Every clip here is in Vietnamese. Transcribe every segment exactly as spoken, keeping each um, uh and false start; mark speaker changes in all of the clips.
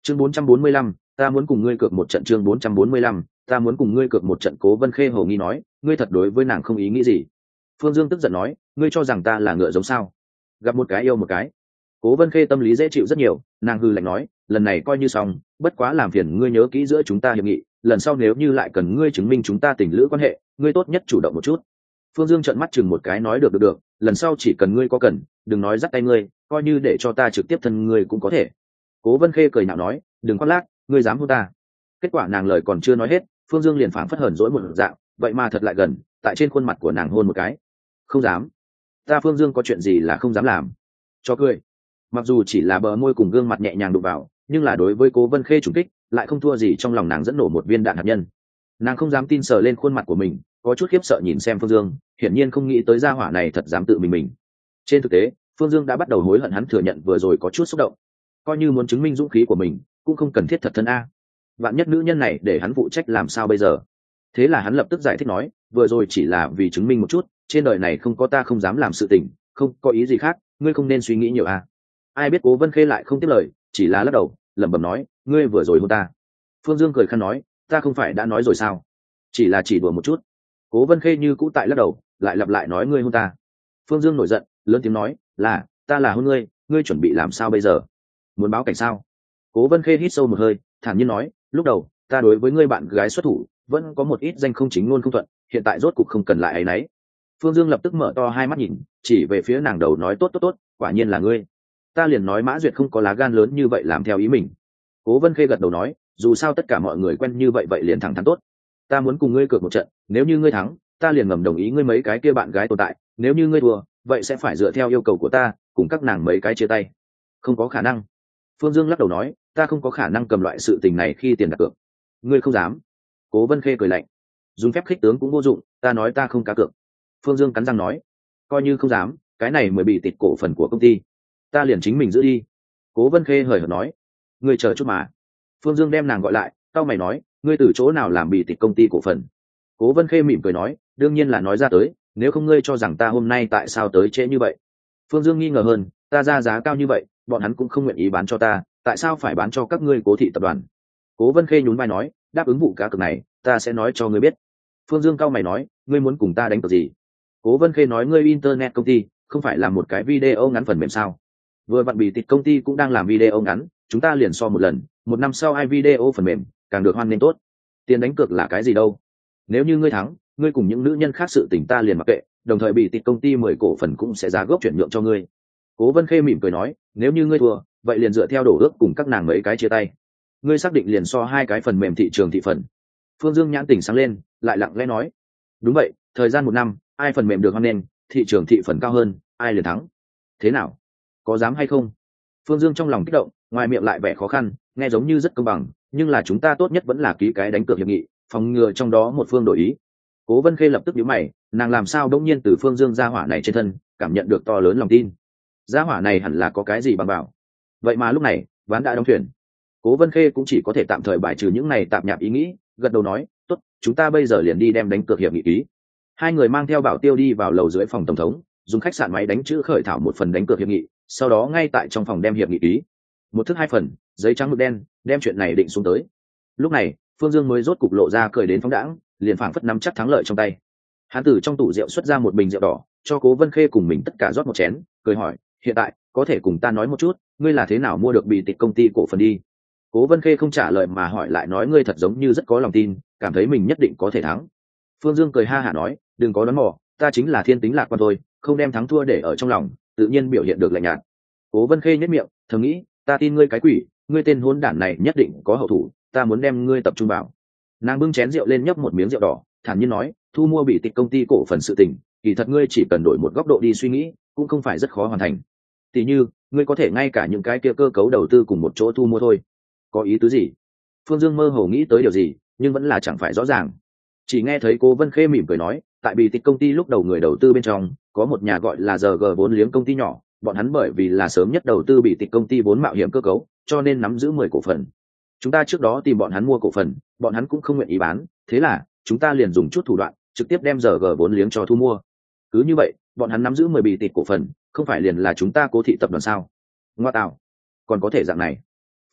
Speaker 1: chương bốn trăm bốn mươi lăm, ta muốn cùng ngươi cược một trận. Chương bốn trăm bốn mươi lăm, ta muốn cùng ngươi cược một trận. Cố Vân Khê hồ nghi nói, ngươi thật đối với nàng không ý nghĩ gì? Phương Dương tức giận nói, ngươi cho rằng ta là ngựa giống sao? Gặp một cái yêu một cái. Cố Vân Khê tâm lý dễ chịu rất nhiều, nàng hư lạnh nói, lần này coi như xong, bất quá làm phiền ngươi nhớ kỹ giữa chúng ta hiệp nghị, lần sau nếu như lại cần ngươi chứng minh chúng ta tình lữ quan hệ, ngươi tốt nhất chủ động một chút. Phương Dương trợn mắt chừng một cái nói được được được, lần sau chỉ cần ngươi có cần, đừng nói dắt tay ngươi, coi như để cho ta trực tiếp thân ngươi cũng có thể. Cố Vân Khê cười nhạo nói, đừng khoác lác, ngươi dám hôn ta? Kết quả nàng lời còn chưa nói hết, Phương Dương liền phảng phất hờn dỗi một dạng, vậy mà thật lại gần, tại trên khuôn mặt của nàng hôn một cái. Không dám. Ta Phương Dương có chuyện gì là không dám làm? Cho cười. Mặc dù chỉ là bờ môi cùng gương mặt nhẹ nhàng đụng vào, nhưng là đối với Cố Vân Khê trùng kích, lại không thua gì trong lòng nàng dẫn nổ một viên đạn hạt nhân. Nàng không dám tin sờ lên khuôn mặt của mình, có chút khiếp sợ nhìn xem Phương Dương, hiển nhiên không nghĩ tới gia hỏa này thật dám tự mình mình. Trên thực tế, Phương Dương đã bắt đầu hối hận hắn thừa nhận vừa rồi có chút xúc động. Coi như muốn chứng minh dũng khí của mình, cũng không cần thiết thật thân a. Vạn nhất nữ nhân này để hắn phụ trách làm sao bây giờ? Thế là hắn lập tức giải thích nói, vừa rồi chỉ là vì chứng minh một chút, trên đời này không có ta không dám làm sự tình, không có ý gì khác, ngươi không nên suy nghĩ nhiều a. Ai biết Cố Vân Khê lại không tiếp lời, chỉ là lắc đầu, lẩm bẩm nói, ngươi vừa rồi hôn ta. Phương Dương cười khăn nói, ta không phải đã nói rồi sao? Chỉ là chỉ đùa một chút. Cố Vân Khê như cũ tại lắc đầu, lại lặp lại nói ngươi hôn ta. Phương Dương nổi giận, lớn tiếng nói, là, ta là hôn ngươi, ngươi chuẩn bị làm sao bây giờ? Muốn báo cảnh sao? Cố Vân Khê hít sâu một hơi, thản nhiên nói, lúc đầu, ta đối với ngươi bạn gái xuất thủ, vẫn có một ít danh không chính ngôn không thuận, hiện tại rốt cục không cần lại ấy nấy. Phương Dương lập tức mở to hai mắt nhìn, chỉ về phía nàng đầu nói tốt tốt tốt, quả nhiên là ngươi. Ta liền nói Mã Duyệt không có lá gan lớn như vậy làm theo ý mình. Cố Vân Khê gật đầu nói, dù sao tất cả mọi người quen như vậy vậy liền thẳng thắn tốt. Ta muốn cùng ngươi cược một trận, nếu như ngươi thắng, ta liền ngầm đồng ý ngươi mấy cái kia bạn gái tồn tại, nếu như ngươi thua, vậy sẽ phải dựa theo yêu cầu của ta, cùng các nàng mấy cái chia tay. Không có khả năng. Phương Dương lắc đầu nói, ta không có khả năng cầm loại sự tình này khi tiền đặt cược. Ngươi không dám. Cố Vân Khê cười lạnh, dùng phép khích tướng cũng vô dụng, ta nói ta không cá cược. Phương Dương cắn răng nói, coi như không dám, cái này mới bị tịch cổ phần của công ty, ta liền chính mình giữ đi. Cố Vân Khê hời hợt nói, ngươi chờ chút mà. Phương Dương đem nàng gọi lại, tao mày nói, ngươi từ chỗ nào làm bị tịch công ty cổ phần? Cố Vân Khê mỉm cười nói, đương nhiên là nói ra tới, nếu không ngươi cho rằng ta hôm nay tại sao tới trễ như vậy? Phương Dương nghi ngờ hơn, ta ra giá cao như vậy, bọn hắn cũng không nguyện ý bán cho ta, tại sao phải bán cho các ngươi Cố thị tập đoàn? Cố Vân Khê nhún vai nói, đáp ứng vụ cá cược này, ta sẽ nói cho ngươi biết. Phương Dương cao mày nói, ngươi muốn cùng ta đánh cược gì? Cố Vân Khê nói, ngươi internet công ty không phải là một cái video ngắn phần mềm sao? Vừa vặn bị tịch công ty cũng đang làm video ngắn, chúng ta liền so một lần, một năm sau ai video phần mềm càng được hoan nghênh tốt. Tiền đánh cược là cái gì đâu? Nếu như ngươi thắng, ngươi cùng những nữ nhân khác sự tình ta liền mặc kệ, đồng thời bị tịch công ty mười cổ phần cũng sẽ giá gốc chuyển nhượng cho ngươi. Cố Vân Khê mỉm cười nói, nếu như ngươi thua, vậy liền dựa theo đổ ước cùng các nàng mấy cái chia tay. Ngươi xác định liền so hai cái phần mềm thị trường thị phần. Phương Dương nhãn tỉnh sáng lên, lại lặng lẽ nói, đúng vậy, thời gian một năm, ai phần mềm được hoan nghênh, thị trường thị phần cao hơn, ai liền thắng. Thế nào? Có dám hay không? Phương Dương trong lòng kích động, ngoài miệng lại vẻ khó khăn, nghe giống như rất công bằng, nhưng là chúng ta tốt nhất vẫn là ký cái đánh cược hiệp nghị, phòng ngừa trong đó một phương đổi ý. Cố Vân Khê lập tức nhíu mày, nàng làm sao đống nhiên từ Phương Dương gia hỏa này trên thân cảm nhận được to lớn lòng tin. Gia hỏa này hẳn là có cái gì bằng bảo. Vậy mà lúc này, ván đã đóng thuyền. Cố Vân Khê cũng chỉ có thể tạm thời bài trừ những này tạp nhạp ý nghĩ, gật đầu nói, tốt, chúng ta bây giờ liền đi đem đánh cược hiệp nghị ký. Hai người mang theo Bảo Tiêu đi vào lầu dưới phòng tổng thống, dùng khách sạn máy đánh chữ khởi thảo một phần đánh cược hiệp nghị, sau đó ngay tại trong phòng đem hiệp nghị ký. Một thức hai phần, giấy trắng mực đen, đem chuyện này định xuống tới. Lúc này, Phương Dương mới rốt cục lộ ra cười đến phóng đãng, liền phảng phất nắm chắc thắng lợi trong tay. Hắn từ trong tủ rượu xuất ra một bình rượu đỏ, cho Cố Vân Khê cùng mình tất cả rót một chén, cười hỏi, hiện tại có thể cùng ta nói một chút, ngươi là thế nào mua được bị tịch công ty cổ phần đi? Cố Vân Khê không trả lời mà hỏi lại, nói ngươi thật giống như rất có lòng tin, cảm thấy mình nhất định có thể thắng. Phương Dương cười ha hả nói, đừng có đoán mò, ta chính là thiên tính lạc quan thôi, không đem thắng thua để ở trong lòng, tự nhiên biểu hiện được lạnh nhạt. Cố Vân Khê nhếch miệng, thầm nghĩ, ta tin ngươi cái quỷ, ngươi tên hỗn đản này nhất định có hậu thủ, ta muốn đem ngươi tập trung vào. Nàng bưng chén rượu lên nhấp một miếng rượu đỏ, thản nhiên nói, thu mua bị tịch công ty cổ phần sự tình, kỳ thật ngươi chỉ cần đổi một góc độ đi suy nghĩ, cũng không phải rất khó hoàn thành. Tỷ như, ngươi có thể ngay cả những cái kia cơ cấu đầu tư cùng một chỗ thu mua thôi. Có ý tứ gì? Phương Dương mơ hồ nghĩ tới điều gì, nhưng vẫn là chẳng phải rõ ràng. Chỉ nghe thấy Cố Vân Khê mỉm cười nói, tại bị tịch công ty lúc đầu người đầu tư bên trong, có một nhà gọi là giê giê vốn liếng công ty nhỏ, bọn hắn bởi vì là sớm nhất đầu tư bị tịch công ty vốn mạo hiểm cơ cấu, cho nên nắm giữ mười cổ phần. Chúng ta trước đó tìm bọn hắn mua cổ phần, bọn hắn cũng không nguyện ý bán, thế là chúng ta liền dùng chút thủ đoạn, trực tiếp đem giê giê vốn liếng cho thu mua. Cứ như vậy, bọn hắn nắm giữ mười bị tịch cổ phần, không phải liền là chúng ta Cố thị tập đoàn sao? Ngoa tạo, còn có thể dạng này.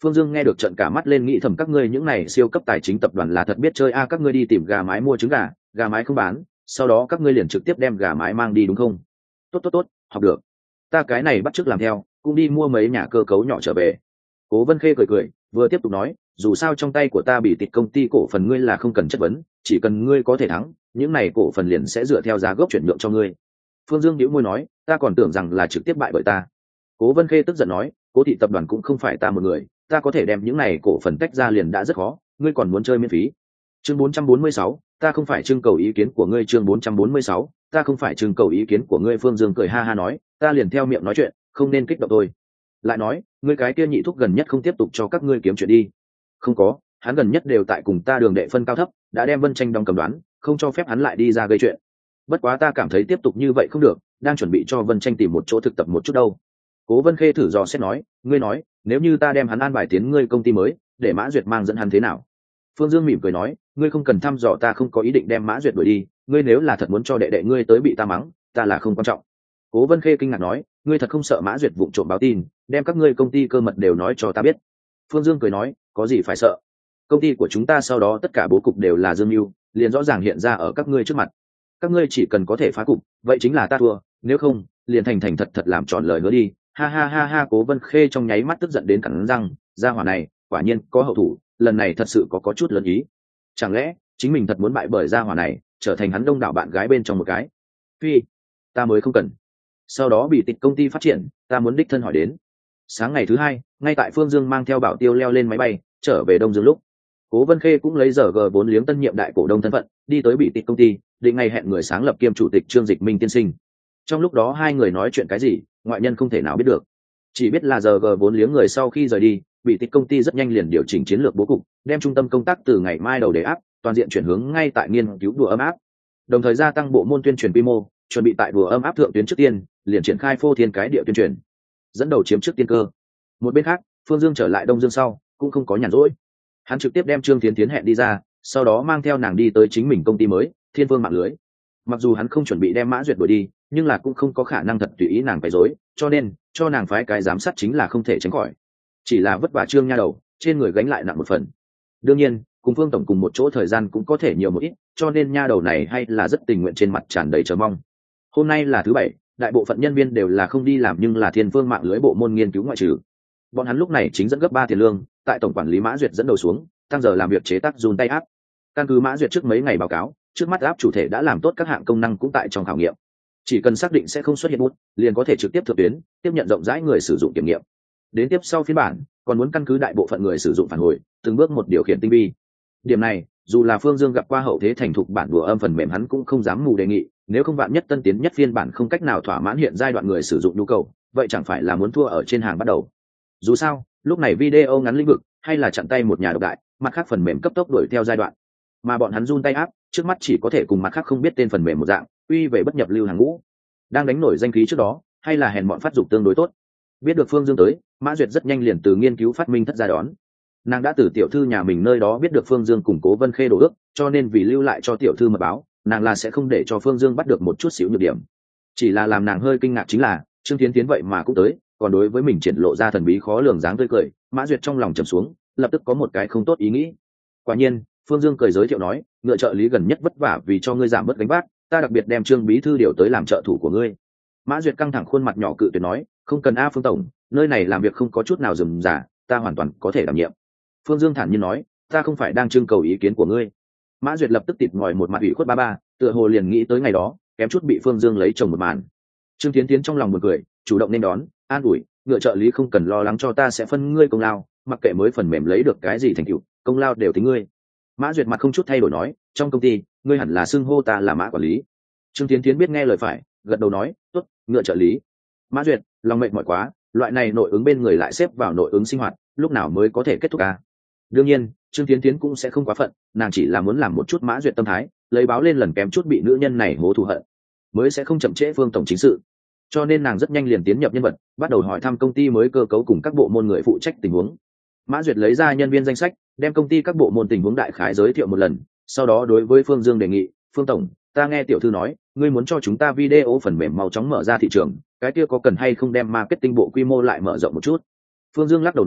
Speaker 1: Phương Dương nghe được trận cả mắt lên, nghĩ thầm các ngươi những này siêu cấp tài chính tập đoàn là thật biết chơi a, các ngươi đi tìm gà mái mua trứng gà, gà mái không bán, sau đó các ngươi liền trực tiếp đem gà mái mang đi đúng không? Tốt tốt tốt, học được. Ta cái này bắt chước làm theo, cũng đi mua mấy nhà cơ cấu nhỏ trở về. Cố Vân Khê cười cười, vừa tiếp tục nói, dù sao trong tay của ta bị tịch công ty cổ phần ngươi là không cần chất vấn, chỉ cần ngươi có thể thắng, những này cổ phần liền sẽ dựa theo giá gốc chuyển nhượng cho ngươi. Phương Dương nhíu môi nói, ta còn tưởng rằng là trực tiếp bại bởi ta. Cố Vân Khê tức giận nói, Cố thị tập đoàn cũng không phải ta một người, ta có thể đem những này cổ phần tách ra liền đã rất khó, ngươi còn muốn chơi miễn phí. Chương bốn trăm bốn mươi sáu, ta không phải trưng cầu ý kiến của ngươi. Chương bốn trăm bốn mươi sáu, ta không phải trưng cầu ý kiến của ngươi. Phương Dương cười ha ha nói, ta liền theo miệng nói chuyện, không nên kích động tôi. Lại nói, ngươi cái kia nhị thúc gần nhất không tiếp tục cho các ngươi kiếm chuyện đi? Không có, hắn gần nhất đều tại cùng ta đường đệ phân cao thấp, đã đem Vân Tranh đong cầm đoán, không cho phép hắn lại đi ra gây chuyện. Bất quá ta cảm thấy tiếp tục như vậy không được, đang chuẩn bị cho Vân Tranh tìm một chỗ thực tập một chút đâu. Cố Vân Khê thử dò xét nói, ngươi nói, nếu như ta đem hắn an bài tiến ngươi công ty mới, để Mã Duyệt mang dẫn hắn thế nào? Phương Dương mỉm cười nói, ngươi không cần thăm dò, ta không có ý định đem Mã Duyệt đuổi đi, ngươi nếu là thật muốn cho đệ đệ ngươi tới bị ta mắng, ta là không quan trọng. Cố Vân Khê kinh ngạc nói, ngươi thật không sợ Mã Duyệt vụng trộm báo tin, đem các ngươi công ty cơ mật đều nói cho ta biết? Phương Dương cười nói, có gì phải sợ, công ty của chúng ta sau đó tất cả bố cục đều là dương mưu, liền rõ ràng hiện ra ở các ngươi trước mặt. Các ngươi chỉ cần có thể phá cục, vậy chính là ta thua, nếu không, liền thành thành thật thật làm tròn lời hứa đi. Ha ha ha ha. Cố Vân Khê trong nháy mắt tức giận đến cắn răng, gia hỏa này quả nhiên có hậu thủ, lần này thật sự có có chút lớn ý. Chẳng lẽ chính mình thật muốn bại bởi gia hỏa này, trở thành hắn đông đảo bạn gái bên trong một cái? Phi, ta mới không cần. Sau đó bị tịch công ty phát triển, ta muốn đích thân hỏi đến. Sáng ngày thứ hai, ngay tại Phương Dương mang theo Bảo Tiêu leo lên máy bay trở về Đông Dương lúc, Cố Vân Khê cũng lấy giờ g vốn liếng tân nhiệm đại cổ đông thân phận đi tới bị tịch công ty, định ngày hẹn người sáng lập kiêm chủ tịch Trương Dịch Minh tiên sinh. Trong lúc đó hai người nói chuyện cái gì, ngoại nhân không thể nào biết được, chỉ biết là giờ g vốn liếng người sau khi rời đi, bị tịch công ty rất nhanh liền điều chỉnh chiến lược bố cục, đem trung tâm công tác từ ngày mai đầu để áp toàn diện chuyển hướng ngay tại nghiên cứu đùa ấm áp, đồng thời gia tăng bộ môn tuyên truyền quy mô, chuẩn bị tại đùa ấm áp thượng tuyến trước tiên liền triển khai phô thiên cái địa tuyên truyền, dẫn đầu chiếm trước tiên cơ. Một bên khác, Phương Dương trở lại Đông Dương sau cũng không có nhàn rỗi, hắn trực tiếp đem Trương Thiến Thiến hẹn đi ra, sau đó mang theo nàng đi tới chính mình công ty mới Thiên Vương mạng lưới. Mặc dù hắn không chuẩn bị đem Mã Duyệt đuổi đi, nhưng là cũng không có khả năng thật tùy ý nàng phải dối, cho nên cho nàng phái cái giám sát chính là không thể tránh khỏi. Chỉ là vất vả Trương nha đầu, trên người gánh lại nặng một phần. Đương nhiên, cùng Phương tổng cùng một chỗ thời gian cũng có thể nhiều một ít, cho nên nha đầu này hay là rất tình nguyện, trên mặt tràn đầy chờ mong. Hôm nay là thứ bảy, đại bộ phận nhân viên đều là không đi làm, nhưng là Thiên Vương mạng lưới bộ môn nghiên cứu ngoại trừ. Bọn hắn lúc này chính dẫn gấp ba tiền lương, tại tổng quản lý Mã Duyệt dẫn đầu xuống, tăng giờ làm việc chế tác dùn tay áp. Căn cứ Mã Duyệt trước mấy ngày báo cáo, trước mắt áp chủ thể đã làm tốt các hạng công năng cũng tại trong khảo nghiệm. Chỉ cần xác định sẽ không xuất hiện bút, liền có thể trực tiếp thượng tuyến, tiếp nhận rộng rãi người sử dụng kiểm nghiệm. Đến tiếp sau phiên bản, còn muốn căn cứ đại bộ phận người sử dụng phản hồi, từng bước một điều khiển tinh vi. Điểm này, dù là Phương Dương gặp qua hậu thế thành thục bản đùa âm phần mềm, hắn cũng không dám mù đề nghị, nếu không vạn nhất tân tiến nhất phiên bản không cách nào thỏa mãn hiện giai đoạn người sử dụng nhu cầu, vậy chẳng phải là muốn thua ở trên hàng bắt đầu. Dù sao, lúc này video ngắn lĩnh vực hay là chặn tay một nhà độc đại, mặt khác phần mềm cấp tốc đuổi theo giai đoạn, mà bọn hắn run tay áp trước mắt chỉ có thể cùng mặt khác không biết tên phần mềm một dạng, uy về bất nhập lưu hàng ngũ. Đang đánh nổi danh khí trước đó, hay là hèn bọn phát dục tương đối tốt. Biết được Phương Dương tới, Mã Duyệt rất nhanh liền từ nghiên cứu phát minh thất ra đón. Nàng đã từ tiểu thư nhà mình nơi đó biết được Phương Dương cùng Cố Vân Khê đổ ước, cho nên vì lưu lại cho tiểu thư mật báo, nàng là sẽ không để cho Phương Dương bắt được một chút xíu nhược điểm. Chỉ là làm nàng hơi kinh ngạc chính là Trương Thiến Thiến vậy mà cũng tới, còn đối với mình triển lộ ra thần bí khó lường dáng tươi cười. Mã Duyệt trong lòng trầm xuống, lập tức có một cái không tốt ý nghĩ. Quả nhiên, Phương Dương cười giới thiệu nói, ngựa trợ lý gần nhất vất vả vì cho ngươi giảm bớt gánh vác, ta đặc biệt đem Trương bí thư điều tới làm trợ thủ của ngươi. Mã Duyệt căng thẳng khuôn mặt nhỏ cự tuyệt nói, không cần a Phương tổng, nơi này làm việc không có chút nào rườm rà, ta hoàn toàn có thể đảm nhiệm. Phương Dương thản nhiên nói, ta không phải đang trưng cầu ý kiến của ngươi. Mã Duyệt lập tức tịt ngòi một mặt ủy khuất ba ba, tựa hồ liền nghĩ tới ngày đó kém chút bị Phương Dương lấy chồng một màn. Trương Thiến Thiến trong lòng buồn cười, chủ động nên đón, an ủi, ngựa trợ lý không cần lo lắng cho ta sẽ phân ngươi công lao, mặc kệ mới phần mềm lấy được cái gì thành tựu, công lao đều tính ngươi. Mã Duyệt mặt không chút thay đổi nói, trong công ty ngươi hẳn là xưng hô ta là Mã quản lý. Trương Thiến Thiến biết nghe lời phải, gật đầu nói, tốt, ngựa trợ lý. Mã Duyệt, lòng mệt mỏi quá, loại này nội ứng bên người lại xếp vào nội ứng sinh hoạt, lúc nào mới có thể kết thúc à? Đương nhiên, Trương Thiến Thiến cũng sẽ không quá phận, nàng chỉ là muốn làm một chút Mã Duyệt tâm thái, lấy báo lên lần kém chút bị nữ nhân này hố thù hận, mới sẽ không chậm trễ Phương tổng chính sự. Cho nên nàng rất nhanh liền tiến nhập nhân vật, bắt đầu hỏi thăm công ty mới cơ cấu cùng các bộ môn người phụ trách tình huống. Mã Duyệt lấy ra nhân viên danh sách, đem công ty các bộ môn tình huống đại khái giới thiệu một lần, sau đó đối với Phương Dương đề nghị, Phương tổng, ta nghe tiểu thư nói, ngươi muốn cho chúng ta video phần mềm mau chóng mở ra thị trường, cái kia có cần hay không đem marketing bộ quy mô lại mở rộng một chút? Phương Dương lắc đầu nói,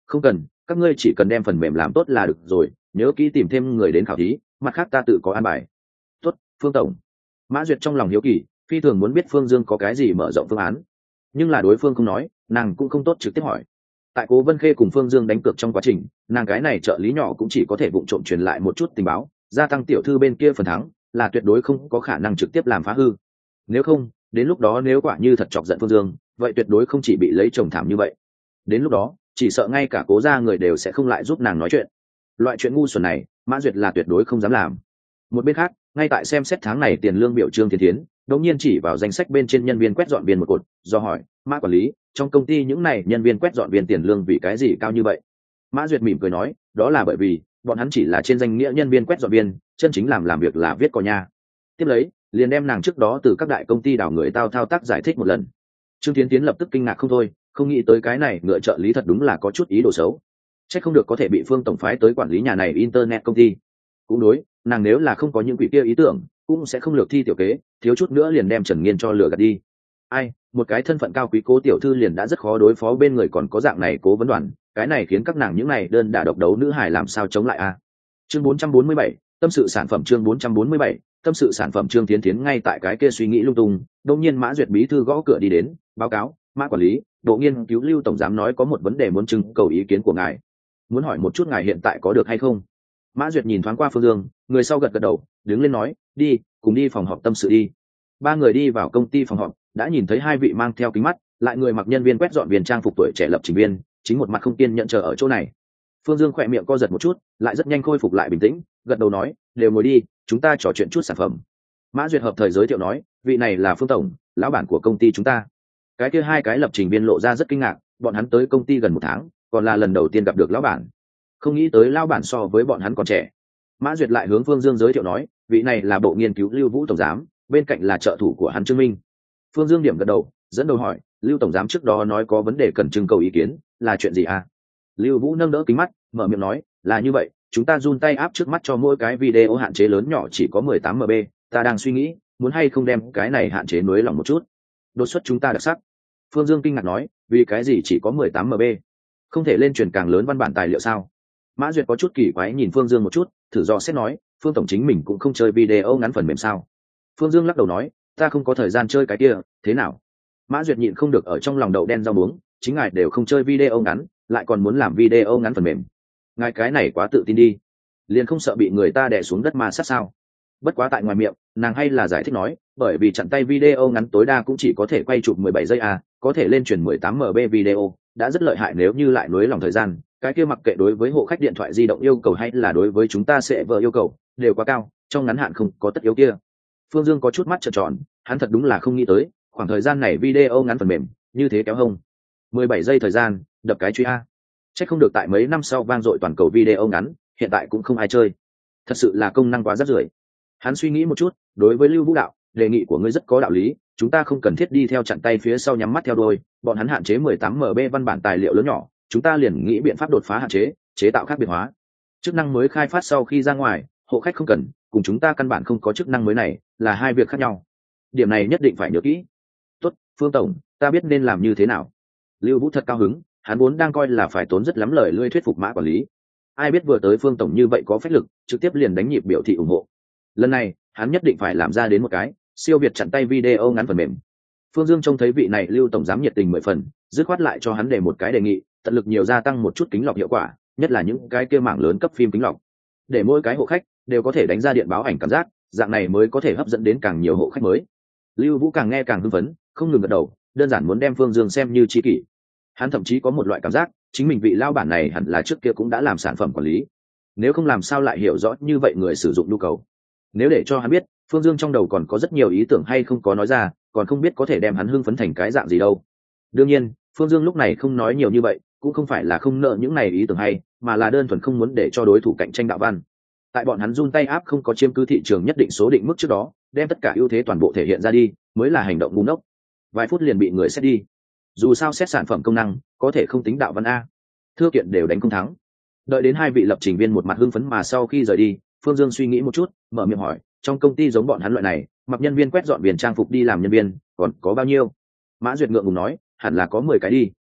Speaker 1: Không cần, các ngươi chỉ cần đem phần mềm làm tốt là được rồi, nhớ kỹ tìm thêm người đến khảo thí, mặt khác ta tự có an bài. Tốt, Phương tổng. Mã Duyệt trong lòng hiếu kỳ, phi thường muốn biết Phương Dương có cái gì mở rộng phương án, nhưng là đối phương không nói, nàng cũng không tốt trực tiếp hỏi. Tại Cố Vân Khê cùng Phương Dương đánh cược trong quá trình, nàng cái này trợ lý nhỏ cũng chỉ có thể vụng trộm truyền lại một chút tình báo, gia tăng tiểu thư bên kia phần thắng, là tuyệt đối không có khả năng trực tiếp làm phá hư. Nếu không, đến lúc đó nếu quả như thật chọc giận Phương Dương, vậy tuyệt đối không chỉ bị lấy chồng thảm như vậy. Đến lúc đó, chỉ sợ ngay cả Cố gia người đều sẽ không lại giúp nàng nói chuyện. Loại chuyện ngu xuẩn này, Mã Duyệt là tuyệt đối không dám làm. Một bên khác, ngay tại xem xét tháng này tiền lương biểu Trương Thiên Thiến, đột nhiên chỉ vào danh sách bên trên nhân viên quét dọn viên một cột, do hỏi, Mã quản lý, trong công ty những này nhân viên quét dọn viên tiền lương vì cái gì cao như vậy? Mã Duyệt mỉm cười nói, đó là bởi vì bọn hắn chỉ là trên danh nghĩa nhân viên quét dọn viên, chân chính làm làm việc là viết cò nha. Tiếp lấy, liền đem nàng trước đó từ các đại công ty đào người tao thao tác giải thích một lần. Trương Thiến Thiến lập tức kinh ngạc không thôi, không nghĩ tới cái này ngựa trợ lý thật đúng là có chút ý đồ xấu. Chắc không được có thể bị Phương tổng phái tới quản lý nhà này internet công ty. Cũng đối, nàng nếu là không có những quỷ kia ý tưởng, cũng sẽ không lược thi tiểu kế, thiếu chút nữa liền đem Trần Nghiên cho lừa gạt đi. Ai, một cái thân phận cao quý Cố tiểu thư liền đã rất khó đối phó, bên người còn có dạng này Cố vấn đoàn, cái này khiến các nàng những này đơn đả độc đấu nữ hài làm sao chống lại a. Chương bốn trăm bốn mươi bảy, tâm sự sản phẩm. Chương bốn trăm bốn mươi bảy, tâm sự sản phẩm. Trương Thiến Thiến ngay tại cái kia suy nghĩ lung tung, đột nhiên Mã Duyệt bí thư gõ cửa đi đến, báo cáo, Mã quản lý, Bộ Nghiên cứu Lưu tổng giám nói có một vấn đề muốn trưng cầu ý kiến của ngài, muốn hỏi một chút ngài hiện tại có được hay không. Mã Duyệt nhìn thoáng qua Phương Dương, người sau gật gật đầu, đứng lên nói, đi, cùng đi phòng họp tâm sự đi. Ba người đi vào công ty phòng họp, đã nhìn thấy hai vị mang theo kính mắt, lại người mặc nhân viên quét dọn viên trang phục tuổi trẻ lập trình viên, chính một mặt không kiên nhận chờ ở chỗ này. Phương Dương khỏe miệng co giật một chút, lại rất nhanh khôi phục lại bình tĩnh, gật đầu nói, đều ngồi đi, chúng ta trò chuyện chút sản phẩm. Mã Duyệt hợp thời giới thiệu nói, vị này là Phương tổng, lão bản của công ty chúng ta. Cái kia hai cái lập trình viên lộ ra rất kinh ngạc, bọn hắn tới công ty gần một tháng, còn là lần đầu tiên gặp được lão bản. Không nghĩ tới lão bản so với bọn hắn còn trẻ. Mã Duyệt lại hướng Phương Dương giới thiệu nói, vị này là Bộ Nghiên cứu Lưu Vũ tổng giám, bên cạnh là trợ thủ của hắn Trương Minh. Phương Dương điểm gật đầu, dẫn đầu hỏi, Lưu tổng giám trước đó nói có vấn đề cần trưng cầu ý kiến, là chuyện gì à? Lưu Vũ nâng đỡ kính mắt, mở miệng nói, là như vậy, chúng ta run tay áp trước mắt cho mỗi cái video hạn chế lớn nhỏ chỉ có mười tám M B, ta đang suy nghĩ, muốn hay không đem cái này hạn chế nới lỏng một chút. Đột xuất chúng ta đặc sắc. Phương Dương kinh ngạc nói, vì cái gì chỉ có mười tám M B? Không thể lên truyền càng lớn văn bản tài liệu sao? Mã Duyệt có chút kỳ quái nhìn Phương Dương một chút, thử dò xét nói, Phương tổng chính mình cũng không chơi video ngắn phần mềm sao? Phương Dương lắc đầu nói, ta không có thời gian chơi cái kia, thế nào? Mã Duyệt nhịn không được ở trong lòng đậu đen rau muống, chính ngài đều không chơi video ngắn, lại còn muốn làm video ngắn phần mềm. Ngài cái này quá tự tin đi, liền không sợ bị người ta đè xuống đất mà sát sao? Bất quá tại ngoài miệng, nàng hay là giải thích nói, bởi vì chặn tay video ngắn tối đa cũng chỉ có thể quay chụp mười bảy giây à, có thể lên truyền mười tám M B video, đã rất lợi hại, nếu như lại nối lòng thời gian, cái kia mặc kệ đối với hộ khách điện thoại di động yêu cầu hay là đối với chúng ta sẽ vợ yêu cầu, đều quá cao, trong ngắn hạn không có tất yếu kia. Phương Dương có chút mắt trợn tròn, hắn thật đúng là không nghĩ tới, khoảng thời gian này video ngắn phần mềm như thế kéo hông. mười bảy giây thời gian, đập cái truy a. Chắc không được tại mấy năm sau vang dội toàn cầu video ngắn, hiện tại cũng không ai chơi. Thật sự là công năng quá rất rưởi. Hắn suy nghĩ một chút, đối với Lưu Vũ đạo, đề nghị của ngươi rất có đạo lý, chúng ta không cần thiết đi theo chặn tay phía sau nhắm mắt theo đuôi, bọn hắn hạn chế mười tám M B văn bản tài liệu lớn nhỏ, chúng ta liền nghĩ biện pháp đột phá hạn chế, chế tạo khác biệt hóa. Chức năng mới khai phát sau khi ra ngoài, hộ khách không cần, cùng chúng ta căn bản không có chức năng mới này, là hai việc khác nhau. Điểm này nhất định phải nhớ kỹ. Tốt, Phương tổng, ta biết nên làm như thế nào. Lưu Vũ thật cao hứng, hắn vốn đang coi là phải tốn rất lắm lời lươi thuyết phục Mã quản lý. Ai biết vừa tới Phương tổng như vậy có phách lực, trực tiếp liền đánh nhịp biểu thị ủng hộ. Lần này, hắn nhất định phải làm ra đến một cái siêu việt chặn tay video ngắn phần mềm. Phương Dương trông thấy vị này Lưu tổng giám nhiệt tình mười phần, dứt khoát lại cho hắn để một cái đề nghị, tận lực nhiều gia tăng một chút kính lọc hiệu quả, nhất là những cái kia mảng lớn cấp phim kính lọc, để mỗi cái hộ khách đều có thể đánh ra điện báo ảnh cảm giác, dạng này mới có thể hấp dẫn đến càng nhiều hộ khách mới. Lưu Vũ càng nghe càng hưng phấn, không ngừng gật đầu, đơn giản muốn đem Phương Dương xem như tri kỷ. Hắn thậm chí có một loại cảm giác, chính mình vị lao bản này hẳn là trước kia cũng đã làm sản phẩm quản lý, nếu không làm sao lại hiểu rõ như vậy người sử dụng nhu cầu. Nếu để cho hắn biết, Phương Dương trong đầu còn có rất nhiều ý tưởng hay không có nói ra, còn không biết có thể đem hắn hưng phấn thành cái dạng gì đâu. Đương nhiên, Phương Dương lúc này không nói nhiều như vậy, cũng không phải là không nợ những này ý tưởng hay, mà là đơn thuần không muốn để cho đối thủ cạnh tranh đạo văn. Tại bọn hắn run tay áp không có chiếm cứ thị trường nhất định số định mức trước đó, đem tất cả ưu thế toàn bộ thể hiện ra đi, mới là hành động ngu ngốc. Vài phút liền bị người xét đi. Dù sao xét sản phẩm công năng, có thể không tính đạo văn a. Thưa kiện đều đánh không thắng. Đợi đến hai vị lập trình viên một mặt hưng phấn mà sau khi rời đi, Phương Dương suy nghĩ một chút, mở miệng hỏi, trong công ty giống bọn hắn loại này, mặc nhân viên quét dọn viên trang phục đi làm nhân viên, còn có bao nhiêu? Mã Duyệt ngượng ngùng nói, hẳn là có mười cái đi.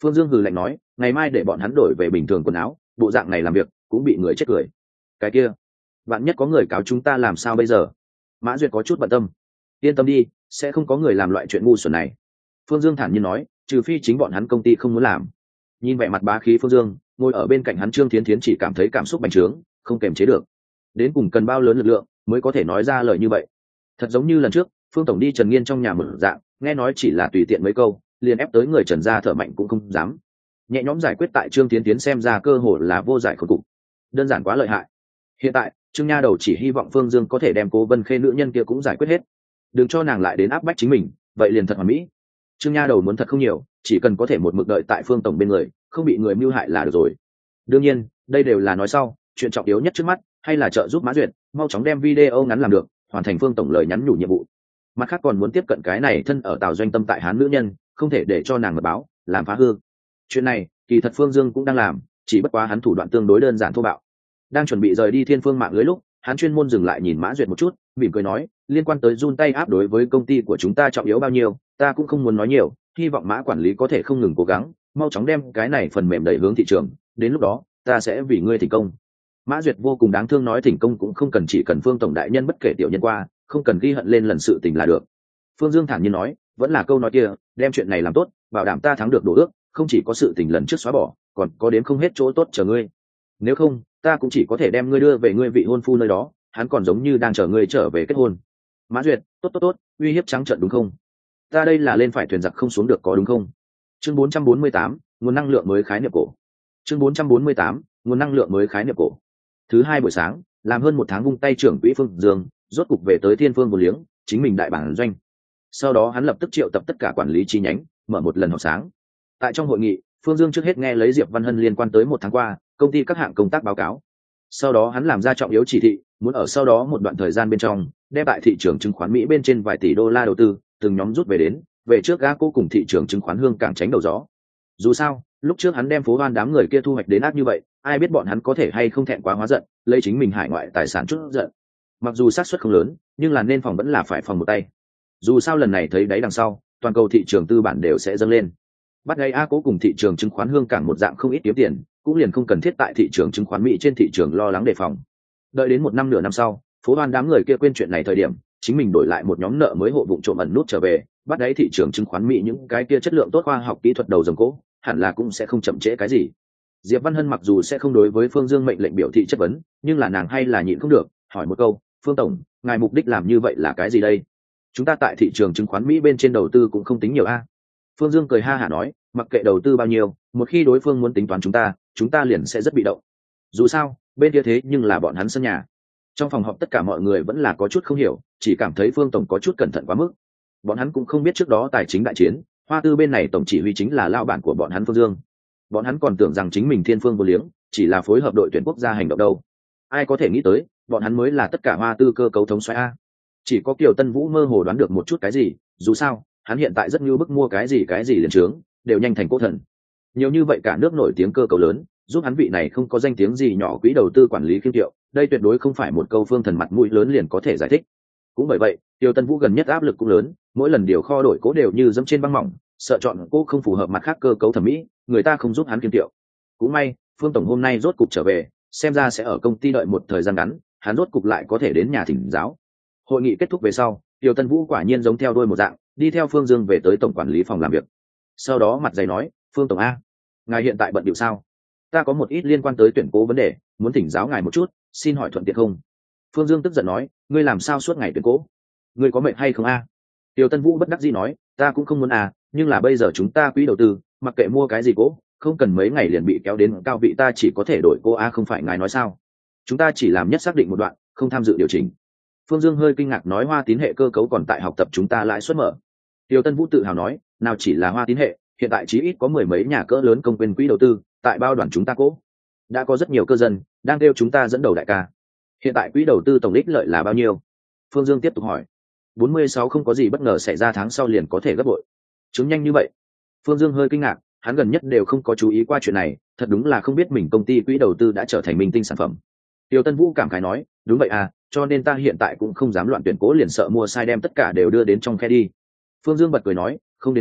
Speaker 1: Phương Dương hừ lạnh nói, ngày mai để bọn hắn đổi về bình thường quần áo, bộ dạng này làm việc cũng bị người chết cười. Cái kia, vạn nhất có người cáo chúng ta làm sao bây giờ? Mã Duyệt có chút bận tâm. Yên tâm đi, sẽ không có người làm loại chuyện ngu xuẩn này. Phương Dương thản nhiên nói, trừ phi chính bọn hắn công ty không muốn làm. Nhìn vẻ mặt bá khí Phương Dương, ngồi ở bên cạnh hắn Trương Thiến Thiến chỉ cảm thấy cảm xúc bành trướng, không kềm chế được. Đến cùng cần bao lớn lực lượng mới có thể nói ra lời như vậy? Thật giống như lần trước, Phương tổng đi Trần Nghiên trong nhà mở dạng, nghe nói chỉ là tùy tiện mấy câu, liền ép tới người Trần gia thở mạnh cũng không dám. Nhẹ nhõm giải quyết tại Trương Thiến Thiến xem ra cơ hội là vô giải khốn cục. Đơn giản quá lợi hại. Hiện tại, Trương Nha Đầu chỉ hy vọng Phương Dương có thể đem Cố Vân Khê nữ nhân kia cũng giải quyết hết, đừng cho nàng lại đến áp bách chính mình, vậy liền thật hoàn mỹ. Trương Nha Đầu muốn thật không nhiều, chỉ cần có thể một mực đợi tại Phương tổng bên người, không bị người mưu hại là được rồi. Đương nhiên, đây đều là nói sau, chuyện trọng yếu nhất trước mắt hay là trợ giúp Mã Duyệt mau chóng đem video ngắn làm được, hoàn thành Phương tổng lời nhắn nhủ nhiệm vụ. Mặt khác còn muốn tiếp cận cái này thân ở Tào Doanh Tâm tại Hán nữ nhân, không thể để cho nàng mật báo, làm phá hư. Chuyện này, kỳ thật Phương Dương cũng đang làm, chỉ bất quá hắn thủ đoạn tương đối đơn giản thô bạo. Đang chuẩn bị rời đi Thiên Phương mạng lưới lúc, hắn chuyên môn dừng lại nhìn Mã Duyệt một chút, mỉm cười nói, liên quan tới run tay áp đối với công ty của chúng ta trọng yếu bao nhiêu, ta cũng không muốn nói nhiều, hy vọng Mã quản lý có thể không ngừng cố gắng, mau chóng đem cái này phần mềm đẩy hướng thị trường, đến lúc đó, ta sẽ vì ngươi thành công. Mã Duyệt vô cùng đáng thương nói thành công cũng không cần chỉ cần Phương tổng đại nhân bất kể tiểu nhân qua, không cần ghi hận lên lần sự tình là được. Phương Dương thản nhiên nói, vẫn là câu nói kia, đem chuyện này làm tốt, bảo đảm ta thắng được đổ ước, không chỉ có sự tình lần trước xóa bỏ, còn có đến không hết chỗ tốt chờ ngươi. Nếu không, ta cũng chỉ có thể đem ngươi đưa về ngươi vị hôn phu nơi đó, hắn còn giống như đang chờ ngươi trở về kết hôn. Mã Duyệt, tốt tốt tốt, uy hiếp trắng trợn đúng không? Ta đây là lên phải thuyền giặc không xuống được có đúng không? Chương bốn trăm bốn mươi tám, nguồn năng lượng mới khái niệm cổ. Chương bốn trăm bốn mươi tám, nguồn năng lượng mới khái niệm cổ. Thứ hai buổi sáng, làm hơn một tháng vung tay trưởng quỹ Phương Dương, rốt cục về tới Thiên Phương Vô Liếng, chính mình đại bản doanh. Sau đó hắn lập tức triệu tập tất cả quản lý chi nhánh, mở một lần họp sáng. Tại trong hội nghị, Phương Dương trước hết nghe lấy Diệp Văn Hân liên quan tới một tháng qua công ty các hạng công tác báo cáo. Sau đó hắn làm ra trọng yếu chỉ thị, muốn ở sau đó một đoạn thời gian bên trong, đem tại thị trường chứng khoán Mỹ bên trên vài tỷ đô la đầu tư, từng nhóm rút về đến, về trước gã cô cùng thị trường chứng khoán Hương Cảng tránh đầu gió. Dù sao, lúc trước hắn đem phố hoan đám người kia thu hoạch đến ác như vậy, ai biết bọn hắn có thể hay không thẹn quá hóa giận, lấy chính mình hải ngoại tài sản chút giận. Mặc dù xác suất không lớn, nhưng là nên phòng vẫn là phải phòng một tay. Dù sao lần này thấy đáy đằng sau, toàn cầu thị trường tư bản đều sẽ dâng lên. Bắt gây A cố cùng thị trường chứng khoán Hương Cảng một dạng không ít kiếm tiền, cũng liền không cần thiết tại thị trường chứng khoán Mỹ trên thị trường lo lắng đề phòng. Đợi đến một năm nửa năm sau, phố hoan đám người kia quên chuyện này thời điểm, chính mình đổi lại một nhóm nợ mới hộ vụng trộm ẩn nút trở về, bắt đáy thị trường chứng khoán Mỹ những cái kia chất lượng tốt khoa học kỹ thuật đầu dòng cố, hẳn là cũng sẽ không chậm trễ cái gì. Diệp Văn Hân mặc dù sẽ không đối với Phương Dương mệnh lệnh biểu thị chất vấn, nhưng là nàng hay là nhịn không được, hỏi một câu, Phương tổng, ngài mục đích làm như vậy là cái gì đây? Chúng ta tại thị trường chứng khoán Mỹ bên trên đầu tư cũng không tính nhiều a. Phương Dương cười ha hả nói, mặc kệ đầu tư bao nhiêu, một khi đối phương muốn tính toán chúng ta, chúng ta liền sẽ rất bị động. Dù sao, bên kia thế nhưng là bọn hắn sân nhà. Trong phòng họp tất cả mọi người vẫn là có chút không hiểu, chỉ cảm thấy Phương tổng có chút cẩn thận quá mức. Bọn hắn cũng không biết trước đó tài chính đại chiến, Hoa Tư bên này tổng chỉ huy chính là lao bản của bọn hắn Phương Dương. Bọn hắn còn tưởng rằng chính mình Thiên Phương Vô Liếng chỉ là phối hợp đội tuyển quốc gia hành động đâu. Ai có thể nghĩ tới, bọn hắn mới là tất cả Hoa Tư cơ cấu thống soái a. Chỉ có Kiều Tân Vũ mơ hồ đoán được một chút cái gì, dù sao, hắn hiện tại rất như bức mua cái gì cái gì liền trướng, đều nhanh thành cố thần. Nhiều như vậy cả nước nổi tiếng cơ cấu lớn, giúp hắn vị này không có danh tiếng gì nhỏ quỹ đầu tư quản lý khiêm tiệu, đây tuyệt đối không phải một câu Phương thần mặt mũi lớn liền có thể giải thích. Cũng bởi vậy, Kiều Tân Vũ gần nhất áp lực cũng lớn, mỗi lần điều kho đổi cố đều như dẫm trên băng mỏng, sợ chọn cố không phù hợp mặt khác cơ cấu thẩm mỹ, người ta không giúp hắn khiêm tiệu. Cũng may, Phương tổng hôm nay rốt cục trở về, xem ra sẽ ở công ty đợi một thời gian ngắn, hắn rốt cục lại có thể đến nhà thỉnh giáo. Hội nghị kết thúc về sau, Kiều Tân Vũ quả nhiên giống theo đuôi một dạng, đi theo Phương Dương về tới tổng quản lý phòng làm việc. Sau đó mặt dày nói, Phương tổng a, ngài hiện tại bận điệu sao? Ta có một ít liên quan tới tuyển cố vấn đề, muốn thỉnh giáo ngài một chút, xin hỏi thuận tiện không? Phương Dương tức giận nói, ngươi làm sao suốt ngày tuyển cố? Ngươi có mệnh hay không a? Kiều Tân Vũ bất đắc dĩ nói, ta cũng không muốn à, nhưng là bây giờ chúng ta quỹ đầu tư, mặc kệ mua cái gì cố, không cần mấy ngày liền bị kéo đến cao vị, ta chỉ có thể đổi cô a, không phải ngài nói sao? Chúng ta chỉ làm nhất xác định một đoạn, không tham dự điều chỉnh. Phương Dương hơi kinh ngạc nói, Hoa Tín hệ cơ cấu còn tại học tập chúng ta lãi suất mở. Tiêu Tân Vũ tự hào nói, nào chỉ là Hoa Tín hệ, hiện tại chí ít có mười mấy nhà cỡ lớn công quyền quỹ đầu tư tại bao đoàn chúng ta cố. Đã có rất nhiều cơ dân đang kêu chúng ta dẫn đầu đại ca. Hiện tại quỹ đầu tư tổng ích lợi là bao nhiêu? Phương Dương tiếp tục hỏi. bốn mươi sáu không có gì bất ngờ xảy ra tháng sau liền có thể gấp bội. Chứng nhanh như vậy? Phương Dương hơi kinh ngạc, hắn gần nhất đều không có chú ý qua chuyện này, thật đúng là không biết mình công ty quỹ đầu tư đã trở thành minh tinh sản phẩm. Tiêu Tân Vũ cảm khái nói, đúng vậy à, cho nên ta hiện tại cũng không dám loạn tuyển cố, liền sợ mua sai đem tất cả đều đưa đến trong khe đi. Phương Dương bật cười nói, không đến mức,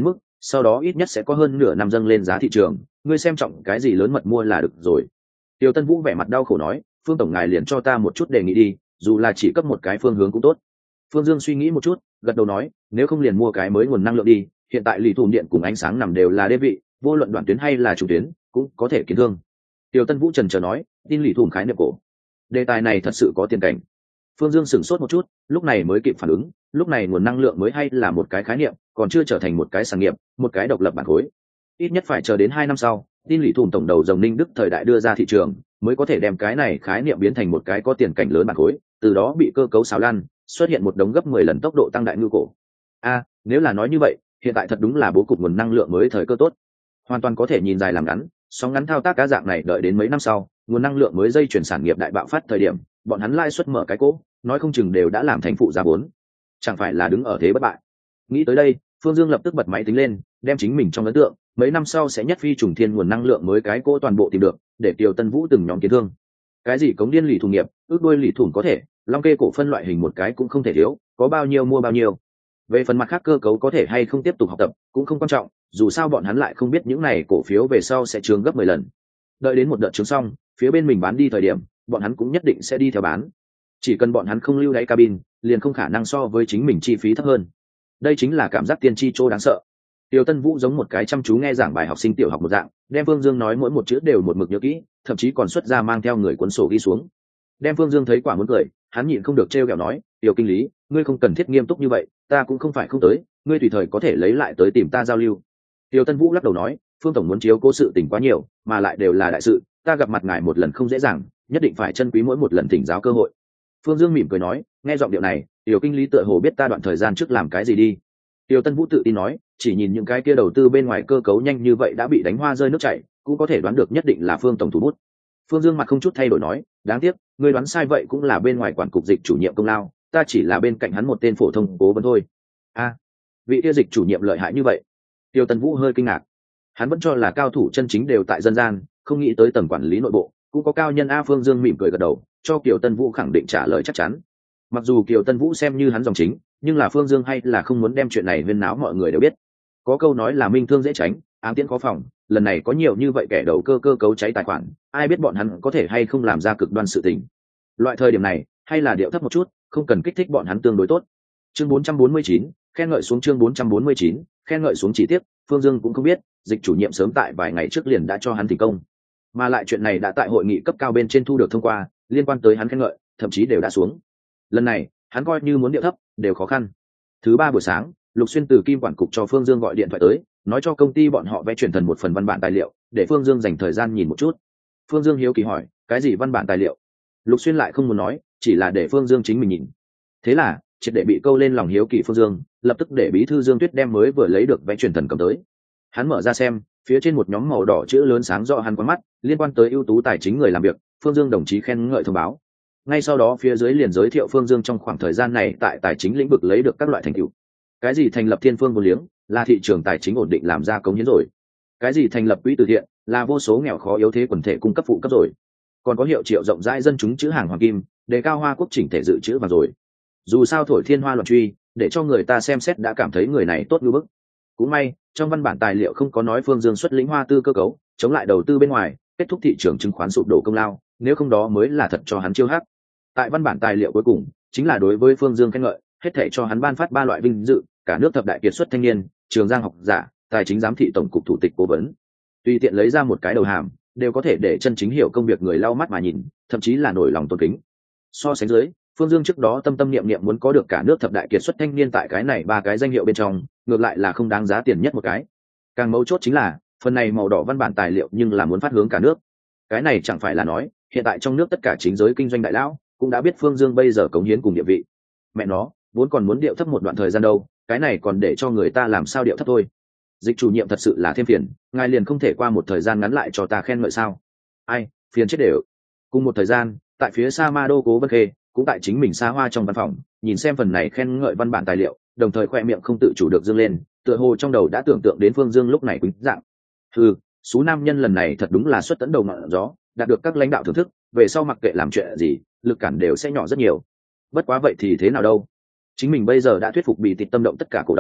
Speaker 1: sau đó ít nhất sẽ có hơn nửa năm dâng lên giá thị trường, ngươi xem trọng cái gì lớn mật mua là được rồi. Tiêu Tân Vũ vẻ mặt đau khổ nói, Phương tổng ngài liền cho ta một chút đề nghị đi, dù là chỉ cấp một cái phương hướng cũng tốt. Phương Dương suy nghĩ một chút, gật đầu nói, nếu không liền mua cái mới nguồn năng lượng đi, hiện tại lì thủng điện cùng ánh sáng nằm đều là đế vị, vô luận đoạn tuyến hay là chủ tuyến cũng có thể kiến thương. Tiêu Tân Vũ trần chờ nói, tin lì thủng khái niệm cổ, đề tài này thật sự có tiền cảnh. Phương Dương sửng sốt một chút, lúc này mới kịp phản ứng, lúc này nguồn năng lượng mới hay là một cái khái niệm, còn chưa trở thành một cái sản nghiệp, một cái độc lập bản khối. Ít nhất phải chờ đến hai năm sau, tin lì thủng tổng đầu dòng Ninh Đức thời đại đưa ra thị trường, mới có thể đem cái này khái niệm biến thành một cái có tiền cảnh lớn bản khối, từ đó bị cơ cấu xáo lan, xuất hiện một đống gấp mười lần tốc độ tăng đại ngư cổ. A, à, nếu là nói như vậy, hiện tại thật đúng là bố cục nguồn năng lượng mới thời cơ tốt. Hoàn toàn có thể nhìn dài làm ngắn, sóng ngắn thao tác cá dạng này đợi đến mấy năm sau, nguồn năng lượng mới dây chuyển sản nghiệp đại bạo phát thời điểm, bọn hắn lãi suất mở cái cỗ, nói không chừng đều đã làm thành phụ giá vốn, chẳng phải là đứng ở thế bất bại. Nghĩ tới đây, Phương Dương lập tức bật máy tính lên, đem chính mình trong ấn tượng mấy năm sau sẽ nhất phi trùng thiên nguồn năng lượng mới cái cỗ toàn bộ tìm được, để Tiêu Tân Vũ từng nhóm kiến thương. Cái gì cống điên lì thủ nghiệp, ước đuôi lì thủng có thể, long kê cổ phân loại hình một cái cũng không thể thiếu, có bao nhiêu mua bao nhiêu. Về phần mặt khác cơ cấu có thể hay không tiếp tục học tập cũng không quan trọng, dù sao bọn hắn lại không biết những này cổ phiếu về sau sẽ trướng gấp mười lần. Đợi đến một đợt trướng xong, phía bên mình bán đi thời điểm, bọn hắn cũng nhất định sẽ đi theo bán. Chỉ cần bọn hắn không lưu đáy cabin, liền không khả năng so với chính mình chi phí thấp hơn. Đây chính là cảm giác tiên tri chỗ đáng sợ. Tiêu Tân Vũ giống một cái chăm chú nghe giảng bài học sinh tiểu học một dạng, đem Phương Dương nói mỗi một chữ đều một mực nhớ kỹ, thậm chí còn xuất ra mang theo người cuốn sổ ghi xuống. Đem Phương Dương thấy quả muốn cười, hắn nhịn không được trêu ghẹo nói, "Tiêu kinh lý, ngươi không cần thiết nghiêm túc như vậy, ta cũng không phải không tới, ngươi tùy thời có thể lấy lại tới tìm ta giao lưu." Tiêu Tân Vũ lắc đầu nói, "Phương tổng muốn chiếu cố sự tình quá nhiều, mà lại đều là đại sự, ta gặp mặt ngài một lần không dễ dàng, nhất định phải trân quý mỗi một lần thỉnh giáo cơ hội." Phương Dương mỉm cười nói, nghe giọng điệu này, Tiêu kinh lý tựa hồ biết ta đoạn thời gian trước làm cái gì đi. Tiêu Tân Vũ tự tin nói, chỉ nhìn những cái kia đầu tư bên ngoài cơ cấu nhanh như vậy đã bị đánh hoa rơi nước chảy, cũng có thể đoán được nhất định là Phương tổng thủ bút. Phương Dương mặt không chút thay đổi nói, đáng tiếc, ngươi đoán sai vậy cũng là bên ngoài quản cục dịch chủ nhiệm công lao, ta chỉ là bên cạnh hắn một tên phổ thông cố vấn thôi. A, à, vị kia dịch chủ nhiệm lợi hại như vậy? Tiêu Tân Vũ hơi kinh ngạc. Hắn vẫn cho là cao thủ chân chính đều tại dân gian, không nghĩ tới tầng quản lý nội bộ cũng có cao nhân a. Phương Dương mỉm cười gật đầu, cho Kiều Tân Vũ khẳng định trả lời chắc chắn. Mặc dù Kiều Tân Vũ xem như hắn dòng chính, nhưng là Phương Dương hay là không muốn đem chuyện này huyên náo mọi người đều biết. Có câu nói là minh thương dễ tránh, ám tiễn khó phòng, lần này có nhiều như vậy kẻ đầu cơ cơ cấu cháy tài khoản, ai biết bọn hắn có thể hay không làm ra cực đoan sự tình. Loại thời điểm này, hay là điệu thấp một chút, không cần kích thích bọn hắn tương đối tốt. Chương bốn trăm bốn mươi chín, khen ngợi xuống chương bốn trăm bốn mươi chín, khen ngợi xuống chỉ tiếp, Phương Dương cũng không biết, dịch chủ nhiệm sớm tại vài ngày trước liền đã cho hắn thành công. Mà lại chuyện này đã tại hội nghị cấp cao bên trên thu được thông qua, liên quan tới hắn khen ngợi, thậm chí đều đã xuống. Lần này, hắn coi như muốn điệu thấp, đều khó khăn. Thứ ba buổi sáng, Lục Xuyên từ Kim quản cục cho Phương Dương gọi điện thoại tới, nói cho công ty bọn họ vẽ truyền thần một phần văn bản tài liệu, để Phương Dương dành thời gian nhìn một chút. Phương Dương hiếu kỳ hỏi, cái gì văn bản tài liệu? Lục Xuyên lại không muốn nói, chỉ là để Phương Dương chính mình nhìn. Thế là, triệt để bị câu lên lòng hiếu kỳ Phương Dương, lập tức để bí thư Dương Tuyết đem mới vừa lấy được vẽ truyền thần cầm tới. Hắn mở ra xem, phía trên một nhóm màu đỏ chữ lớn sáng rõ hắn quá mắt, liên quan tới ưu tú tài chính người làm việc, Phương Dương đồng chí khen ngợi thông báo. Ngay sau đó phía dưới liền giới thiệu Phương Dương trong khoảng thời gian này tại tài chính lĩnh vực lấy được các loại thành tựu. Cái gì thành lập Thiên Phương Vốn Liếng, là thị trường tài chính ổn định làm ra cống hiến rồi. Cái gì thành lập quỹ từ thiện, là vô số nghèo khó yếu thế quần thể cung cấp phụ cấp rồi. Còn có hiệu triệu rộng rãi dân chúng chữ hàng hoàng kim, đề cao hoa quốc chỉnh thể dự trữ vàng rồi. Dù sao thổi thiên hoa loạn truy, để cho người ta xem xét đã cảm thấy người này tốt như bức. Cũng may, trong văn bản tài liệu không có nói Phương Dương xuất lĩnh hoa tư cơ cấu, chống lại đầu tư bên ngoài, kết thúc thị trường chứng khoán sụp đổ công lao, nếu không đó mới là thật cho hắn chiêu hắc. Tại văn bản tài liệu cuối cùng, chính là đối với Phương Dương khen ngợi, hết thảy cho hắn ban phát ba loại vinh dự, cả nước thập đại kiệt xuất thanh niên, trường giang học giả, tài chính giám thị tổng cục thủ tịch cố vấn. Tùy tiện lấy ra một cái đầu hàm, đều có thể để chân chính hiểu công việc người lau mắt mà nhìn, thậm chí là nổi lòng tôn kính. So sánh dưới, Phương Dương trước đó tâm tâm niệm niệm muốn có được cả nước thập đại kiệt xuất thanh niên tại cái này ba cái danh hiệu bên trong, ngược lại là không đáng giá tiền nhất một cái. Càng mấu chốt chính là, phần này màu đỏ văn bản tài liệu nhưng là muốn phát hướng cả nước. Cái này chẳng phải là nói, hiện tại trong nước tất cả chính giới kinh doanh đại lão cũng đã biết Phương Dương bây giờ cống hiến cùng địa vị. Mẹ nó, vốn còn muốn điệu thấp một đoạn thời gian đâu, cái này còn để cho người ta làm sao điệu thấp thôi. Dịch chủ nhiệm thật sự là thêm phiền, ngài liền không thể qua một thời gian ngắn lại cho ta khen ngợi sao? Ai, phiền chết đều. Cùng một thời gian, tại phía Sa Ma Đô Cố Vân Khê cũng tại chính mình xa hoa trong văn phòng, nhìn xem phần này khen ngợi văn bản tài liệu, đồng thời khoe miệng không tự chủ được dương lên, tựa hồ trong đầu đã tưởng tượng đến Phương Dương lúc này quýnh dạng. Ừ, số nam nhân lần này thật đúng là xuất tấn đầu ngọn gió, đạt được các lãnh đạo thưởng thức, về sau mặc kệ làm chuyện gì, lực cản đều sẽ nhỏ rất nhiều. Bất quá vậy thì thế nào đâu? Chính mình bây giờ đã thuyết phục bị tịt tâm động tất cả cổ đông,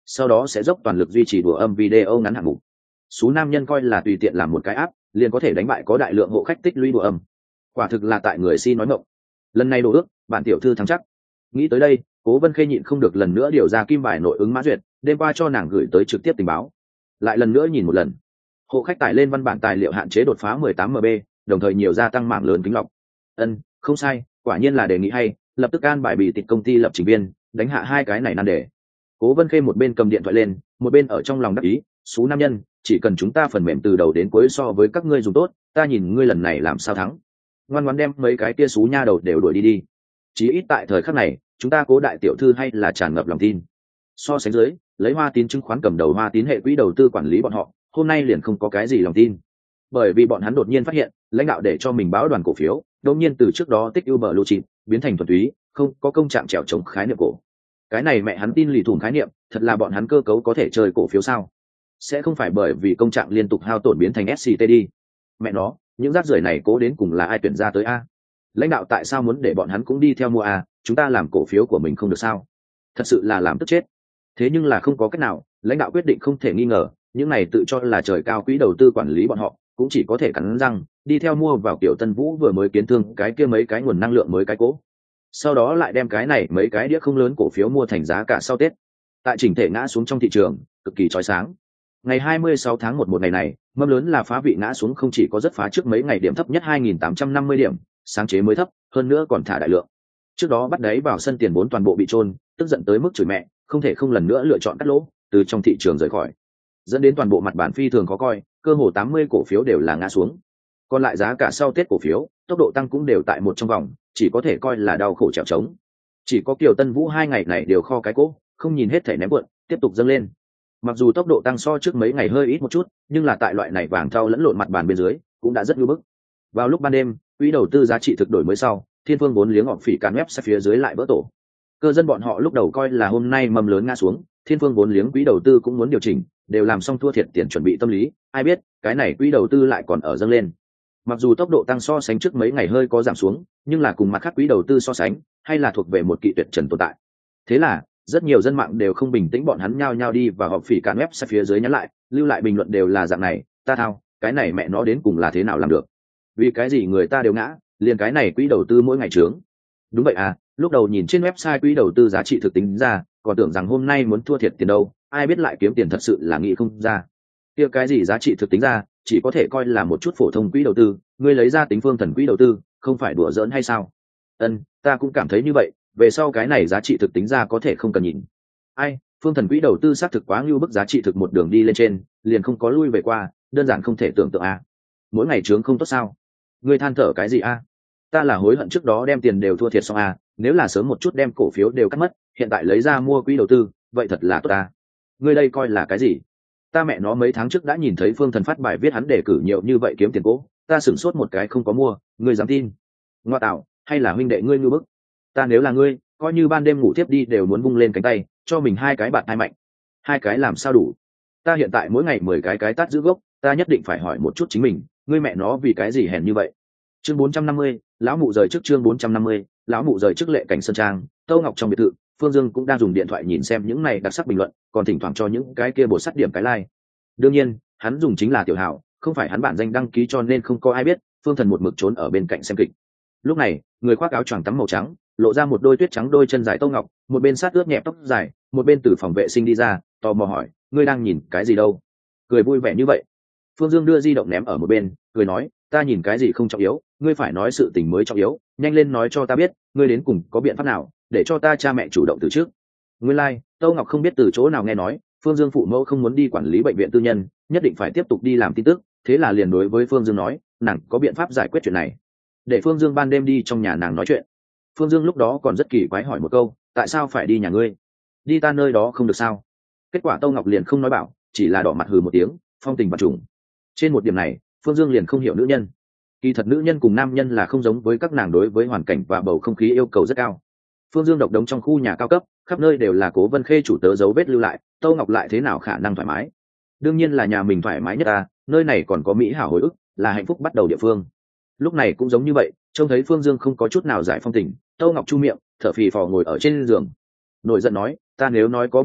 Speaker 1: sau đó sẽ dốc toàn lực duy trì đùa âm video ngắn hạng mục. Số nam nhân coi là tùy tiện làm một cái áp liền có thể đánh bại có đại lượng hộ khách tích lũy đùa âm, quả thực là tại người si nói mộng. Lần này đồ ước bản tiểu thư thắng chắc. Nghĩ tới đây, Cố Vân Khê nhịn không được lần nữa điều ra kim bài nội ứng mã duyệt, đêm qua cho nàng gửi tới trực tiếp tình báo. Lại lần nữa nhìn một lần, hộ khách tải lên văn bản tài liệu hạn chế đột phá mười tám MB, đồng thời nhiều gia tăng mạng lớn kính lọc. Ân, không sai, quả nhiên là đề nghị hay, lập tức an bài bị tịch công ty lập trình viên, đánh hạ hai cái này nan đề. Cố Vân Khê một bên cầm điện thoại lên, một bên ở trong lòng đắc ý, số nam nhân, chỉ cần chúng ta phần mềm từ đầu đến cuối so với các ngươi dùng tốt, ta nhìn ngươi lần này làm sao thắng. Ngoan ngoãn đem mấy cái kia số nha đầu đều đuổi đi đi. Chí ít tại thời khắc này, chúng ta Cố đại tiểu thư hay là tràn ngập lòng tin. So sánh dưới, lấy Hoa Tín chứng khoán cầm đầu Hoa Tín hệ quỹ đầu tư quản lý bọn họ, hôm nay liền không có cái gì lòng tin. Bởi vì bọn hắn đột nhiên phát hiện, lãnh đạo để cho mình báo đoàn cổ phiếu, đột nhiên từ trước đó tích ưu bờ lưu chìm, biến thành thuần túy, không có công trạng trèo chống khái niệm cổ. Cái này mẹ hắn tin lì thủng khái niệm, thật là bọn hắn cơ cấu có thể chơi cổ phiếu sao? Sẽ không phải bởi vì công trạng liên tục hao tổn biến thành ét xê tê đi. Mẹ nó, những rác rưởi này cố đến cùng là ai tuyển ra tới a? Lãnh đạo tại sao muốn để bọn hắn cũng đi theo mua a? Chúng ta làm cổ phiếu của mình không được sao? Thật sự là làm tức chết. Thế nhưng là không có cách nào, lãnh đạo quyết định không thể nghi ngờ, những này tự cho là trời cao quỹ đầu tư quản lý bọn họ, cũng chỉ có thể cắn răng đi theo mua vào kiểu Tân Vũ vừa mới kiến thương cái kia mấy cái nguồn năng lượng mới cái cố. Sau đó lại đem cái này mấy cái đĩa không lớn cổ phiếu mua thành giá cả sau Tết. Tại chỉnh thể ngã xuống trong thị trường, cực kỳ chói sáng. Ngày hai mươi sáu tháng một một ngày này, mâm lớn là phá vị ngã xuống không chỉ có rất phá trước mấy ngày điểm thấp nhất hai nghìn tám trăm năm mươi điểm, sáng chế mới thấp, hơn nữa còn thả đại lượng. Trước đó bắt đáy vào sân tiền vốn toàn bộ bị trôn, tức giận tới mức chửi mẹ, không thể không lần nữa lựa chọn cắt lỗ, từ trong thị trường rời khỏi. Dẫn đến toàn bộ mặt bản phi thường khó coi, cơ hồ tám mươi cổ phiếu đều là ngã xuống. Còn lại giá cả sau Tết cổ phiếu, tốc độ tăng cũng đều tại một trong vòng, chỉ có thể coi là đau khổ trèo trống. Chỉ có Kiều Tân Vũ hai ngày này đều kho cái cỗ, không nhìn hết thể ném cuộn, tiếp tục dâng lên. Mặc dù tốc độ tăng so trước mấy ngày hơi ít một chút, nhưng là tại loại này vàng thau lẫn lộn mặt bàn bên dưới, cũng đã rất nhu bức. Vào lúc ban đêm, quỹ đầu tư giá trị thực đổi mới sau, Thiên Phương vốn liếng ngọc phỉ càn web phía dưới lại vỡ tổ. Cơ dân bọn họ lúc đầu coi là hôm nay mầm lớn ngã xuống, Thiên Phương vốn liếng quỹ đầu tư cũng muốn điều chỉnh, đều làm xong thua thiệt tiền chuẩn bị tâm lý, ai biết, cái này quỹ đầu tư lại còn ở dâng lên. Mặc dù tốc độ tăng so sánh trước mấy ngày hơi có giảm xuống, nhưng là cùng mặt khác quỹ đầu tư so sánh, hay là thuộc về một kỵ tuyệt trần tồn tại. Thế là, rất nhiều dân mạng đều không bình tĩnh, bọn hắn nhao nhao đi và họp phỉ cản web phía dưới nhắn lại, lưu lại bình luận đều là dạng này, ta thao, cái này mẹ nó đến cùng là thế nào làm được? Vì cái gì người ta đều ngã, liền cái này quỹ đầu tư mỗi ngày trướng. Đúng vậy à, lúc đầu nhìn trên website quỹ đầu tư giá trị thực tính ra, còn tưởng rằng hôm nay muốn thua thiệt tiền đâu, ai biết lại kiếm tiền thật sự là nghĩ không ra. Kia cái gì giá trị thực tính ra, chỉ có thể coi là một chút phổ thông quỹ đầu tư, ngươi lấy ra tính phương thần quỹ đầu tư, không phải đùa giỡn hay sao? Ân, ta cũng cảm thấy như vậy, về sau cái này giá trị thực tính ra có thể không cần nhìn. Ai, phương thần quỹ đầu tư xác thực quá ngưu bức, giá trị thực một đường đi lên trên, liền không có lui về qua, đơn giản không thể tưởng tượng a. À. Mỗi ngày trướng không tốt sao? Ngươi than thở cái gì a? À? Ta là hối hận trước đó đem tiền đều thua thiệt xong a, à. Nếu là sớm một chút đem cổ phiếu đều cắt mất, hiện tại lấy ra mua quỹ đầu tư, vậy thật là tốt ta. Ngươi đây coi là cái gì? Ta mẹ nó mấy tháng trước đã nhìn thấy phương thần phát bài viết hắn đề cử nhiều như vậy kiếm tiền cố, ta sửng sốt một cái không có mua, ngươi dám tin? Ngoa tạo, hay là huynh đệ ngươi ngưu bức? Ta nếu là ngươi, coi như ban đêm ngủ tiếp đi đều muốn vung lên cánh tay, cho mình hai cái bạt hai mạnh. Hai cái làm sao đủ? Ta hiện tại mỗi ngày mười cái cái tát giữ gốc, ta nhất định phải hỏi một chút chính mình, ngươi mẹ nó vì cái gì hèn như vậy? Chương bốn trăm năm mươi, lão mụ rời trước chương bốn trăm năm mươi, lão mụ rời trước lệ cảnh sơn trang, Tâu Ngọc trong biệt thự, Phương Dương cũng đang dùng điện thoại nhìn xem những này đặc sắc bình luận, còn thỉnh thoảng cho những cái kia bổ sắt điểm cái like. Đương nhiên, hắn dùng chính là tiểu hảo, không phải hắn bản danh đăng ký cho nên không có ai biết, Phương Thần một mực trốn ở bên cạnh xem kịch. Lúc này, người khoác áo choàng tắm màu trắng, lộ ra một đôi tuyết trắng đôi chân dài Tâu Ngọc, một bên sát ướt nhẹ tóc dài, một bên từ phòng vệ sinh đi ra, tò mò hỏi, ngươi đang nhìn cái gì đâu? Cười vui vẻ như vậy. Phương Dương đưa di động ném ở một bên, cười nói, ta nhìn cái gì không trọng yếu, ngươi phải nói sự tình mới trọng yếu, nhanh lên nói cho ta biết, ngươi đến cùng có biện pháp nào để cho ta cha mẹ chủ động từ trước. Nguyên lai, like, Tâu Ngọc không biết từ chỗ nào nghe nói, Phương Dương phụ mẫu không muốn đi quản lý bệnh viện tư nhân, nhất định phải tiếp tục đi làm tin tức, thế là liền đối với Phương Dương nói, nàng có biện pháp giải quyết chuyện này. Để Phương Dương ban đêm đi trong nhà nàng nói chuyện. Phương Dương lúc đó còn rất kỳ quái hỏi một câu, tại sao phải đi nhà ngươi? Đi ta nơi đó không được sao? Kết quả Tâu Ngọc liền không nói bảo, chỉ là đỏ mặt hừ một tiếng, phong tình vật trùng. Trên một điểm này, Phương Dương liền không hiểu nữ nhân. Kỳ thật nữ nhân cùng nam nhân là không giống với các nàng đối với hoàn cảnh và bầu không khí yêu cầu rất cao. Phương Dương độc đống trong khu nhà cao cấp, khắp nơi đều là Cố Vân Khê chủ tớ dấu vết lưu lại, Tâu Ngọc lại thế nào khả năng thoải mái? Đương nhiên là nhà mình thoải mái nhất ta, nơi này còn có mỹ hảo hồi ức, là hạnh phúc bắt đầu địa phương. Lúc này cũng giống như vậy, trông thấy Phương Dương không có chút nào giải phong tình, Tâu Ngọc chu miệng, thở phì phò ngồi ở trên giường, nổi giận nói, ta nếu nói có biện pháp,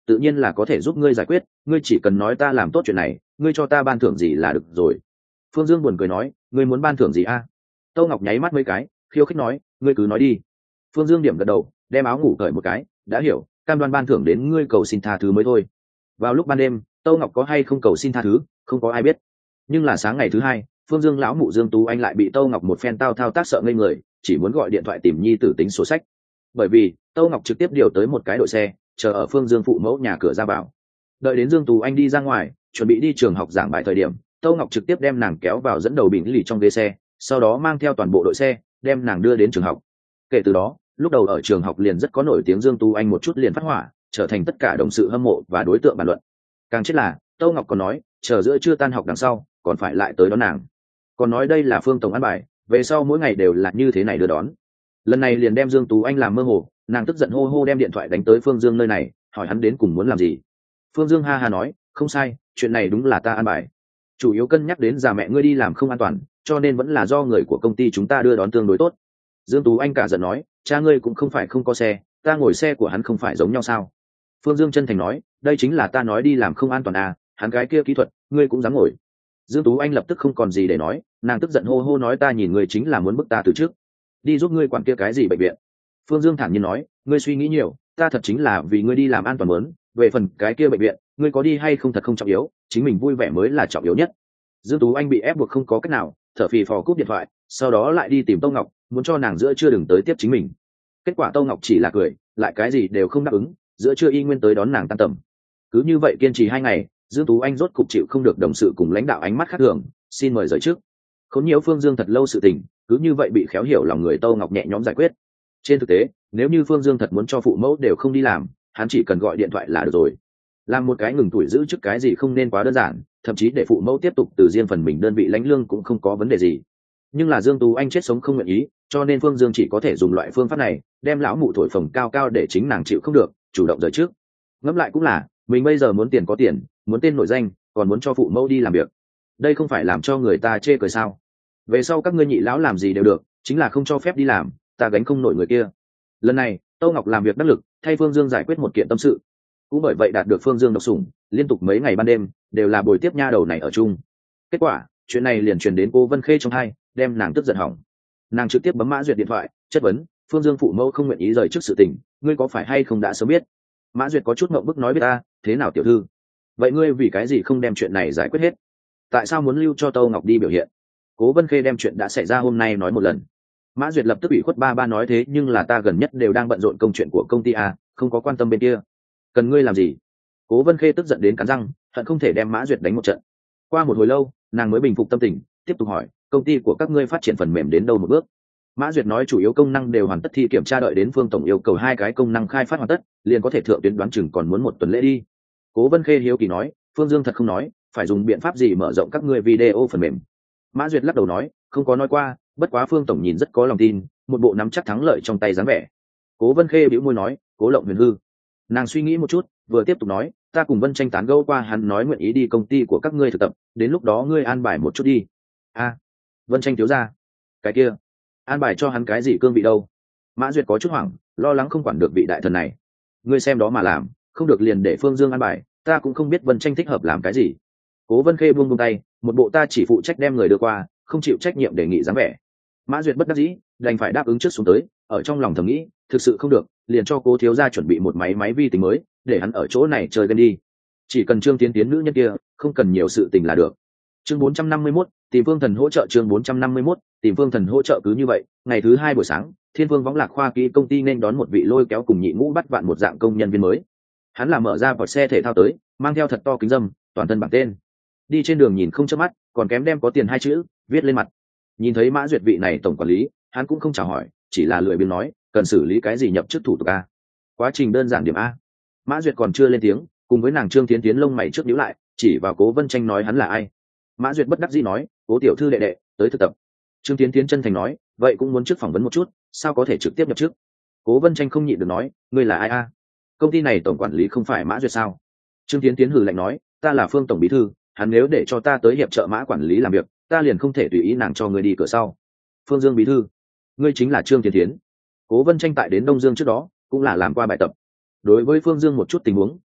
Speaker 1: tự nhiên là có thể giúp ngươi giải quyết, ngươi chỉ cần nói ta làm tốt chuyện này, ngươi cho ta ban thưởng gì là được rồi. Phương Dương buồn cười nói, ngươi muốn ban thưởng gì a? Tô Ngọc nháy mắt mấy cái, khiêu khích nói, ngươi cứ nói đi. Phương Dương điểm gật đầu, đem áo ngủ cởi một cái, đã hiểu, cam đoan ban thưởng đến ngươi cầu xin tha thứ mới thôi. Vào lúc ban đêm, Tô Ngọc có hay không cầu xin tha thứ, không có ai biết. Nhưng là sáng ngày thứ hai, Phương Dương lão mụ Dương Tú Anh lại bị Tô Ngọc một phen tao thao tác sợ ngây người, chỉ muốn gọi điện thoại tìm nhi tử tính sổ sách. Bởi vì Tô Ngọc trực tiếp điều tới một cái đội xe, chờ ở Phương Dương phụ mẫu nhà cửa ra vào. Đợi đến Dương Tú Anh đi ra ngoài, chuẩn bị đi trường học giảng bài thời điểm, Tô Ngọc trực tiếp đem nàng kéo vào dẫn đầu bình lì trong ghế xe, sau đó mang theo toàn bộ đội xe, đem nàng đưa đến trường học. Kể từ đó, lúc đầu ở trường học liền rất có nổi tiếng Dương Tú Anh một chút liền phát hỏa, trở thành tất cả đồng sự hâm mộ và đối tượng bàn luận. Càng chết là, Tô Ngọc còn nói, chờ giữa trưa tan học đằng sau, còn phải lại tới đón nàng. Còn nói đây là Phương tổng an bài, về sau mỗi ngày đều là như thế này đưa đón. Lần này liền đem Dương Tú Anh làm mơ hồ, nàng tức giận hô hô đem điện thoại đánh tới Phương Dương nơi này, hỏi hắn đến cùng muốn làm gì. Phương Dương ha ha nói, không sai, chuyện này đúng là ta an bài. Chủ yếu cân nhắc đến già mẹ ngươi đi làm không an toàn, cho nên vẫn là do người của công ty chúng ta đưa đón tương đối tốt. Dương Tú Anh cả giận nói, cha ngươi cũng không phải không có xe, ta ngồi xe của hắn không phải giống nhau sao? Phương Dương chân thành nói, đây chính là ta nói đi làm không an toàn à, hắn cái kia kỹ thuật, ngươi cũng dám ngồi. Dương Tú Anh lập tức không còn gì để nói, nàng tức giận hô hô nói ta nhìn ngươi chính là muốn bức ta từ trước, đi giúp ngươi quản kia cái gì bệnh viện. Phương Dương thản nhiên nói, ngươi suy nghĩ nhiều, ta thật chính là vì ngươi đi làm an toàn muốn, về phần cái kia bệnh viện, ngươi có đi hay không thật không trọng yếu, chính mình vui vẻ mới là trọng yếu nhất. Dương Tú Anh bị ép buộc không có cách nào, thở phì phò cúp điện thoại, sau đó lại đi tìm Tô Ngọc, muốn cho nàng giữa trưa đừng tới tiếp chính mình. Kết quả Tô Ngọc chỉ là cười, lại cái gì đều không đáp ứng, giữa trưa y nguyên tới đón nàng tan tầm. Cứ như vậy kiên trì hai ngày, Dương Tú Anh rốt cục chịu không được đồng sự cùng lãnh đạo ánh mắt khác thường, xin mời rời trước. Khốn nhiều Phương Dương thật lâu sự tình, cứ như vậy bị khéo hiểu lòng người Tô Ngọc nhẹ nhõm giải quyết. Trên thực tế, nếu như Phương Dương thật muốn cho phụ mẫu đều không đi làm, hắn chỉ cần gọi điện thoại là được rồi. Làm một cái ngừng tuổi giữ chức cái gì không nên quá đơn giản, thậm chí để phụ mẫu tiếp tục từ riêng phần mình đơn vị lãnh lương cũng không có vấn đề gì. Nhưng là Dương Tú Anh chết sống không nguyện ý, cho nên Phương Dương chỉ có thể dùng loại phương pháp này, đem lão mụ thổi phồng cao cao để chính nàng chịu không được, chủ động rời trước. Ngẫm lại cũng là, mình bây giờ muốn tiền có tiền, muốn tên nổi danh, còn muốn cho phụ mẫu đi làm việc. Đây không phải làm cho người ta chê cười sao? Về sau các ngươi nhị lão làm gì đều được, chính là không cho phép đi làm, ta gánh không nổi người kia. Lần này, Tô Ngọc làm việc đắc lực, thay Phương Dương giải quyết một kiện tâm sự. Cũng bởi vậy đạt được Phương Dương độc sủng, liên tục mấy ngày ban đêm đều là bồi tiếp nha đầu này ở chung. Kết quả, chuyện này liền truyền đến cô Vân Khê trong hai, đem nàng tức giận hỏng. Nàng trực tiếp bấm Mã Duyệt điện thoại, chất vấn, Phương Dương phụ mẫu không nguyện ý rời trước sự tình, ngươi có phải hay không đã sớm biết? Mã Duyệt có chút ngượng bức nói với ta, thế nào tiểu thư? Vậy ngươi vì cái gì không đem chuyện này giải quyết hết? Tại sao muốn lưu cho Tô Ngọc đi biểu hiện? Cố Vân Khê đem chuyện đã xảy ra hôm nay nói một lần. Mã Duyệt lập tức ủy khuất ba ba nói thế nhưng là ta gần nhất đều đang bận rộn công chuyện của công ty a, không có quan tâm bên kia. Cần ngươi làm gì? Cố Vân Khê tức giận đến cắn răng, hận không thể đem Mã Duyệt đánh một trận. Qua một hồi lâu, nàng mới bình phục tâm tình, tiếp tục hỏi, công ty của các ngươi phát triển phần mềm đến đâu một bước? Mã Duyệt nói chủ yếu công năng đều hoàn tất thi kiểm tra, đợi đến Phương tổng yêu cầu hai cái công năng khai phát hoàn tất, liền có thể thượng tuyến, đoán chừng còn muốn một tuần lễ đi. Cố Vân Khê hiếu kỳ nói, Phương Dương thật không nói, phải dùng biện pháp gì mở rộng các ngươi video phần mềm? Mã Duyệt lắc đầu nói, không có nói qua, bất quá Phương tổng nhìn rất có lòng tin, một bộ nắm chắc thắng lợi trong tay dáng vẻ. Cố Vân Khê bĩu môi nói, Cố Lộng Huyền hư. Nàng suy nghĩ một chút, vừa tiếp tục nói, ta cùng Vân Tranh tán gẫu qua, hắn nói nguyện ý đi công ty của các ngươi thực tập, đến lúc đó ngươi an bài một chút đi. A, à, Vân Tranh thiếu gia, cái kia, an bài cho hắn cái gì cương vị đâu? Mã Duyệt có chút hoảng, lo lắng không quản được vị đại thần này. Ngươi xem đó mà làm, không được liền để Phương Dương an bài, ta cũng không biết Vân Tranh thích hợp làm cái gì. Cố Vân Khê buông buông tay, một bộ ta chỉ phụ trách đem người đưa qua, không chịu trách nhiệm đề nghị dáng vẻ. Mã Duyệt bất đắc dĩ, đành phải đáp ứng trước xuống tới, ở trong lòng thầm nghĩ, thực sự không được, liền cho Cố thiếu gia chuẩn bị một máy máy vi tính mới, để hắn ở chỗ này chơi game đi. Chỉ cần Trương Tiến Tiến nữ nhân kia, không cần nhiều sự tình là được. Chương bốn trăm năm mươi mốt, tìm Phương Thần hỗ trợ. Chương bốn trăm năm mươi mốt, tìm Phương Thần hỗ trợ. Cứ như vậy, ngày thứ hai buổi sáng, Thiên Vương Võng Lạc khoa kỹ công ty nên đón một vị lôi kéo cùng nhị ngũ bắt vạn một dạng công nhân viên mới. Hắn là mở ra vỏ xe thể thao tới, mang theo thật to kính dâm, toàn thân bảng tên. Đi trên đường nhìn không chớp mắt, còn kém đem có tiền hai chữ viết lên mặt. Nhìn thấy Mã Duyệt vị này tổng quản lý, hắn cũng không chào hỏi, chỉ là lười biếng nói, cần xử lý cái gì nhập chức thủ tục a? Quá trình đơn giản điểm a. Mã Duyệt còn chưa lên tiếng, cùng với nàng Trương Tiến Tiến lông mày trước nhíu lại, chỉ vào Cố Vân Tranh nói hắn là ai. Mã Duyệt bất đắc dĩ nói, Cố tiểu thư đệ đệ tới thực tập. Trương Tiến Tiến chân thành nói, vậy cũng muốn trước phỏng vấn một chút, sao có thể trực tiếp nhập chức? Cố Vân Tranh không nhịn được nói, ngươi là ai a? Công ty này tổng quản lý không phải Mã Duyệt sao? Trương Tiến Tiến hừ lạnh nói, ta là Phương tổng bí thư, hắn nếu để cho ta tới hiệp trợ Mã quản lý làm việc, ta liền không thể tùy ý nàng cho người đi cửa sau. Phương Dương bí thư, ngươi chính là Trương Tiến Tiến. Cố Vân Tranh tại đến Đông Dương trước đó cũng là làm qua bài tập, đối với Phương Dương một chút tình huống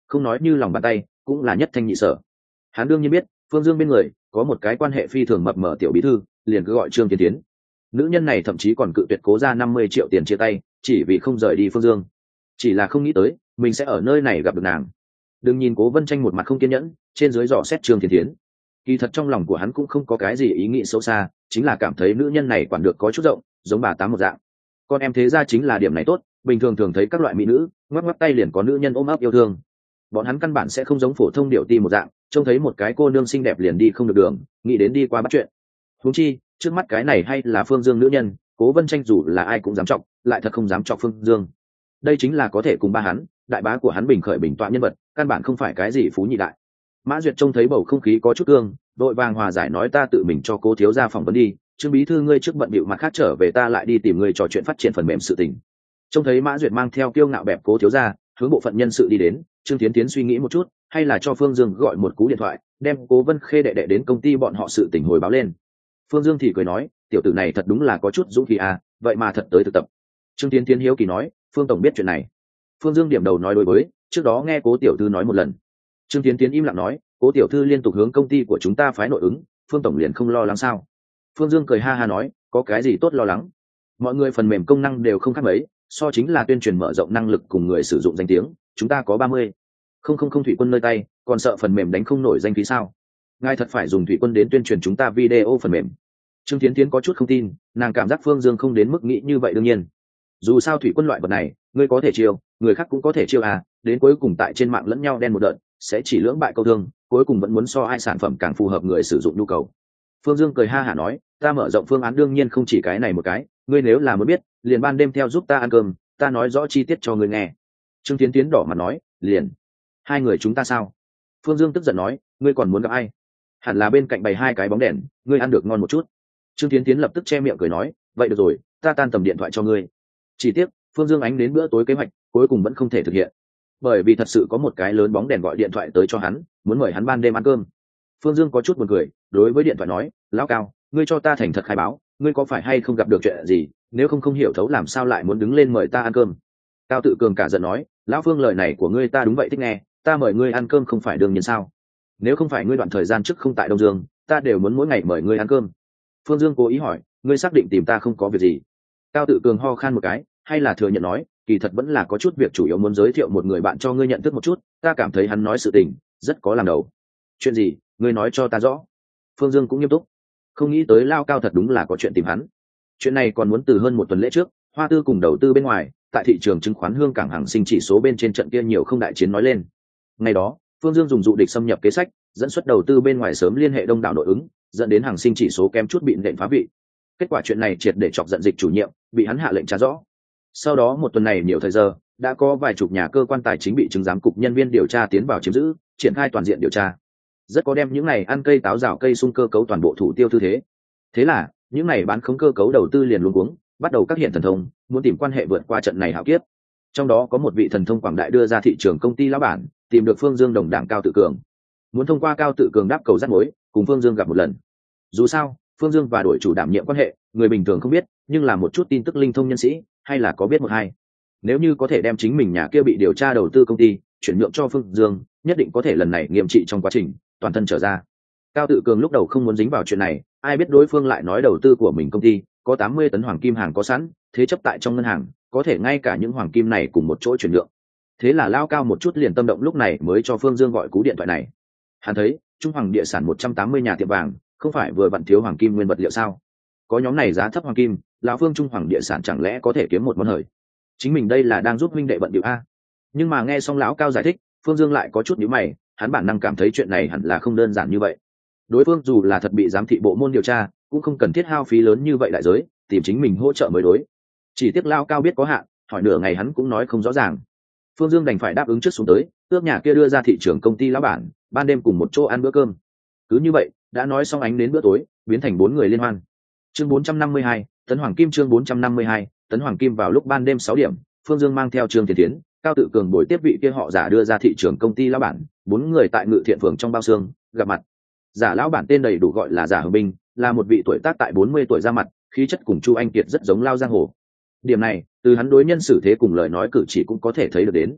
Speaker 1: không nói như lòng bàn tay cũng là nhất thanh nhị sở. Hắn đương nhiên biết Phương Dương bên người có một cái quan hệ phi thường mập mờ tiểu bí thư, liền cứ gọi Trương Tiến Tiến. Nữ nhân này thậm chí còn cự tuyệt cố ra năm mươi triệu tiền chia tay, chỉ vì không rời đi Phương Dương. Chỉ là không nghĩ tới mình sẽ ở nơi này gặp được nàng. Đừng nhìn Cố Vân Tranh một mặt không kiên nhẫn, trên dưới dò xét Trương Tiến Tiến. Kỳ thật trong lòng của hắn cũng không có cái gì ý nghĩ xấu xa, chính là cảm thấy nữ nhân này quản được có chút rộng, giống bà tám một dạng. Con em thế ra chính là điểm này tốt, bình thường thường thấy các loại mỹ nữ ngoắc ngoắc tay liền có nữ nhân ôm ấp yêu thương. Bọn hắn căn bản sẽ không giống phổ thông điệu ti một dạng, trông thấy một cái cô nương xinh đẹp liền đi không được đường, nghĩ đến đi qua bắt chuyện. Huống chi trước mắt cái này hay là Phương Dương nữ nhân, Cố Vân Tranh dù là ai cũng dám chọc, lại thật không dám chọc Phương Dương. Đây chính là có thể cùng ba hắn, đại bá của hắn bình khởi bình tọa nhân vật, căn bản không phải cái gì phú nhị đại. Mã Duyệt trông thấy bầu không khí có chút cương, đội vàng hòa giải nói ta tự mình cho Cố thiếu gia phỏng vấn đi, Trương bí thư ngươi trước bận bịu mặt khác trở về ta lại đi tìm ngươi trò chuyện phát triển phần mềm sự tình. Trông thấy Mã Duyệt mang theo kiêu ngạo bẹp Cố thiếu gia hướng bộ phận nhân sự đi đến, Trương Tiến Tiến suy nghĩ một chút, hay là cho Phương Dương gọi một cú điện thoại, đem Cố Vân Khê đệ đệ đến công ty bọn họ sự tình hồi báo lên. Phương Dương thì cười nói, tiểu tử này thật đúng là có chút dũng khí à, vậy mà thật tới thực tập. Trương Tiến Tiến hiếu kỳ nói, Phương tổng biết chuyện này. Phương Dương điểm đầu nói đối với, trước đó nghe Cố tiểu thư nói một lần. Trương Tiến Tiến im lặng nói, Cố tiểu thư liên tục hướng công ty của chúng ta phái nội ứng, Phương tổng liền không lo lắng sao? Phương Dương cười ha ha nói, có cái gì tốt lo lắng? Mọi người phần mềm công năng đều không khác mấy, so chính là tuyên truyền mở rộng năng lực cùng người sử dụng danh tiếng, chúng ta có ba mươi. Không không không thủy quân nơi tay, còn sợ phần mềm đánh không nổi danh khí sao? Ngài thật phải dùng thủy quân đến tuyên truyền chúng ta video phần mềm. Trương Tiến Tiến có chút không tin, nàng cảm giác Phương Dương không đến mức nghĩ như vậy đương nhiên. Dù sao thủy quân loại vật này, ngươi có thể chiêu, người khác cũng có thể chiêu à, đến cuối cùng tại trên mạng lẫn nhau đen một đợt, sẽ chỉ lưỡng bại câu thương, cuối cùng vẫn muốn so ai sản phẩm càng phù hợp người sử dụng nhu cầu. Phương Dương cười ha hả nói, ta mở rộng phương án đương nhiên không chỉ cái này một cái, ngươi nếu là muốn biết, liền ban đêm theo giúp ta ăn cơm, ta nói rõ chi tiết cho ngươi nghe. Trương Tiến Tiến đỏ mặt nói, liền hai người chúng ta sao? Phương Dương tức giận nói, ngươi còn muốn gặp ai? Hẳn là bên cạnh bày hai cái bóng đèn, ngươi ăn được ngon một chút. Trương Tiến Tiến lập tức che miệng cười nói, vậy được rồi, ta tan tầm điện thoại cho ngươi. Chỉ tiếc Phương Dương ánh đến bữa tối kế hoạch cuối cùng vẫn không thể thực hiện, bởi vì thật sự có một cái lớn bóng đèn gọi điện thoại tới cho hắn, muốn mời hắn ban đêm ăn cơm. Phương Dương có chút buồn cười, đối với điện thoại nói, lão Cao, ngươi cho ta thành thật khai báo, ngươi có phải hay không gặp được chuyện gì, nếu không không hiểu thấu làm sao lại muốn đứng lên mời ta ăn cơm? Cao Tự Cường cả giận nói, lão Phương lời này của ngươi ta đúng vậy thích nghe, ta mời ngươi ăn cơm không phải đương nhiên sao? Nếu không phải ngươi đoạn thời gian trước không tại Đông Dương, ta đều muốn mỗi ngày mời ngươi ăn cơm. Phương Dương cố ý hỏi, ngươi xác định tìm ta không có việc gì? Cao Tự Cường ho khan một cái, hay là thừa nhận nói, kỳ thật vẫn là có chút việc, chủ yếu muốn giới thiệu một người bạn cho ngươi nhận thức một chút, ta cảm thấy hắn nói sự tình rất có làm đầu. Chuyện gì, ngươi nói cho ta rõ. Phương Dương cũng nghiêm túc, không nghĩ tới Lao Cao thật đúng là có chuyện tìm hắn. Chuyện này còn muốn từ hơn một tuần lễ trước, Hoa Tư cùng đầu tư bên ngoài, tại thị trường chứng khoán Hương Cảng hàng sinh chỉ số bên trên trận kia nhiều không đại chiến nói lên. Ngày đó, Phương Dương dùng dụ địch xâm nhập kế sách, dẫn xuất đầu tư bên ngoài sớm liên hệ đông đảo nội ứng, dẫn đến hàng sinh chỉ số kém chút bị nện phá vị. Kết quả chuyện này triệt để chọc giận dịch chủ nhiệm, bị hắn hạ lệnh trả rõ. Sau đó một tuần này nhiều thời giờ, đã có vài chục nhà cơ quan tài chính bị chứng giám cục nhân viên điều tra tiến vào chiếm giữ, triển khai toàn diện điều tra. Rất có đem những này ăn cây táo rào cây sung cơ cấu toàn bộ thủ tiêu tư thế. Thế là những này bán khống cơ cấu đầu tư liền luống cuống, bắt đầu các hiện thần thông, muốn tìm quan hệ vượt qua trận này hạo kiếp. Trong đó có một vị thần thông quảng đại đưa ra thị trường công ty lão bản, tìm được Phương Dương đồng đảng Cao Tự Cường, muốn thông qua Cao Tự Cường đáp cầu dắt mối, cùng Phương Dương gặp một lần. Dù sao Phương Dương và đội chủ đảm nhiệm quan hệ, người bình thường không biết, nhưng là một chút tin tức linh thông nhân sĩ hay là có biết một hai. Nếu như có thể đem chính mình nhà kia bị điều tra đầu tư công ty chuyển nhượng cho Phương Dương, nhất định có thể lần này nghiêm trị trong quá trình toàn thân trở ra. Cao Tự Cường lúc đầu không muốn dính vào chuyện này, ai biết đối phương lại nói đầu tư của mình công ty có tám mươi tấn hoàng kim hàng có sẵn, thế chấp tại trong ngân hàng, có thể ngay cả những hoàng kim này cùng một chỗ chuyển nhượng. Thế là Lao Cao một chút liền tâm động, lúc này mới cho Phương Dương gọi cú điện thoại này. Hắn thấy Trung Hoàng địa sản một trăm tám mươi nhà tiệm vàng, không phải vừa vặn thiếu hoàng kim nguyên vật liệu sao? Có nhóm này giá thấp hoàng kim, lão Phương Trung Hoàng địa sản chẳng lẽ có thể kiếm một món hời? Chính mình đây là đang giúp huynh đệ bận điệu a. Nhưng mà nghe xong lão Cao giải thích, Phương Dương lại có chút nhíu mày, hắn bản năng cảm thấy chuyện này hẳn là không đơn giản như vậy. Đối phương dù là thật bị giám thị bộ môn điều tra, cũng không cần thiết hao phí lớn như vậy đại giới, tìm chính mình hỗ trợ mới đối. Chỉ tiếc lão Cao biết có hạn, hỏi nửa ngày hắn cũng nói không rõ ràng. Phương Dương đành phải đáp ứng trước xuống tới, ước nhà kia đưa ra thị trường công ty lão bản, ban đêm cùng một chỗ ăn bữa cơm. Cứ như vậy, đã nói xong ánh đến bữa tối, biến thành bốn người liên hoan. Chương bốn trăm năm mươi hai, tấn hoàng kim. Chương bốn trăm năm mươi hai, tấn hoàng kim. Vào lúc ban đêm sáu điểm, Phương Dương mang theo Trương Tiến Tiến, Cao Tự Cường buổi tiếp vị kia họ giả đưa ra thị trường công ty lão bản, bốn người tại Ngự Thiện phường trong bao xương gặp mặt. Giả lão bản tên đầy đủ gọi là Giả Hồng Binh, là một vị tuổi tác tại bốn mươi tuổi ra mặt, khí chất cùng Chu Anh Kiệt rất giống Lao giang hồ. Điểm này, từ hắn đối nhân xử thế cùng lời nói cử chỉ cũng có thể thấy được đến.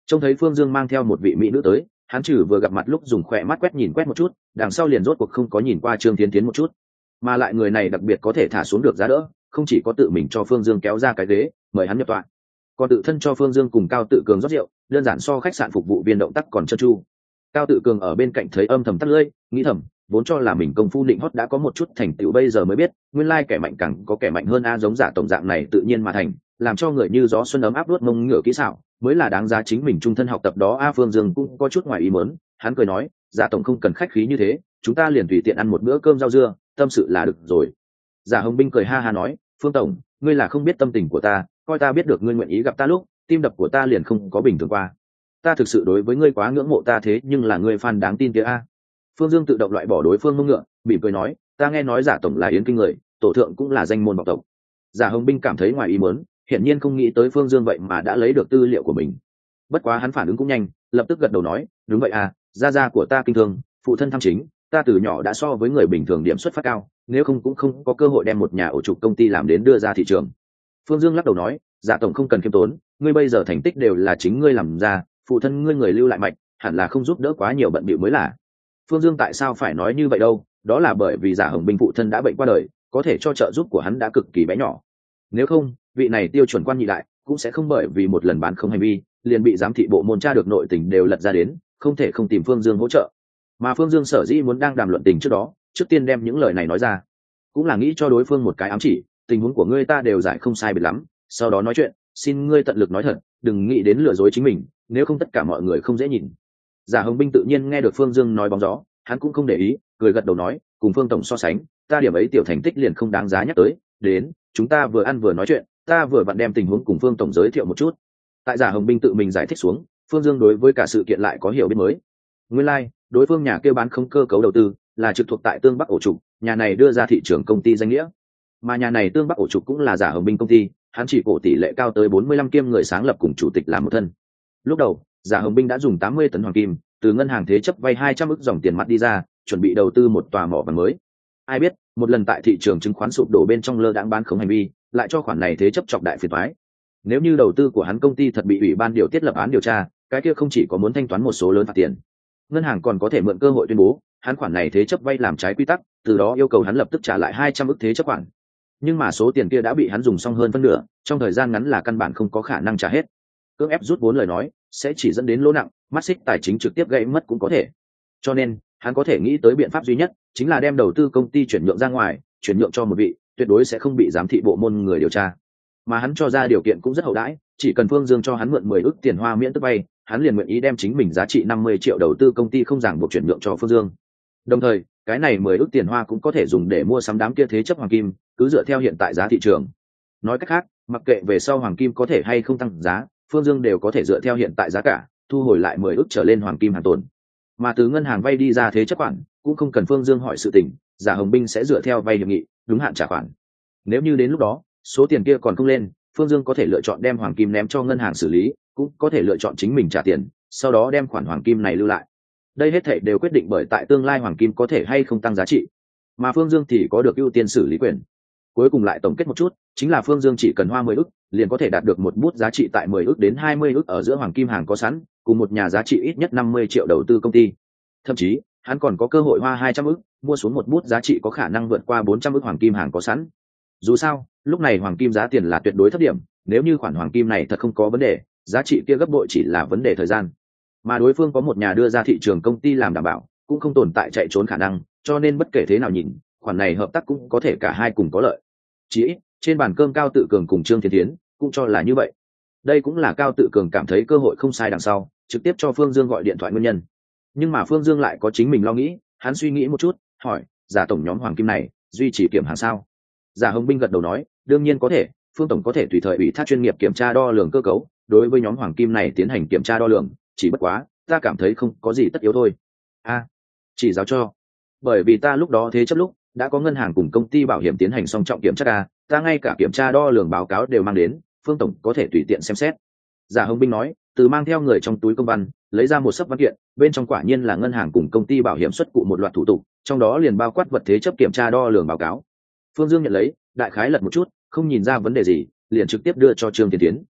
Speaker 1: Trông thấy Phương Dương mang theo một vị mỹ nữ tới, hắn trừ vừa gặp mặt lúc dùng khỏe mắt quét nhìn quét một chút, đằng sau liền rốt cuộc không có nhìn qua Trương Tiến Tiến một chút. Mà lại người này đặc biệt có thể thả xuống được giá đỡ, không chỉ có tự mình cho Phương Dương kéo ra cái ghế mời hắn nhập tọa, còn tự thân cho Phương Dương cùng Cao Tự Cường rót rượu, đơn giản so khách sạn phục vụ viên động tác còn trơn tru. Cao Tự Cường ở bên cạnh thấy âm thầm tắt lưỡi, nghĩ thầm, vốn cho là mình công phu định hót đã có một chút thành tựu, bây giờ mới biết nguyên lai kẻ mạnh càng có kẻ mạnh hơn a, giống Giả tổng dạng này tự nhiên mà thành, làm cho người như gió xuân ấm áp luốt mông ngửa kỹ xảo, mới là đáng giá chính mình trung thân học tập đó a. Phương Dương cũng có chút ngoài ý muốn, hắn cười nói, Giả tổng không cần khách khí như thế, chúng ta liền tùy tiện ăn một bữa cơm rau dưa, tâm sự là được rồi. Giả Hồng Binh cười ha ha nói, Phương tổng, ngươi là không biết tâm tình của ta, coi ta biết được ngươi nguyện ý gặp ta lúc, tim đập của ta liền không có bình thường qua. Ta thực sự đối với ngươi quá ngưỡng mộ ta, thế nhưng là ngươi fan đáng tin kia a. Phương Dương tự động loại bỏ đối phương mông ngựa, mỉm cười nói, ta nghe nói Giả tổng là yến kinh người, tổ thượng cũng là danh môn vọng tộc. Giả Hồng Binh cảm thấy ngoài ý muốn, hiển nhiên không nghĩ tới Phương Dương vậy mà đã lấy được tư liệu của mình. Bất quá hắn phản ứng cũng nhanh, lập tức gật đầu nói, đúng vậy à, gia gia của ta kinh thương, phụ thân tham chính, ta từ nhỏ đã so với người bình thường điểm xuất phát cao, nếu không cũng không có cơ hội đem một nhà ổ trục công ty làm đến đưa ra thị trường. Phương Dương lắc đầu nói, Giả tổng không cần khiêm tốn, ngươi bây giờ thành tích đều là chính ngươi làm ra, phụ thân ngươi người lưu lại mạch, hẳn là không giúp đỡ quá nhiều bận bịu mới là. Phương Dương tại sao phải nói như vậy đâu, đó là bởi vì Giả Hồng Binh phụ thân đã bệnh qua đời, có thể cho trợ giúp của hắn đã cực kỳ bé nhỏ. Nếu không, vị này tiêu chuẩn quan nhị đại cũng sẽ không bởi vì một lần bán không hành vi liền bị giám thị bộ môn tra được nội tình đều lật ra đến, không thể không tìm Phương Dương hỗ trợ. Mà Phương Dương sở dĩ muốn đang đàm luận tình trước đó, trước tiên đem những lời này nói ra, cũng là nghĩ cho đối phương một cái ám chỉ, tình huống của ngươi ta đều giải không sai biệt lắm, sau đó nói chuyện, xin ngươi tận lực nói thật, đừng nghĩ đến lừa dối chính mình, nếu không tất cả mọi người không dễ nhìn. Giả Hồng Binh tự nhiên nghe được Phương Dương nói bóng gió, hắn cũng không để ý, cười gật đầu nói, cùng Phương tổng so sánh, ta điểm ấy tiểu thành tích liền không đáng giá nhắc tới, đến, chúng ta vừa ăn vừa nói chuyện, ta vừa vặn đem tình huống cùng Phương tổng giới thiệu một chút. Tại Giả Hồng Binh tự mình giải thích xuống, Phương Dương đối với cả sự kiện lại có hiểu biết mới. Nguyên lai, like, đối phương nhà kêu bán không cơ cấu đầu tư, là trực thuộc tại Tương Bắc ổ trục, nhà này đưa ra thị trường công ty danh nghĩa. Mà nhà này Tương Bắc ổ trục cũng là Giả Hồng Binh công ty, hắn chỉ cổ tỷ lệ cao tới bốn mươi lăm kiêm người sáng lập cùng chủ tịch làm một thân. Lúc đầu, Giả Hồng Binh đã dùng tám mươi tấn hoàng kim, từ ngân hàng thế chấp vay hai trăm ức dòng tiền mặt đi ra, chuẩn bị đầu tư một tòa mỏ vàng mới. Ai biết, một lần tại thị trường chứng khoán sụp đổ bên trong lơ đãng bán khống hành vi, lại cho khoản này thế chấp chọc đại phiền toái. Nếu như đầu tư của hắn công ty thật bị ủy ban điều tiết lập án điều tra, cái kia không chỉ có muốn thanh toán một số lớn phạt tiền, ngân hàng còn có thể mượn cơ hội tuyên bố hắn khoản này thế chấp vay làm trái quy tắc, từ đó yêu cầu hắn lập tức trả lại hai trăm ức thế chấp khoản. Nhưng mà số tiền kia đã bị hắn dùng xong hơn phân nửa, trong thời gian ngắn là căn bản không có khả năng trả hết. Cưỡng ép rút vốn lời nói, sẽ chỉ dẫn đến lỗ nặng, mắt xích tài chính trực tiếp gãy mất cũng có thể. Cho nên, hắn có thể nghĩ tới biện pháp duy nhất, chính là đem đầu tư công ty chuyển nhượng ra ngoài, chuyển nhượng cho một vị, tuyệt đối sẽ không bị giám thị bộ môn người điều tra. Mà hắn cho ra điều kiện cũng rất hậu đãi, chỉ cần Phương Dương cho hắn mượn mười ức tiền hoa miễn tức vay, hắn liền nguyện ý đem chính mình giá trị năm mươi triệu đầu tư công ty không ràng buộc chuyển nhượng cho Phương Dương. Đồng thời, cái này mười ức tiền hoa cũng có thể dùng để mua sắm đám kia thế chấp hoàng kim, cứ dựa theo hiện tại giá thị trường. Nói cách khác, mặc kệ về sau hoàng kim có thể hay không tăng giá, Phương Dương đều có thể dựa theo hiện tại giá cả, thu hồi lại mười ức trở lên hoàng kim hàng tồn. Mà từ ngân hàng vay đi ra thế chấp khoản, cũng không cần Phương Dương hỏi sự tình, Giả Hồng Binh sẽ dựa theo vay hiệp nghị, đúng hạn trả khoản. Nếu như đến lúc đó, số tiền kia còn không lên, Phương Dương có thể lựa chọn đem hoàng kim ném cho ngân hàng xử lý, cũng có thể lựa chọn chính mình trả tiền, sau đó đem khoản hoàng kim này lưu lại. Đây hết thảy đều quyết định bởi tại tương lai hoàng kim có thể hay không tăng giá trị, mà Phương Dương thì có được ưu tiên xử lý quyền. Cuối cùng lại tổng kết một chút, chính là Phương Dương chỉ cần hoa mười ức, liền có thể đạt được một bút giá trị tại mười ức đến hai mươi ức ở giữa hoàng kim hàng có sẵn, cùng một nhà giá trị ít nhất năm mươi triệu đầu tư công ty. Thậm chí, hắn còn có cơ hội hoa hai trăm ức, mua xuống một bút giá trị có khả năng vượt qua bốn trăm ức hoàng kim hàng có sẵn. Dù sao, lúc này hoàng kim giá tiền là tuyệt đối thấp điểm, nếu như khoản hoàng kim này thật không có vấn đề, giá trị kia gấp bội chỉ là vấn đề thời gian. Mà đối phương có một nhà đưa ra thị trường công ty làm đảm bảo, cũng không tồn tại chạy trốn khả năng, cho nên bất kể thế nào nhìn, khoản này hợp tác cũng có thể cả hai cùng có lợi. Chỉ ít, trên bàn cơm Cao Tự Cường cùng Trương Thiên Thiến cũng cho là như vậy. Đây cũng là Cao Tự Cường cảm thấy cơ hội không sai đằng sau, trực tiếp cho Phương Dương gọi điện thoại nguyên nhân. Nhưng mà Phương Dương lại có chính mình lo nghĩ, hắn suy nghĩ một chút, hỏi, Giả tổng nhóm hoàng kim này duy trì kiểm hàng sao? Giả Hồng Binh gật đầu nói, đương nhiên có thể, Phương tổng có thể tùy thời ủy thác chuyên nghiệp kiểm tra đo lường cơ cấu, đối với nhóm hoàng kim này tiến hành kiểm tra đo lường, chỉ bất quá, ta cảm thấy không có gì tất yếu thôi. A, à, chỉ giáo cho. Bởi vì ta lúc đó thế chấp lúc, đã có ngân hàng cùng công ty bảo hiểm tiến hành song trọng kiểm tra ta, ta ngay cả kiểm tra đo lường báo cáo đều mang đến, Phương tổng có thể tùy tiện xem xét. Giả Hồng Binh nói, từ mang theo người trong túi công văn, lấy ra một sấp văn kiện, bên trong quả nhiên là ngân hàng cùng công ty bảo hiểm xuất cụ một loạt thủ tục, trong đó liền bao quát vật thế chấp kiểm tra đo lường báo cáo. Phương Dương nhận lấy, đại khái lật một chút, không nhìn ra vấn đề gì, liền trực tiếp đưa cho Trương Tiến Tiến.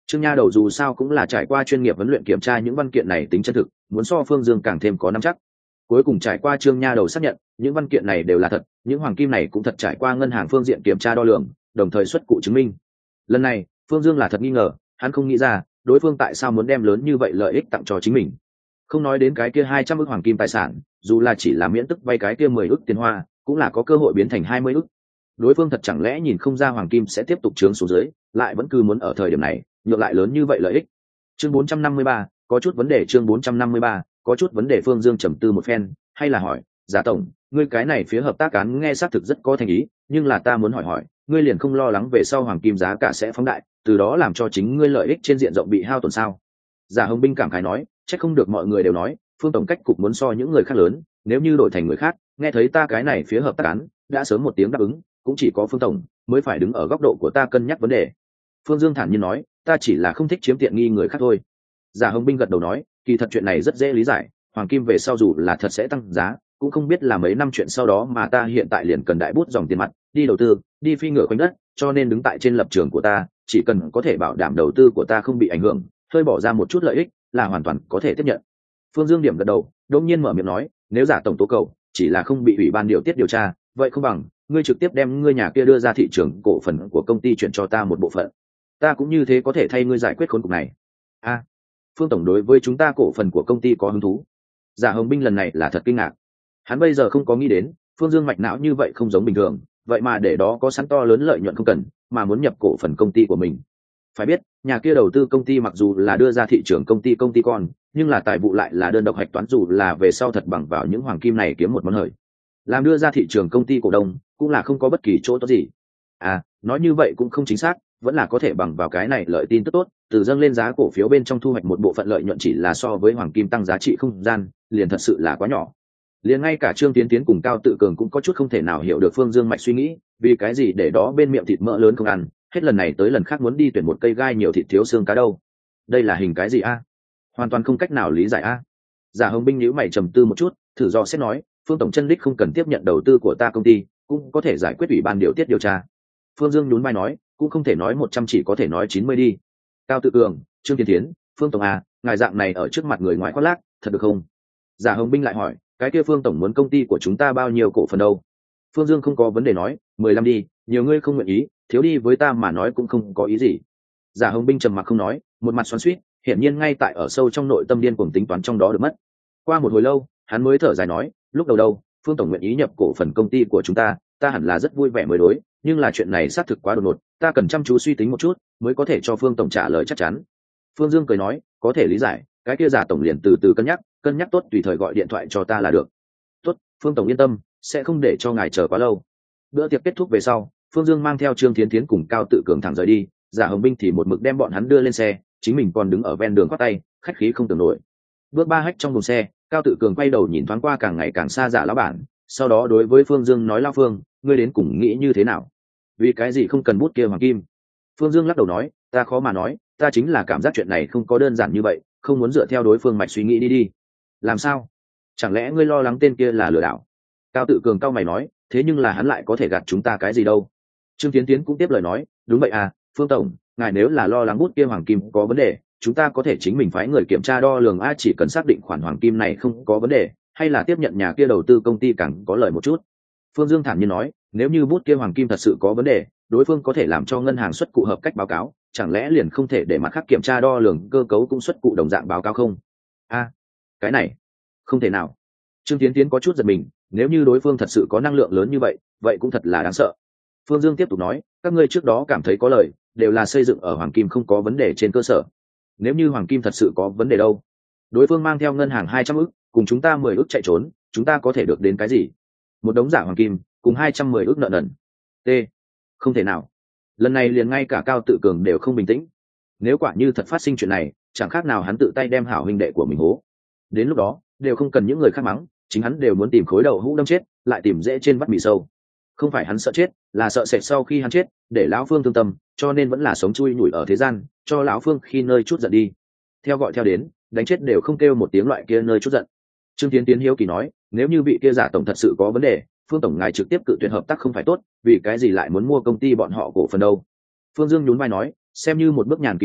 Speaker 1: Trương Nha Đầu dù sao cũng là trải qua chuyên nghiệp huấn luyện kiểm tra những văn kiện này tính chân thực, muốn so Phương Dương càng thêm có nắm chắc. Cuối cùng trải qua Trương Nha Đầu xác nhận, những văn kiện này đều là thật, những hoàng kim này cũng thật trải qua ngân hàng phương diện kiểm tra đo lường, đồng thời xuất cụ chứng minh. Lần này, Phương Dương là thật nghi ngờ, hắn không nghĩ ra, đối phương tại sao muốn đem lớn như vậy lợi ích tặng cho chính mình. Không nói đến cái kia hai trăm ức hoàng kim tài sản, dù là chỉ là miễn tức vay cái kia mười ức tiền hoa, cũng là có cơ hội biến thành hai mươi ức. Đối phương thật chẳng lẽ nhìn không ra hoàng kim sẽ tiếp tục trướng xuống dưới, lại vẫn cứ muốn ở thời điểm này nhượng lại lớn như vậy lợi ích. Chương bốn trăm năm mươi ba, có chút vấn đề. Chương bốn trăm năm mươi ba, có chút vấn đề. Phương Dương trầm tư một phen, hay là hỏi, Giả tổng, ngươi cái này phía hợp tác án nghe xác thực rất có thành ý, nhưng là ta muốn hỏi hỏi, ngươi liền không lo lắng về sau hoàng kim giá cả sẽ phóng đại, từ đó làm cho chính ngươi lợi ích trên diện rộng bị hao tổn sao? Giả Hồng Binh cảm khái nói, chắc không được mọi người đều nói, Phương tổng cách cục muốn so những người khác lớn, nếu như đổi thành người khác, nghe thấy ta cái này phía hợp tác án, đã sớm một tiếng đáp ứng, cũng chỉ có Phương tổng mới phải đứng ở góc độ của ta cân nhắc vấn đề. Phương Dương thản nhiên nói, ta chỉ là không thích chiếm tiện nghi người khác thôi. Giả Hồng Binh gật đầu nói, kỳ thật chuyện này rất dễ lý giải, hoàng kim về sau dù là thật sẽ tăng giá, cũng không biết là mấy năm chuyện sau đó mà ta hiện tại liền cần đại bút dòng tiền mặt đi đầu tư, đi phi ngựa quanh đất, cho nên đứng tại trên lập trường của ta, chỉ cần có thể bảo đảm đầu tư của ta không bị ảnh hưởng, hơi bỏ ra một chút lợi ích là hoàn toàn có thể tiếp nhận. Phương Dương điểm gật đầu, đột nhiên mở miệng nói, nếu Giả tổng tố cầu chỉ là không bị ủy ban điều tiết điều tra, vậy không bằng ngươi trực tiếp đem ngươi nhà kia đưa ra thị trường cổ phần của công ty chuyển cho ta một bộ phận, ta cũng như thế có thể thay ngươi giải quyết khốn cục này. A, à, Phương tổng đối với chúng ta cổ phần của công ty có hứng thú? Giả Hồng Binh lần này là thật kinh ngạc, hắn bây giờ không có nghĩ đến Phương Dương mạch não như vậy không giống bình thường, vậy mà để đó có sẵn to lớn lợi nhuận không cần, mà muốn nhập cổ phần công ty của mình. Phải biết, nhà kia đầu tư công ty mặc dù là đưa ra thị trường công ty công ty con, nhưng là tài vụ lại là đơn độc hạch toán, dù là về sau thật bằng vào những hoàng kim này kiếm một món hời. Làm đưa ra thị trường công ty cổ đông cũng là không có bất kỳ chỗ tốt gì. À, nói như vậy cũng không chính xác, vẫn là có thể bằng vào cái này lợi tin tức tốt, từ dâng lên giá cổ phiếu bên trong thu hoạch một bộ phận lợi nhuận, chỉ là so với hoàng kim tăng giá trị không gian, liền thật sự là quá nhỏ. Liền ngay cả Trương Tiến Tiến cùng Cao Tự Cường cũng có chút không thể nào hiểu được Phương Dương mạch suy nghĩ, vì cái gì để đó bên miệng thịt mỡ lớn không ăn, hết lần này tới lần khác muốn đi tuyển một cây gai nhiều thịt thiếu xương cá đâu. Đây là hình cái gì a? Hoàn toàn không cách nào lý giải a. Giả Hồng Binh nhíu mày trầm tư một chút, thử do xét nói, Phương tổng chân đích không cần tiếp nhận đầu tư của ta công ty, cũng có thể giải quyết ủy ban điều tiết điều tra. Phương Dương nhún vai nói, cũng không thể nói một trăm, chỉ có thể nói chín mươi đi. Cao Tự Cường, Trương Tiến Tiến, Phương tổng à, ngài dạng này ở trước mặt người ngoài khoác lác, thật được không? Giả Hồng Binh lại hỏi, cái kia Phương tổng muốn công ty của chúng ta bao nhiêu cổ phần đâu? Phương Dương không có vấn đề nói, mười lăm đi, nhiều ngươi không nguyện ý, thiếu đi với ta mà nói cũng không có ý gì. Giả Hồng Binh trầm mặc không nói, một mặt xoắn xuýt, hiển nhiên ngay tại ở sâu trong nội tâm điên cuồng tính toán trong đó được mất. Qua một hồi lâu, hắn mới thở dài nói, lúc đầu đâu, Phương tổng nguyện ý nhập cổ phần công ty của chúng ta, ta hẳn là rất vui vẻ mới đối, nhưng là chuyện này xác thực quá đột ngột, ta cần chăm chú suy tính một chút mới có thể cho Phương tổng trả lời chắc chắn. Phương Dương cười nói, có thể lý giải, cái kia Giả tổng liền từ từ cân nhắc, cân nhắc tốt tùy thời gọi điện thoại cho ta là được. Tốt, Phương tổng yên tâm, sẽ không để cho ngài chờ quá lâu. Bữa tiệc kết thúc về sau, Phương Dương mang theo Trương Thiến Thiến cùng Cao Tự Cường thẳng rời đi, Giả Hồng Binh thì một mực đem bọn hắn đưa lên xe, chính mình còn đứng ở ven đường khoác tay, khách khí không tưởng nổi. Bước ba hách trong buồng xe, Cao Tự Cường quay đầu nhìn thoáng qua càng ngày càng xa Giả lão bản, sau đó đối với Phương Dương nói, lão Phương, ngươi đến cùng nghĩ như thế nào? Vì cái gì không cần bút kia hoàng kim? Phương Dương lắc đầu nói, ta khó mà nói, ta chính là cảm giác chuyện này không có đơn giản như vậy, không muốn dựa theo đối phương mạch suy nghĩ đi đi. Làm sao? Chẳng lẽ ngươi lo lắng tên kia là lừa đảo? Cao Tự Cường cau mày nói, thế nhưng là hắn lại có thể gạt chúng ta cái gì đâu? Trương Tiến Tiến cũng tiếp lời nói, đúng vậy à, Phương tổng, ngài nếu là lo lắng bút kia hoàng kim có vấn đề, chúng ta có thể chính mình phái người kiểm tra đo lường, a chỉ cần xác định khoản hoàng kim này không có vấn đề, hay là tiếp nhận nhà kia đầu tư công ty càng có lợi một chút. Phương Dương thản nhiên nói, nếu như bút kia hoàng kim thật sự có vấn đề, đối phương có thể làm cho ngân hàng xuất cụ hợp cách báo cáo, chẳng lẽ liền không thể để mặt khác kiểm tra đo lường cơ cấu cũng xuất cụ đồng dạng báo cáo không? A, à, cái này không thể nào. Trương Tiến Tiến có chút giật mình, nếu như đối phương thật sự có năng lượng lớn như vậy, vậy cũng thật là đáng sợ. Phương Dương tiếp tục nói, các ngươi trước đó cảm thấy có lời, đều là xây dựng ở hoàng kim không có vấn đề trên cơ sở. Nếu như hoàng kim thật sự có vấn đề đâu? Đối phương mang theo ngân hàng hai trăm ức, cùng chúng ta mười ức chạy trốn, chúng ta có thể được đến cái gì? Một đống giả hoàng kim, cùng hai trăm mười ức nợ nần. T. Không thể nào. Lần này liền ngay cả Cao Tự Cường đều không bình tĩnh. Nếu quả như thật phát sinh chuyện này, chẳng khác nào hắn tự tay đem hảo huynh đệ của mình hố. Đến lúc đó, đều không cần những người khác mắng, chính hắn đều muốn tìm khối đầu hũ đâm chết, lại tìm dễ trên vắt mì sâu. Không phải hắn sợ chết, là sợ sệt sau khi hắn chết, để lão Phương thương tâm, cho nên vẫn là sống chui nhủi ở thế gian, cho lão Phương khi nơi chút giận đi. Theo gọi theo đến, đánh chết đều không kêu một tiếng loại kia nơi chút giận. Trương Tiến Tiến hiếu kỳ nói, nếu như vị kia Giả tổng thật sự có vấn đề, Phương tổng ngài trực tiếp cự tuyệt hợp tác không phải tốt, vì cái gì lại muốn mua công ty bọn họ cổ phần đâu? Phương Dương nhún vai nói, xem như một bước nhàn kỳ đi,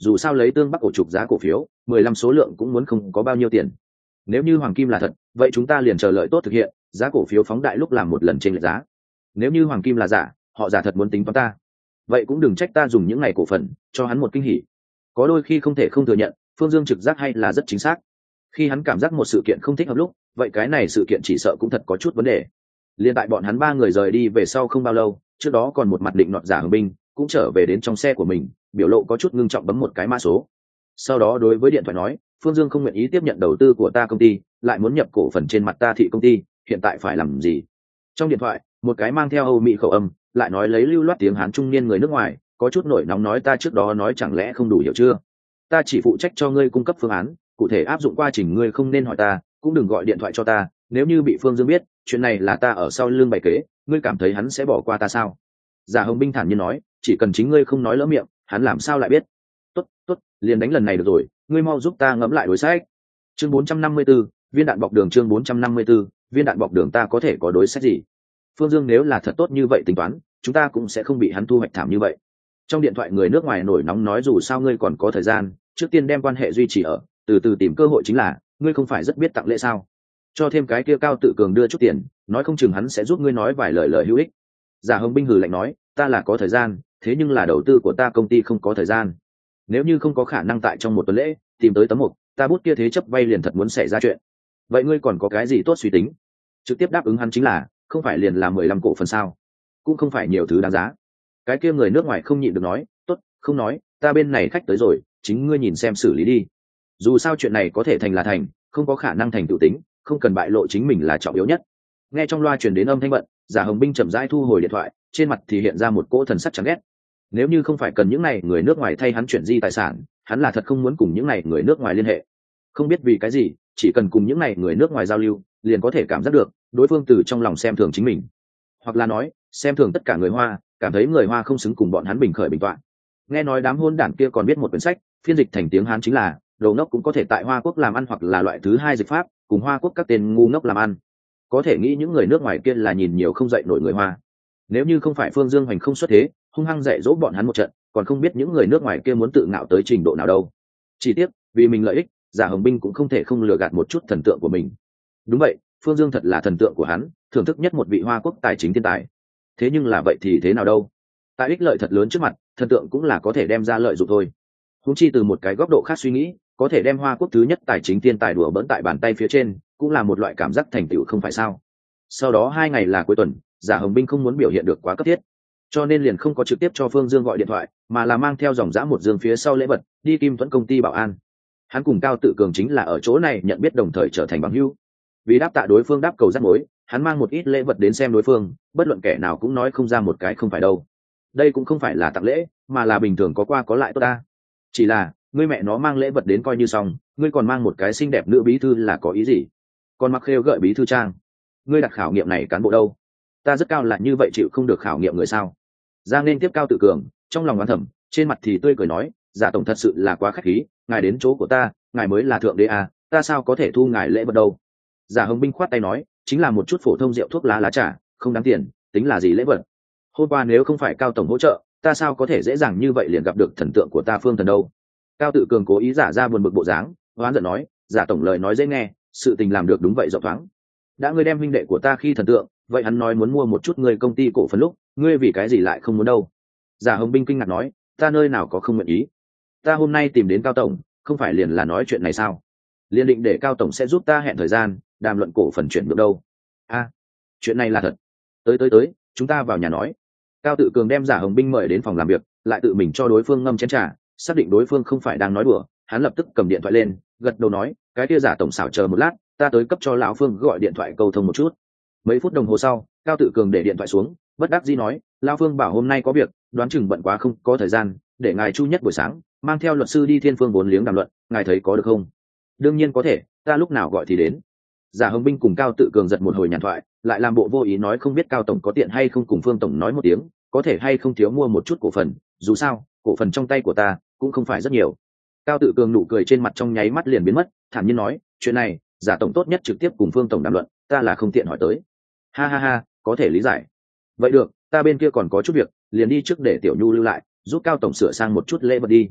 Speaker 1: dù sao lấy tương bắc ổ trục giá cổ phiếu mười lăm số lượng cũng muốn không có bao nhiêu tiền. Nếu như hoàng kim là thật, vậy chúng ta liền chờ lợi tốt thực hiện, giá cổ phiếu phóng đại lúc làm một lần trên lệch giá. Nếu như hoàng kim là giả, họ giả thật muốn tính toán ta, vậy cũng đừng trách ta dùng những ngày cổ phần cho hắn một kinh hỉ. Có đôi khi không thể không thừa nhận, Phương Dương trực giác hay là rất chính xác. Khi hắn cảm giác một sự kiện không thích hợp lúc, vậy cái này sự kiện chỉ sợ cũng thật có chút vấn đề. Liên tại bọn hắn ba người rời đi về sau không bao lâu, trước đó còn một mặt định nọt giả hưng binh cũng trở về đến trong xe của mình, biểu lộ có chút ngưng trọng bấm một cái mã số. Sau đó đối với điện thoại nói, Phương Dương không nguyện ý tiếp nhận đầu tư của ta công ty, lại muốn nhập cổ phần trên mặt ta thị công ty, hiện tại phải làm gì? Trong điện thoại, một cái mang theo Âu Mỹ khẩu âm, lại nói lấy lưu loát tiếng Hán trung niên người nước ngoài, có chút nổi nóng nói ta trước đó nói chẳng lẽ không đủ hiểu chưa? Ta chỉ phụ trách cho ngươi cung cấp phương án, cụ thể áp dụng quá trình ngươi không nên hỏi ta, cũng đừng gọi điện thoại cho ta, nếu như bị Phương Dương biết, chuyện này là ta ở sau lưng bày kế, ngươi cảm thấy hắn sẽ bỏ qua ta sao? Giả Hồng Binh thản nhiên nói, chỉ cần chính ngươi không nói lỡ miệng, hắn làm sao lại biết? Tốt, tốt, liền đánh lần này được rồi, ngươi mau giúp ta ngẫm lại đối sách. Chương bốn trăm năm mươi 4, viên đạn bọc đường chương bốn trăm năm mươi 4, viên đạn bọc đường ta có thể có đối sách gì? Phương Dương nếu là thật tốt như vậy tính toán, chúng ta cũng sẽ không bị hắn thu hoạch thảm như vậy. Trong điện thoại người nước ngoài nổi nóng nói dù sao ngươi còn có thời gian, trước tiên đem quan hệ duy trì ở, từ từ tìm cơ hội chính là, ngươi không phải rất biết tặng lễ sao? Cho thêm cái kia Cao Tự Cường đưa chút tiền, nói không chừng hắn sẽ giúp ngươi nói vài lời lời hữu ích. Giả Hồng Binh hừ lạnh nói, ta là có thời gian, thế nhưng là đầu tư của ta công ty không có thời gian. Nếu như không có khả năng tại trong một tuần lễ tìm tới tấm mục, ta bút kia thế chấp vay liền thật muốn xảy ra chuyện. Vậy ngươi còn có cái gì tốt suy tính? Trực tiếp đáp ứng hắn chính là, không phải liền là mười lăm cổ phần sao? Cũng không phải nhiều thứ đáng giá. Cái kia người nước ngoài không nhịn được nói, tốt, không nói, ta bên này khách tới rồi, chính ngươi nhìn xem xử lý đi. Dù sao chuyện này có thể thành là thành, không có khả năng thành tựu tính, không cần bại lộ chính mình là trọng yếu nhất. Nghe trong loa truyền đến âm thanh bận, Giả Hồng Binh chậm rãi thu hồi điện thoại, trên mặt thì hiện ra một cỗ thần sắc chán ghét. Nếu như không phải cần những này người nước ngoài thay hắn chuyển di tài sản, hắn là thật không muốn cùng những này người nước ngoài liên hệ. Không biết vì cái gì, chỉ cần cùng những này người nước ngoài giao lưu, liền có thể cảm giác được đối phương từ trong lòng xem thường chính mình, hoặc là nói xem thường tất cả người Hoa, cảm thấy người Hoa không xứng cùng bọn hắn bình khởi bình toạn. Nghe nói đám hôn đản kia còn biết một quyển sách, phiên dịch thành tiếng Hán chính là đầu ngốc cũng có thể tại Hoa Quốc làm ăn, hoặc là loại thứ hai dịch pháp, cùng Hoa Quốc các tên ngu ngốc làm ăn. Có thể nghĩ những người nước ngoài kia là nhìn nhiều không dạy nổi người Hoa. Nếu như không phải Phương Dương Hoành không xuất thế, hung hăng dạy dỗ bọn hắn một trận, còn không biết những người nước ngoài kia muốn tự ngạo tới trình độ nào đâu. Chỉ tiếc, vì mình lợi ích, Giả Hồng Binh cũng không thể không lừa gạt một chút thần tượng của mình. Đúng vậy, Phương Dương thật là thần tượng của hắn, thưởng thức nhất một vị Hoa Quốc tài chính thiên tài. Thế nhưng là vậy thì thế nào đâu? Tại ích lợi thật lớn trước mặt, thần tượng cũng là có thể đem ra lợi dụng thôi. Húng chi từ một cái góc độ khác suy nghĩ, có thể đem Hoa Quốc thứ nhất tài chính thiên tài đùa bỡn tại bàn tay phía trên, cũng là một loại cảm giác thành tựu không phải sao? Sau đó hai ngày là cuối tuần, Giả Hồng Binh không muốn biểu hiện được quá cấp thiết, cho nên liền không có trực tiếp cho Phương Dương gọi điện thoại, mà là mang theo dòng dã một dương phía sau lễ vật đi Kim Thuẫn công ty bảo an. Hắn cùng Cao Tự Cường chính là ở chỗ này nhận biết, đồng thời trở thành bằng hữu. Vì đáp tạ đối phương đáp cầu rắc mối, hắn mang một ít lễ vật đến xem đối phương, bất luận kẻ nào cũng nói không ra một cái không phải đâu. Đây cũng không phải là tặng lễ, mà là bình thường có qua có lại tốt ta. Chỉ là ngươi mẹ nó mang lễ vật đến coi như xong, ngươi còn mang một cái xinh đẹp nữ bí thư là có ý gì? Còn mặc khêu gợi bí thư trang, ngươi đặt khảo nghiệm này cán bộ đâu? Ta rất cao là như vậy chịu không được khảo nghiệm người sao? Giang nên tiếp Cao Tự Cường, trong lòng oán thầm, trên mặt thì tươi cười nói, Giả tổng thật sự là quá khách khí, ngài đến chỗ của ta, ngài mới là thượng đế à, ta sao có thể thu ngài lễ vật đâu? Giả Hồng Binh khoát tay nói, chính là một chút phổ thông rượu thuốc lá lá trà, không đáng tiền, tính là gì lễ vật? Hôm qua nếu không phải Cao tổng hỗ trợ, ta sao có thể dễ dàng như vậy liền gặp được thần tượng của ta Phương Thần đâu? Cao Tự Cường cố ý giả ra buồn bực bộ dáng, oán giận nói, Giả tổng lời nói dễ nghe, sự tình làm được đúng vậy rộng thoáng. Đã ngươi đem huynh đệ của ta khi thần tượng, vậy hắn nói muốn mua một chút người công ty cổ phần lúc, ngươi vì cái gì lại không muốn đâu? Giả Hồng Binh kinh ngạc nói, ta nơi nào có không nguyện ý? Ta hôm nay tìm đến Cao tổng, không phải liền là nói chuyện này sao? Liên định để Cao tổng sẽ giúp ta hẹn thời gian, đàm luận cổ phần chuyển được đâu? A, à, chuyện này là thật. Tới tới tới, chúng ta vào nhà nói. Cao Tự Cường đem Giả Hồng Binh mời đến phòng làm việc, lại tự mình cho đối phương ngâm chén trà, xác định đối phương không phải đang nói đùa, hắn lập tức cầm điện thoại lên, gật đầu nói, cái kia Giả tổng xảo chờ một lát, ta tới cấp cho lão Phương gọi điện thoại câu thông một chút. Mấy phút đồng hồ sau, Cao Tự Cường để điện thoại xuống, bất đắc dĩ nói, lão Phương bảo hôm nay có việc, đoán chừng bận quá không có thời gian, để ngài Chu Nhất buổi sáng mang theo luật sư đi Thiên Phương vốn liếng đàm luận, ngài thấy có được không? Đương nhiên có thể, ta lúc nào gọi thì đến. Giả Hồng Binh cùng Cao Tự Cường giật một hồi nhàn thoại, lại làm bộ vô ý nói không biết Cao tổng có tiện hay không cùng Phương tổng nói một tiếng, có thể hay không thiếu mua một chút cổ phần, dù sao cổ phần trong tay của ta cũng không phải rất nhiều. Cao Tự Cường nụ cười trên mặt trong nháy mắt liền biến mất, thản nhiên nói, chuyện này Giả tổng tốt nhất trực tiếp cùng Phương tổng đàm luận, ta là không tiện hỏi tới. Ha ha ha, có thể lý giải. Vậy được, ta bên kia còn có chút việc, liền đi trước để Tiểu Nhu lưu lại, giúp Cao tổng sửa sang một chút lễ vật đi.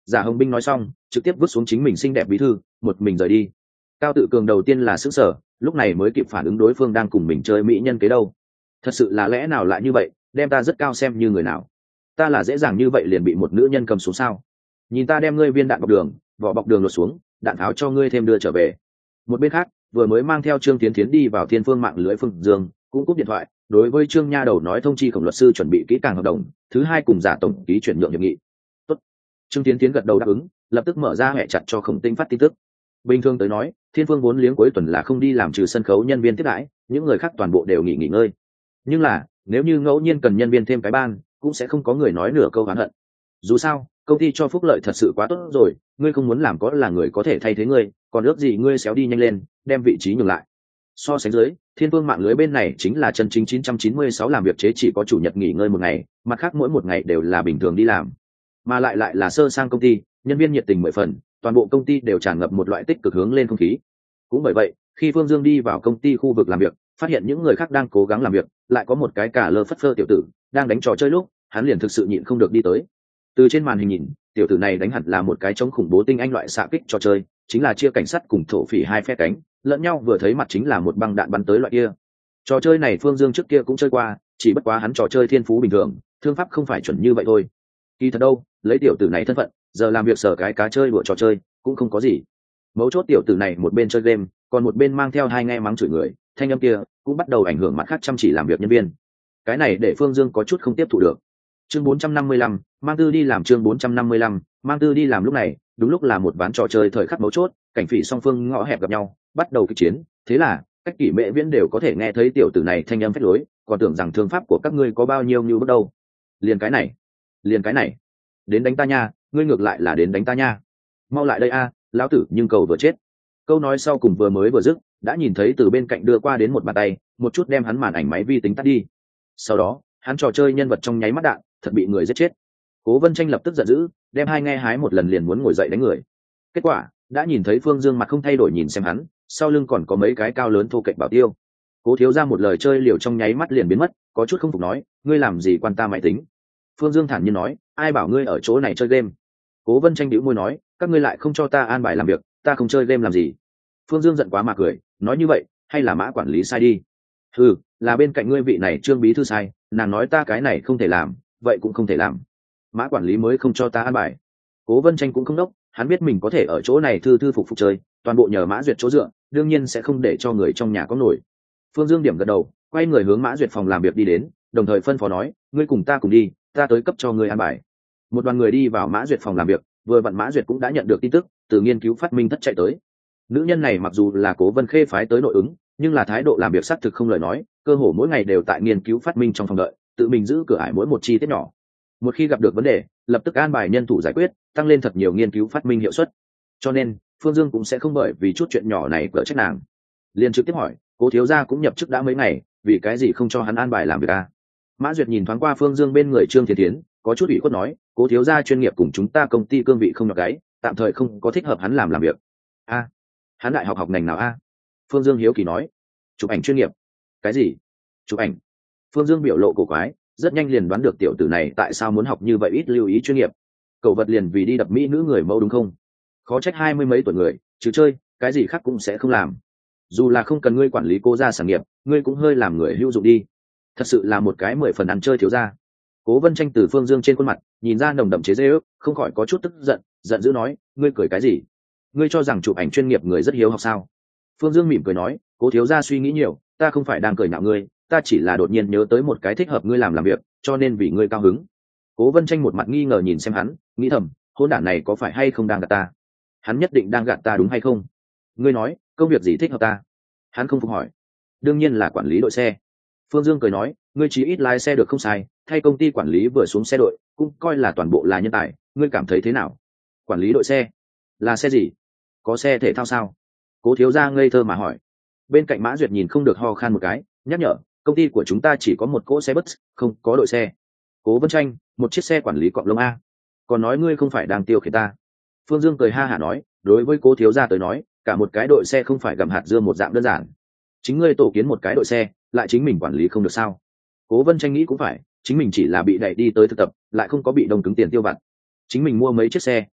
Speaker 1: Giả Hồng Binh nói xong trực tiếp vứt xuống chính mình xinh đẹp bí thư, một mình rời đi. Cao Tự Cường đầu tiên là sững sờ, lúc này mới kịp phản ứng đối phương đang cùng mình chơi mỹ nhân kế đâu. Thật sự là lẽ nào lại như vậy, đem ta rất cao xem như người nào? Ta là dễ dàng như vậy liền bị một nữ nhân cầm xuống sao? Nhìn ta đem ngươi viên đạn bọc đường, vỏ bọc đường lột xuống, đạn tháo cho ngươi thêm đưa trở về. Một bên khác, vừa mới mang theo Trương Tiến Tiến đi vào Thiên Phương mạng lưới Phương Dương, cũng cúp điện thoại, đối với Trương Nha Đầu nói thông chi Khổng luật sư chuẩn bị kỹ càng hợp đồng, thứ hai cùng Giả tổng ký chuyển nhượng hiệp nghị. Tốt. Trương Tiến Tiến gật đầu đáp ứng, lập tức mở ra hệ chặt cho Khổng Tinh phát tin tức. Bình thường tới nói, Thiên Phương vốn liếng cuối tuần là không đi làm trừ sân khấu nhân viên tiếp đãi, những người khác toàn bộ đều nghỉ nghỉ ngơi. Nhưng là, nếu như ngẫu nhiên cần nhân viên thêm cái ban, cũng sẽ không có người nói nửa câu oán hận. Dù sao, công ty cho phúc lợi thật sự quá tốt rồi, ngươi không muốn làm có là người có thể thay thế ngươi, còn ước gì ngươi xéo đi nhanh lên, đem vị trí nhường lại. So sánh dưới, Thiên Phương mạng lưới bên này chính là chân chính chín trăm chín mươi sáu làm việc chế, chỉ có chủ nhật nghỉ ngơi một ngày, mặt khác mỗi một ngày đều là bình thường đi làm. Mà lại lại là sơ sang công ty, nhân viên nhiệt tình mười phần, toàn bộ công ty đều tràn ngập một loại tích cực hướng lên không khí. Cũng bởi vậy, khi Phương Dương đi vào công ty khu vực làm việc, phát hiện những người khác đang cố gắng làm việc, lại có một cái cả lơ phất phơ tiểu tử đang đánh trò chơi lúc, hắn liền thực sự nhịn không được đi tới. Từ trên màn hình nhìn, tiểu tử này đánh hẳn là một cái chống khủng bố tinh anh loại xạ kích trò chơi, chính là chia cảnh sát cùng thổ phỉ hai phe cánh, lẫn nhau vừa thấy mặt chính là một băng đạn bắn tới loại kia. Trò chơi này Phương Dương trước kia cũng chơi qua, chỉ bất quá hắn trò chơi thiên phú bình thường, thương pháp không phải chuẩn như vậy thôi. Kỳ thật đâu, lấy tiểu tử này thân phận, giờ làm việc sở cái cá chơi đùa trò chơi cũng không có gì. Mấu chốt tiểu tử này một bên chơi game, còn một bên mang theo hai nghe mắng chửi người, thanh âm kia cũng bắt đầu ảnh hưởng mặt khác chăm chỉ làm việc nhân viên. Cái này để Phương Dương có chút không tiếp thụ được. Chương bốn trăm năm mươi lăm, mang tư đi làm chương bốn trăm năm mươi lăm, mang tư đi làm lúc này, đúng lúc là một ván trò chơi thời khắc mấu chốt, cảnh phỉ song phương ngõ hẹp gặp nhau, bắt đầu kịch chiến, thế là, cách kỷ mệ viễn đều có thể nghe thấy tiểu tử này thanh âm phách lối, còn tưởng rằng thương pháp của các ngươi có bao nhiêu như bước đầu. Liền cái này, liền cái này, đến đánh ta nha, ngươi ngược lại là đến đánh ta nha. Mau lại đây a, lão tử nhưng cầu vừa chết. Câu nói sau cùng vừa mới vừa dứt, đã nhìn thấy từ bên cạnh đưa qua đến một bàn tay, một chút đem hắn màn ảnh máy vi tính tắt đi. Sau đó, hắn trò chơi nhân vật trong nháy mắt đạn, thật bị người giết chết. Cố Vân Tranh lập tức giận dữ, đem hai nghe hái một lần liền muốn ngồi dậy đánh người. Kết quả, đã nhìn thấy Phương Dương mặt không thay đổi nhìn xem hắn, sau lưng còn có mấy cái cao lớn thô kệch bảo tiêu. Cố thiếu ra một lời chơi liều trong nháy mắt liền biến mất, có chút không phục nói, ngươi làm gì quan ta mày tính. Phương Dương thản nhiên nói, ai bảo ngươi ở chỗ này chơi game. Cố Vân Tranh bĩu môi nói, các ngươi lại không cho ta an bài làm việc, ta không chơi game làm gì. Phương Dương giận quá mà cười, nói như vậy, hay là Mã quản lý sai đi. Ừ, là bên cạnh ngươi vị này Trương bí thư sai, nàng nói ta cái này không thể làm, vậy cũng không thể làm. Mã quản lý mới không cho ta an bài. Cố Vân Tranh cũng không đốc, hắn biết mình có thể ở chỗ này thư thư phục phục chơi, toàn bộ nhờ Mã Duyệt chỗ dựa, đương nhiên sẽ không để cho người trong nhà có nổi. Phương Dương điểm gật đầu, quay người hướng Mã Duyệt phòng làm việc đi đến, đồng thời phân phó nói, ngươi cùng ta cùng đi, ta tới cấp cho ngươi an bài. Một đoàn người đi vào Mã Duyệt phòng làm việc, vừa vặn Mã Duyệt cũng đã nhận được tin tức, từ nghiên cứu phát minh thất chạy tới. Nữ nhân này mặc dù là Cố Vân Khê phái tới nội ứng, nhưng là thái độ làm việc xác thực không lời nói, cơ hồ mỗi ngày đều tại nghiên cứu phát minh trong phòng đợi, tự mình giữ cửa ải mỗi một chi tiết nhỏ. Một khi gặp được vấn đề, lập tức an bài nhân thủ giải quyết, tăng lên thật nhiều nghiên cứu phát minh hiệu suất. Cho nên, Phương Dương cũng sẽ không bởi vì chút chuyện nhỏ này cỡ trách nàng. Liên trực tiếp hỏi, Cố thiếu gia cũng nhập chức đã mấy ngày, vì cái gì không cho hắn an bài làm việc à? Mã Duyệt nhìn thoáng qua Phương Dương bên người Trương Thiên Tiến, có chút ủy khuất nói, Cố thiếu gia chuyên nghiệp cùng chúng ta công ty cương vị không nhọc gáy, tạm thời không có thích hợp hắn làm làm việc. A, à, hắn đại học học ngành nào a? À? Phương Dương hiếu kỳ nói, chụp ảnh chuyên nghiệp. Cái gì? Chụp ảnh? Phương Dương biểu lộ cổ quái, rất nhanh liền đoán được tiểu tử này tại sao muốn học như vậy ít lưu ý chuyên nghiệp. Cậu vật liền vì đi đập mỹ nữ người mẫu đúng không? Khó trách hai mươi mấy tuổi người, trừ chơi, cái gì khác cũng sẽ không làm. Dù là không cần ngươi quản lý cô gia sản nghiệp, ngươi cũng hơi làm người hữu dụng đi. Thật sự là một cái mười phần ăn chơi thiếu gia. Cố Vân Tranh từ Phương Dương trên khuôn mặt nhìn ra nồng đậm chế giễu, không khỏi có chút tức giận, giận dữ nói, ngươi cười cái gì? Ngươi cho rằng chụp ảnh chuyên nghiệp người rất hiếu học sao? Phương Dương mỉm cười nói, Cố thiếu gia suy nghĩ nhiều, ta không phải đang cười nhạo ngươi, ta chỉ là đột nhiên nhớ tới một cái thích hợp ngươi làm làm việc, cho nên vì ngươi cao hứng. Cố Vân Tranh một mặt nghi ngờ nhìn xem hắn, nghĩ thầm, hỗn đản này có phải hay không đang gạt ta? Hắn nhất định đang gạt ta đúng hay không? Ngươi nói, công việc gì thích hợp ta? Hắn không phục hỏi. Đương nhiên là quản lý đội xe. Phương Dương cười nói, ngươi chỉ ít lái xe được không sai, thay công ty quản lý vừa xuống xe đội, cũng coi là toàn bộ là nhân tài, ngươi cảm thấy thế nào? Quản lý đội xe? Là xe gì? Có xe thể thao sao? Cố thiếu gia ngây thơ mà hỏi. Bên cạnh Mã Duyệt nhìn không được ho khan một cái, nhắc nhở, công ty của chúng ta chỉ có một cỗ xe bus, không có đội xe. Cố Vân Tranh, một chiếc xe quản lý cọng lông a. Còn nói ngươi không phải đang tiêu khiển ta. Phương Dương cười ha hả nói, đối với Cố thiếu gia tới nói, cả một cái đội xe không phải gặm hạt dưa một dạng đơn giản. Chính ngươi tổ kiến một cái đội xe, lại chính mình quản lý không được sao? Cố Vân Tranh nghĩ cũng phải, chính mình chỉ là bị đẩy đi tới thực tập, lại không có bị đông cứng tiền tiêu vặt. Chính mình mua mấy chiếc xe,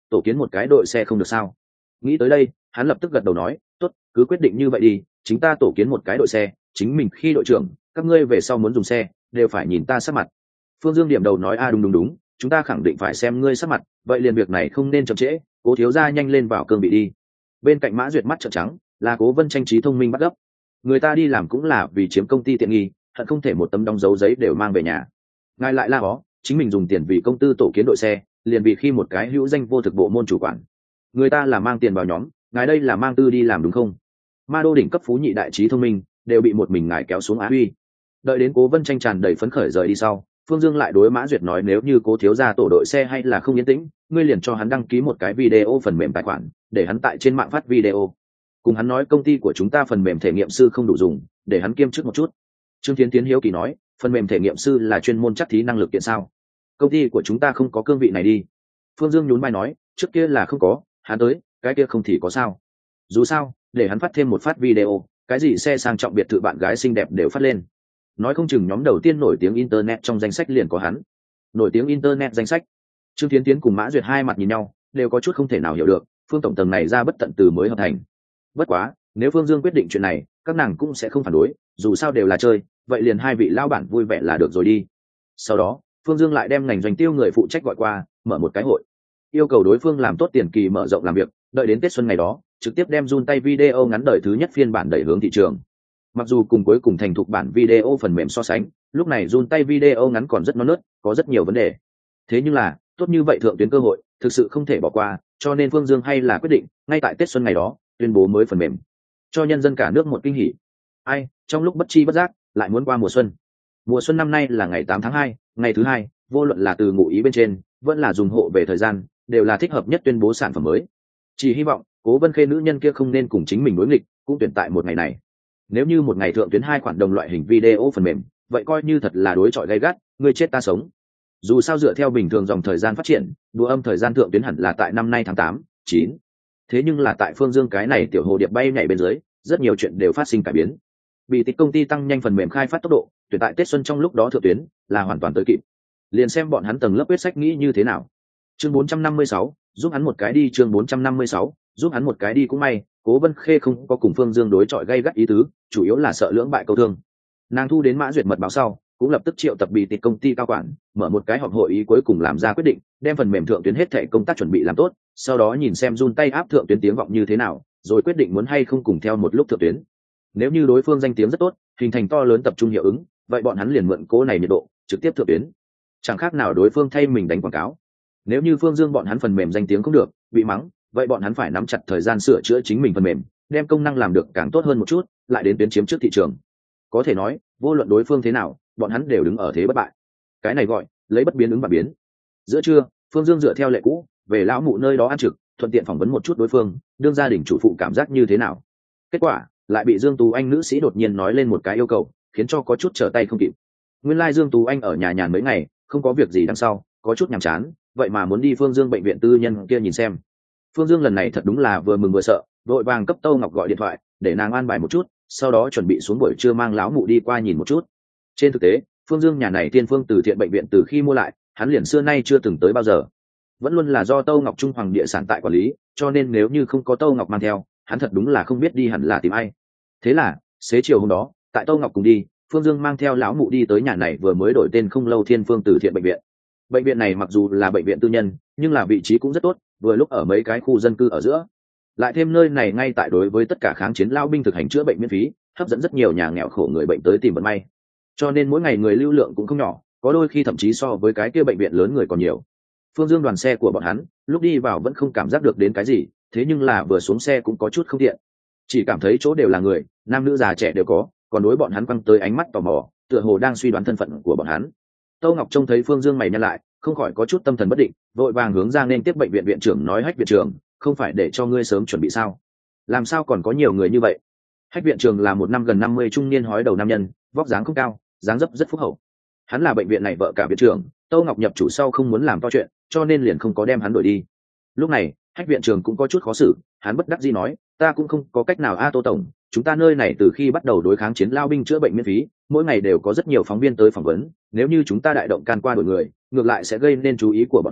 Speaker 1: tổ kiến một cái đội xe không được sao? Nghĩ tới đây, hắn lập tức gật đầu nói, tốt, cứ quyết định như vậy đi, chính ta tổ kiến một cái đội xe, chính mình khi đội trưởng, các ngươi về sau muốn dùng xe đều phải nhìn ta sắc mặt. Phương Dương điểm đầu nói, a đúng đúng đúng, chúng ta khẳng định phải xem ngươi sắc mặt, vậy liền việc này không nên chậm trễ, Cố thiếu gia nhanh lên vào cương vị đi. Bên cạnh Mã Duyệt mắt trợn trắng, là Cố Vân tranh trí thông minh bắt gấp, người ta đi làm cũng là vì chiếm công ty tiện nghi, hận không thể một tấm đóng dấu giấy đều mang về nhà. Ngài lại la ó, chính mình dùng tiền vì công tư tổ kiến đội xe, liền vì khi một cái hữu danh vô thực bộ môn chủ quản. Người ta là mang tiền vào nhóm, ngài đây là mang tư đi làm đúng không? Ma đô đỉnh cấp phú nhị đại trí thông minh đều bị một mình ngài kéo xuống á huy. Đợi đến Cố Vân tranh tràn đầy phấn khởi rời đi sau, Phương Dương lại đối Mã Duyệt nói, nếu như Cố thiếu gia tổ đội xe hay là không yên tĩnh, ngươi liền cho hắn đăng ký một cái video phần mềm tài khoản, để hắn tại trên mạng phát video. Cùng hắn nói công ty của chúng ta phần mềm thể nghiệm sư không đủ dùng, để hắn kiêm chức một chút. Trương Tiến Tiến hiếu kỳ nói, phần mềm thể nghiệm sư là chuyên môn chắc thí năng lực kiện sao? Công ty của chúng ta không có cương vị này đi. Phương Dương nhún vai nói, trước kia là không có, hắn tới, cái kia không thì có sao? Dù sao, để hắn phát thêm một phát video, cái gì xe sang trọng biệt thự bạn gái xinh đẹp đều phát lên. Nói không chừng nhóm đầu tiên nổi tiếng internet trong danh sách liền có hắn. Nổi tiếng internet danh sách. Trương Tiến Tiến cùng Mã Duyệt hai mặt nhìn nhau, đều có chút không thể nào hiểu được, Phương tổng tầng này ra bất tận từ mới hợp thành. Bất quá, nếu Phương Dương quyết định chuyện này, các nàng cũng sẽ không phản đối, dù sao đều là chơi, vậy liền hai vị lao bản vui vẻ là được rồi đi. Sau đó, Phương Dương lại đem ngành doanh tiêu người phụ trách gọi qua, mở một cái hội, yêu cầu đối phương làm tốt tiền kỳ mở rộng làm việc, đợi đến Tết xuân ngày đó, trực tiếp đem run tay video ngắn đời thứ nhất phiên bản đẩy hướng thị trường. Mặc dù cùng cuối cùng thành thục bản video phần mềm so sánh, lúc này run tay video ngắn còn rất non nớt, có rất nhiều vấn đề. Thế nhưng là, tốt như vậy thượng tuyến cơ hội, thực sự không thể bỏ qua, cho nên Phương Dương hay là quyết định, ngay tại Tết xuân ngày đó, tuyên bố mới phần mềm, cho nhân dân cả nước một kinh hỉ. Ai, trong lúc bất chi bất giác, lại muốn qua mùa xuân. Mùa xuân năm nay là ngày tám tháng hai, ngày thứ hai, vô luận là từ ngụ ý bên trên, vẫn là dùng hộ về thời gian, đều là thích hợp nhất tuyên bố sản phẩm mới. Chỉ hy vọng, Cố Vân Khê nữ nhân kia không nên cùng chính mình đối nghịch, cũng tuyển tại một ngày này. Nếu như một ngày thượng tuyến hai khoản đồng loại hình video phần mềm, vậy coi như thật là đối chọi gay gắt, ngươi chết ta sống. Dù sao dựa theo bình thường dòng thời gian phát triển, đua âm thời gian thượng tuyến hẳn là tại năm nay tháng tám, chín. Thế nhưng là tại Phương Dương cái này tiểu hồ điệp bay nhảy bên dưới, rất nhiều chuyện đều phát sinh cải biến. Bị tịch công ty tăng nhanh phần mềm khai phát tốc độ, tuyển tại Tết xuân trong lúc đó thượng tuyến là hoàn toàn tới kịp. Liền xem bọn hắn tầng lớp quyết sách nghĩ như thế nào. Chương bốn trăm năm mươi sáu, giúp hắn một cái đi, chương bốn trăm năm mươi sáu, giúp hắn một cái đi cũng may, Cố Vân Khê không có cùng Phương Dương đối chọi gay gắt ý tứ, chủ yếu là sợ lưỡng bại câu thương. Nàng thu đến Mã Duyệt mật báo sau, cũng lập tức triệu tập bị tịch công ty cao quản, mở một cái họp hội ý cuối cùng làm ra quyết định, đem phần mềm thượng tuyến hết thảy công tác chuẩn bị làm tốt, sau đó nhìn xem run tay áp thượng tuyến tiếng vọng như thế nào, rồi quyết định muốn hay không cùng theo một lúc thượng tuyến. Nếu như đối phương danh tiếng rất tốt, hình thành to lớn tập trung hiệu ứng, vậy bọn hắn liền mượn cố này nhiệt độ, trực tiếp thượng tuyến. Chẳng khác nào đối phương thay mình đánh quảng cáo. Nếu như Phương Dương bọn hắn phần mềm danh tiếng không được, bị mắng, vậy bọn hắn phải nắm chặt thời gian sửa chữa chính mình phần mềm, đem công năng làm được càng tốt hơn một chút, lại đến tuyến chiếm trước thị trường. Có thể nói, vô luận đối phương thế nào, bọn hắn đều đứng ở thế bất bại. Cái này gọi lấy bất biến ứng và biến. Giữa trưa, Phương Dương dựa theo lệ cũ, về lão mụ nơi đó ăn trực, thuận tiện phỏng vấn một chút đối phương, đương gia đình chủ phụ cảm giác như thế nào. Kết quả, lại bị Dương Tú Anh nữ sĩ đột nhiên nói lên một cái yêu cầu, khiến cho có chút trở tay không kịp. Nguyên lai like Dương Tú Anh ở nhà nhàn mấy ngày, không có việc gì đằng sau, có chút nhàm chán, vậy mà muốn đi Phương Dương bệnh viện tư nhân kia nhìn xem. Phương Dương lần này thật đúng là vừa mừng vừa sợ, vội vàng cấp Tâu Ngọc gọi điện thoại, để nàng an bài một chút, sau đó chuẩn bị xuống buổi trưa mang lão mụ đi qua nhìn một chút. Trên thực tế, Phương Dương nhà này Tiên Phương Từ Thiện bệnh viện từ khi mua lại, hắn liền xưa nay chưa từng tới bao giờ. Vẫn luôn là do Tâu Ngọc Trung Hoàng địa sản tại quản lý, cho nên nếu như không có Tâu Ngọc mang theo, hắn thật đúng là không biết đi hẳn là tìm ai. Thế là, xế chiều hôm đó, tại Tâu Ngọc cùng đi, Phương Dương mang theo lão mụ đi tới nhà này vừa mới đổi tên không lâu Thiên Phương Từ Thiện bệnh viện. Bệnh viện này mặc dù là bệnh viện tư nhân, nhưng là vị trí cũng rất tốt, vừa lúc ở mấy cái khu dân cư ở giữa. Lại thêm nơi này ngay tại đối với tất cả kháng chiến lao binh thực hành chữa bệnh miễn phí, hấp dẫn rất nhiều nhà nghèo khổ người bệnh tới tìm vận may. Cho nên mỗi ngày người lưu lượng cũng không nhỏ, có đôi khi thậm chí so với cái kia bệnh viện lớn người còn nhiều. Phương Dương đoàn xe của bọn hắn, lúc đi vào vẫn không cảm giác được đến cái gì, thế nhưng là vừa xuống xe cũng có chút không tiện. Chỉ cảm thấy chỗ đều là người, nam nữ già trẻ đều có, còn đối bọn hắn quăng tới ánh mắt tò mò, tựa hồ đang suy đoán thân phận của bọn hắn. Tâu Ngọc trông thấy Phương Dương mày nhăn lại, không khỏi có chút tâm thần bất định, vội vàng hướng ra nên tiếp bệnh viện viện trưởng nói: Hách viện trưởng, không phải để cho ngươi sớm chuẩn bị sao? Làm sao còn có nhiều người như vậy? Hách viện trưởng là một năm gần năm mươi trung niên hói đầu nam nhân, vóc dáng không cao, dáng dấp rất phúc hậu. Hắn là bệnh viện này vợ cả viện trưởng, Tâu Ngọc nhập chủ sau không muốn làm to chuyện, cho nên liền không có đem hắn đuổi đi. Lúc này, Hách viện trưởng cũng có chút khó xử, hắn bất đắc dĩ nói: ta cũng không có cách nào a Tô tổng, chúng ta nơi này từ khi bắt đầu đối kháng chiến lao binh chữa bệnh miễn phí, mỗi ngày đều có rất nhiều phóng viên tới phỏng vấn, nếu như chúng ta đại động can qua đổi người, ngược lại sẽ gây nên chú ý của bọn hắn,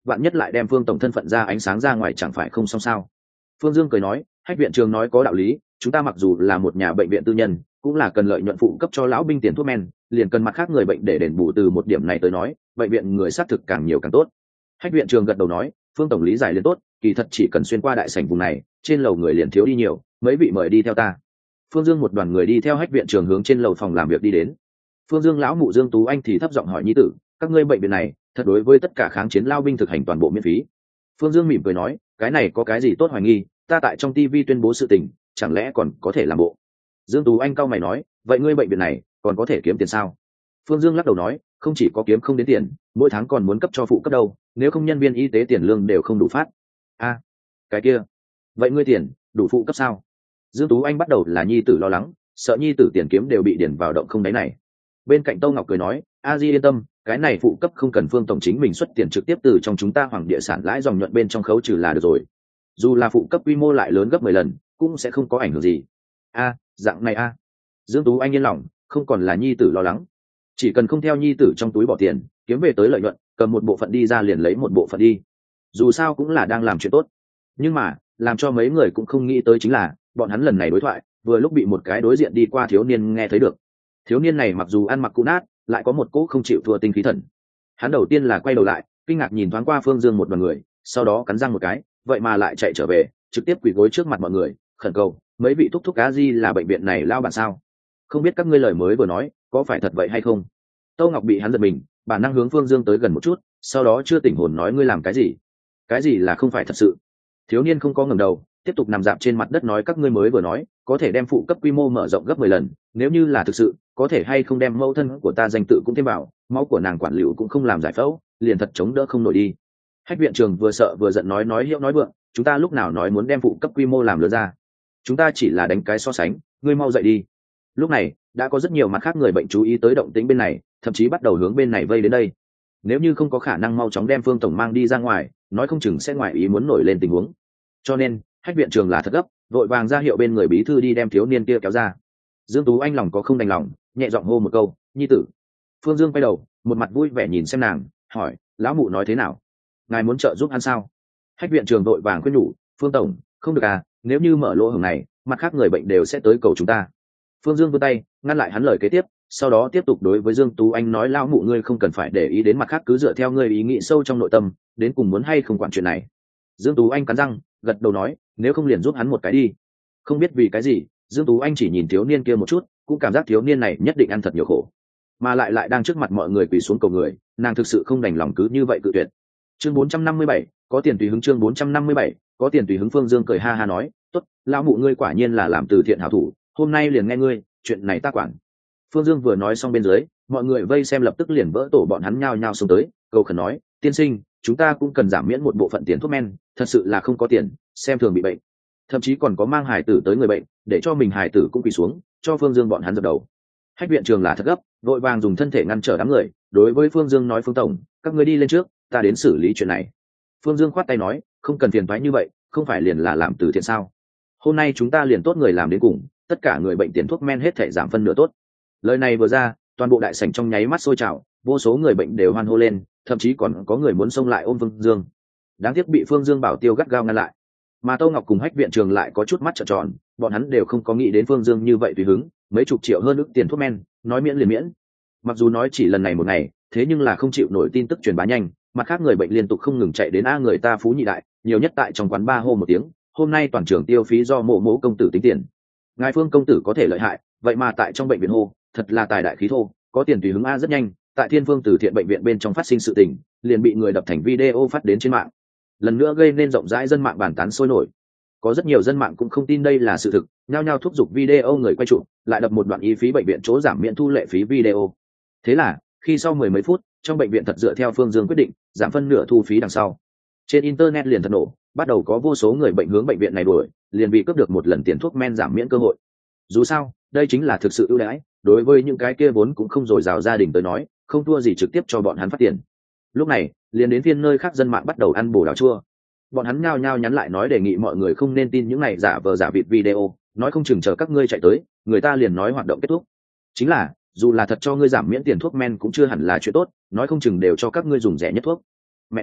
Speaker 1: vạn nhất lại đem Phương tổng thân phận ra ánh sáng ra ngoài chẳng phải không xong sao? Phương Dương cười nói, Hách viện trường nói có đạo lý, chúng ta mặc dù là một nhà bệnh viện tư nhân, cũng là cần lợi nhuận phụ cấp cho lão binh tiền thuốc men, liền cần mặt khác người bệnh để đền bù. Từ một điểm này tới nói, bệnh viện người xác thực càng nhiều càng tốt. Hách viện trường gật đầu nói, Phương tổng lý giải liền tốt, kỳ thật chỉ cần xuyên qua đại sảnh vùng này, trên lầu người liền thiếu đi nhiều, mấy vị mời đi theo ta. Phương Dương một đoàn người đi theo Hách viện trường hướng trên lầu phòng làm việc đi đến. Phương Dương lão mụ Dương Tú Anh thì thấp giọng hỏi nhi tử, các ngươi bệnh viện này thật đối với tất cả kháng chiến lao binh thực hành toàn bộ miễn phí? Phương Dương mỉm cười nói, cái này có cái gì tốt hoài nghi, ta tại trong tivi tuyên bố sự tình, chẳng lẽ còn có thể làm bộ? Dương Tú Anh cau mày nói, vậy ngươi bệnh viện này còn có thể kiếm tiền sao? Phương Dương lắc đầu nói, không chỉ có kiếm không đến tiền, mỗi tháng còn muốn cấp cho phụ cấp đâu, nếu không nhân viên y tế tiền lương đều không đủ phát. A, à, cái kia, vậy ngươi tiền đủ phụ cấp sao? Dương Tú Anh bắt đầu là nhi tử lo lắng, sợ nhi tử tiền kiếm đều bị điển vào động không đáy này. Bên cạnh Tô Ngọc cười nói, a di yên tâm, cái này phụ cấp không cần Phương tổng chính mình xuất tiền trực tiếp từ trong chúng ta hoàng địa sản lãi dòng nhuận bên trong khấu trừ là được rồi. Dù là phụ cấp quy mô lại lớn gấp mười lần, cũng sẽ không có ảnh hưởng gì. A, dạng này a. Dương Tú Anh yên lòng, không còn là nhi tử lo lắng. Chỉ cần không theo nhi tử trong túi bỏ tiền, kiếm về tới lợi nhuận, cầm một bộ phận đi ra liền lấy một bộ phận đi. Dù sao cũng là đang làm chuyện tốt. Nhưng mà, làm cho mấy người cũng không nghĩ tới chính là, bọn hắn lần này đối thoại, vừa lúc bị một cái đối diện đi qua thiếu niên nghe thấy được. Thiếu niên này mặc dù ăn mặc cũ nát, lại có một cỗ không chịu thua tinh khí thần. Hắn đầu tiên là quay đầu lại, kinh ngạc nhìn thoáng qua Phương Dương một đoàn người, sau đó cắn răng một cái, vậy mà lại chạy trở về, trực tiếp quỳ gối trước mặt mọi người, khẩn cầu, mấy vị thúc thúc cá di là bệnh viện này lao bản sao? Không biết các ngươi lời mới vừa nói, có phải thật vậy hay không? Tô Ngọc bị hắn giật mình, bản năng hướng Phương Dương tới gần một chút, sau đó chưa tỉnh hồn nói ngươi làm cái gì? Cái gì là không phải thật sự? Thiếu niên không có ngẩng đầu, tiếp tục nằm dạp trên mặt đất nói các ngươi mới vừa nói, có thể đem phụ cấp quy mô mở rộng gấp mười lần, nếu như là thực sự, có thể hay không đem mẫu thân của ta danh tự cũng thêm vào, máu của nàng quản liệu cũng không làm giải phẫu, liền thật chống đỡ không nổi đi. Hách viện trường vừa sợ vừa giận nói nói hiệu nói vượng, chúng ta lúc nào nói muốn đem phụ cấp quy mô làm lớn ra? Chúng ta chỉ là đánh cái so sánh, ngươi mau dậy đi. Lúc này, đã có rất nhiều mặt khác người bệnh chú ý tới động tĩnh bên này, thậm chí bắt đầu hướng bên này vây đến đây. Nếu như không có khả năng mau chóng đem Phương tổng mang đi ra ngoài, nói không chừng sẽ ngoài ý muốn nổi lên tình huống. Cho nên, Hách viện trường là thật gấp, vội vàng ra hiệu bên người bí thư đi đem thiếu niên kia kéo ra. Dương Tú Anh lòng có không đành lòng, nhẹ giọng hô một câu, nhi tử. Phương Dương quay đầu, một mặt vui vẻ nhìn xem nàng, hỏi, lão mụ nói thế nào? Ngài muốn trợ giúp hắn sao? Hách viện trường vội vàng khuyên nhủ, Phương tổng, không được à, nếu như mở lỗ hổng này, mặt khác người bệnh đều sẽ tới cầu chúng ta. Phương Dương vươn tay ngăn lại hắn lời kế tiếp, sau đó tiếp tục đối với Dương Tú Anh nói, lão mụ ngươi không cần phải để ý đến mặt khác, cứ dựa theo ngươi ý nghĩ sâu trong nội tâm, đến cùng muốn hay không quản chuyện này. Dương Tú Anh cắn răng, gật đầu nói, nếu không liền giúp hắn một cái đi. Không biết vì cái gì, Dương Tú Anh chỉ nhìn thiếu niên kia một chút, cũng cảm giác thiếu niên này nhất định ăn thật nhiều khổ, mà lại lại đang trước mặt mọi người quỳ xuống cầu người, nàng thực sự không đành lòng cứ như vậy cự tuyệt. Chương bốn trăm năm mươi bảy, có tiền tùy hứng. Chương bốn trăm năm mươi bảy, có tiền tùy hứng. Phương Dương cười ha ha nói, tốt, lão mụ ngươi quả nhiên là làm từ thiện hảo thủ, hôm nay liền nghe ngươi, chuyện này ta quản. Phương Dương vừa nói xong bên dưới, mọi người vây xem lập tức liền vỡ tổ, bọn hắn nhao nhao xông tới, cầu khẩn nói, tiên sinh, chúng ta cũng cần giảm miễn một bộ phận tiền thuốc men, thật sự là không có tiền, xem thường bị bệnh. Thậm chí còn có mang hài tử tới người bệnh, để cho mình hài tử cũng quỳ xuống, cho Phương Dương bọn hắn dập đầu. Hách viện trường là thật gấp, vội vàng dùng thân thể ngăn trở đám người, đối với Phương Dương nói, Phương tổng, các ngươi đi lên trước, ta đến xử lý chuyện này. Phương Dương khoát tay nói, không cần phiền toái như vậy, không phải liền là làm từ thiện sao? Hôm nay chúng ta liền tốt người làm đến cùng, tất cả người bệnh tiền thuốc men hết thể giảm phân nửa tốt. Lời này vừa ra, toàn bộ đại sảnh trong nháy mắt sôi trào, vô số người bệnh đều hoan hô lên, thậm chí còn có người muốn xông lại ôm Phương Dương. Đáng tiếc bị Phương Dương bảo tiêu gắt gao ngăn lại. Mà Tô Ngọc cùng Hách viện trường lại có chút mắt trợn tròn, bọn hắn đều không có nghĩ đến Phương Dương như vậy tùy hứng, mấy chục triệu hơn ức tiền thuốc men, nói miễn liền miễn. Mặc dù nói chỉ lần này một ngày, thế nhưng là không chịu nổi tin tức truyền bá nhanh, mặt khác người bệnh liên tục không ngừng chạy đến a người ta phú nhị đại, nhiều nhất tại trong quán ba hô một tiếng, hôm nay toàn trường tiêu phí do mộ mỗ công tử tính tiền. Ngài Phương công tử có thể lợi hại, vậy mà tại trong bệnh viện hô, thật là tài đại khí thô, có tiền tùy hứng a. Rất nhanh, tại Thiên Phương Từ Thiện bệnh viện bên trong phát sinh sự tình, liền bị người đập thành video phát đến trên mạng, lần nữa gây nên rộng rãi dân mạng bàn tán sôi nổi. Có rất nhiều dân mạng cũng không tin đây là sự thực, nhao nhao thúc giục video người quay chụp, lại đập một đoạn ý phí bệnh viện chỗ giảm miễn thu lệ phí video. Thế là, khi sau mười mấy phút, trong bệnh viện thật dựa theo Phương Dương quyết định, giảm phân nửa thu phí đằng sau. Trên internet liền thật nổ, bắt đầu có vô số người bệnh hướng bệnh viện này đuổi, liền vì cướp được một lần tiền thuốc men giảm miễn cơ hội. Dù sao, đây chính là thực sự ưu đãi, đối với những cái kia vốn cũng không dồi dào gia đình tới nói, không thua gì trực tiếp cho bọn hắn phát tiền. Lúc này, liền đến phiên nơi khác dân mạng bắt đầu ăn bổ đào chua. Bọn hắn nhao nhao nhắn lại nói đề nghị mọi người không nên tin những này giả vờ giả vịt video, nói không chừng chờ các ngươi chạy tới, người ta liền nói hoạt động kết thúc. Chính là, dù là thật cho ngươi giảm miễn tiền thuốc men cũng chưa hẳn là chuyện tốt, nói không chừng đều cho các ngươi dùng rẻ nhất thuốc. Mẹ nó,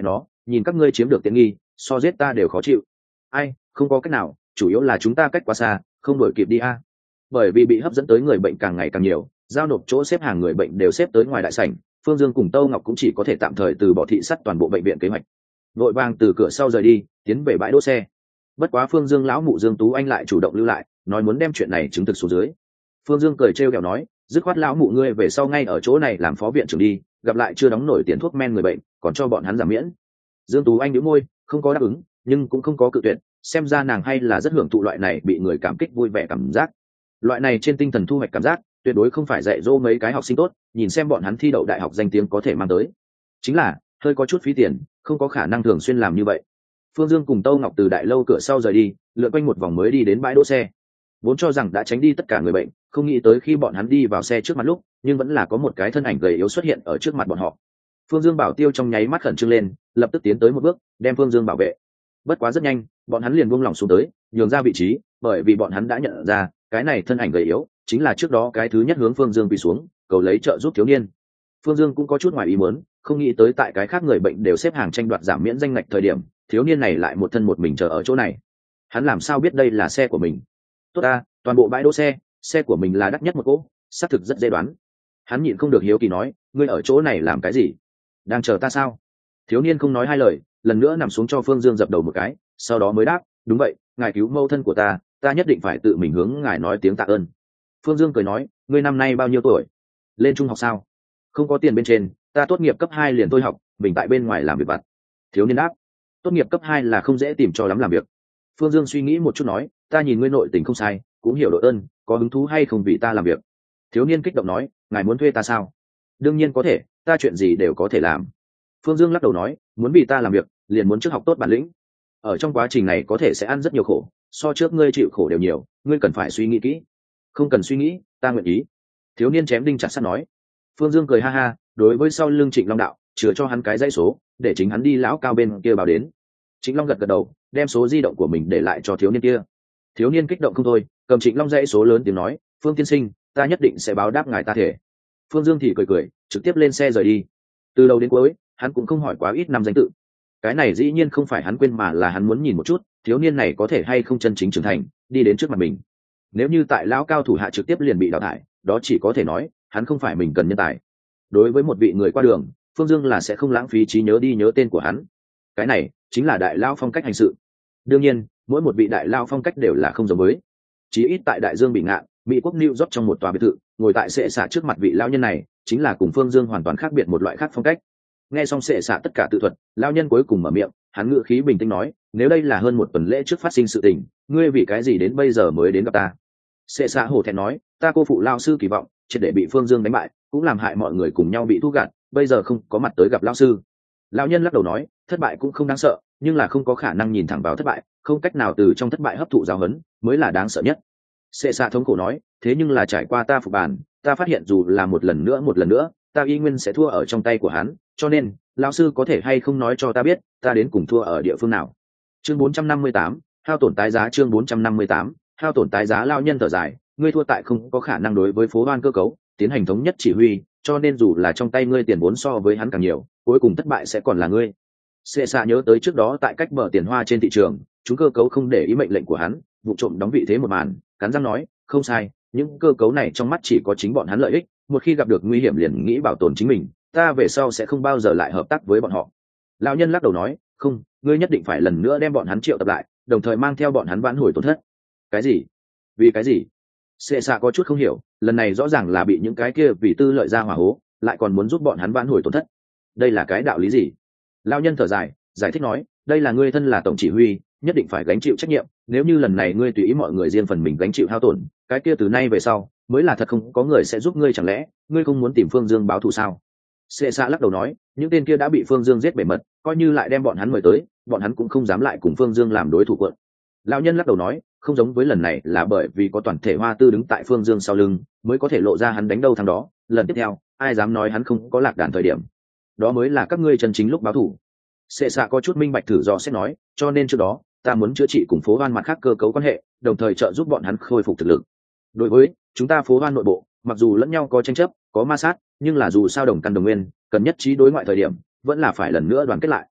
Speaker 1: nhìn các ngươi chiếm được tiện nghi so giết ta đều khó chịu. Ai, không có cách nào, chủ yếu là chúng ta cách quá xa, không đuổi kịp đi a. Bởi vì bị hấp dẫn tới người bệnh càng ngày càng nhiều, giao nộp chỗ xếp hàng người bệnh đều xếp tới ngoài đại sảnh, Phương Dương cùng Tâu Ngọc cũng chỉ có thể tạm thời từ bỏ thị sát toàn bộ bệnh viện kế hoạch, vội vàng từ cửa sau rời đi, tiến về bãi đỗ xe. Bất quá Phương Dương lão mụ Dương Tú Anh lại chủ động lưu lại, nói muốn đem chuyện này chứng thực xuống dưới. Phương Dương cười trêu ghẹo nói, dứt khoát lão mụ ngươi về sau ngay ở chỗ này làm phó viện trưởng đi, gặp lại chưa đóng nổi tiền thuốc men người bệnh, còn cho bọn hắn giảm miễn. Dương Tú Anh nhíu môi, không có đáp ứng, nhưng cũng không có cự tuyệt, xem ra nàng hay là rất hưởng thụ loại này bị người cảm kích vui vẻ cảm giác. Loại này trên tinh thần thu hoạch cảm giác, tuyệt đối không phải dạy dỗ mấy cái học sinh tốt, nhìn xem bọn hắn thi đậu đại học danh tiếng có thể mang tới. Chính là, hơi có chút phí tiền, không có khả năng thường xuyên làm như vậy. Phương Dương cùng Tâu Ngọc từ đại lâu cửa sau rời đi, lượn quanh một vòng mới đi đến bãi đỗ xe. Vốn cho rằng đã tránh đi tất cả người bệnh, không nghĩ tới khi bọn hắn đi vào xe trước mặt lúc, nhưng vẫn là có một cái thân ảnh gầy yếu xuất hiện ở trước mặt bọn họ. Phương Dương Bảo Tiêu trong nháy mắt khẩn trương lên, lập tức tiến tới một bước, đem Phương Dương bảo vệ. Bất quá rất nhanh, bọn hắn liền buông lỏng xuống tới, nhường ra vị trí, bởi vì bọn hắn đã nhận ra, cái này thân ảnh gầy yếu, chính là trước đó cái thứ nhất hướng Phương Dương quỳ xuống, cầu lấy trợ giúp thiếu niên. Phương Dương cũng có chút ngoài ý muốn, không nghĩ tới tại cái khác người bệnh đều xếp hàng tranh đoạt giảm miễn danh ngạch thời điểm, thiếu niên này lại một thân một mình chờ ở chỗ này. Hắn làm sao biết đây là xe của mình? Tốt ta, toàn bộ bãi đỗ xe, xe của mình là đắt nhất một cỗ, xác thực rất dễ đoán. Hắn nhịn không được hiếu kỳ nói, ngươi ở chỗ này làm cái gì? Đang chờ ta sao? Thiếu niên không nói hai lời, lần nữa nằm xuống cho Phương Dương dập đầu một cái, sau đó mới đáp, đúng vậy, ngài cứu mẫu thân của ta, ta nhất định phải tự mình hướng ngài nói tiếng tạ ơn. Phương Dương cười nói, ngươi năm nay bao nhiêu tuổi? Lên trung học sao? Không có tiền bên trên, ta tốt nghiệp cấp hai liền thôi học, mình tại bên ngoài làm việc vặt. Thiếu niên đáp, tốt nghiệp cấp hai là không dễ tìm cho lắm làm việc. Phương Dương suy nghĩ một chút nói, ta nhìn ngươi nội tình không sai, cũng hiểu đội ơn, có hứng thú hay không vì ta làm việc? Thiếu niên kích động nói, ngài muốn thuê ta sao? Đương nhiên có thể, ta chuyện gì đều có thể làm. Phương Dương lắc đầu nói, muốn vì ta làm việc, liền muốn trước học tốt bản lĩnh. Ở trong quá trình này có thể sẽ ăn rất nhiều khổ, so trước ngươi chịu khổ đều nhiều, ngươi cần phải suy nghĩ kỹ. Không cần suy nghĩ, ta nguyện ý. Thiếu niên chém đinh chặt sắt nói. Phương Dương cười ha ha, đối với sau lưng Trịnh Long đạo, chừa cho hắn cái dãy số, để chính hắn đi lão cao bên kia báo đến. Trịnh Long gật gật đầu, đem số di động của mình để lại cho thiếu niên kia. Thiếu niên kích động không thôi, cầm Trịnh Long dãy số lớn tiếng nói, Phương tiên sinh, ta nhất định sẽ báo đáp ngài ta thể. Phương Dương thì cười cười, trực tiếp lên xe rời đi. Từ đầu đến cuối, hắn cũng không hỏi quá ít năm danh tự. Cái này dĩ nhiên không phải hắn quên mà là hắn muốn nhìn một chút, thiếu niên này có thể hay không chân chính trưởng thành, đi đến trước mặt mình. Nếu như tại lão cao thủ hạ trực tiếp liền bị đào thải, đó chỉ có thể nói, hắn không phải mình cần nhân tài. Đối với một vị người qua đường, Phương Dương là sẽ không lãng phí trí nhớ đi nhớ tên của hắn. Cái này chính là đại lao phong cách hành sự. Đương nhiên, mỗi một vị đại lao phong cách đều là không giống với. Chí ít tại đại dương bị ngạn, Mỹ quốc New York trong một tòa biệt thự, ngồi tại sệ xạ trước mặt vị lao nhân này, chính là cùng Phương Dương hoàn toàn khác biệt một loại khác phong cách. Nghe xong sệ xạ tất cả tự thuật, lao nhân cuối cùng mở miệng, hắn ngữ khí bình tĩnh nói, nếu đây là hơn một tuần lễ trước phát sinh sự tình, ngươi vì cái gì đến bây giờ mới đến gặp ta? Sệ xạ hổ thẹn nói, ta cô phụ lao sư kỳ vọng, triệt để bị Phương Dương đánh bại, cũng làm hại mọi người cùng nhau bị thu gạt, bây giờ không có mặt tới gặp lao sư. Lão nhân lắc đầu nói, thất bại cũng không đáng sợ, nhưng là không có khả năng nhìn thẳng vào thất bại, không cách nào từ trong thất bại hấp thụ giáo huấn, mới là đáng sợ nhất. Sệ xạ thống khổ nói, thế nhưng là trải qua ta phục bàn, ta phát hiện dù là một lần nữa một lần nữa, ta y nguyên sẽ thua ở trong tay của hắn, cho nên, lão sư có thể hay không nói cho ta biết, ta đến cùng thua ở địa phương nào? Chương bốn trăm năm mươi tám, hao tổn tái giá chương bốn trăm năm mươi tám, hao tổn tái giá. Lão nhân thở dài, ngươi thua tại không có khả năng đối với phố đoan cơ cấu tiến hành thống nhất chỉ huy, cho nên dù là trong tay ngươi tiền vốn so với hắn càng nhiều, cuối cùng thất bại sẽ còn là ngươi. Sệ xạ nhớ tới trước đó tại cách bờ tiền hoa trên thị trường, chúng cơ cấu không để ý mệnh lệnh của hắn, vụ trộm đóng vị thế một màn, cắn răng nói, không sai, những cơ cấu này trong mắt chỉ có chính bọn hắn lợi ích, một khi gặp được nguy hiểm liền nghĩ bảo tồn chính mình, ta về sau sẽ không bao giờ lại hợp tác với bọn họ. Lão nhân lắc đầu nói, không, ngươi nhất định phải lần nữa đem bọn hắn triệu tập lại, đồng thời mang theo bọn hắn vãn hồi tổn thất. Cái gì? Vì cái gì? Sệ xạ có chút không hiểu, lần này rõ ràng là bị những cái kia vì tư lợi ra hỏa hố, lại còn muốn giúp bọn hắn vãn hồi tổn thất. Đây là cái đạo lý gì? Lão nhân thở dài, giải thích nói, đây là ngươi thân là tổng chỉ huy, nhất định phải gánh chịu trách nhiệm, nếu như lần này ngươi tùy ý mọi người riêng phần mình gánh chịu hao tổn, cái kia từ nay về sau mới là thật không có người sẽ giúp ngươi, chẳng lẽ ngươi không muốn tìm Phương Dương báo thù sao? Sệ xạ lắc đầu nói, những tên kia đã bị Phương Dương giết bể mật, coi như lại đem bọn hắn mời tới, bọn hắn cũng không dám lại cùng Phương Dương làm đối thủ quận. Lão nhân lắc đầu nói, không giống với lần này là bởi vì có toàn thể Hoa Tư đứng tại Phương Dương sau lưng, mới có thể lộ ra hắn đánh đâu thắng đó, lần tiếp theo ai dám nói hắn không có lạc đàn thời điểm, đó mới là các ngươi chân chính lúc báo thù. Sệ xạ có chút minh bạch thử dò xét nói, cho nên trước đó ta muốn chữa trị cùng phố hoan mặt khác cơ cấu quan hệ, đồng thời trợ giúp bọn hắn khôi phục thực lực. Đối với chúng ta phố hoan nội bộ, mặc dù lẫn nhau có tranh chấp, có ma sát, nhưng là dù sao đồng căn đồng nguyên, cần nhất trí đối ngoại thời điểm, vẫn là phải lần nữa đoàn kết lại.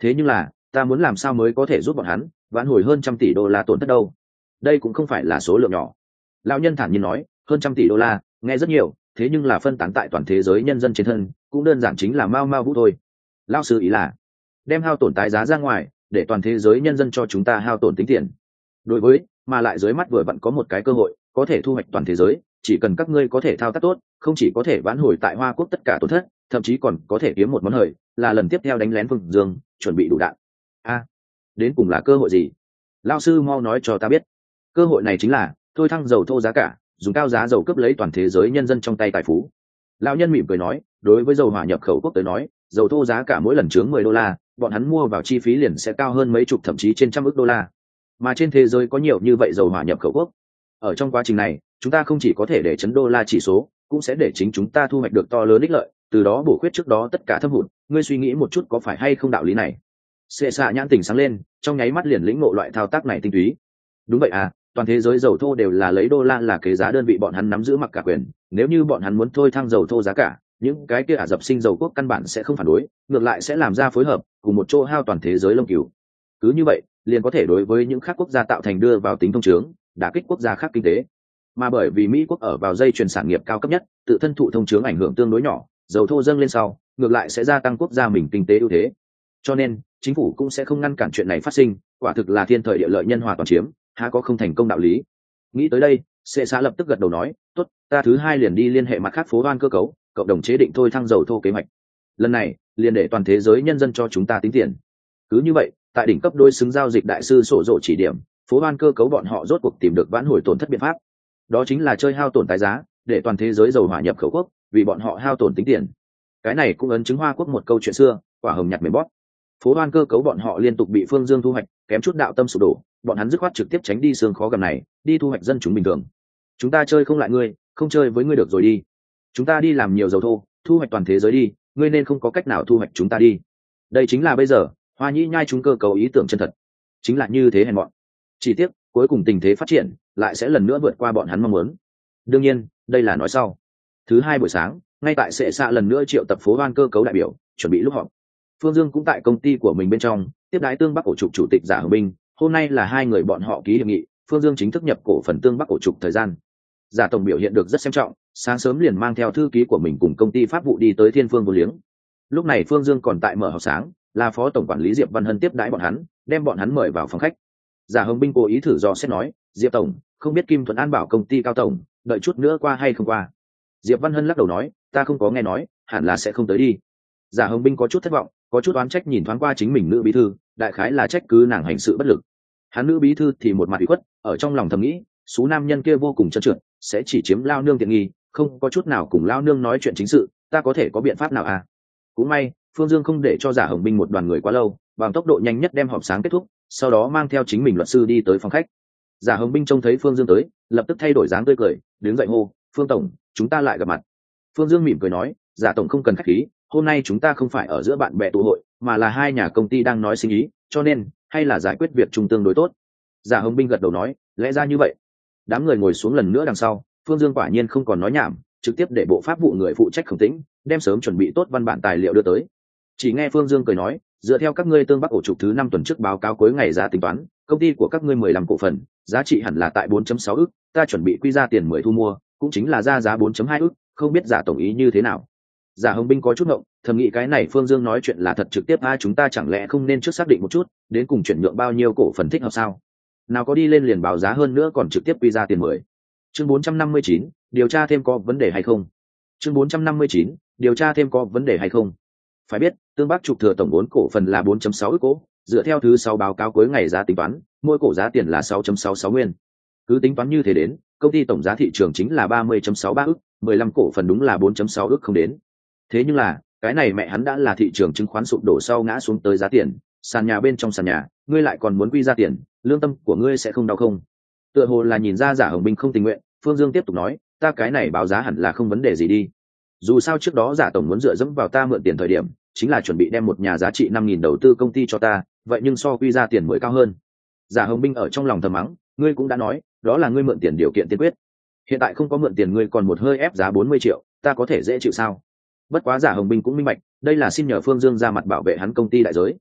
Speaker 1: thế nhưng là ta muốn làm sao mới có thể giúp bọn hắn vãn hồi hơn trăm tỷ đô la tổn thất đâu? Đây cũng không phải là số lượng nhỏ. Lão nhân thản nhiên nói, hơn trăm tỷ đô la nghe rất nhiều, thế nhưng là phân tán tại toàn thế giới nhân dân trên thân cũng đơn giản chính là mao mao vũ thôi. Lão sư ý là đem hao tổn tái giá ra ngoài, để toàn thế giới nhân dân cho chúng ta hao tổn tính tiền. Đối với mà lại dưới mắt vừa vặn có một cái cơ hội có thể thu hoạch toàn thế giới, chỉ cần các ngươi có thể thao tác tốt, không chỉ có thể vãn hồi tại Hoa Quốc tất cả tổn thất, thậm chí còn có thể kiếm một món hời, là lần tiếp theo đánh lén Phương Dương, chuẩn bị đủ đạn. A, đến cùng là cơ hội gì? Lão sư mau nói cho ta biết. Cơ hội này chính là thôi thăng dầu thô giá cả, dùng cao giá dầu cướp lấy toàn thế giới nhân dân trong tay tài phú. Lão nhân mỉm cười nói, đối với dầu hỏa nhập khẩu quốc tới nói, dầu thô giá cả mỗi lần chướng mười đô la, bọn hắn mua vào chi phí liền sẽ cao hơn mấy chục thậm chí trên trăm ức đô la. Mà trên thế giới có nhiều như vậy dầu hỏa nhập khẩu quốc. Ở trong quá trình này, chúng ta không chỉ có thể để chấn đô la chỉ số, cũng sẽ để chính chúng ta thu hoạch được to lớn ích lợi, từ đó bổ khuyết trước đó tất cả thâm hụt. Ngươi suy nghĩ một chút có phải hay không đạo lý này? Xệ xạ nhãn tỉnh sáng lên, trong nháy mắt liền lĩnh ngộ loại thao tác này tinh túy. Đúng vậy à, toàn thế giới dầu thô đều là lấy đô la là kế giá đơn vị, bọn hắn nắm giữ mặc cả quyền. Nếu như bọn hắn muốn thôi thăng dầu thô giá cả, những cái kia Ả Rập sinh dầu quốc căn bản sẽ không phản đối, ngược lại sẽ làm ra phối hợp, cùng một chỗ hao toàn thế giới lông cừu. Cứ như vậy, liền có thể đối với những khác quốc gia tạo thành đưa vào tính thông chướng, đả kích quốc gia khác kinh tế. Mà bởi vì Mỹ quốc ở vào dây chuyền sản nghiệp cao cấp nhất, tự thân thụ thông chướng ảnh hưởng tương đối nhỏ, dầu thô dâng lên sau, ngược lại sẽ gia tăng quốc gia mình kinh tế ưu thế. Cho nên, chính phủ cũng sẽ không ngăn cản chuyện này phát sinh, quả thực là thiên thời địa lợi nhân hòa toàn chiếm, há có không thành công đạo lý. Nghĩ tới đây, Sệ xã lập tức gật đầu nói, tốt, ta thứ hai liền đi liên hệ mặt khác phố đoan cơ cấu, cộng đồng chế định thôi thăng dầu thô kế hoạch. Lần này, liền để toàn thế giới nhân dân cho chúng ta tính tiền. Cứ như vậy, tại đỉnh cấp đôi xứng giao dịch đại sư sổ rộ chỉ điểm, phố đoan cơ cấu bọn họ rốt cuộc tìm được vãn hồi tổn thất biện pháp. Đó chính là chơi hao tổn tái giá, để toàn thế giới dầu hỏa nhập khẩu quốc, vì bọn họ hao tổn tính tiền. Cái này cũng ấn chứng Hoa Quốc một câu chuyện xưa, quả hồng nhặt mềm bóp. Phố đoan cơ cấu bọn họ liên tục bị Phương Dương thu hoạch, kém chút đạo tâm sụp đổ, bọn hắn dứt khoát trực tiếp tránh đi xương khó gầm này, đi thu hoạch dân chúng bình thường. Chúng ta chơi không lại ngươi, không chơi với ngươi được rồi đi. Chúng ta đi làm nhiều dầu thô, thu hoạch toàn thế giới đi, ngươi nên không có cách nào thu hoạch chúng ta đi. Đây chính là bây giờ, Hoa Nhĩ nhai chúng cơ cấu ý tưởng chân thật, chính là như thế hèn mọn. Chỉ tiếc, cuối cùng tình thế phát triển, lại sẽ lần nữa vượt qua bọn hắn mong muốn. Đương nhiên, đây là nói sau. Thứ hai buổi sáng, ngay tại Sệ xạ lần nữa triệu tập phố đoan cơ cấu đại biểu, chuẩn bị lúc họp. Phương Dương cũng tại công ty của mình bên trong tiếp đái Tương Bắc Cổ Trục chủ tịch Giả Hồng Binh. Hôm nay là hai người bọn họ ký hiệp nghị, Phương Dương chính thức nhập cổ phần Tương Bắc Cổ Trục thời gian. Giả tổng biểu hiện được rất xem trọng, sáng sớm liền mang theo thư ký của mình cùng công ty pháp vụ đi tới Thiên Phương Vô Liếng. Lúc này Phương Dương còn tại mở họp sáng, là phó tổng quản lý Diệp Văn Hân tiếp đái bọn hắn, đem bọn hắn mời vào phòng khách. Giả Hồng Binh cố ý thử dò xét nói, Diệp tổng, không biết Kim Thuận An bảo công ty Cao tổng đợi chút nữa qua hay không qua? Diệp Văn Hân lắc đầu nói, ta không có nghe nói, hẳn là sẽ không tới đi. Giả Hồng Binh có chút thất vọng, có chút oán trách nhìn thoáng qua chính mình nữ bí thư, đại khái là trách cứ nàng hành sự bất lực. Hắn nữ bí thư thì một mặt ủy khuất, ở trong lòng thầm nghĩ, số nam nhân kia vô cùng trơn trượt, sẽ chỉ chiếm lao nương tiện nghi, không có chút nào cùng lao nương nói chuyện chính sự, ta có thể có biện pháp nào à? Cũng may, Phương Dương không để cho Giả Hồng Binh một đoàn người quá lâu, bằng tốc độ nhanh nhất đem họp sáng kết thúc, sau đó mang theo chính mình luật sư đi tới phòng khách. Giả Hồng Binh trông thấy Phương Dương tới, lập tức thay đổi dáng tươi cười, đứng dậy hô, Phương tổng, chúng ta lại gặp mặt. Phương Dương mỉm cười nói, Giả tổng không cần khách khí, hôm nay chúng ta không phải ở giữa bạn bè tụ hội, mà là hai nhà công ty đang nói sinh ý, cho nên hay là giải quyết việc chung tương đối tốt. Giả Hồng Binh gật đầu nói, lẽ ra như vậy. Đám người ngồi xuống lần nữa đằng sau, Phương Dương quả nhiên không còn nói nhảm, trực tiếp để bộ pháp vụ người phụ trách Khổng Tĩnh đem sớm chuẩn bị tốt văn bản tài liệu đưa tới. Chỉ nghe Phương Dương cười nói, dựa theo các ngươi Tương Bắc Ổ Trục thứ năm tuần trước báo cáo cuối ngày giá tính toán, công ty của các ngươi mười lăm cổ phần, giá trị hẳn là tại bốn phẩy sáu ức, ta chuẩn bị quy ra tiền mười thu mua, cũng chính là ra giá bốn phẩy hai ức, không biết Giả tổng ý như thế nào. Giả Hồng Binh có chút ngộng, thầm nghĩ cái này Phương Dương nói chuyện là thật trực tiếp a, chúng ta chẳng lẽ không nên trước xác định một chút, đến cùng chuyển nhượng bao nhiêu cổ phần thích hợp sao? Nào có đi lên liền báo giá hơn nữa còn trực tiếp quy ra tiền mười. Chương bốn trăm năm mươi chín, điều tra thêm có vấn đề hay không? Chương bốn trăm năm mươi chín, điều tra thêm có vấn đề hay không? Phải biết, Tương Bắc Trục thừa tổng vốn cổ phần là bốn phẩy sáu ức cổ, dựa theo thứ sáu báo cáo cuối ngày giá tính toán, mỗi cổ giá tiền là sáu phẩy sáu sáu nguyên. Cứ tính toán như thế đến, công ty tổng giá thị trường chính là ba mươi phẩy sáu ba ức, mười lăm cổ phần đúng là bốn phẩy sáu ức không đến. Thế nhưng là, cái này mẹ hắn đã là thị trường chứng khoán sụp đổ sau ngã xuống tới giá tiền, sàn nhà bên trong sàn nhà, ngươi lại còn muốn quy ra tiền, lương tâm của ngươi sẽ không đau không? Tựa hồ là nhìn ra Giả Hồng Binh không tình nguyện, Phương Dương tiếp tục nói, ta cái này báo giá hẳn là không vấn đề gì đi. Dù sao trước đó Giả tổng muốn dựa dẫm vào ta mượn tiền thời điểm, chính là chuẩn bị đem một nhà giá trị năm nghìn đầu tư công ty cho ta, vậy nhưng so quy ra tiền mới cao hơn. Giả Hồng Binh ở trong lòng thầm mắng, ngươi cũng đã nói, đó là ngươi mượn tiền điều kiện tiên quyết. Hiện tại không có mượn tiền, ngươi còn một hơi ép giá bốn mươi triệu, ta có thể dễ chịu sao? Bất quá Giả Hồng Binh cũng minh bạch, đây là xin nhờ Phương Dương ra mặt bảo vệ hắn công ty đại giới.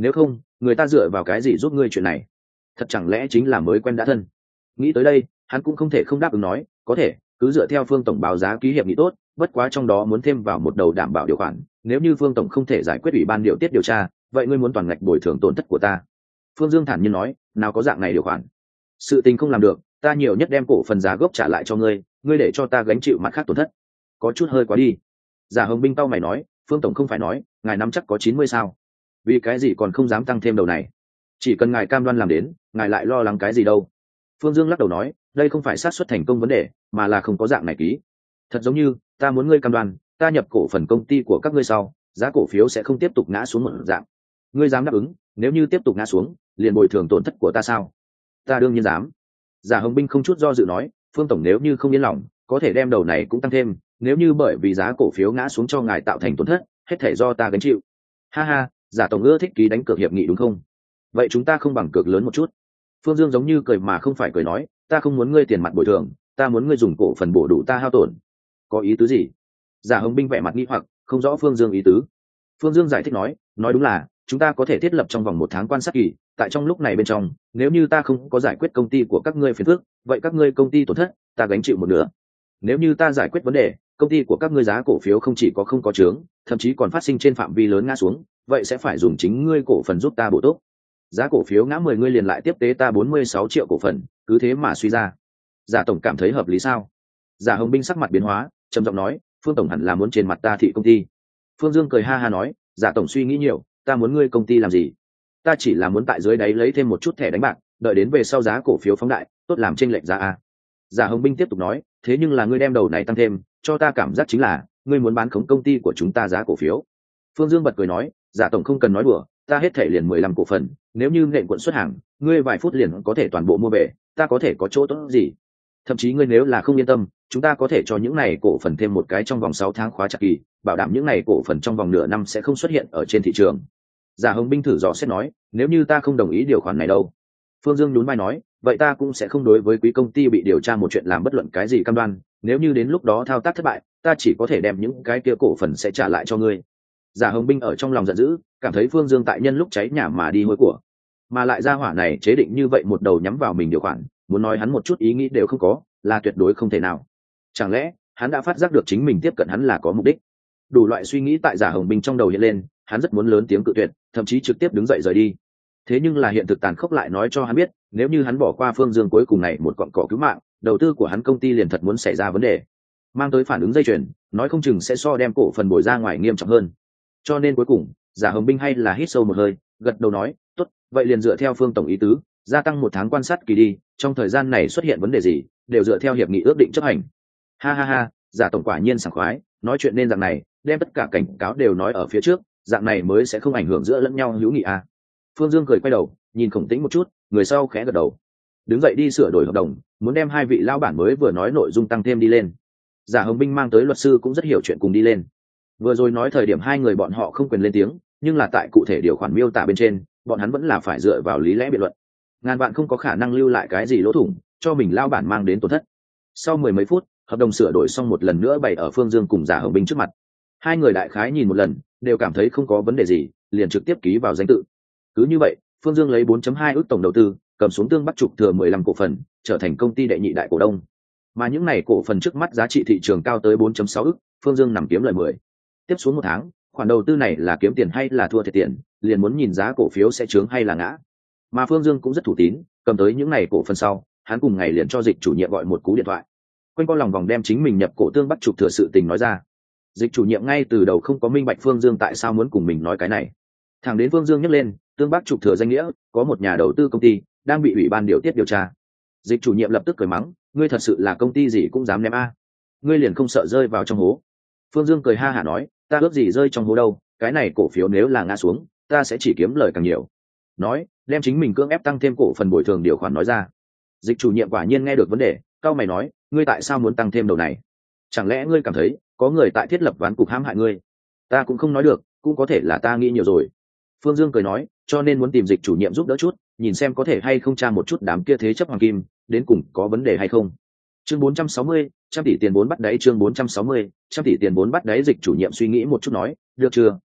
Speaker 1: nếu không người ta dựa vào cái gì giúp ngươi chuyện này? Thật chẳng lẽ chính là mới quen đã thân? Nghĩ tới đây hắn cũng không thể không đáp ứng nói có thể, cứ dựa theo Phương tổng báo giá ký hiệp nghị tốt, bất quá trong đó muốn thêm vào một đầu đảm bảo điều khoản, nếu như Phương tổng không thể giải quyết ủy ban điều tiết điều tra, vậy ngươi muốn toàn ngạch bồi thường tổn thất của ta. Phương Dương thản nhiên nói, nào có dạng này điều khoản, sự tình không làm được, ta nhiều nhất đem cổ phần giá gốc trả lại cho ngươi, ngươi để cho ta gánh chịu mặt khác tổn thất, có chút hơi quá đi. Giả Hồng Binh tao mày nói, Phương tổng không phải nói ngài nắm chắc có chín mươi sao, vì cái gì còn không dám tăng thêm đầu này? Chỉ cần ngài cam đoan làm đến, ngài lại lo lắng cái gì đâu? Phương Dương lắc đầu nói, đây không phải xác suất thành công vấn đề, mà là không có dạng này ký. Thật giống như ta muốn ngươi cam đoan, ta nhập cổ phần công ty của các ngươi sau, giá cổ phiếu sẽ không tiếp tục ngã xuống một dạng. Ngươi dám đáp ứng, nếu như tiếp tục ngã xuống, liền bồi thường tổn thất của ta sao? Ta đương nhiên dám. Giả Hồng Binh không chút do dự nói, Phương tổng nếu như không yên lòng, có thể đem đầu này cũng tăng thêm, nếu như bởi vì giá cổ phiếu ngã xuống cho ngài tạo thành tổn thất, hết thảy do ta gánh chịu. Ha ha, Giả tổng ưa thích ký đánh cược hiệp nghị đúng không? Vậy chúng ta không bằng cược lớn một chút. Phương Dương giống như cười mà không phải cười nói, ta không muốn ngươi tiền mặt bồi thường, ta muốn ngươi dùng cổ phần bổ đủ ta hao tổn. Có ý tứ gì? Giả Hồng Binh vẻ mặt nghi hoặc, không rõ Phương Dương ý tứ. Phương Dương giải thích nói, nói đúng là chúng ta có thể thiết lập trong vòng một tháng quan sát kỳ, tại trong lúc này bên trong, nếu như ta không có giải quyết công ty của các ngươi phiền phức, vậy các ngươi công ty tổn thất, ta gánh chịu một nửa. Nếu như ta giải quyết vấn đề, công ty của các ngươi giá cổ phiếu không chỉ có không có chướng, thậm chí còn phát sinh trên phạm vi lớn ngã xuống, vậy sẽ phải dùng chính ngươi cổ phần giúp ta bổ túc. Giá cổ phiếu ngã mười ngươi liền lại tiếp tế ta bốn mươi sáu triệu cổ phần, cứ thế mà suy ra. Giả tổng cảm thấy hợp lý sao? Giả Hồng Binh sắc mặt biến hóa, trầm giọng nói, Phương tổng hẳn là muốn trên mặt ta thị công ty. Phương Dương cười ha ha nói, Giả tổng suy nghĩ nhiều, ta muốn ngươi công ty làm gì? Ta chỉ là muốn tại dưới đáy lấy thêm một chút thẻ đánh bạc, đợi đến về sau giá cổ phiếu phóng đại, tốt làm chênh lệch giá a. Giả Hồng Binh tiếp tục nói, thế nhưng là ngươi đem đầu này tăng thêm, cho ta cảm giác chính là ngươi muốn bán khống công ty của chúng ta giá cổ phiếu. Phương Dương bật cười nói, Giả tổng không cần nói đùa, ta hết thể liền mười lăm cổ phần, nếu như nện quận xuất hàng, ngươi vài phút liền có thể toàn bộ mua về, ta có thể có chỗ tốt gì? Thậm chí ngươi nếu là không yên tâm, chúng ta có thể cho những này cổ phần thêm một cái trong vòng sáu tháng khóa chặt kỳ, bảo đảm những này cổ phần trong vòng nửa năm sẽ không xuất hiện ở trên thị trường. Giả Hồng Binh thử dò xét nói, nếu như ta không đồng ý điều khoản này đâu? Phương Dương nhún vai nói, vậy ta cũng sẽ không đối với quý công ty bị điều tra một chuyện làm bất luận cái gì cam đoan, nếu như đến lúc đó thao tác thất bại, ta chỉ có thể đem những cái kia cổ phần sẽ trả lại cho ngươi. Giả Hồng Binh ở trong lòng giận dữ, cảm thấy Phương Dương tại nhân lúc cháy nhà mà đi hôi của, mà lại ra hỏa này chế định như vậy một đầu nhắm vào mình điều khoản, muốn nói hắn một chút ý nghĩ đều không có, là tuyệt đối không thể nào. Chẳng lẽ hắn đã phát giác được chính mình tiếp cận hắn là có mục đích? Đủ loại suy nghĩ tại Giả Hồng Binh trong đầu hiện lên, hắn rất muốn lớn tiếng cự tuyệt, thậm chí trực tiếp đứng dậy rời đi. Thế nhưng là hiện thực tàn khốc lại nói cho hắn biết, nếu như hắn bỏ qua Phương Dương cuối cùng này một cọn cỏ cứu mạng, đầu tư của hắn công ty liền thật muốn xảy ra vấn đề, mang tới phản ứng dây chuyền, nói không chừng sẽ so đem cổ phần bồi ra ngoài nghiêm trọng hơn. Cho nên cuối cùng, Giả Hồng Binh hay là hít sâu một hơi, gật đầu nói, tốt, vậy liền dựa theo Phương tổng ý tứ, gia tăng một tháng quan sát kỳ đi, trong thời gian này xuất hiện vấn đề gì, đều dựa theo hiệp nghị ước định chấp hành. Ha ha ha, Giả tổng quả nhiên sảng khoái, nói chuyện nên dạng này, đem tất cả cảnh cáo đều nói ở phía trước, dạng này mới sẽ không ảnh hưởng giữa lẫn nhau hữu nghị a. Phương Dương cười quay đầu, nhìn Khổng Tĩnh một chút, người sau khẽ gật đầu, đứng dậy đi sửa đổi hợp đồng, muốn đem hai vị lao bản mới vừa nói nội dung tăng thêm đi lên. Giả Hồng Binh mang tới luật sư cũng rất hiểu chuyện cùng đi lên. Vừa rồi nói thời điểm hai người bọn họ không quyền lên tiếng, nhưng là tại cụ thể điều khoản miêu tả bên trên, bọn hắn vẫn là phải dựa vào lý lẽ biện luận. Ngàn vạn không có khả năng lưu lại cái gì lỗ thủng, cho mình lao bản mang đến tổn thất. Sau mười mấy phút, hợp đồng sửa đổi xong một lần nữa bày ở Phương Dương cùng Giả Hồng Binh trước mặt. Hai người đại khái nhìn một lần, đều cảm thấy không có vấn đề gì, liền trực tiếp ký vào danh tự. Cứ như vậy, Phương Dương lấy bốn phẩy hai ức tổng đầu tư, cầm xuống Tương Bắc trục thừa mười lăm cổ phần, trở thành công ty đệ nhị đại cổ đông. Mà những này cổ phần trước mắt giá trị thị trường cao tới bốn phẩy sáu ức, Phương Dương nằm kiếm lời mười. Tiếp xuống một tháng, khoản đầu tư này là kiếm tiền hay là thua thiệt tiền, liền muốn nhìn giá cổ phiếu sẽ chướng hay là ngã. Mà Phương Dương cũng rất thủ tín, cầm tới những này cổ phần sau, hắn cùng ngày liền cho Dịch chủ nhiệm gọi một cú điện thoại. Quanh co lòng vòng đem chính mình nhập cổ Tương Bắc trục thừa sự tình nói ra. Dịch chủ nhiệm ngay từ đầu không có minh bạch Phương Dương tại sao muốn cùng mình nói cái này. Thẳng đến Phương Dương nhắc lên, Tương Bắc trục thừa danh nghĩa, có một nhà đầu tư công ty đang bị ủy ban điều tiết điều tra. Dịch chủ nhiệm lập tức cười mắng, ngươi thật sự là công ty gì cũng dám ném a? Ngươi liền không sợ rơi vào trong hố? Phương Dương cười ha hả nói, ta ước gì rơi trong hố đâu, cái này cổ phiếu nếu là ngã xuống, ta sẽ chỉ kiếm lời càng nhiều. Nói, đem chính mình cưỡng ép tăng thêm cổ phần bồi thường điều khoản nói ra. Dịch chủ nhiệm quả nhiên nghe được vấn đề, cau mày nói, ngươi tại sao muốn tăng thêm đầu này? Chẳng lẽ ngươi cảm thấy có người tại thiết lập ván cục hãm hại ngươi? Ta cũng không nói được, cũng có thể là ta nghĩ nhiều rồi. Phương Dương cười nói, cho nên muốn tìm Dịch chủ nhiệm giúp đỡ chút, nhìn xem có thể hay không tra một chút đám kia thế chấp hoàng kim, đến cùng có vấn đề hay không. Chương bốn trăm sáu mươi, trăm tỷ tiền vốn bắt đáy chương bốn trăm sáu mươi, trăm tỷ tiền vốn bắt đáy Dịch chủ nhiệm suy nghĩ một chút nói, được chưa,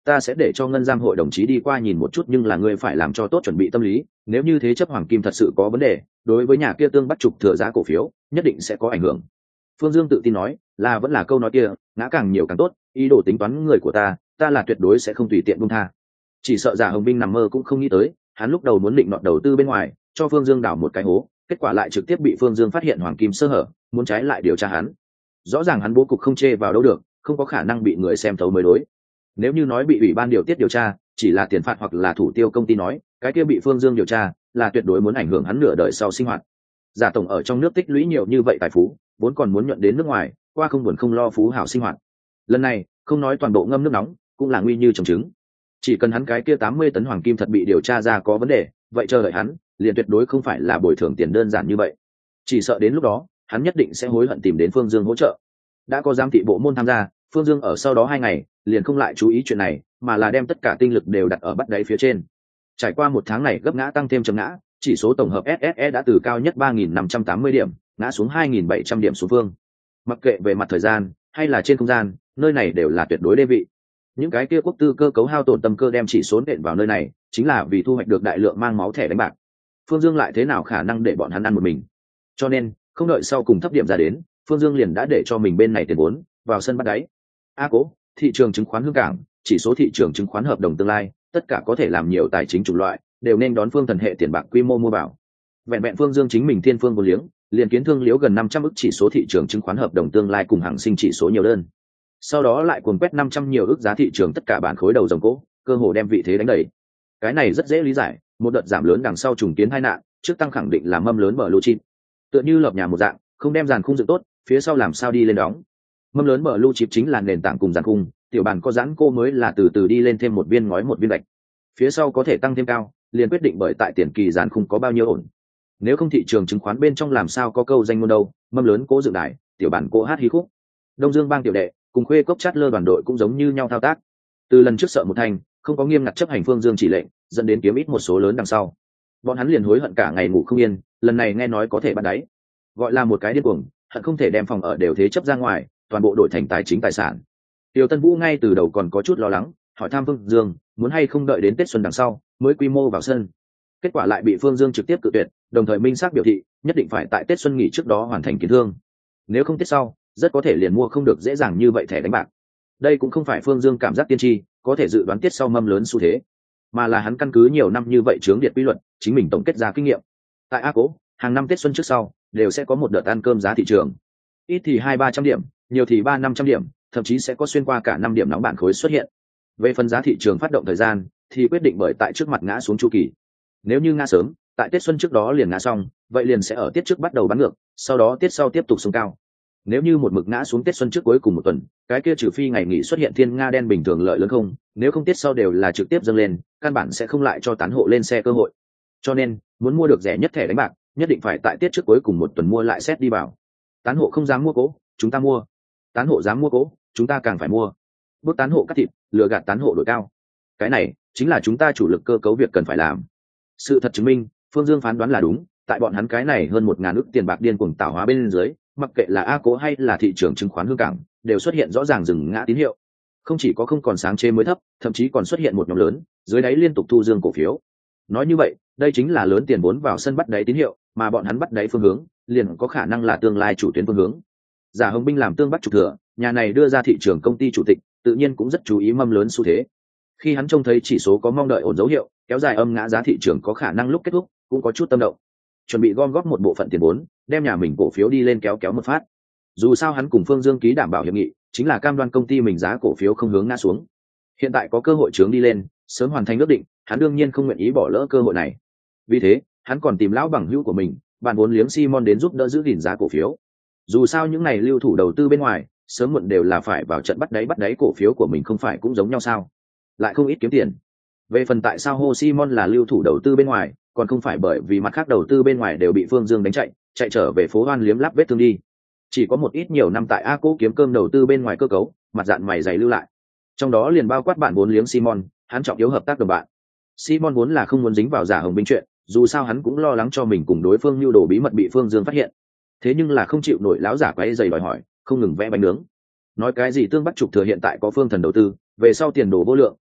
Speaker 1: ta sẽ để cho ngân giam hội đồng chí đi qua nhìn một chút, nhưng là ngươi phải làm cho tốt chuẩn bị tâm lý, nếu như thế chấp hoàng kim thật sự có vấn đề, đối với nhà kia tương bắt trục thừa giá cổ phiếu nhất định sẽ có ảnh hưởng. Phương Dương tự tin nói, là vẫn là câu nói kia, ngã càng nhiều càng tốt, ý đồ tính toán người của ta ta là tuyệt đối sẽ không tùy tiện buông tha. Chỉ sợ Giả Hồng Binh nằm mơ cũng không nghĩ tới, hắn lúc đầu muốn định nọt đầu tư bên ngoài cho Phương Dương đào một cái hố, kết quả lại trực tiếp bị Phương Dương phát hiện hoàng kim sơ hở, muốn trái lại điều tra hắn. Rõ ràng hắn bố cục không chê vào đâu được, không có khả năng bị người xem thấu mới đối. Nếu như nói bị ủy ban điều tiết điều tra chỉ là tiền phạt hoặc là thủ tiêu công ty nói, cái kia bị Phương Dương điều tra là tuyệt đối muốn ảnh hưởng hắn nửa đời sau sinh hoạt. Giả tổng ở trong nước tích lũy nhiều như vậy tài phú, vốn còn muốn nhuận đến nước ngoài, qua không buồn không lo phú hảo sinh hoạt. Lần này không nói toàn bộ ngâm nước nóng, cũng là nguy như trồng trứng. Chỉ cần hắn cái kia tám mươi tấn hoàng kim thật bị điều tra ra có vấn đề, vậy chờ đợi hắn liền tuyệt đối không phải là bồi thường tiền đơn giản như vậy. Chỉ sợ đến lúc đó hắn nhất định sẽ hối hận tìm đến Phương Dương hỗ trợ. Đã có giám thị bộ môn tham gia, Phương Dương ở sau đó hai ngày liền không lại chú ý chuyện này, mà là đem tất cả tinh lực đều đặt ở bắt đáy phía trên. Trải qua một tháng này gấp ngã tăng thêm chấm ngã, chỉ số tổng hợp ét ét e đã từ cao nhất ba nghìn năm trăm tám mươi điểm ngã xuống hai nghìn bảy trăm điểm xuống phương. Mặc kệ về mặt thời gian hay là trên không gian, nơi này đều là tuyệt đối đê vị. Những cái kia quốc tư cơ cấu hao tổn tâm cơ đem chỉ số nện vào nơi này, chính là vì thu hoạch được đại lượng mang máu thẻ đánh bạc. Phương Dương lại thế nào khả năng để bọn hắn ăn một mình? Cho nên không đợi sau cùng thấp điểm ra đến, Phương Dương liền đã để cho mình bên này tiền vốn vào sân bắt đáy. A cố, thị trường chứng khoán Hương Cảng, chỉ số thị trường chứng khoán hợp đồng tương lai, tất cả có thể làm nhiều tài chính chủng loại đều nên đón Phương Thần hệ tiền bạc quy mô mua vào. Vẹn vẹn Phương Dương chính mình thiên phương vô liếng, liền kiến thương liễu gần năm trăm ức chỉ số thị trường chứng khoán hợp đồng tương lai cùng hàng sinh chỉ số nhiều đơn. Sau đó lại cuồng quét năm trăm nhiều ức giá thị trường tất cả bản khối đầu dòng cố, cơ hồ đem vị thế đánh đầy. Cái này rất dễ lý giải, một đợt giảm lớn đằng sau trùng kiến hai nạn, trước tăng khẳng định là mâm lớn bờ lô chip. Tựa như lập nhà một dạng, không đem dàn khung dựng tốt, phía sau làm sao đi lên đóng. Mâm lớn bờ lô chip chính là nền tảng cùng dàn khung, tiểu bản có giãn cô mới là từ từ đi lên thêm một viên ngói một viên gạch. Phía sau có thể tăng thêm cao, liền quyết định bởi tại tiền kỳ dàn khung có bao nhiêu ổn. Nếu không thị trường chứng khoán bên trong làm sao có câu danh ngôn đâu, mâm lớn cố dựng đài, tiểu bản cố hát hí khúc. Đông Dương bang tiểu đệ cùng Khuê Cốc Chát Lơ đoàn đội cũng giống như nhau thao tác. Từ lần trước sợ một thành, không có nghiêm ngặt chấp hành Phương Dương chỉ lệnh, dẫn đến kiếm ít một số lớn đằng sau. Bọn hắn liền hối hận cả ngày ngủ không yên, lần này nghe nói có thể bắt đáy, gọi là một cái điên cuồng, hận không thể đem phòng ở đều thế chấp ra ngoài, toàn bộ đổi thành tài chính tài sản. Tiêu Tân Vũ ngay từ đầu còn có chút lo lắng, hỏi thăm Phương Dương, muốn hay không đợi đến Tết xuân đằng sau mới quy mô vào sân. Kết quả lại bị Phương Dương trực tiếp cự tuyệt, đồng thời minh xác biểu thị nhất định phải tại Tết xuân nghỉ trước đó hoàn thành kiến thương. Nếu không Tết sau, rất có thể liền mua không được dễ dàng như vậy thẻ đánh bạc. Đây cũng không phải Phương Dương cảm giác tiên tri, có thể dự đoán Tết sau mâm lớn xu thế, mà là hắn căn cứ nhiều năm như vậy chướng điện quy luật, chính mình tổng kết ra kinh nghiệm. Tại A Cố, hàng năm Tết xuân trước sau đều sẽ có một đợt ăn cơm giá thị trường, ít thì hai ba trăm điểm, nhiều thì ba năm trăm điểm, thậm chí sẽ có xuyên qua cả năm điểm nóng bản khối xuất hiện. Về phần giá thị trường phát động thời gian thì quyết định bởi tại trước mặt ngã xuống chu kỳ. Nếu như ngã sớm, tại Tết xuân trước đó liền ngã xong, vậy liền sẽ ở tiết trước bắt đầu bắn ngược, sau đó tiết sau tiếp tục xông cao. Nếu như một mực ngã xuống Tết xuân trước cuối cùng một tuần, cái kia trừ phi ngày nghỉ xuất hiện thiên nga đen bình thường lợi lớn không, nếu không tiết sau đều là trực tiếp dâng lên, căn bản sẽ không lại cho tán hộ lên xe cơ hội. Cho nên muốn mua được rẻ nhất thẻ đánh bạc, nhất định phải tại tiết trước cuối cùng một tuần mua lại xét đi vào. Tán hộ không dám mua cố, chúng ta mua. Tán hộ dám mua cố, chúng ta càng phải mua. Bước tán hộ cắt thịt, lừa gạt tán hộ đổi cao. Cái này chính là chúng ta chủ lực cơ cấu việc cần phải làm. Sự thật chứng minh, Phương Dương phán đoán là đúng, tại bọn hắn cái này hơn một ngàn ức tiền bạc điên cuồng tạo hóa bên dưới, mặc kệ là A Cố hay là thị trường chứng khoán Hương Cảng, đều xuất hiện rõ ràng dừng ngã tín hiệu. Không chỉ có không còn sáng chế mới thấp, thậm chí còn xuất hiện một nhóm lớn, dưới đáy liên tục thu dương cổ phiếu. Nói như vậy, đây chính là lớn tiền vốn vào sân bắt đáy tín hiệu, mà bọn hắn bắt đáy phương hướng, liền có khả năng là tương lai chủ tuyến phương hướng. Giả Hồng Binh làm tương bắt trục thừa, nhà này đưa ra thị trường công ty chủ tịch, tự nhiên cũng rất chú ý mâm lớn xu thế. Khi hắn trông thấy chỉ số có mong đợi ổn dấu hiệu, kéo dài âm ngã giá thị trường có khả năng lúc kết thúc, cũng có chút tâm động, chuẩn bị gom góp một bộ phận tiền vốn, đem nhà mình cổ phiếu đi lên kéo kéo một phát. Dù sao hắn cùng Phương Dương ký đảm bảo hiệp nghị, chính là cam đoan công ty mình giá cổ phiếu không hướng ngã xuống. Hiện tại có cơ hội chướng đi lên, sớm hoàn thành ước định, hắn đương nhiên không nguyện ý bỏ lỡ cơ hội này. Vì thế, hắn còn tìm lão bằng hữu của mình, bàn vốn liếng Simon đến giúp đỡ giữ gìn giá cổ phiếu. Dù sao những này lưu thủ đầu tư bên ngoài, sớm muộn đều là phải vào trận bắt đáy bắt đáy cổ phiếu của mình, không phải cũng giống nhau sao? Lại không ít kiếm tiền. Về phần tại sao Hồ Simon là lưu thủ đầu tư bên ngoài, còn không phải bởi vì mặt khác đầu tư bên ngoài đều bị Phương Dương đánh chạy, chạy trở về phố Hoan liếm láp vết thương đi. Chỉ có một ít nhiều năm tại A Cố kiếm cơm đầu tư bên ngoài cơ cấu, mặt dạng mày dày lưu lại. Trong đó liền bao quát bạn vốn liếng Simon, hắn trọng yếu hợp tác đồng bạn. Simon vốn là không muốn dính vào Giả Hồng Binh chuyện, dù sao hắn cũng lo lắng cho mình cùng đối phương nhu đồ bí mật bị Phương Dương phát hiện. Thế nhưng là không chịu nổi lão giả quấy giày đòi hỏi, không ngừng vẽ bánh nướng. Nói cái gì tương bắt trục thừa hiện tại có Phương Thần đầu tư, về sau tiền đồ vô lượng,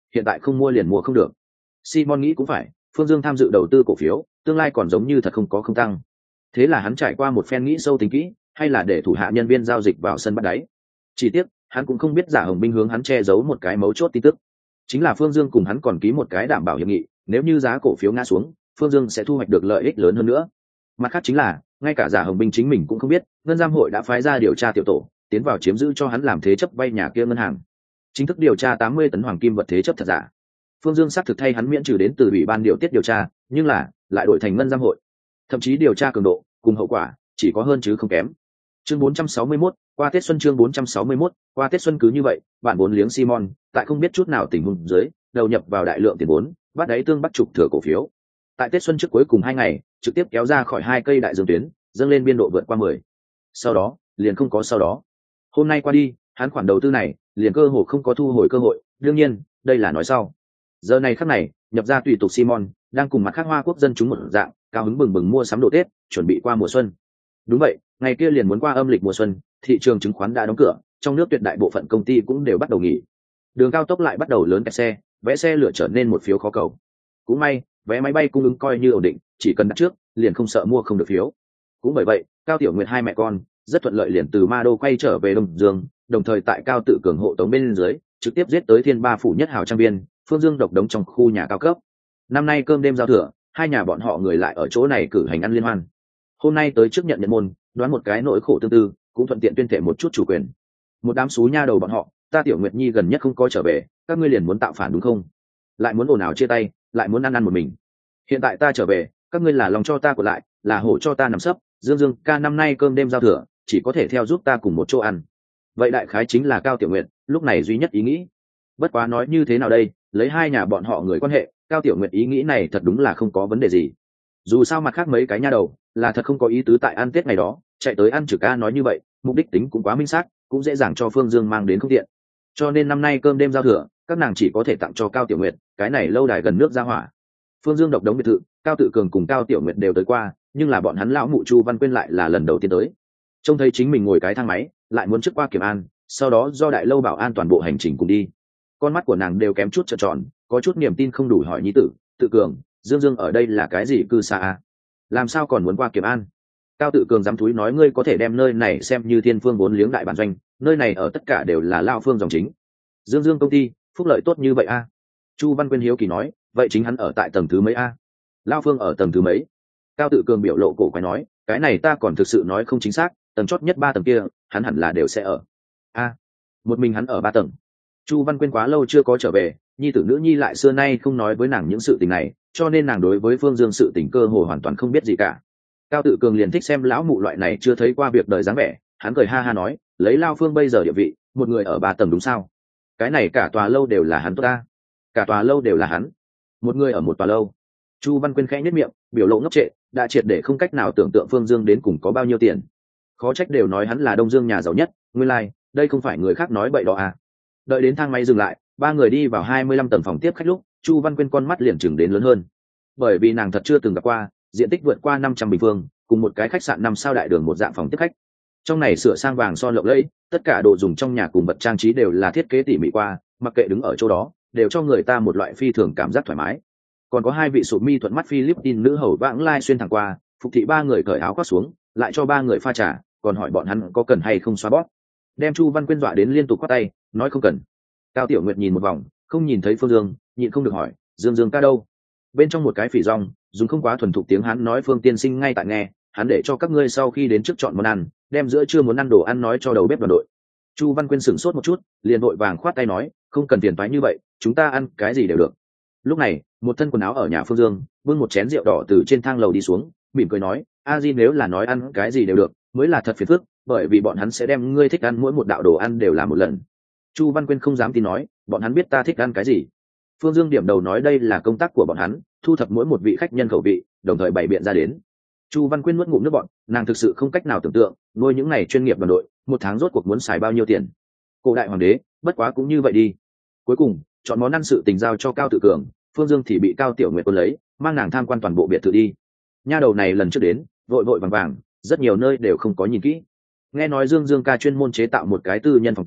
Speaker 1: hiện tại không mua liền mua không được. Simon nghĩ cũng phải, Phương Dương tham dự đầu tư cổ phiếu, tương lai còn giống như thật không có không tăng. Thế là hắn trải qua một phen nghĩ sâu tính kỹ, hay là để thủ hạ nhân viên giao dịch vào sân bắt đáy. Chỉ tiếc, hắn cũng không biết Giả Hồng Binh hướng hắn che giấu một cái mấu chốt tin tức. Chính là Phương Dương cùng hắn còn ký một cái đảm bảo hiệp nghị, nếu như giá cổ phiếu ngã xuống, Phương Dương sẽ thu hoạch được lợi ích lớn hơn nữa. Mặt khác chính là, ngay cả Giả Hồng Binh chính mình cũng không biết, ngân giám hội đã phái ra điều tra tiểu tổ, tiến vào chiếm giữ cho hắn làm thế chấp vay nhà kia ngân hàng. Chính thức điều tra tám mươi tấn hoàng kim vật thế chấp thật giả. Phương Dương xác thực thay hắn miễn trừ đến từ ủy ban điều tiết điều tra, nhưng là lại đổi thành ngân giám hội. Thậm chí điều tra cường độ cùng hậu quả chỉ có hơn chứ không kém. Chương bốn trăm sáu mươi mốt, qua Tết xuân chương bốn trăm sáu mươi mốt, qua Tết xuân cứ như vậy, bạn vốn liếng Simon, tại không biết chút nào tình huống dưới, đầu nhập vào đại lượng tiền vốn, bắt đáy tương bắt trục thừa cổ phiếu. Tại Tết xuân trước cuối cùng hai ngày, trực tiếp kéo ra khỏi hai cây đại dương tuyến, dâng lên biên độ vượt qua mười. Sau đó, liền không có sau đó. Hôm nay qua đi, hắn khoản đầu tư này, liền cơ hồ không có thu hồi cơ hội, đương nhiên, đây là nói sau. Giờ này khắc này, nhập ra tùy tục Simon, đang cùng mặt khác Hoa quốc dân chúng một dạng, cao hứng bừng bừng mua sắm đồ Tết, chuẩn bị qua mùa xuân. Đúng vậy, ngày kia liền muốn qua âm lịch mùa xuân, thị trường chứng khoán đã đóng cửa, trong nước tuyệt đại bộ phận công ty cũng đều bắt đầu nghỉ. Đường cao tốc lại bắt đầu lớn kẹt xe, vé xe lửa trở nên một phiếu khó cầu. Cũng may, vé máy bay cung ứng coi như ổn định, chỉ cần đặt trước, liền không sợ mua không được phiếu. Cũng bởi vậy, Cao Tiểu Nguyệt hai mẹ con rất thuận lợi liền từ Ma Đô quay trở về Đông Dương, đồng thời tại Cao Tự Cường hộ tống bên dưới, trực tiếp giết tới Thiên Ba phủ nhất hào trang viên, Phương Dương độc đống trong khu nhà cao cấp. Năm nay cơm đêm giao thừa, hai nhà bọn họ người lại ở chỗ này cử hành ăn liên hoan. Hôm nay tới trước nhận nhận môn, đoán một cái nỗi khổ tương tư, cũng thuận tiện tuyên thệ một chút chủ quyền. Một đám xú nha đầu bọn họ, ta Tiểu Nguyệt Nhi gần nhất không có trở về, các ngươi liền muốn tạo phản đúng không? Lại muốn ồn ào chia tay, lại muốn ăn ăn một mình. Hiện tại ta trở về, các ngươi là lòng cho ta của lại, là hổ cho ta nằm sấp. Dương Dương ca năm nay cơm đêm giao thừa, chỉ có thể theo giúp ta cùng một chỗ ăn. Vậy đại khái chính là Cao Tiểu Nguyệt lúc này duy nhất ý nghĩ. Bất quá nói như thế nào đây, lấy hai nhà bọn họ người quan hệ, Cao Tiểu Nguyệt ý nghĩ này thật đúng là không có vấn đề gì. Dù sao mặt khác mấy cái nha đầu là thật không có ý tứ tại ăn Tết ngày đó chạy tới ăn trực ca nói như vậy, mục đích tính cũng quá minh xác, cũng dễ dàng cho Phương Dương mang đến không tiện. Cho nên năm nay cơm đêm giao thừa, các nàng chỉ có thể tặng cho Cao Tiểu Nguyệt cái này lâu đài gần nước ra hỏa. Phương Dương độc đống biệt thự, Cao Tự Cường cùng Cao Tiểu Nguyệt đều tới qua, nhưng là bọn hắn lão mụ Chu Văn Quyên lại là lần đầu tiên tới. Trông thấy chính mình ngồi cái thang máy, lại muốn trước qua kiểm an, sau đó do đại lâu bảo an toàn bộ hành trình cùng đi. Con mắt của nàng đều kém chút trợn tròn, có chút niềm tin không đủ hỏi nhi tử, Tự Cường, Dương Dương ở đây là cái gì cư xa à? Làm sao còn muốn qua kiểm an? Cao Tự Cường dám thúi nói ngươi có thể đem nơi này xem như thiên phương vốn liếng đại bản doanh, nơi này ở tất cả đều là lao phương dòng chính. Dương Dương công ty, phúc lợi tốt như vậy a? À? Chu Văn Quyên hiếu kỳ nói, vậy chính hắn ở tại tầng thứ mấy a? À? Lao phương ở tầng thứ mấy? Cao Tự Cường biểu lộ cổ quái nói, cái này ta còn thực sự nói không chính xác, tầng chót nhất ba tầng kia, hắn hẳn là đều sẽ ở. A, à, một mình hắn ở ba tầng. Chu Văn Quyên quá lâu chưa có trở về, nhi tử nữ nhi lại xưa nay không nói với nàng những sự tình này, cho nên nàng đối với Phương Dương sự tình cơ hồ hoàn toàn không biết gì cả. Cao Tự Cường liền thích xem lão mụ loại này chưa thấy qua việc đời dáng vẻ, hắn cười ha ha nói, lấy Lao Phương bây giờ địa vị, một người ở ba tầng đúng sao? Cái này cả tòa lâu đều là hắn tốt ta, cả tòa lâu đều là hắn, một người ở một tòa lâu. Chu Văn Quyên khẽ nhếch miệng, biểu lộ ngốc trệ, đã triệt để không cách nào tưởng tượng Phương Dương đến cùng có bao nhiêu tiền. Khó trách đều nói hắn là Đông Dương nhà giàu nhất, nguyên lai, like, đây không phải người khác nói bậy đó à. Đợi đến thang máy dừng lại, ba người đi vào hai mươi lăm tầng phòng tiếp khách lúc, Chu Văn Quyên con mắt liền chừng đến lớn hơn. Bởi vì nàng thật chưa từng gặp qua, diện tích vượt qua năm trăm bình phương, cùng một cái khách sạn năm sao đại đường một dạng phòng tiếp khách. Trong này sửa sang vàng son lộng lẫy, tất cả đồ dùng trong nhà cùng vật trang trí đều là thiết kế tỉ mỉ qua, mặc kệ đứng ở chỗ đó, đều cho người ta một loại phi thường cảm giác thoải mái. Còn có hai vị sụp mi thuận mắt Philippines nữ hầu vãng lai xuyên thẳng qua, phục thị ba người cởi áo khoác xuống, lại cho ba người pha trà, còn hỏi bọn hắn có cần hay không xoa bóp. Đem Chu Văn Quyên dọa đến liên tục quát tay, nói không cần. Cao Tiểu Nguyệt nhìn một vòng, không nhìn thấy Phương Dương, nhịn không được hỏi, Dương Dương ca đâu? Bên trong một cái phỉ rong, dùng không quá thuần thục tiếng hắn nói Phương tiên sinh ngay tại nghe, hắn để cho các ngươi sau khi đến trước chọn món ăn, đem giữa trưa muốn ăn đồ ăn nói cho đầu bếp đoàn đội. Chu Văn Quyên sửng sốt một chút, liền vội vàng khoát tay nói, không cần tiền toái như vậy, chúng ta ăn cái gì đều được. Lúc này, một thân quần áo ở nhà Phương Dương, bưng một chén rượu đỏ từ trên thang lầu đi xuống, mỉm cười nói, a di nếu là nói ăn cái gì đều được, mới là thật phiền phức, bởi vì bọn hắn sẽ đem ngươi thích ăn mỗi một đạo đồ ăn đều làm một lần. Chu Văn Quyên không dám tin nói, bọn hắn biết ta thích ăn cái gì. Phương Dương điểm đầu nói đây là công tác của bọn hắn, thu thập mỗi một vị khách nhân khẩu vị, đồng thời bày biện ra đến. Chu Văn Quyên nuốt ngụm nước bọn, nàng thực sự không cách nào tưởng tượng, nuôi những này chuyên nghiệp đoàn đội, một tháng rốt cuộc muốn xài bao nhiêu tiền. Cổ đại hoàng đế, bất quá cũng như vậy đi. Cuối cùng, chọn món ăn sự tình giao cho Cao Tự Cường, Phương Dương thì bị Cao Tiểu Nguyệt quân lấy, mang nàng tham quan toàn bộ biệt thự đi. Nha đầu này lần trước đến, vội vội vàng vàng, rất nhiều nơi đều không có nhìn kỹ. Nghe nói Dương Dương ca chuyên môn chế tạo một cái tư nhân phòng tắm,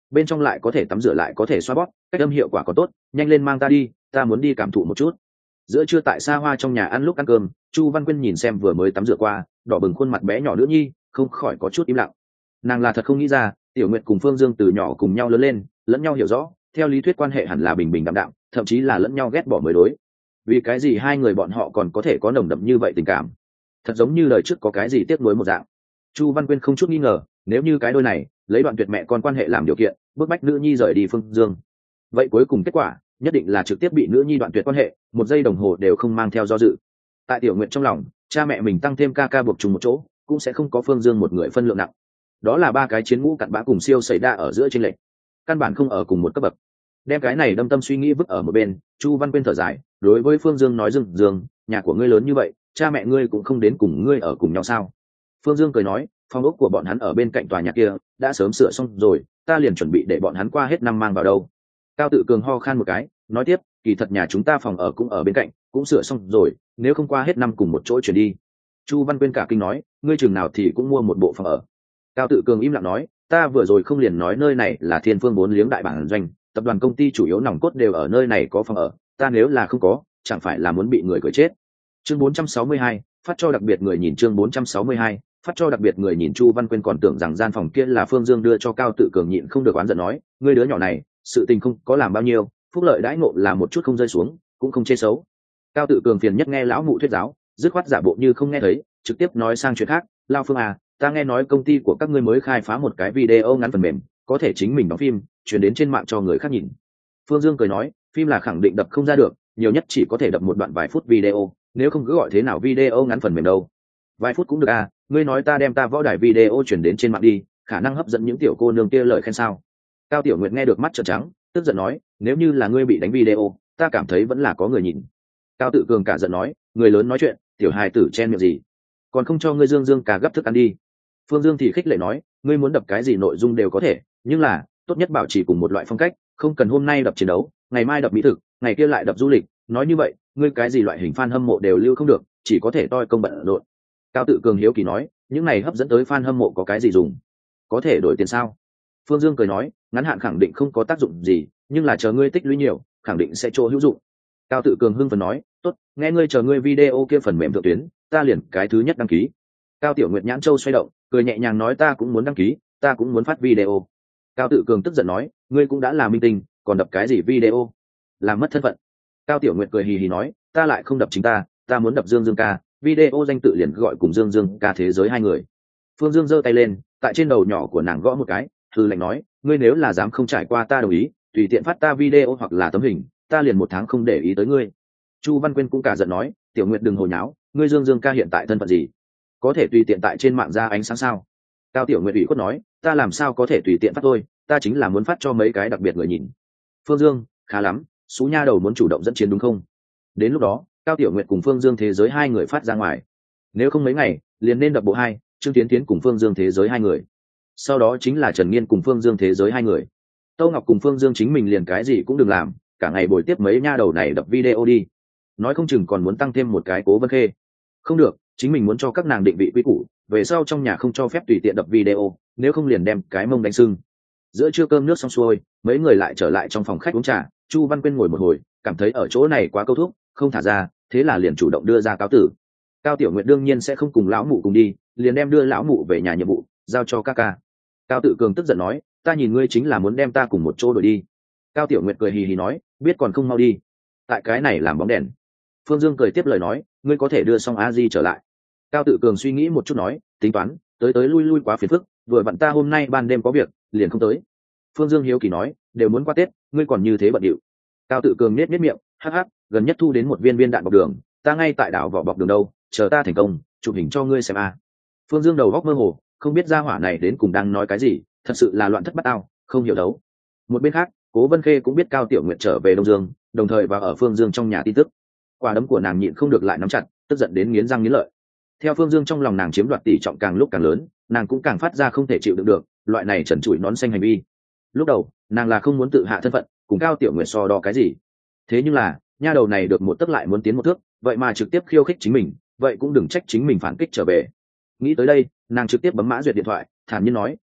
Speaker 1: bên trong lại có thể tắm rửa lại có thể xoa bóp, cách âm hiệu quả có tốt, nhanh lên mang ta đi, ta muốn đi cảm thụ một chút. Giữa trưa tại xa hoa trong nhà ăn lúc ăn cơm, Chu Văn Quyên nhìn xem vừa mới tắm rửa qua đỏ bừng khuôn mặt bé nhỏ nữ nhi, không khỏi có chút im lặng. Nàng là thật không nghĩ ra Tiểu Nguyệt cùng Phương Dương từ nhỏ cùng nhau lớn lên, lẫn nhau hiểu rõ, theo lý thuyết quan hệ hẳn là bình bình đạm đạm, thậm chí là lẫn nhau ghét bỏ mới đối. Vì cái gì hai người bọn họ còn có thể có nồng đậm như vậy tình cảm? Thật giống như lời trước có cái gì tiếc nuối một dạng. Chu Văn Quyên không chút nghi ngờ, nếu như cái đôi này lấy đoạn tuyệt mẹ con quan hệ làm điều kiện, bức bách nữ nhi rời đi Phương Dương, vậy cuối cùng kết quả nhất định là trực tiếp bị nữ nhi đoạn tuyệt quan hệ, một giây đồng hồ đều không mang theo do dự. Tại Tiểu Nguyệt trong lòng, cha mẹ mình tăng thêm ca ca buộc chung một chỗ, cũng sẽ không có Phương Dương một người phân lượng nặng. Đó là ba cái chiến ngũ cặn bã cùng siêu xảy ra ở giữa trên lệch, căn bản không ở cùng một cấp bậc. Đem cái này đâm tâm suy nghĩ vứt ở một bên, Chu Văn Quyên thở dài, đối với Phương Dương nói: "Dương, Dương, nhà của ngươi lớn như vậy, cha mẹ ngươi cũng không đến cùng ngươi ở cùng nhau sao?" Phương Dương cười nói: "Phòng ốc của bọn hắn ở bên cạnh tòa nhà kia, đã sớm sửa xong rồi, ta liền chuẩn bị để bọn hắn qua hết năm mang vào đâu." Cao Tự Cường ho khan một cái, nói tiếp: "Kỳ thật nhà chúng ta phòng ở cũng ở bên cạnh, cũng sửa xong rồi, nếu không qua hết năm cùng một chỗ chuyển đi." Chu Văn Quyên cả kinh nói: "Ngươi chừng nào thì cũng mua một bộ phòng ở?" Cao Tự Cường im lặng nói: "Ta vừa rồi không liền nói nơi này là Thiên Phương Bốn Liếng đại bản doanh, tập đoàn công ty chủ yếu nòng cốt đều ở nơi này có phòng ở, ta nếu là không có, chẳng phải là muốn bị người cười chết." Chương bốn trăm sáu mươi hai, phát cho đặc biệt người nhìn. Chương bốn trăm sáu mươi hai, phát cho đặc biệt người nhìn. Chu Văn Quyên còn tưởng rằng gian phòng kia là Phương Dương đưa cho Cao Tự Cường, nhịn không được oán giận nói: "Ngươi đứa nhỏ này, sự tình không có làm bao nhiêu, phúc lợi đãi ngộ là một chút không rơi xuống, cũng không chê xấu." Cao Tự Cường phiền nhất nghe lão mụ thuyết giáo, dứt khoát giả bộ như không nghe thấy, trực tiếp nói sang chuyện khác: "Lao Phương à, ta nghe nói công ty của các ngươi mới khai phá một cái video ngắn phần mềm, có thể chính mình đóng phim chuyển đến trên mạng cho người khác nhìn." Phương Dương cười nói: "Phim là khẳng định đập không ra được, nhiều nhất chỉ có thể đập một đoạn vài phút video, nếu không cứ gọi thế nào video ngắn phần mềm đâu. Vài phút cũng được à, ngươi nói ta đem ta võ đài video chuyển đến trên mạng đi, khả năng hấp dẫn những tiểu cô nương kia lời khen sao?" Cao Tiểu Nguyệt nghe được mắt trợn trắng, tức giận nói: "Nếu như là ngươi bị đánh video, ta cảm thấy vẫn là có người nhìn." Cao Tự Cường cả giận nói: "Người lớn nói chuyện, tiểu hài tử chen miệng gì, còn không cho ngươi Dương Dương cả gấp thức ăn đi." Phương Dương thì khích lệ nói: "Ngươi muốn đập cái gì nội dung đều có thể, nhưng là tốt nhất bảo trì cùng một loại phong cách, không cần hôm nay đập chiến đấu, ngày mai đập mỹ thực, ngày kia lại đập du lịch, nói như vậy ngươi cái gì loại hình fan hâm mộ đều lưu không được, chỉ có thể toi công bận rộn." Cao Tự Cường hiếu kỳ nói: "Những này hấp dẫn tới fan hâm mộ có cái gì dùng? Có thể đổi tiền sao?" Phương Dương cười nói: "Ngắn hạn khẳng định không có tác dụng gì, nhưng là chờ ngươi tích lũy nhiều, khẳng định sẽ chỗ hữu dụng." Cao Tự Cường hưng phấn nói: "Tốt, nghe ngươi chờ ngươi video kia phần mềm thượng tuyến, ta liền cái thứ nhất đăng ký." Cao Tiểu Nguyệt nhãn châu xoay động, cười nhẹ nhàng nói: "Ta cũng muốn đăng ký, ta cũng muốn phát video." Cao Tự Cường tức giận nói: "Ngươi cũng đã là minh tinh, còn đập cái gì video, làm mất thân phận." Cao Tiểu Nguyệt cười hì hì nói: "Ta lại không đập chính ta, ta muốn đập Dương Dương ca, video danh tự liền gọi cùng Dương Dương ca thế giới hai người." Phương Dương giơ tay lên, tại trên đầu nhỏ của nàng gõ một cái, hừ lạnh nói: "Ngươi nếu là dám không trải qua ta đồng ý, tùy tiện phát ta video hoặc là tấm hình, ta liền một tháng không để ý tới ngươi." Chu Văn Quyên cũng cả giận nói: "Tiểu Nguyệt đừng hồ nháo, ngươi Dương Dương ca hiện tại thân phận gì, có thể tùy tiện tại trên mạng ra ánh sáng sao?" Cao Tiểu Nguyệt ủy khuất nói: "Ta làm sao có thể tùy tiện phát tôi, ta chính là muốn phát cho mấy cái đặc biệt người nhìn." Phương Dương: "Khá lắm, xú nha đầu muốn chủ động dẫn chiến đúng không?" Đến lúc đó Cao Tiểu Nguyệt cùng Phương Dương thế giới hai người phát ra ngoài, nếu không mấy ngày liền nên đập bộ hai, Trương Tiến Tiến cùng Phương Dương thế giới hai người, sau đó chính là Trần Nghiên cùng Phương Dương thế giới hai người. Tô Ngọc cùng Phương Dương chính mình liền cái gì cũng đừng làm, cả ngày bồi tiếp mấy nha đầu này đập video đi, nói không chừng còn muốn tăng thêm một cái Cố Vân Khê. Không được, chính mình muốn cho các nàng định vị quy củ, về sau trong nhà không cho phép tùy tiện đập video, nếu không liền đem cái mông đánh sưng. Giữa trưa cơm nước xong xuôi, mấy người lại trở lại trong phòng khách uống trà. Chu Văn Quyên ngồi một hồi, cảm thấy ở chỗ này quá câu thúc, không thả ra, thế là liền chủ động đưa ra cáo tử. Cao Tiểu Nguyệt đương nhiên sẽ không cùng lão mụ cùng đi, liền đem đưa lão mụ về nhà nhiệm vụ giao cho ca ca. Cao Tự Cường tức giận nói: "Ta nhìn ngươi chính là muốn đem ta cùng một chỗ đổi đi." Cao Tiểu Nguyệt cười hì hì nói: "Biết còn không mau đi, tại cái này làm bóng đèn." Phương Dương cười tiếp lời nói: "Ngươi có thể đưa xong a di trở lại." Cao Tự Cường suy nghĩ một chút nói: "Tính toán, tới tới lui lui quá phiền phức, vừa vặn ta hôm nay ban đêm có việc, liền không tới." Phương Dương hiếu kỳ nói: "Đều muốn qua Tết, ngươi còn như thế bận điệu." Cao Tự Cường nết nết miệng: "Hắc hắc, gần nhất thu đến một viên viên đạn bọc đường, ta ngay tại đảo vỏ bọc đường đâu, chờ ta thành công, chụp hình cho ngươi xem a." Phương Dương đầu góc mơ hồ, không biết gia hỏa này đến cùng đang nói cái gì, thật sự là loạn thất bát ao, không hiểu đấu. Một bên khác, Cố Vân Khê cũng biết Cao Tiểu Nguyệt trở về Đông Dương, đồng thời vào ở Phương Dương trong nhà tin tức. Quả đấm của nàng nhịn không được lại nắm chặt, tức giận đến nghiến răng nghiến lợi. Theo Phương Dương trong lòng nàng chiếm đoạt tỷ trọng càng lúc càng lớn, nàng cũng càng phát ra không thể chịu đựng được loại này trần trụi nón xanh hành vi. Lúc đầu nàng là không muốn tự hạ thân phận cùng Cao Tiểu Nguyệt so đo cái gì, thế nhưng là nha đầu này được một tấc lại muốn tiến một thước, vậy mà trực tiếp khiêu khích chính mình, vậy cũng đừng trách chính mình phản kích trở về. Nghĩ tới đây, nàng trực tiếp bấm mã duyệt điện thoại, thản nhiên nói: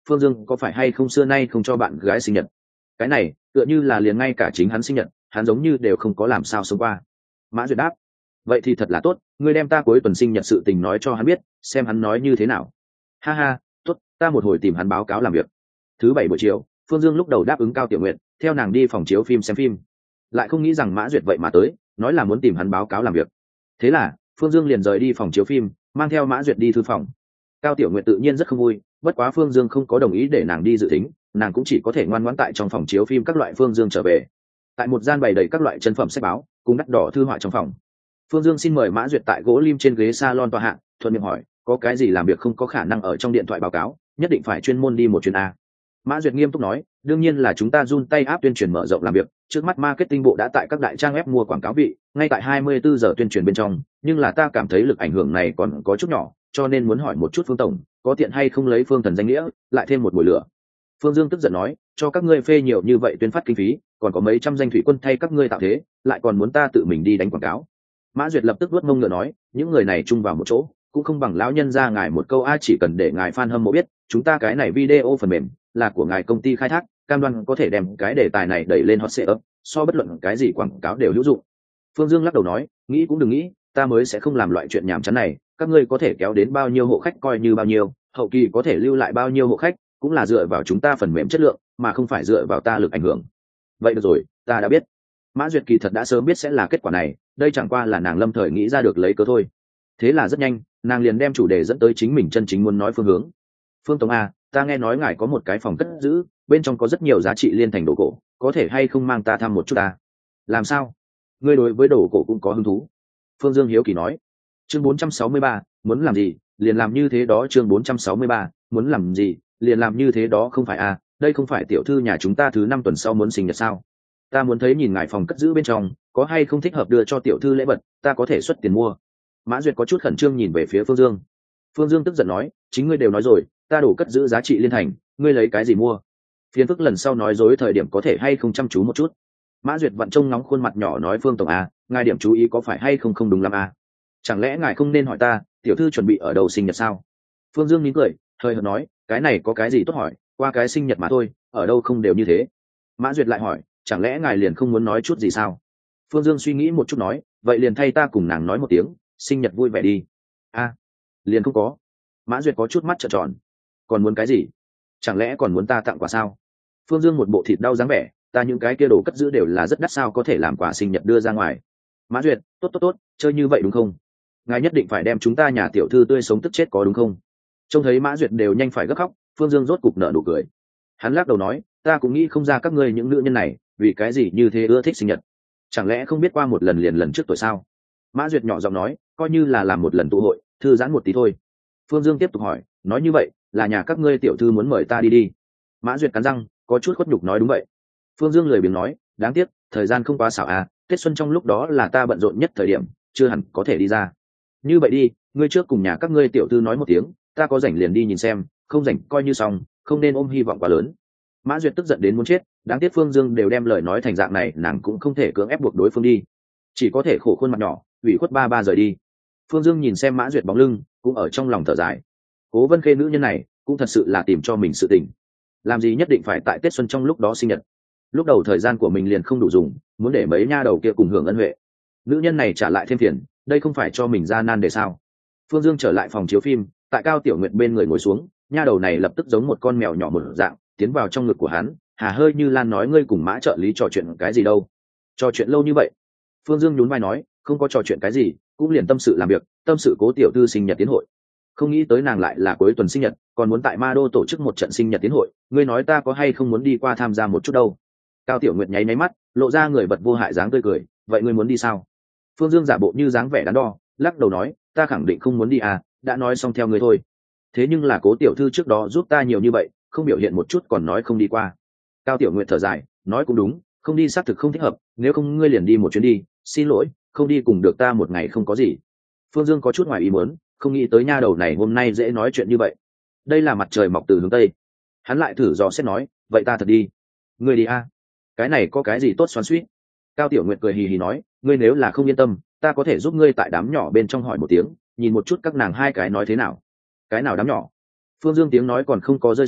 Speaker 1: Phương Dương có phải hay không xưa nay không cho bạn gái sinh nhật? Cái này tựa như là liền ngay cả chính hắn sinh nhật hắn giống như đều không có làm sao sống qua. Mã Duyệt đáp, vậy thì thật là tốt, ngươi đem ta cuối tuần sinh nhật sự tình nói cho hắn biết, xem hắn nói như thế nào. Ha ha, tốt, ta một hồi tìm hắn báo cáo làm việc. Thứ bảy buổi chiều, Phương Dương lúc đầu đáp ứng Cao Tiểu Nguyệt, theo nàng đi phòng chiếu phim xem phim, lại không nghĩ rằng Mã Duyệt vậy mà tới, nói là muốn tìm hắn báo cáo làm việc. Thế là Phương Dương liền rời đi phòng chiếu phim, mang theo Mã Duyệt đi thư phòng. Cao Tiểu Nguyệt tự nhiên rất không vui, bất quá Phương Dương không có đồng ý để nàng đi dự tính, nàng cũng chỉ có thể ngoan ngoãn tại trong phòng chiếu phim các loại Phương Dương trở về. Tại một gian bày đầy các loại chân phẩm sách báo cùng đắt đỏ thư họa trong phòng, Phương Dương xin mời Mã Duyệt tại gỗ lim trên ghế salon tọa hạng, thuận miệng hỏi có cái gì làm việc không có khả năng ở trong điện thoại báo cáo, nhất định phải chuyên môn đi một chuyến a. Mã Duyệt nghiêm túc nói, đương nhiên là chúng ta run tay áp tuyên truyền mở rộng làm việc, trước mắt marketing bộ đã tại các đại trang web mua quảng cáo vị, ngay tại hai mươi bốn giờ tuyên truyền bên trong, nhưng là ta cảm thấy lực ảnh hưởng này còn có chút nhỏ, cho nên muốn hỏi một chút Phương tổng, có tiện hay không lấy Phương Thần danh nghĩa, lại thêm một mùi lửa. Phương Dương tức giận nói, cho các ngươi phê nhiều như vậy tuyên phát kinh phí, còn có mấy trăm danh thủy quân thay các ngươi tạo thế, lại còn muốn ta tự mình đi đánh quảng cáo. Mã Duyệt lập tức vuốt mông ngựa nói, những người này chung vào một chỗ, cũng không bằng lão nhân ra ngài một câu a, chỉ cần để ngài fan hâm mộ biết, chúng ta cái này video phần mềm là của ngài công ty khai thác, cam đoan có thể đem cái đề tài này đẩy lên hot search, so bất luận cái gì quảng cáo đều hữu dụng. Phương Dương lắc đầu nói, nghĩ cũng đừng nghĩ, ta mới sẽ không làm loại chuyện nhảm chán này, các ngươi có thể kéo đến bao nhiêu hộ khách coi như bao nhiêu, hậu kỳ có thể lưu lại bao nhiêu hộ khách, cũng là dựa vào chúng ta phần mềm chất lượng, mà không phải dựa vào ta lực ảnh hưởng. Vậy được rồi, ta đã biết. Mã Duyệt kỳ thật đã sớm biết sẽ là kết quả này, đây chẳng qua là nàng lâm thời nghĩ ra được lấy cớ thôi. Thế là rất nhanh, nàng liền đem chủ đề dẫn tới chính mình chân chính muốn nói phương hướng. Phương tổng a, ta nghe nói ngài có một cái phòng cất giữ, bên trong có rất nhiều giá trị liên thành đồ cổ, có thể hay không mang ta thăm một chút ta? Làm sao? Ngươi đối với đồ cổ cũng có hứng thú? Phương Dương hiếu kỳ nói. Chương bốn trăm sáu mươi ba, muốn làm gì, liền làm như thế đó. Chương bốn trăm sáu mươi ba, muốn làm gì, liền làm như thế đó. Không phải a, đây không phải tiểu thư nhà chúng ta thứ năm tuần sau muốn sinh nhật sao? Ta muốn thấy nhìn ngài phòng cất giữ bên trong, có hay không thích hợp đưa cho tiểu thư lễ vật, ta có thể xuất tiền mua. Mã Duyệt có chút khẩn trương nhìn về phía Phương Dương. Phương Dương tức giận nói, chính ngươi đều nói rồi, ta đủ cất giữ giá trị liên thành, ngươi lấy cái gì mua? Phiền phức lần sau nói dối thời điểm có thể hay không chăm chú một chút. Mã Duyệt vặn trông nóng khuôn mặt nhỏ nói, Phương tổng a, ngài điểm chú ý có phải hay không không đúng lắm a? Chẳng lẽ ngài không nên hỏi ta, tiểu thư chuẩn bị ở đầu sinh nhật sao? Phương Dương mỉm cười, hơi hợt nói, cái này có cái gì tốt hỏi, qua cái sinh nhật mà thôi, ở đâu không đều như thế. Mã Duyệt lại hỏi, chẳng lẽ ngài liền không muốn nói chút gì sao? Phương Dương suy nghĩ một chút nói, vậy liền thay ta cùng nàng nói một tiếng, sinh nhật vui vẻ đi. A, liền không có. Mã Duyệt có chút mắt trợn tròn. Còn muốn cái gì? Chẳng lẽ còn muốn ta tặng quà sao? Phương Dương một bộ thịt đau dáng vẻ, ta những cái kia đồ cất giữ đều là rất đắt, sao có thể làm quà sinh nhật đưa ra ngoài. Mã Duyệt, tốt tốt tốt, chơi như vậy đúng không? Ngài nhất định phải đem chúng ta nhà tiểu thư tươi sống tức chết có đúng không? Trông thấy Mã Duyệt đều nhanh phải gấp khóc, Phương Dương rốt cục nở nụ cười. Hắn lắc đầu nói, ta cũng nghĩ không ra các ngươi những nữ nhân này vì cái gì như thế ưa thích sinh nhật, chẳng lẽ không biết qua một lần liền lần trước tuổi sao? Mã Duyệt nhỏ giọng nói, coi như là làm một lần tụ hội, thư giãn một tí thôi. Phương Dương tiếp tục hỏi, nói như vậy là nhà các ngươi tiểu thư muốn mời ta đi đi? Mã Duyệt cắn răng, có chút khuất nhục nói, đúng vậy. Phương Dương lười biếng nói, đáng tiếc thời gian không quá xảo à, Tết xuân trong lúc đó là ta bận rộn nhất thời điểm, chưa hẳn có thể đi ra. Như vậy đi, ngươi trước cùng nhà các ngươi tiểu thư nói một tiếng, ta có rảnh liền đi nhìn xem, không rảnh coi như xong, không nên ôm hy vọng quá lớn. Mã Duyệt tức giận đến muốn chết, đáng tiếc Phương Dương đều đem lời nói thành dạng này, nàng cũng không thể cưỡng ép buộc đối phương đi, chỉ có thể khổ khuôn mặt nhỏ, ủy khuất ba ba rời đi. Phương Dương nhìn xem Mã Duyệt bóng lưng, cũng ở trong lòng thở dài. Cố Vân Khê nữ nhân này cũng thật sự là tìm cho mình sự tình, làm gì nhất định phải tại Tết xuân trong lúc đó sinh nhật. Lúc đầu thời gian của mình liền không đủ dùng, muốn để mấy nha đầu kia cùng hưởng ân huệ, nữ nhân này trả lại thêm phiền, đây không phải cho mình ra nan để sao? Phương Dương trở lại phòng chiếu phim, tại Cao Tiểu Nguyệt bên người ngồi xuống, nha đầu này lập tức giống một con mèo nhỏ một dạng tiến vào trong ngực của hắn, hà hơi như lan nói, ngươi cùng Mã trợ lý trò chuyện cái gì đâu? Trò chuyện lâu như vậy? Phương Dương nhún vai nói, không có trò chuyện cái gì, cũng liền tâm sự làm việc, tâm sự Cố tiểu thư sinh nhật tiến hội. Không nghĩ tới nàng lại là cuối tuần sinh nhật, còn muốn tại Ma Đô tổ chức một trận sinh nhật tiến hội, ngươi nói ta có hay không muốn đi qua tham gia một chút đâu? Cao Tiểu Nguyệt nháy máy mắt, lộ ra người vật vô hại dáng tươi cười, vậy ngươi muốn đi sao? Phương Dương giả bộ như dáng vẻ đắn đo, lắc đầu nói, ta khẳng định không muốn đi à, đã nói xong theo ngươi thôi. Thế nhưng là Cố tiểu thư trước đó giúp ta nhiều như vậy, không biểu hiện một chút còn nói không đi qua. Cao Tiểu Nguyệt thở dài, nói cũng đúng, không đi xác thực không thích hợp, nếu không ngươi liền đi một chuyến đi, xin lỗi, không đi cùng được ta một ngày không có gì. Phương Dương có chút ngoài ý muốn, không nghĩ tới nha đầu này hôm nay dễ nói chuyện như vậy. Đây là mặt trời mọc từ hướng tây. Hắn lại thử dò xét nói, vậy ta thật đi. Ngươi đi a? Cái này có cái gì tốt xoắn xuýt? Cao Tiểu Nguyệt cười hì hì nói, ngươi nếu là không yên tâm, ta có thể giúp ngươi tại đám nhỏ bên trong hỏi một tiếng, nhìn một chút các nàng hai cái nói thế nào. Cái nào đám nhỏ? Phương Dương tiếng nói còn không có rơi xuống,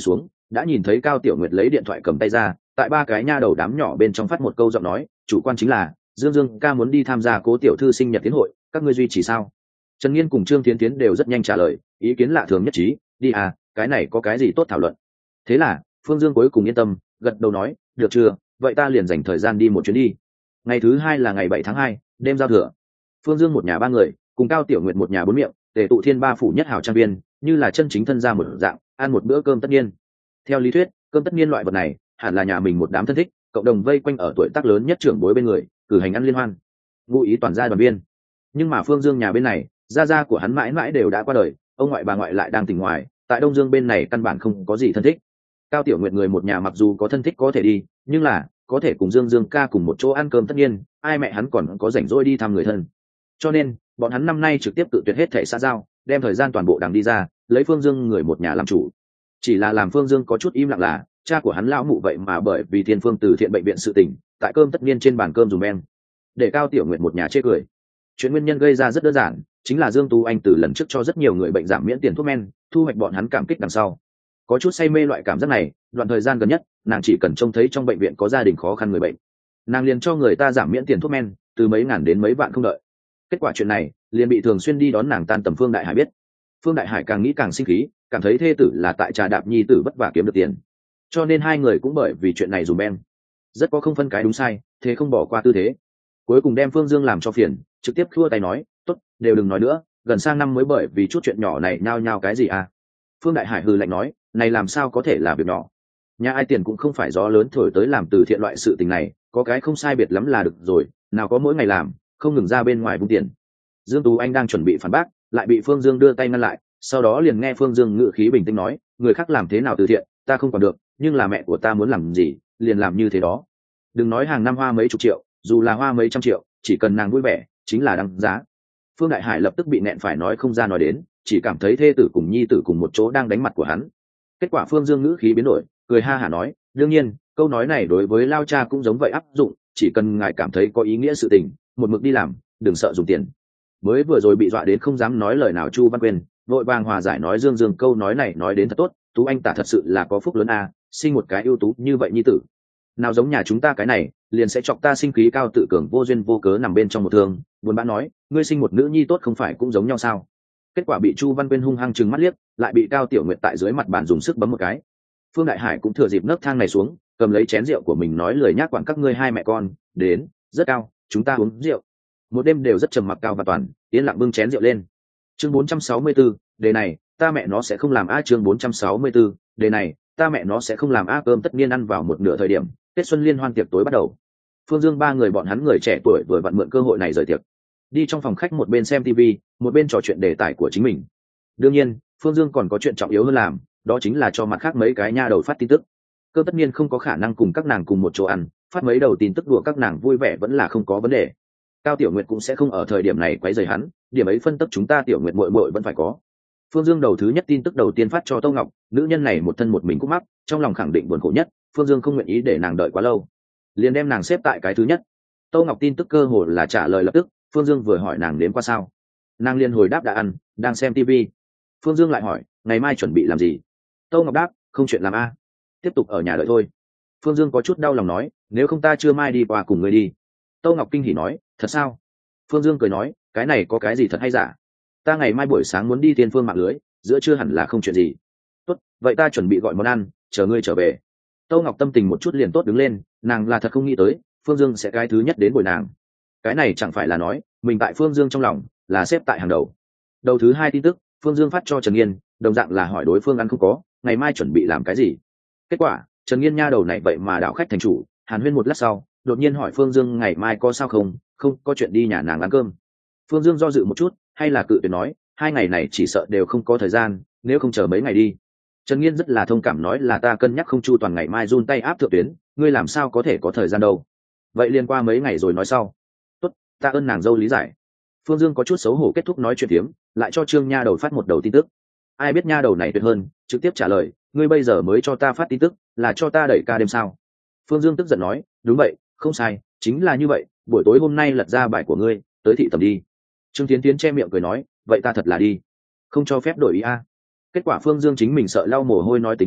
Speaker 1: đã nhìn thấy Cao Tiểu Nguyệt lấy điện thoại cầm tay ra, tại ba cái nha đầu đám nhỏ bên trong phát một câu giọng nói, chủ quan chính là Dương Dương ca muốn đi tham gia Cố tiểu thư sinh nhật tiến hội, các ngươi duy trì sao? Trần Nghiên cùng Trương Tiến Tiến đều rất nhanh trả lời, ý kiến lạ thường nhất trí, đi à, cái này có cái gì tốt thảo luận. Thế là Phương Dương cuối cùng yên tâm, gật đầu nói, được chưa, vậy ta liền dành thời gian đi một chuyến đi. Ngày thứ hai là ngày bảy tháng hai, đêm giao thừa. Phương Dương một nhà ba người cùng Cao Tiểu Nguyệt một nhà bốn miệng, tề tụ Thiên Ba phủ nhất hào trang viên, như là chân chính thân gia một dạng, ăn một bữa cơm tất nhiên. Theo lý thuyết, cơm tất nhiên loại vật này hẳn là nhà mình một đám thân thích cộng đồng vây quanh ở tuổi tác lớn nhất trưởng bối bên người cử hành ăn liên hoan, ngụ ý toàn gia đoàn viên. Nhưng mà Phương Dương nhà bên này, gia gia của hắn mãi mãi đều đã qua đời, ông ngoại bà ngoại lại đang tỉnh ngoài, tại Đông Dương bên này căn bản không có gì thân thích. Cao Tiểu Nguyệt người một nhà mặc dù có thân thích có thể đi, nhưng là có thể cùng Dương Dương ca cùng một chỗ ăn cơm tất nhiên, ai mẹ hắn còn có rảnh rỗi đi thăm người thân. Cho nên bọn hắn năm nay trực tiếp tự tuyệt hết thẻ xã giao, đem thời gian toàn bộ đằng đi ra, lấy Phương Dương người một nhà làm chủ. Chỉ là làm Phương Dương có chút im lặng là cha của hắn lão mụ vậy mà bởi vì Thiên Phương từ thiện bệnh viện sự tình, tại cơm tất niên trên bàn cơm dùng men để Cao Tiểu Nguyệt một nhà chê cười. Chuyện nguyên nhân gây ra rất đơn giản, chính là Dương Tú Anh từ lần trước cho rất nhiều người bệnh giảm miễn tiền thuốc men, thu hoạch bọn hắn cảm kích đằng sau, có chút say mê loại cảm giác này. Đoạn thời gian gần nhất, nàng chỉ cần trông thấy trong bệnh viện có gia đình khó khăn người bệnh, nàng liền cho người ta giảm miễn tiền thuốc men, từ mấy ngàn đến mấy vạn không đợi. Kết quả chuyện này liền bị thường xuyên đi đón nàng tan tầm Phương Đại Hải biết. Phương Đại Hải càng nghĩ càng sinh khí, cảm thấy thê tử là tại trà đạp nhi tử vất vả kiếm được tiền, cho nên hai người cũng bởi vì chuyện này dùng beng, rất có không phân cái đúng sai, thế không bỏ qua tư thế. Cuối cùng đem Phương Dương làm cho phiền, trực tiếp khua tay nói, tốt, đều đừng nói nữa, gần sang năm mới bởi vì chút chuyện nhỏ này nhao nhao cái gì à. Phương Đại Hải hừ lạnh nói, này làm sao có thể là việc nhỏ, nhà ai tiền cũng không phải gió lớn thổi tới làm từ thiện loại sự tình này, có cái không sai biệt lắm là được rồi, nào có mỗi ngày làm không ngừng ra bên ngoài vung tiền. Dương Tú Anh đang chuẩn bị phản bác, lại bị Phương Dương đưa tay ngăn lại, sau đó liền nghe Phương Dương ngự khí bình tĩnh nói, người khác làm thế nào từ thiện ta không còn được, nhưng là mẹ của ta muốn làm gì liền làm như thế đó. Đừng nói hàng năm hoa mấy chục triệu, dù là hoa mấy trăm triệu, chỉ cần nàng vui vẻ chính là đăng giá. Phương Đại Hải lập tức bị nẹn phải nói không ra nói đến, chỉ cảm thấy thê tử cùng nhi tử cùng một chỗ đang đánh mặt của hắn. Kết quả Phương Dương ngữ khí biến đổi, cười ha hả nói, đương nhiên câu nói này đối với lao cha cũng giống vậy áp dụng, chỉ cần ngài cảm thấy có ý nghĩa sự tình, một mực đi làm, đừng sợ dùng tiền. Mới vừa rồi bị dọa đến không dám nói lời nào Chu Văn Quyên vội vàng hòa giải nói, Dương Dương câu nói này nói đến thật tốt, Tú Anh tả thật sự là có phúc lớn à, sinh một cái ưu tú như vậy nhi tử, nào giống nhà chúng ta cái này liền sẽ chọc ta sinh khí cao tự cường vô duyên vô cớ nằm bên trong một thương. Buồn bã nói, ngươi sinh một nữ nhi tốt không phải cũng giống nhau sao. Kết quả bị Chu Văn Quyên hung hăng trừng mắt liếc, lại bị Cao Tiểu Nguyệt tại dưới mặt bàn dùng sức bấm một cái. Phương Đại Hải cũng thừa dịp nấc thang này xuống, cầm lấy chén rượu của mình nói lời nhác quản các ngươi hai mẹ con đến rất cao, chúng ta uống rượu. Một đêm đều rất trầm mặc Cao và Toàn yên lặng bưng chén rượu lên. Chương bốn trăm sáu mươi tư, đề này ta mẹ nó sẽ không làm a. Chương bốn trăm sáu mươi tư, đề này ta mẹ nó sẽ không làm a. Cơm tất niên ăn vào một nửa thời điểm, Tết xuân liên hoan tiệc tối bắt đầu. Phương Dương ba người bọn hắn người trẻ tuổi vừa vặn mượn cơ hội này rời tiệc, đi trong phòng khách một bên xem tivi, một bên trò chuyện đề tài của chính mình. Đương nhiên Phương Dương còn có chuyện trọng yếu hơn làm, đó chính là cho mặt khác mấy cái nha đầu phát tin tức. Cơm tất niên không có khả năng cùng các nàng cùng một chỗ ăn, phát mấy đầu tin tức đùa các nàng vui vẻ vẫn là không có vấn đề. Cao Tiểu Nguyệt cũng sẽ không ở thời điểm này quấy rầy hắn, điểm ấy phân tích chúng ta Tiểu Nguyệt muội muội vẫn phải có. Phương Dương đầu thứ nhất tin tức đầu tiên phát cho Tô Ngọc, nữ nhân này một thân một mình cũng mắc, trong lòng khẳng định buồn khổ nhất, Phương Dương không nguyện ý để nàng đợi quá lâu, liền đem nàng xếp tại cái thứ nhất. Tô Ngọc tin tức cơ hồ là trả lời lập tức, Phương Dương vừa hỏi nàng đến qua sao, nàng liền hồi đáp đã ăn, đang xem tivi. Phương Dương lại hỏi, ngày mai chuẩn bị làm gì? Tô Ngọc đáp, không chuyện làm a, tiếp tục ở nhà đợi thôi. Phương Dương có chút đau lòng nói, nếu không ta chưa mai đi qua cùng ngươi đi. Tô Ngọc kinh hỉ nói, thật sao? Phương Dương cười nói, cái này có cái gì thật hay giả? Ta ngày mai buổi sáng muốn đi Tiên Phương mạng lưới, giữa trưa hẳn là không chuyện gì. Tốt, vậy ta chuẩn bị gọi món ăn, chờ ngươi trở về. Tô Ngọc tâm tình một chút liền tốt đứng lên, nàng là thật không nghĩ tới Phương Dương sẽ cái thứ nhất đến buổi nàng. Cái này chẳng phải là nói mình tại Phương Dương trong lòng là xếp tại hàng đầu. Đầu thứ hai tin tức Phương Dương phát cho Trần Nghiên, đồng dạng là hỏi đối phương ăn không có, ngày mai chuẩn bị làm cái gì. Kết quả Trần Nghiên nha đầu này vậy mà đảo khách thành chủ, hàn huyên một lát sau đột nhiên hỏi Phương Dương ngày mai có sao không, không có chuyện đi nhà nàng ăn cơm. Phương Dương do dự một chút, hay là cự tuyệt nói, hai ngày này chỉ sợ đều không có thời gian, nếu không chờ mấy ngày đi. Trần Nghiên rất là thông cảm nói, là ta cân nhắc không chu toàn, ngày mai run tay áp thượng tuyến, ngươi làm sao có thể có thời gian đâu. Vậy liên qua mấy ngày rồi nói sau. Tốt, ta ơn nàng dâu lý giải. Phương Dương có chút xấu hổ kết thúc nói chuyện phiếm, lại cho Trương nha đầu phát một đầu tin tức. Ai biết nha đầu này tuyệt hơn, trực tiếp trả lời, ngươi bây giờ mới cho ta phát tin tức, là cho ta đẩy ca đêm sao? Phương Dương tức giận nói, đúng vậy, không sai, chính là như vậy, buổi tối hôm nay lật ra bài của ngươi, tới thị tầm đi. Trương Tiến Tiến che miệng cười nói, vậy ta thật là đi, không cho phép đổi ý a. Kết quả Phương Dương chính mình sợ lau mồ hôi nói tính toán,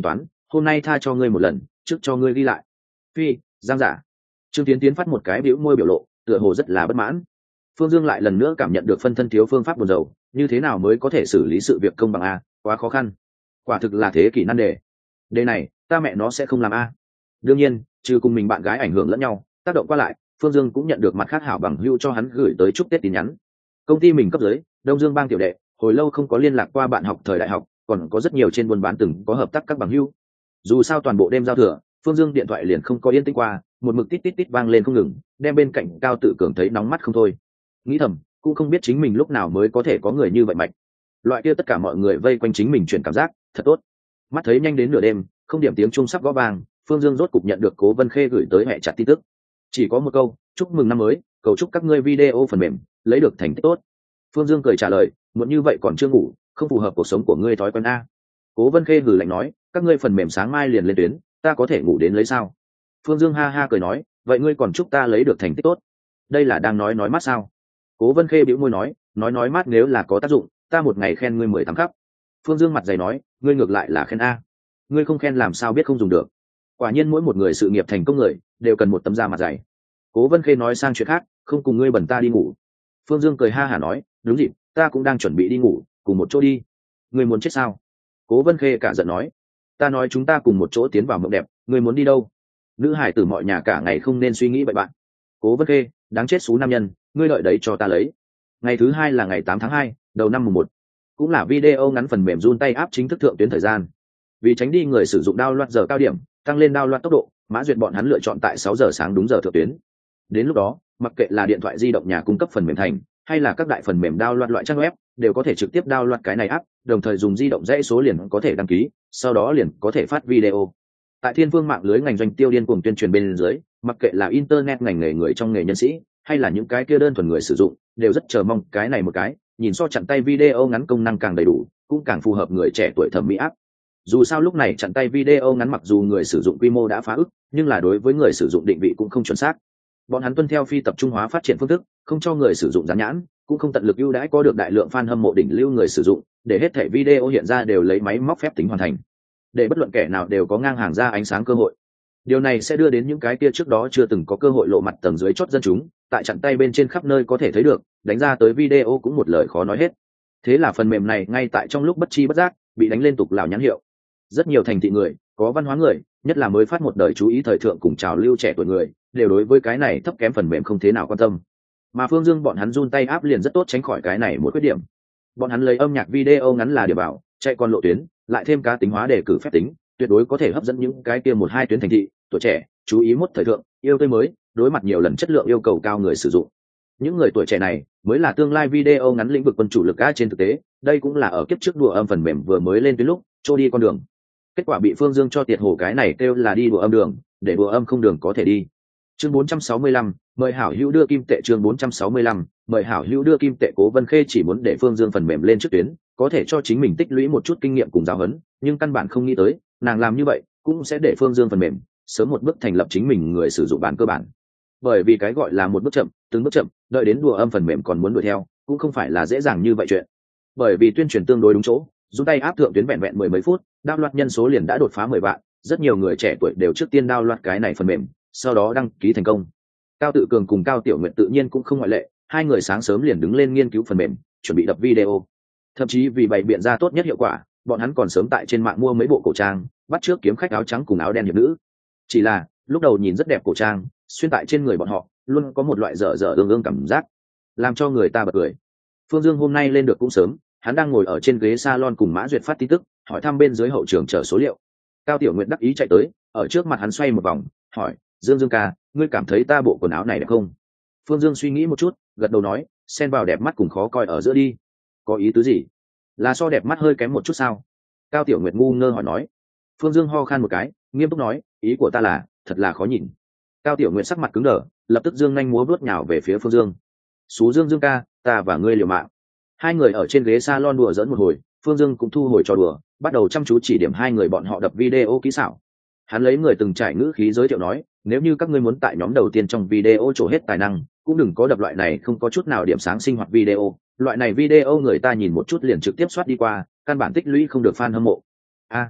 Speaker 1: hôm nay tha cho ngươi một lần, trước cho ngươi ghi lại. Phi, giang giả. Trương Tiến Tiến phát một cái bĩu môi biểu lộ, tựa hồ rất là bất mãn. Phương Dương lại lần nữa cảm nhận được phân thân thiếu phương pháp buồn rầu, như thế nào mới có thể xử lý sự việc công bằng a, quá khó khăn. Quả thực là thế kỷ nan đề. Đề này, ta mẹ nó sẽ không làm a. Đương nhiên, trừ cùng mình bạn gái ảnh hưởng lẫn nhau, tác động qua lại, Phương Dương cũng nhận được mặt khác hảo bằng hữu cho hắn gửi tới chúc Tết tin nhắn. Công ty mình cấp dưới, Đông Dương Bang tiểu đệ, hồi lâu không có liên lạc qua bạn học thời đại học, còn có rất nhiều trên buôn bán từng có hợp tác các bằng hữu. Dù sao toàn bộ đêm giao thừa, Phương Dương điện thoại liền không có yên tĩnh qua, một mực tít tít tít vang lên không ngừng, đem bên cạnh Cao Tự Cường thấy nóng mắt không thôi. Nghĩ thầm, cũng không biết chính mình lúc nào mới có thể có người như vậy mạnh. Loại kia tất cả mọi người vây quanh chính mình chuyển cảm giác, thật tốt. Mắt thấy nhanh đến nửa đêm, không điểm tiếng chuông sắp gõ vang, Phương Dương rốt cục nhận được Cố Vân Khê gửi tới hệ chặt tin tức. Chỉ có một câu, chúc mừng năm mới, cầu chúc các ngươi video phần mềm lấy được thành tích tốt. Phương Dương cười trả lời, muộn như vậy còn chưa ngủ, không phù hợp cuộc sống của ngươi thói quen a. Cố Vân Khê hừ lạnh nói, các ngươi phần mềm sáng mai liền lên tuyến, ta có thể ngủ đến lấy sao? Phương Dương ha ha cười nói, vậy ngươi còn chúc ta lấy được thành tích tốt. Đây là đang nói nói mát sao? Cố Vân Khê bĩu môi nói, nói nói mát nếu là có tác dụng, ta một ngày khen ngươi mười tháng khắp. Phương Dương mặt dày nói, ngươi ngược lại là khen a. Ngươi không khen làm sao biết không dùng được. Quả nhiên mỗi một người sự nghiệp thành công người đều cần một tấm da mặt dày. Cố Vân Khê nói sang chuyện khác, không cùng ngươi bẩn ta đi ngủ. Phương Dương cười ha hả nói, đúng dịp, ta cũng đang chuẩn bị đi ngủ, cùng một chỗ đi. Ngươi muốn chết sao? Cố Vân Khê cả giận nói, ta nói chúng ta cùng một chỗ tiến vào mộng đẹp, ngươi muốn đi đâu? Nữ hải tử mọi nhà cả ngày không nên suy nghĩ bậy bạn. Cố Vân Khê, đáng chết xú nam nhân, ngươi đợi đấy cho ta lấy. Ngày thứ hai là ngày tám tháng hai, đầu năm mùng một, cũng là video ngắn phần mềm run tay áp chính thức thượng tuyến thời gian. Vì tránh đi người sử dụng download giờ cao điểm, tăng lên download tốc độ, Mã Duyệt bọn hắn lựa chọn tại sáu giờ sáng đúng giờ thượng tuyến. Đến lúc đó, mặc kệ là điện thoại di động nhà cung cấp phần mềm thành, hay là các đại phần mềm download loại trang web, đều có thể trực tiếp download cái này app, đồng thời dùng di động dãy số liền có thể đăng ký, sau đó liền có thể phát video. Tại thiên phương mạng lưới ngành doanh tiêu điên cuồng tuyên truyền bên dưới, mặc kệ là internet ngành nghề người trong nghề nhân sĩ, hay là những cái kia đơn thuần người sử dụng, đều rất chờ mong cái này một cái, nhìn so chặn tay video ngắn công năng càng đầy đủ, cũng càng phù hợp người trẻ tuổi thẩm mỹ app. Dù sao lúc này chặn tay video ngắn mặc dù người sử dụng quy mô đã phá ức, nhưng là đối với người sử dụng định vị cũng không chuẩn xác. Bọn hắn tuân theo phi tập trung hóa phát triển phương thức, không cho người sử dụng dán nhãn, cũng không tận lực ưu đãi có được đại lượng fan hâm mộ đỉnh lưu người sử dụng, để hết thảy video hiện ra đều lấy máy móc phép tính hoàn thành, để bất luận kẻ nào đều có ngang hàng ra ánh sáng cơ hội. Điều này sẽ đưa đến những cái kia trước đó chưa từng có cơ hội lộ mặt tầng dưới chót dân chúng, tại chặn tay bên trên khắp nơi có thể thấy được, đánh ra tới video cũng một lời khó nói hết. Thế là phần mềm này ngay tại trong lúc bất chi bất giác bị đánh lên tục lào nhãn hiệu. Rất nhiều thành thị người, có văn hóa người, nhất là mới phát một đời chú ý thời thượng cùng trào lưu trẻ tuổi người, đều đối với cái này thấp kém phần mềm không thế nào quan tâm. Mà Phương Dương bọn hắn run tay áp liền rất tốt tránh khỏi cái này một khuyết điểm. Bọn hắn lấy âm nhạc video ngắn là điểm bảo, chạy con lộ tuyến, lại thêm cá tính hóa đề cử phép tính, tuyệt đối có thể hấp dẫn những cái kia một hai tuyến thành thị, tuổi trẻ, chú ý mốt thời thượng, yêu tươi mới, đối mặt nhiều lần chất lượng yêu cầu cao người sử dụng. Những người tuổi trẻ này mới là tương lai video ngắn lĩnh vực quân chủ lực á trên thực tế, đây cũng là ở kiếp trước đùa âm phần mềm vừa mới lên tuyến lúc, trôi đi con đường. Kết quả bị Phương Dương cho tiệt hổ cái này kêu là đi đùa âm đường, để đùa âm không đường có thể đi. Chương bốn trăm sáu mươi lăm, mời hảo hữu đưa kim tệ. Chương bốn trăm sáu mươi lăm, mời hảo hữu đưa kim tệ. Cố Vân Khê chỉ muốn để Phương Dương phần mềm lên trước tuyến, có thể cho chính mình tích lũy một chút kinh nghiệm cùng giáo huấn, nhưng căn bản không nghĩ tới, nàng làm như vậy cũng sẽ để Phương Dương phần mềm sớm một bước thành lập chính mình người sử dụng bản cơ bản. Bởi vì cái gọi là một bước chậm, từng bước chậm, đợi đến đùa âm phần mềm còn muốn đuổi theo, cũng không phải là dễ dàng như vậy chuyện. Bởi vì tuyên truyền tương đối đúng chỗ, dùng tay áp thượng tuyến vẹn vẹn mười mấy phút, download nhân số liền đã đột phá mười vạn, rất nhiều người trẻ tuổi đều trước tiên download cái này phần mềm, sau đó đăng ký thành công. Cao Tự Cường cùng Cao Tiểu Nguyện tự nhiên cũng không ngoại lệ, hai người sáng sớm liền đứng lên nghiên cứu phần mềm, chuẩn bị đập video. Thậm chí vì bày biện ra tốt nhất hiệu quả, bọn hắn còn sớm tại trên mạng mua mấy bộ cổ trang, bắt trước kiếm khách áo trắng cùng áo đen hiệp nữ. Chỉ là, lúc đầu nhìn rất đẹp cổ trang, xuyên tại trên người bọn họ, luôn có một loại dở dở ương ương cảm giác, làm cho người ta bật cười. Phương Dương hôm nay lên được cũng sớm, hắn đang ngồi ở trên ghế salon cùng Mã Duyệt phát tin tức, hỏi thăm bên dưới hậu trường chờ số liệu. Cao Tiểu Nguyệt đắc ý chạy tới, ở trước mặt hắn xoay một vòng, hỏi, Dương Dương ca, ngươi cảm thấy ta bộ quần áo này đẹp không? Phương Dương suy nghĩ một chút, gật đầu nói, xen vào đẹp mắt cùng khó coi ở giữa đi. Có ý tứ gì? Là so đẹp mắt hơi kém một chút sao? Cao Tiểu Nguyệt ngu ngơ hỏi nói. Phương Dương ho khan một cái, nghiêm túc nói, ý của ta là, thật là khó nhìn. Cao Tiểu Nguyệt sắc mặt cứng đờ, lập tức dương nhanh múa vuốt nhào về phía Phương Dương. Xú Dương Dương ca, ta và ngươi liều mạng. Hai người ở trên ghế salon đùa giỡn một hồi, Phương Dương cũng thu hồi trò đùa, bắt đầu chăm chú chỉ điểm hai người bọn họ đập video kỹ xảo. Hắn lấy người từng trải ngữ khí giới thiệu nói, nếu như các ngươi muốn tại nhóm đầu tiên trong video trổ hết tài năng, cũng đừng có đập loại này không có chút nào điểm sáng sinh hoạt video, loại này video người ta nhìn một chút liền trực tiếp soát đi qua, căn bản tích lũy không được fan hâm mộ. A,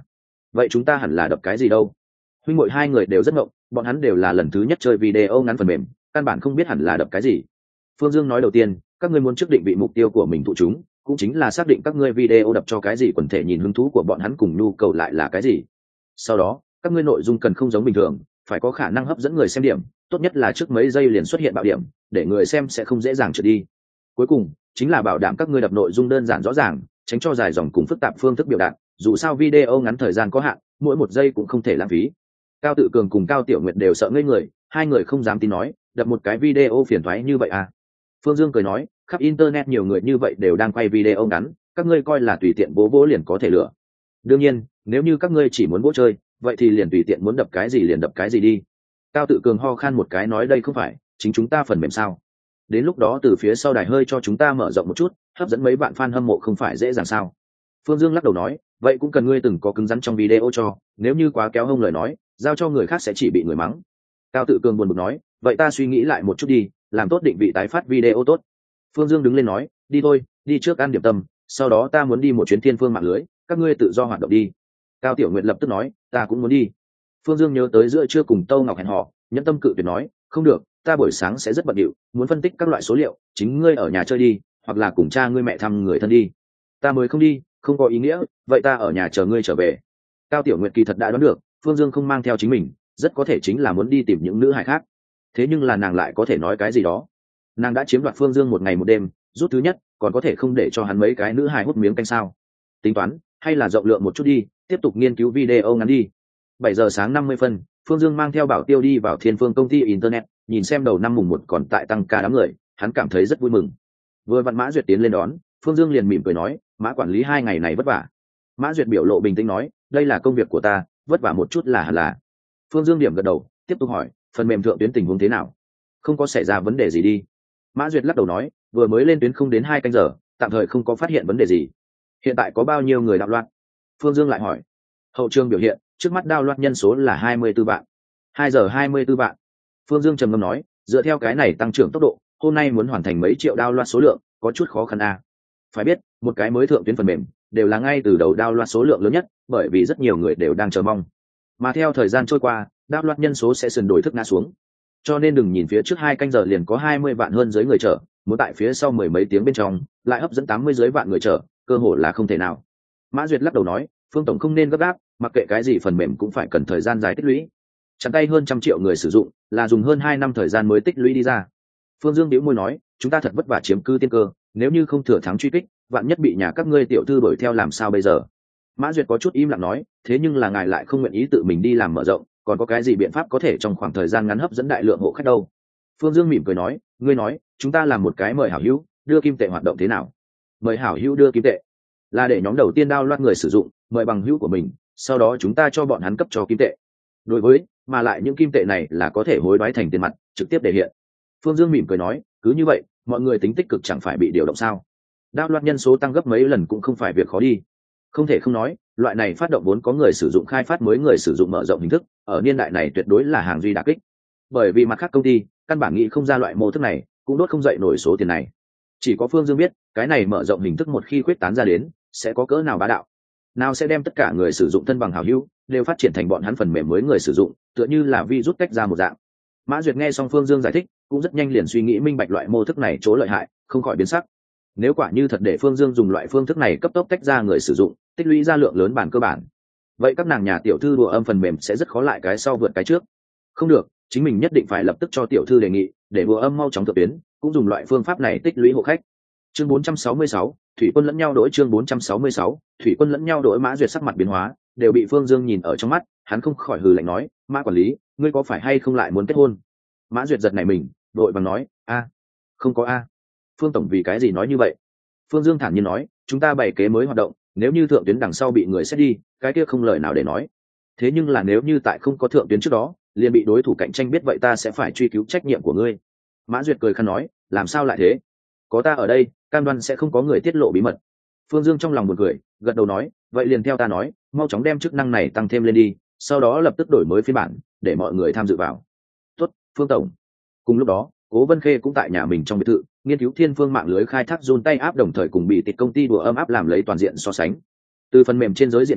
Speaker 1: vậy chúng ta hẳn là đập cái gì đâu? Huynh muội hai người đều rất ngộng, bọn hắn đều là lần thứ nhất chơi video ngắn phần mềm, căn bản không biết hẳn là đập cái gì. Phương Dương nói đầu tiên, các ngươi muốn trước định vị mục tiêu của mình thụ chúng, cũng chính là xác định các ngươi video đập cho cái gì quần thể nhìn hứng thú của bọn hắn cùng nhu cầu lại là cái gì. Sau đó, các ngươi nội dung cần không giống bình thường, phải có khả năng hấp dẫn người xem điểm, tốt nhất là trước mấy giây liền xuất hiện bạo điểm, để người xem sẽ không dễ dàng trượt đi. Cuối cùng, chính là bảo đảm các ngươi đập nội dung đơn giản rõ ràng, tránh cho dài dòng cùng phức tạp phương thức biểu đạt, dù sao video ngắn thời gian có hạn, mỗi một giây cũng không thể lãng phí. Cao Tự Cường cùng Cao Tiểu Nguyệt đều sợ ngây người, hai người không dám tin nói, đập một cái video phiền toái như vậy à? Phương Dương cười nói, khắp internet nhiều người như vậy đều đang quay video ngắn, các ngươi coi là tùy tiện bố bố liền có thể lựa. Đương nhiên, nếu như các ngươi chỉ muốn bố chơi, vậy thì liền tùy tiện muốn đập cái gì liền đập cái gì đi. Cao Tự Cường ho khan một cái nói đây không phải chính chúng ta phần mềm sao? Đến lúc đó từ phía sau đài hơi cho chúng ta mở rộng một chút, hấp dẫn mấy bạn fan hâm mộ không phải dễ dàng sao? Phương Dương lắc đầu nói, vậy cũng cần ngươi từng có cứng rắn trong video cho, nếu như quá kéo hông lời nói, giao cho người khác sẽ chỉ bị người mắng. Cao Tự Cường buồn bực nói, vậy ta suy nghĩ lại một chút đi, làm tốt định vị tái phát video tốt. Phương Dương đứng lên nói, đi thôi, đi trước ăn điểm tâm, sau đó ta muốn đi một chuyến thiên phương mạng lưới, các ngươi tự do hoạt động đi. Cao Tiểu Nguyệt lập tức nói, ta cũng muốn đi. Phương Dương nhớ tới giữa trưa cùng Tô Ngọc hẹn hò, nhẫn tâm cự tuyệt nói, không được, ta buổi sáng sẽ rất bận rộn, muốn phân tích các loại số liệu, chính ngươi ở nhà chơi đi, hoặc là cùng cha ngươi mẹ thăm người thân đi. Ta mới không đi, không có ý nghĩa, vậy ta ở nhà chờ ngươi trở về. Cao Tiểu Nguyệt kỳ thật đã đoán được, Phương Dương không mang theo chính mình, rất có thể chính là muốn đi tìm những nữ hài khác. Thế nhưng là nàng lại có thể nói cái gì đó? Nàng đã chiếm đoạt Phương Dương một ngày một đêm, rút thứ nhất, còn có thể không để cho hắn mấy cái nữ hài hút miếng canh sao? Tính toán, hay là rộng lượng một chút đi, tiếp tục nghiên cứu video ngắn đi. Bảy giờ sáng năm mươi phân, Phương Dương mang theo Bảo Tiêu đi vào Thiên Phương công ty internet, nhìn xem đầu năm mùng một còn tại tăng ca đám người, hắn cảm thấy rất vui mừng. Vừa vặn Mã Duyệt tiến lên đón, Phương Dương liền mỉm cười nói, Mã quản lý hai ngày này vất vả. Mã Duyệt biểu lộ bình tĩnh nói, đây là công việc của ta, vất vả một chút là hẳn là. Phương Dương điểm gật đầu, tiếp tục hỏi, phần mềm thượng tuyến tình huống thế nào? Không có xảy ra vấn đề gì đi. Mã Duyệt lắc đầu nói, vừa mới lên tuyến không đến hai canh giờ, tạm thời không có phát hiện vấn đề gì. Hiện tại có bao nhiêu người đạo loạt? Phương Dương lại hỏi. Hậu trường biểu hiện, trước mắt đạo loạt nhân số là hai mươi tư vạn. hai giờ hai mươi tư vạn. Phương Dương trầm ngâm nói, dựa theo cái này tăng trưởng tốc độ, hôm nay muốn hoàn thành mấy triệu đạo loạt số lượng, có chút khó khăn a. À. Phải biết, một cái mới thượng tuyến phần mềm, đều là ngay từ đầu đạo loạt số lượng lớn nhất, bởi vì rất nhiều người đều đang chờ mong. Mà theo thời gian trôi qua, đạo loạt nhân số sẽ sườn đổi thức ngã xuống. Cho nên đừng nhìn phía trước hai canh giờ liền có hai mươi vạn hơn dưới người chờ, muốn tại phía sau mười mấy tiếng bên trong lại hấp dẫn tám mươi dưới vạn người chờ, cơ hội là không thể nào. Mã Duyệt lắc đầu nói, Phương tổng không nên gấp gáp, mặc kệ cái gì phần mềm cũng phải cần thời gian dài tích lũy. Chẳng tay hơn trăm triệu người sử dụng, là dùng hơn hai năm thời gian mới tích lũy đi ra. Phương Dương bĩu môi nói, chúng ta thật vất vả chiếm cư tiên cơ, nếu như không thừa thắng truy kích, vạn nhất bị nhà các ngươi tiểu thư đuổi theo làm sao bây giờ? Mã Duyệt có chút im lặng nói, thế nhưng là ngài lại không nguyện ý tự mình đi làm mở rộng, còn có cái gì biện pháp có thể trong khoảng thời gian ngắn hấp dẫn đại lượng hộ khách đâu? Phương Dương mỉm cười nói, ngươi nói, chúng ta làm một cái mời hảo hữu, đưa kim tệ hoạt động thế nào? Mời hảo hữu đưa kim tệ, là để nhóm đầu tiên đao loạt người sử dụng, mời bằng hữu của mình, sau đó chúng ta cho bọn hắn cấp cho kim tệ. Đối với, mà lại những kim tệ này là có thể hối đoái thành tiền mặt, trực tiếp để hiện. Phương Dương mỉm cười nói, cứ như vậy, mọi người tính tích cực chẳng phải bị điều động sao? Đao loạt nhân số tăng gấp mấy lần cũng không phải việc khó đi. Không thể không nói, loại này phát động vốn có người sử dụng khai phát mới người sử dụng mở rộng hình thức, ở niên đại này tuyệt đối là hàng duy đả kích. Bởi vì mặt khác công ty, căn bản nghĩ không ra loại mô thức này, cũng đốt không dậy nổi số tiền này. Chỉ có Phương Dương biết, cái này mở rộng hình thức một khi khuyết tán ra đến, sẽ có cỡ nào bá đạo. Nào sẽ đem tất cả người sử dụng thân bằng hảo hữu, đều phát triển thành bọn hắn phần mềm mới người sử dụng, tựa như là vi rút tách ra một dạng. Mã Duyệt nghe xong Phương Dương giải thích, cũng rất nhanh liền suy nghĩ minh bạch loại mô thức này chỗ lợi hại, không khỏi biến sắc. Nếu quả như thật để Phương Dương dùng loại phương thức này cấp tốc tách ra người sử dụng, tích lũy ra lượng lớn bản cơ bản, vậy các nàng nhà tiểu thư đùa âm phần mềm sẽ rất khó lại cái sau vượt cái trước. Không được, chính mình nhất định phải lập tức cho tiểu thư đề nghị, để đùa âm mau chóng thượng tuyến, cũng dùng loại phương pháp này tích lũy hộ khách. Chương bốn trăm sáu mươi sáu, thủy quân lẫn nhau đổi chương bốn trăm sáu mươi sáu, thủy quân lẫn nhau đổi. Mã Duyệt sắc mặt biến hóa, đều bị Phương Dương nhìn ở trong mắt, hắn không khỏi hừ lạnh nói, Mã quản lý, ngươi có phải hay không lại muốn kết hôn? Mã Duyệt giật nảy mình, đội bằng nói, a, không có a. Phương tổng vì cái gì nói như vậy? Phương Dương thản nhiên nói, chúng ta bày kế mới hoạt động, nếu như thượng tuyến đằng sau bị người xét đi, cái kia không lời nào để nói. Thế nhưng là nếu như tại không có thượng tuyến trước đó, liền bị đối thủ cạnh tranh biết vậy ta sẽ phải truy cứu trách nhiệm của ngươi. Mã Duyệt cười khăn nói, làm sao lại thế? Có ta ở đây, cam đoan sẽ không có người tiết lộ bí mật. Phương Dương trong lòng buồn cười, gật đầu nói, vậy liền theo ta nói, mau chóng đem chức năng này tăng thêm lên đi, sau đó lập tức đổi mới phiên bản, để mọi người tham dự vào. Tốt, Phương tổng. Cùng lúc đó, Cố Vân Khê cũng tại nhà mình trong biệt thự, nghiên cứu thiên phương mạng lưới khai thác run tay áp, đồng thời cùng bị tịch công ty đùa âm áp làm lấy toàn diện so sánh. Từ phần mềm trên giới diện nhìn,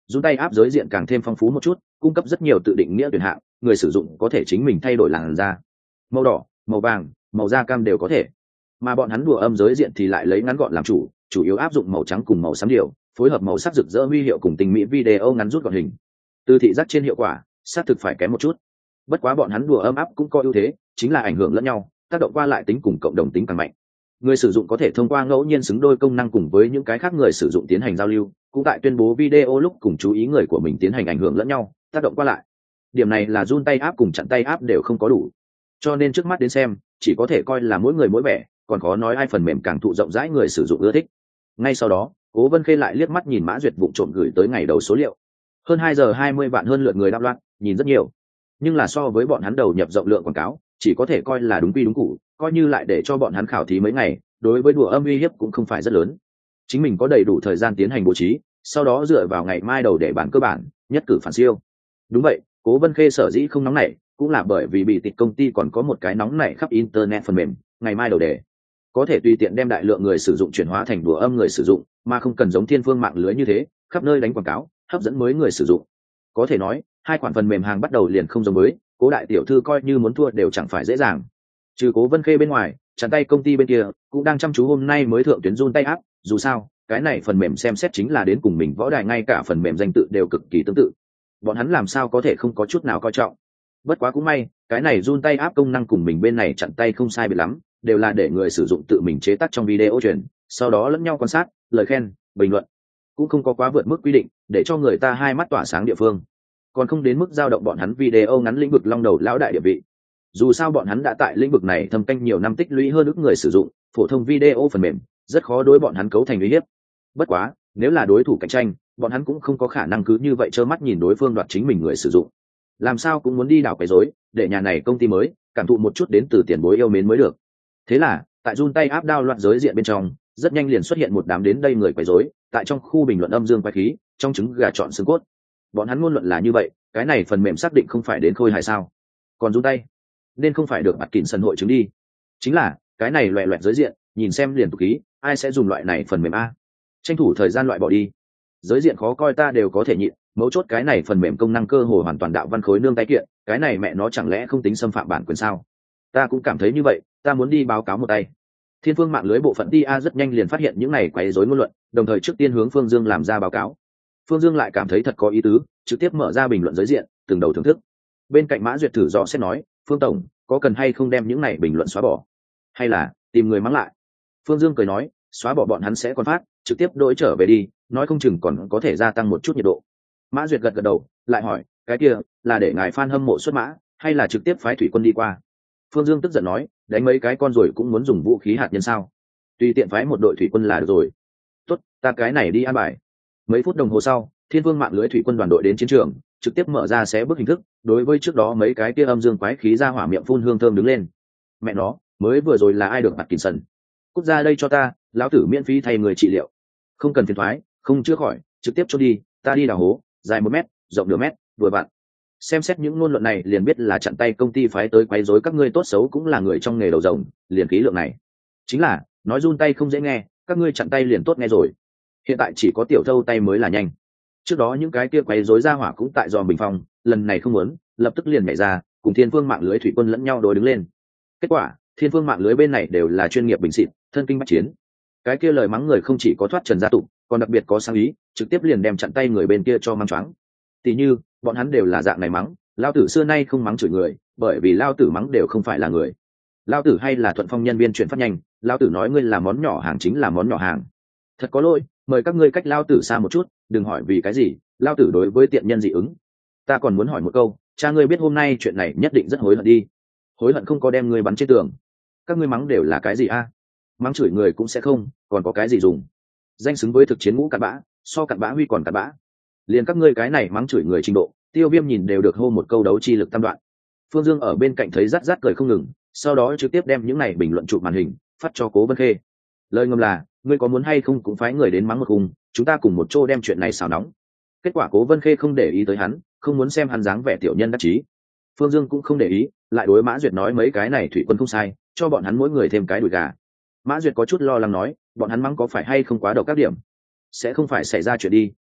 Speaker 1: Run tay áp giới diện càng thêm phong phú một chút, cung cấp rất nhiều tự định nghĩa tuyển hạng, người sử dụng có thể chính mình thay đổi làn da, màu đỏ, màu vàng, màu da cam đều có thể. Mà bọn hắn đùa âm giới diện thì lại lấy ngắn gọn làm chủ, chủ yếu áp dụng màu trắng cùng màu xám điều, phối hợp màu sắc rực rỡ huy hiệu cùng tình mỹ video ngắn rút gọn hình. Từ thị giác trên hiệu quả, xác thực phải kém một chút. Bất quá bọn hắn đùa âm áp cũng có ưu thế, chính là ảnh hưởng lẫn nhau, tác động qua lại tính cùng cộng đồng tính càng mạnh. Người sử dụng có thể thông qua ngẫu nhiên xứng đôi công năng cùng với những cái khác người sử dụng tiến hành giao lưu, cũng tại tuyên bố video lúc cùng chú ý người của mình tiến hành ảnh hưởng lẫn nhau, tác động qua lại. Điểm này là run tay áp cùng chặn tay áp đều không có đủ, cho nên trước mắt đến xem chỉ có thể coi là mỗi người mỗi vẻ, còn khó nói ai phần mềm càng thụ rộng rãi người sử dụng ưa thích. Ngay sau đó, Cố Vân Khê lại liếc mắt nhìn Mã Duyệt vụng trộm gửi tới ngày đầu số liệu, hơn hai giờ hai mươi vạn hơn lượt người đáp loạt, nhìn rất nhiều, nhưng là so với bọn hắn đầu nhập rộng lượng quảng cáo, chỉ có thể coi là đúng quy đúng cũ, coi như lại để cho bọn hắn khảo thí mấy ngày, đối với đùa âm uy hiếp cũng không phải rất lớn. Chính mình có đầy đủ thời gian tiến hành bố trí, sau đó dựa vào ngày mai đầu để bản cơ bản, nhất cử phản siêu. Đúng vậy, Cố Vân Khê sở dĩ không nóng nảy, cũng là bởi vì bị tịch công ty còn có một cái nóng nảy khắp internet phần mềm, ngày mai đầu đề có thể tùy tiện đem đại lượng người sử dụng chuyển hóa thành đùa âm người sử dụng, mà không cần giống Thiên Phương mạng lưới như thế, khắp nơi đánh quảng cáo, hấp dẫn mới người sử dụng. Có thể nói, hai khoản phần mềm hàng bắt đầu liền không giống mới, Cố đại tiểu thư coi như muốn thua đều chẳng phải dễ dàng. Trừ Cố Vân Khê bên ngoài, chặn tay công ty bên kia cũng đang chăm chú hôm nay mới thượng tuyến run tay áp, dù sao, cái này phần mềm xem xét chính là đến cùng mình võ đài, ngay cả phần mềm danh tự đều cực kỳ tương tự. Bọn hắn làm sao có thể không có chút nào coi trọng. Bất quá cũng may, cái này run tay áp công năng cùng mình bên này chặn tay không sai biệt lắm, đều là để người sử dụng tự mình chế tác trong video truyền, sau đó lẫn nhau quan sát, lời khen, bình luận, cũng không có quá vượt mức quy định, để cho người ta hai mắt tỏa sáng địa phương, còn không đến mức dao động bọn hắn video ngắn lĩnh vực long đầu lão đại địa vị. Dù sao bọn hắn đã tại lĩnh vực này thâm canh nhiều năm, tích lũy hơn ức người sử dụng, phổ thông video phần mềm rất khó đối bọn hắn cấu thành uy hiếp. Bất quá, nếu là đối thủ cạnh tranh, bọn hắn cũng không có khả năng cứ như vậy trơ mắt nhìn đối phương đoạt chính mình người sử dụng, làm sao cũng muốn đi đảo quấy rối, để nhà này công ty mới cảm thụ một chút đến từ tiền bối yêu mến mới được. Thế là, tại run tay áp đao loạn giới diện bên trong, rất nhanh liền xuất hiện một đám đến đây người quấy rối, tại trong khu bình luận âm dương quái khí, trong trứng gà chọn xương cốt. Bọn hắn ngôn luận là như vậy, cái này phần mềm xác định không phải đến khôi hài sao? Còn run tay, nên không phải được mặt kỉnh sân hội chứng đi. Chính là, cái này loẹt loẹt giới diện, nhìn xem liền tục khí, ai sẽ dùng loại này phần mềm a? Tranh thủ thời gian loại bỏ đi. Giới diện khó coi ta đều có thể nhịn, mấu chốt cái này phần mềm công năng cơ hồ hoàn toàn đạo văn khối nương tay kiện, cái này mẹ nó chẳng lẽ không tính xâm phạm bản quyền sao? Ta cũng cảm thấy như vậy, ta muốn đi báo cáo một tay. Thiên Phương mạng lưới bộ phận tê a rất nhanh liền phát hiện những này quấy rối ngôn luận, đồng thời trước tiên hướng Phương Dương làm ra báo cáo. Phương Dương lại cảm thấy thật có ý tứ, trực tiếp mở ra bình luận giới diện, từng đầu thưởng thức. Bên cạnh Mã Duyệt thử dò xét nói, Phương tổng, có cần hay không đem những này bình luận xóa bỏ, hay là tìm người mắng lại? Phương Dương cười nói, xóa bỏ bọn hắn sẽ còn phát, trực tiếp đổi trở về đi, nói không chừng còn có thể gia tăng một chút nhiệt độ. Mã Duyệt gật gật đầu, lại hỏi, cái kia là để ngài fan hâm mộ xuất mã, hay là trực tiếp phái thủy quân đi qua? Phương Dương tức giận nói, đánh mấy cái con rồi cũng muốn dùng vũ khí hạt nhân sao? Tùy tiện phái một đội thủy quân là được rồi. Tốt, ta cái này đi an bài. Mấy phút đồng hồ sau, Thiên Vương mạng lưới thủy quân đoàn đội đến chiến trường, trực tiếp mở ra xé bước hình thức, đối với trước đó mấy cái kia âm dương quái khí ra hỏa miệng phun hương thơm đứng lên. Mẹ nó, mới vừa rồi là ai được mặt kỉnh sần? Cút ra đây cho ta, lão tử miễn phí thay người trị liệu. Không cần phiền thoái, không chữa khỏi, trực tiếp trốn đi, ta đi đào hố, dài một mét, rộng nửa mét, vừa vặn. Xem xét những ngôn luận này liền biết là chặn tay công ty phái tới quấy rối các ngươi, tốt xấu cũng là người trong nghề đầu rồng, liền khí lượng này. Chính là, nói run tay không dễ nghe, các ngươi chặn tay liền tốt nghe rồi. Hiện tại chỉ có tiểu thâu tay mới là nhanh. Trước đó những cái kia quấy rối ra hỏa cũng tại dòm bình phong, lần này không muốn, lập tức liền nhảy ra, cùng Thiên Phương mạng lưới thủy quân lẫn nhau đối đứng lên. Kết quả, Thiên Phương mạng lưới bên này đều là chuyên nghiệp bình xịt, thân kinh bách chiến. Cái kia lời mắng người không chỉ có thoát trần gia tụ, còn đặc biệt có sáng ý, trực tiếp liền đem chặn tay người bên kia cho mắng choáng. Tỷ như, bọn hắn đều là dạng này mắng, lao tử xưa nay không mắng chửi người, bởi vì lao tử mắng đều không phải là người. Lao tử hay là Thuận Phong nhân viên chuyển phát nhanh, lao tử nói ngươi là món nhỏ hàng chính là món nhỏ hàng. Thật có lỗi, mời các ngươi cách lao tử xa một chút, đừng hỏi vì cái gì, lao tử đối với tiện nhân dị ứng. Ta còn muốn hỏi một câu, cha ngươi biết hôm nay chuyện này nhất định rất hối hận đi. Hối hận không có đem ngươi bắn trên tường. Các ngươi mắng đều là cái gì a? Mắng chửi người cũng sẽ không, còn có cái gì dùng? Danh xứng với thực chiến ngũ cặn bã, so cặn bã huy còn cặn bã. Liền các ngươi cái này mắng chửi người trình độ, Tiêu Viêm nhìn đều được hô một câu đấu chi lực tam đoạn. Phương Dương ở bên cạnh thấy rát rát cười không ngừng, sau đó trực tiếp đem những này bình luận chụp màn hình phát cho Cố Vân Khê. Lời ngầm là, ngươi có muốn hay không cũng phái người đến mắng một cùng, chúng ta cùng một chỗ đem chuyện này xào nóng. Kết quả Cố Vân Khê không để ý tới hắn, không muốn xem hắn dáng vẻ tiểu nhân đắc chí. Phương Dương cũng không để ý, lại đối Mã Duyệt nói mấy cái này thủy quân không sai, cho bọn hắn mỗi người thêm cái đùi gà. Mã Duyệt có chút lo lắng nói, bọn hắn mắng có phải hay không quá độc các điểm, sẽ không phải xảy ra chuyện đi.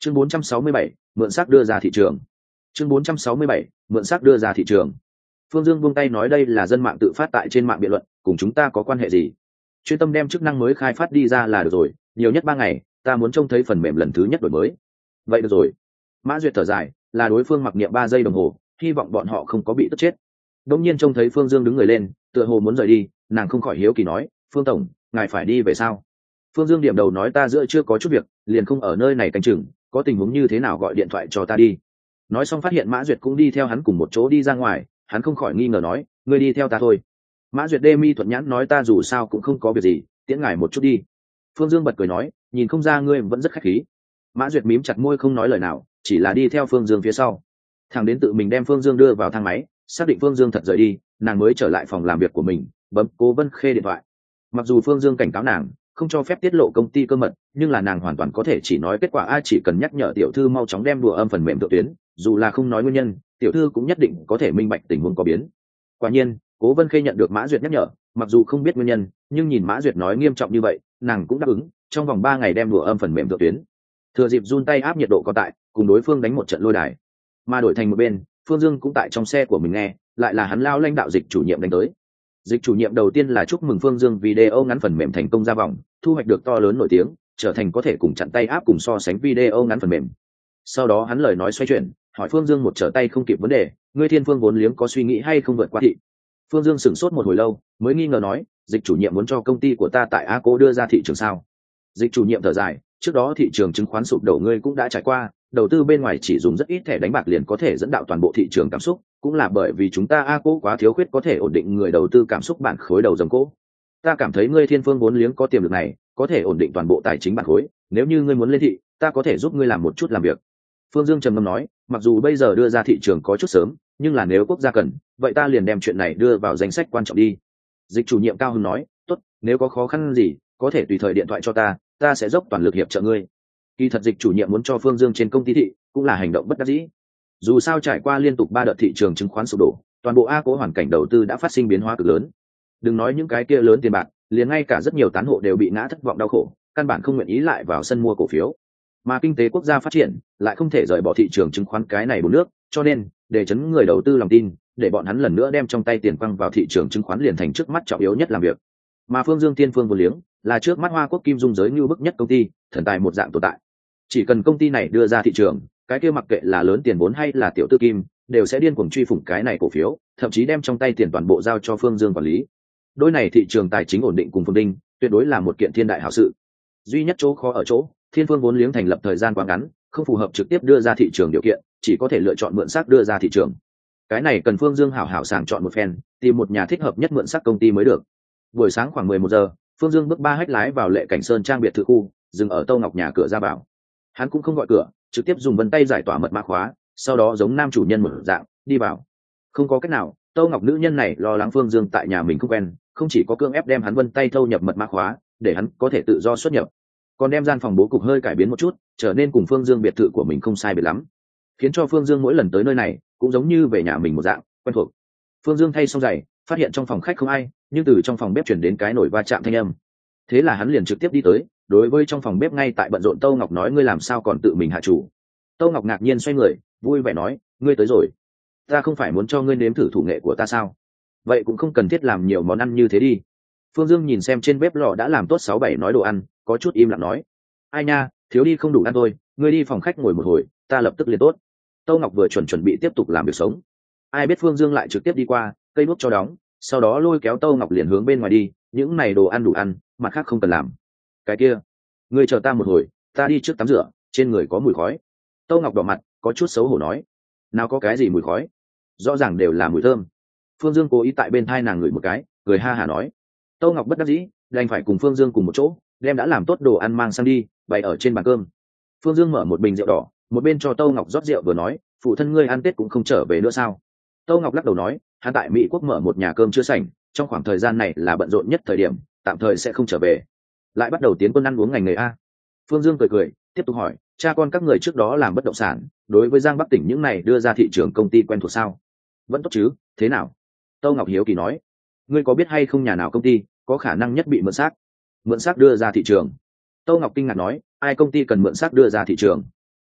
Speaker 1: chương bốn trăm sáu mươi bảy, mượn xác đưa ra thị trường. chương bốn trăm sáu mươi bảy, mượn xác đưa ra thị trường. Phương Dương buông tay nói đây là dân mạng tự phát tại trên mạng biện luận, cùng chúng ta có quan hệ gì? Chuyên tâm đem chức năng mới khai phát đi ra là được rồi, nhiều nhất ba ngày, ta muốn trông thấy phần mềm lần thứ nhất đổi mới. Vậy được rồi. Mã Duyệt thở dài, là đối phương mặc niệm ba giây đồng hồ, hy vọng bọn họ không có bị tức chết. Đống nhiên trông thấy Phương Dương đứng người lên, tựa hồ muốn rời đi, nàng không khỏi hiếu kỳ nói, Phương tổng, ngài phải đi về sao? Phương Dương điểm đầu nói ta giữa chưa có chút việc, liền không ở nơi này canh chừng, có tình huống như thế nào gọi điện thoại cho ta đi. Nói xong phát hiện Mã Duyệt cũng đi theo hắn cùng một chỗ đi ra ngoài, hắn không khỏi nghi ngờ nói, ngươi đi theo ta thôi. Mã Duyệt đê mi thuận nhãn nói ta dù sao cũng không có việc gì, tiễn ngài một chút đi. Phương Dương bật cười nói, nhìn không ra ngươi vẫn rất khách khí. Mã Duyệt mím chặt môi không nói lời nào, chỉ là đi theo Phương Dương phía sau. Thằng đến tự mình đem Phương Dương đưa vào thang máy, xác định Phương Dương thật rời đi, nàng mới trở lại phòng làm việc của mình, bấm Cố Vân Khê điện thoại. Mặc dù Phương Dương cảnh cáo nàng không cho phép tiết lộ công ty cơ mật, nhưng là nàng hoàn toàn có thể chỉ nói kết quả a, chỉ cần nhắc nhở tiểu thư mau chóng đem đùa âm phần mềm thượng tuyến, dù là không nói nguyên nhân, tiểu thư cũng nhất định có thể minh bạch tình huống có biến. Quả nhiên, Cố Vân Khê nhận được Mã Duyệt nhắc nhở, mặc dù không biết nguyên nhân, nhưng nhìn Mã Duyệt nói nghiêm trọng như vậy, nàng cũng đáp ứng, trong vòng ba ngày đem đùa âm phần mềm thượng tuyến. Thừa dịp run tay áp nhiệt độ có tại, cùng đối phương đánh một trận lôi đài. Mà đổi thành một bên, Phương Dương cũng tại trong xe của mình nghe, lại là hắn lao lãnh đạo dịch chủ nhiệm đánh tới. Dịch chủ nhiệm đầu tiên là chúc mừng Phương Dương video ngắn phần mềm thành công ra vòng, thu hoạch được to lớn nổi tiếng, trở thành có thể cùng chặn tay áp cùng so sánh video ngắn phần mềm. Sau đó hắn lời nói xoay chuyển, hỏi Phương Dương một trở tay không kịp vấn đề, ngươi Thiên Phương vốn liếng có suy nghĩ hay không vượt qua thị? Phương Dương sửng sốt một hồi lâu, mới nghi ngờ nói, dịch chủ nhiệm muốn cho công ty của ta tại A Cố đưa ra thị trường sao? Dịch chủ nhiệm thở dài, trước đó thị trường chứng khoán sụp đổ ngươi cũng đã trải qua, đầu tư bên ngoài chỉ dùng rất ít thẻ đánh bạc liền có thể dẫn đạo toàn bộ thị trường cảm xúc, cũng là bởi vì chúng ta A Cố quá thiếu khuyết có thể ổn định người đầu tư cảm xúc bản khối đầu dòng cố. Ta cảm thấy ngươi Thiên Phương vốn liếng có tiềm lực này, có thể ổn định toàn bộ tài chính bản khối, nếu như ngươi muốn lên thị, ta có thể giúp ngươi làm một chút làm việc. Phương Dương trầm ngâm nói, mặc dù bây giờ đưa ra thị trường có chút sớm, nhưng là nếu quốc gia cần, vậy ta liền đem chuyện này đưa vào danh sách quan trọng đi. Dịch chủ nhiệm cao hứng nói, tốt, nếu có khó khăn gì, có thể tùy thời điện thoại cho ta, ta sẽ dốc toàn lực hiệp trợ ngươi. Kỳ thật dịch chủ nhiệm muốn cho Phương Dương trên công ty thị, cũng là hành động bất đắc dĩ. Dù sao trải qua liên tục ba đợt thị trường chứng khoán sụp đổ, toàn bộ A Cố hoàn cảnh đầu tư đã phát sinh biến hóa cực lớn. Đừng nói những cái kia lớn tiền bạc, liền ngay cả rất nhiều tán hộ đều bị ngã thất vọng đau khổ, căn bản không nguyện ý lại vào sân mua cổ phiếu. Mà kinh tế quốc gia phát triển lại không thể rời bỏ thị trường chứng khoán cái này bốn nước, cho nên để chấn người đầu tư lòng tin, để bọn hắn lần nữa đem trong tay tiền quăng vào thị trường chứng khoán liền thành trước mắt trọng yếu nhất làm việc. Mà Phương Dương Tiên Phương vốn liếng là trước mắt Hoa Quốc kim dung giới như bức nhất công ty, thần tài một dạng tồn tại. Chỉ cần công ty này đưa ra thị trường, cái kia mặc kệ là lớn tiền vốn hay là tiểu tư kim, đều sẽ điên cuồng truy phủng cái này cổ phiếu, thậm chí đem trong tay tiền toàn bộ giao cho Phương Dương quản lý. Đôi này thị trường tài chính ổn định cùng Phương Đinh, tuyệt đối là một kiện thiên đại hảo sự. Duy nhất chỗ khó ở chỗ, Thiên Phương vốn liếng thành lập thời gian quá ngắn, không phù hợp trực tiếp đưa ra thị trường điều kiện, chỉ có thể lựa chọn mượn xác đưa ra thị trường. Cái này cần Phương Dương hảo hảo sàng chọn một phen, tìm một nhà thích hợp nhất mượn xác công ty mới được. Buổi sáng khoảng mười một giờ, Phương Dương bước ba hách lái vào Lệ Cảnh Sơn trang biệt thự khu, dừng ở Tâu Ngọc nhà cửa ra vào. Hắn cũng không gọi cửa, trực tiếp dùng vân tay giải tỏa mật mã khóa, sau đó giống nam chủ nhân một dạng đi vào. Không có cách nào, Tâu Ngọc nữ nhân này lo lắng Phương Dương tại nhà mình không quen, không chỉ có cưỡng ép đem hắn vân tay thâu nhập mật mã khóa, để hắn có thể tự do xuất nhập, còn đem gian phòng bố cục hơi cải biến một chút, trở nên cùng Phương Dương biệt thự của mình không sai biệt lắm, khiến cho Phương Dương mỗi lần tới nơi này cũng giống như về nhà mình một dạng quen thuộc. Phương Dương thay xong giày, phát hiện trong phòng khách không ai, nhưng từ trong phòng bếp chuyển đến cái nồi va chạm thanh âm. Thế là hắn liền trực tiếp đi tới, đối với trong phòng bếp ngay tại bận rộn Tâu Ngọc nói ngươi làm sao còn tự mình hạ chủ. Tâu Ngọc ngạc nhiên xoay người, vui vẻ nói, ngươi tới rồi. Ta không phải muốn cho ngươi nếm thử thủ nghệ của ta sao? Vậy cũng không cần thiết làm nhiều món ăn như thế đi. Phương Dương nhìn xem trên bếp lò đã làm tốt sáu bảy nói đồ ăn, có chút im lặng nói, ai nha, thiếu đi không đủ ăn thôi, ngươi đi phòng khách ngồi một hồi, ta lập tức liền tốt. Tâu Ngọc vừa chuẩn chuẩn bị tiếp tục làm việc sống, ai biết Phương Dương lại trực tiếp đi qua, cây đuốc cho đóng, sau đó lôi kéo Tâu Ngọc liền hướng bên ngoài đi, những này đồ ăn đủ ăn, mặt khác không cần làm. Cái kia, ngươi chờ ta một hồi, ta đi trước tắm rửa, trên người có mùi khói. Tâu Ngọc đỏ mặt, có chút xấu hổ nói, nào có cái gì mùi khói, rõ ràng đều là mùi thơm. Phương Dương cố ý tại bên thai nàng ngửi một cái, cười ha hả nói. Tâu Ngọc bất đắc dĩ, đành phải cùng Phương Dương cùng một chỗ, đem đã làm tốt đồ ăn mang sang đi, bày ở trên bàn cơm. Phương Dương mở một bình rượu đỏ, một bên cho Tâu Ngọc rót rượu vừa nói, phụ thân ngươi ăn Tết cũng không trở về nữa sao? Tâu Ngọc lắc đầu nói, hắn tại Mỹ Quốc mở một nhà cơm chưa sành, trong khoảng thời gian này là bận rộn nhất thời điểm, tạm thời sẽ không trở về. Lại bắt đầu tiến quân ăn uống ngành nghề a. Phương Dương cười cười, tiếp tục hỏi, cha con các người trước đó làm bất động sản, đối với Giang Bắc tỉnh những này đưa ra thị trường công ty quen thuộc sao? Vẫn tốt chứ, thế nào? Tâu Ngọc hiếu kỳ nói, ngươi có biết hay không nhà nào công ty có khả năng nhất bị mượn xác mượn xác đưa ra thị trường? Tâu Ngọc kinh ngạc nói, ai công ty cần mượn xác đưa ra thị trường?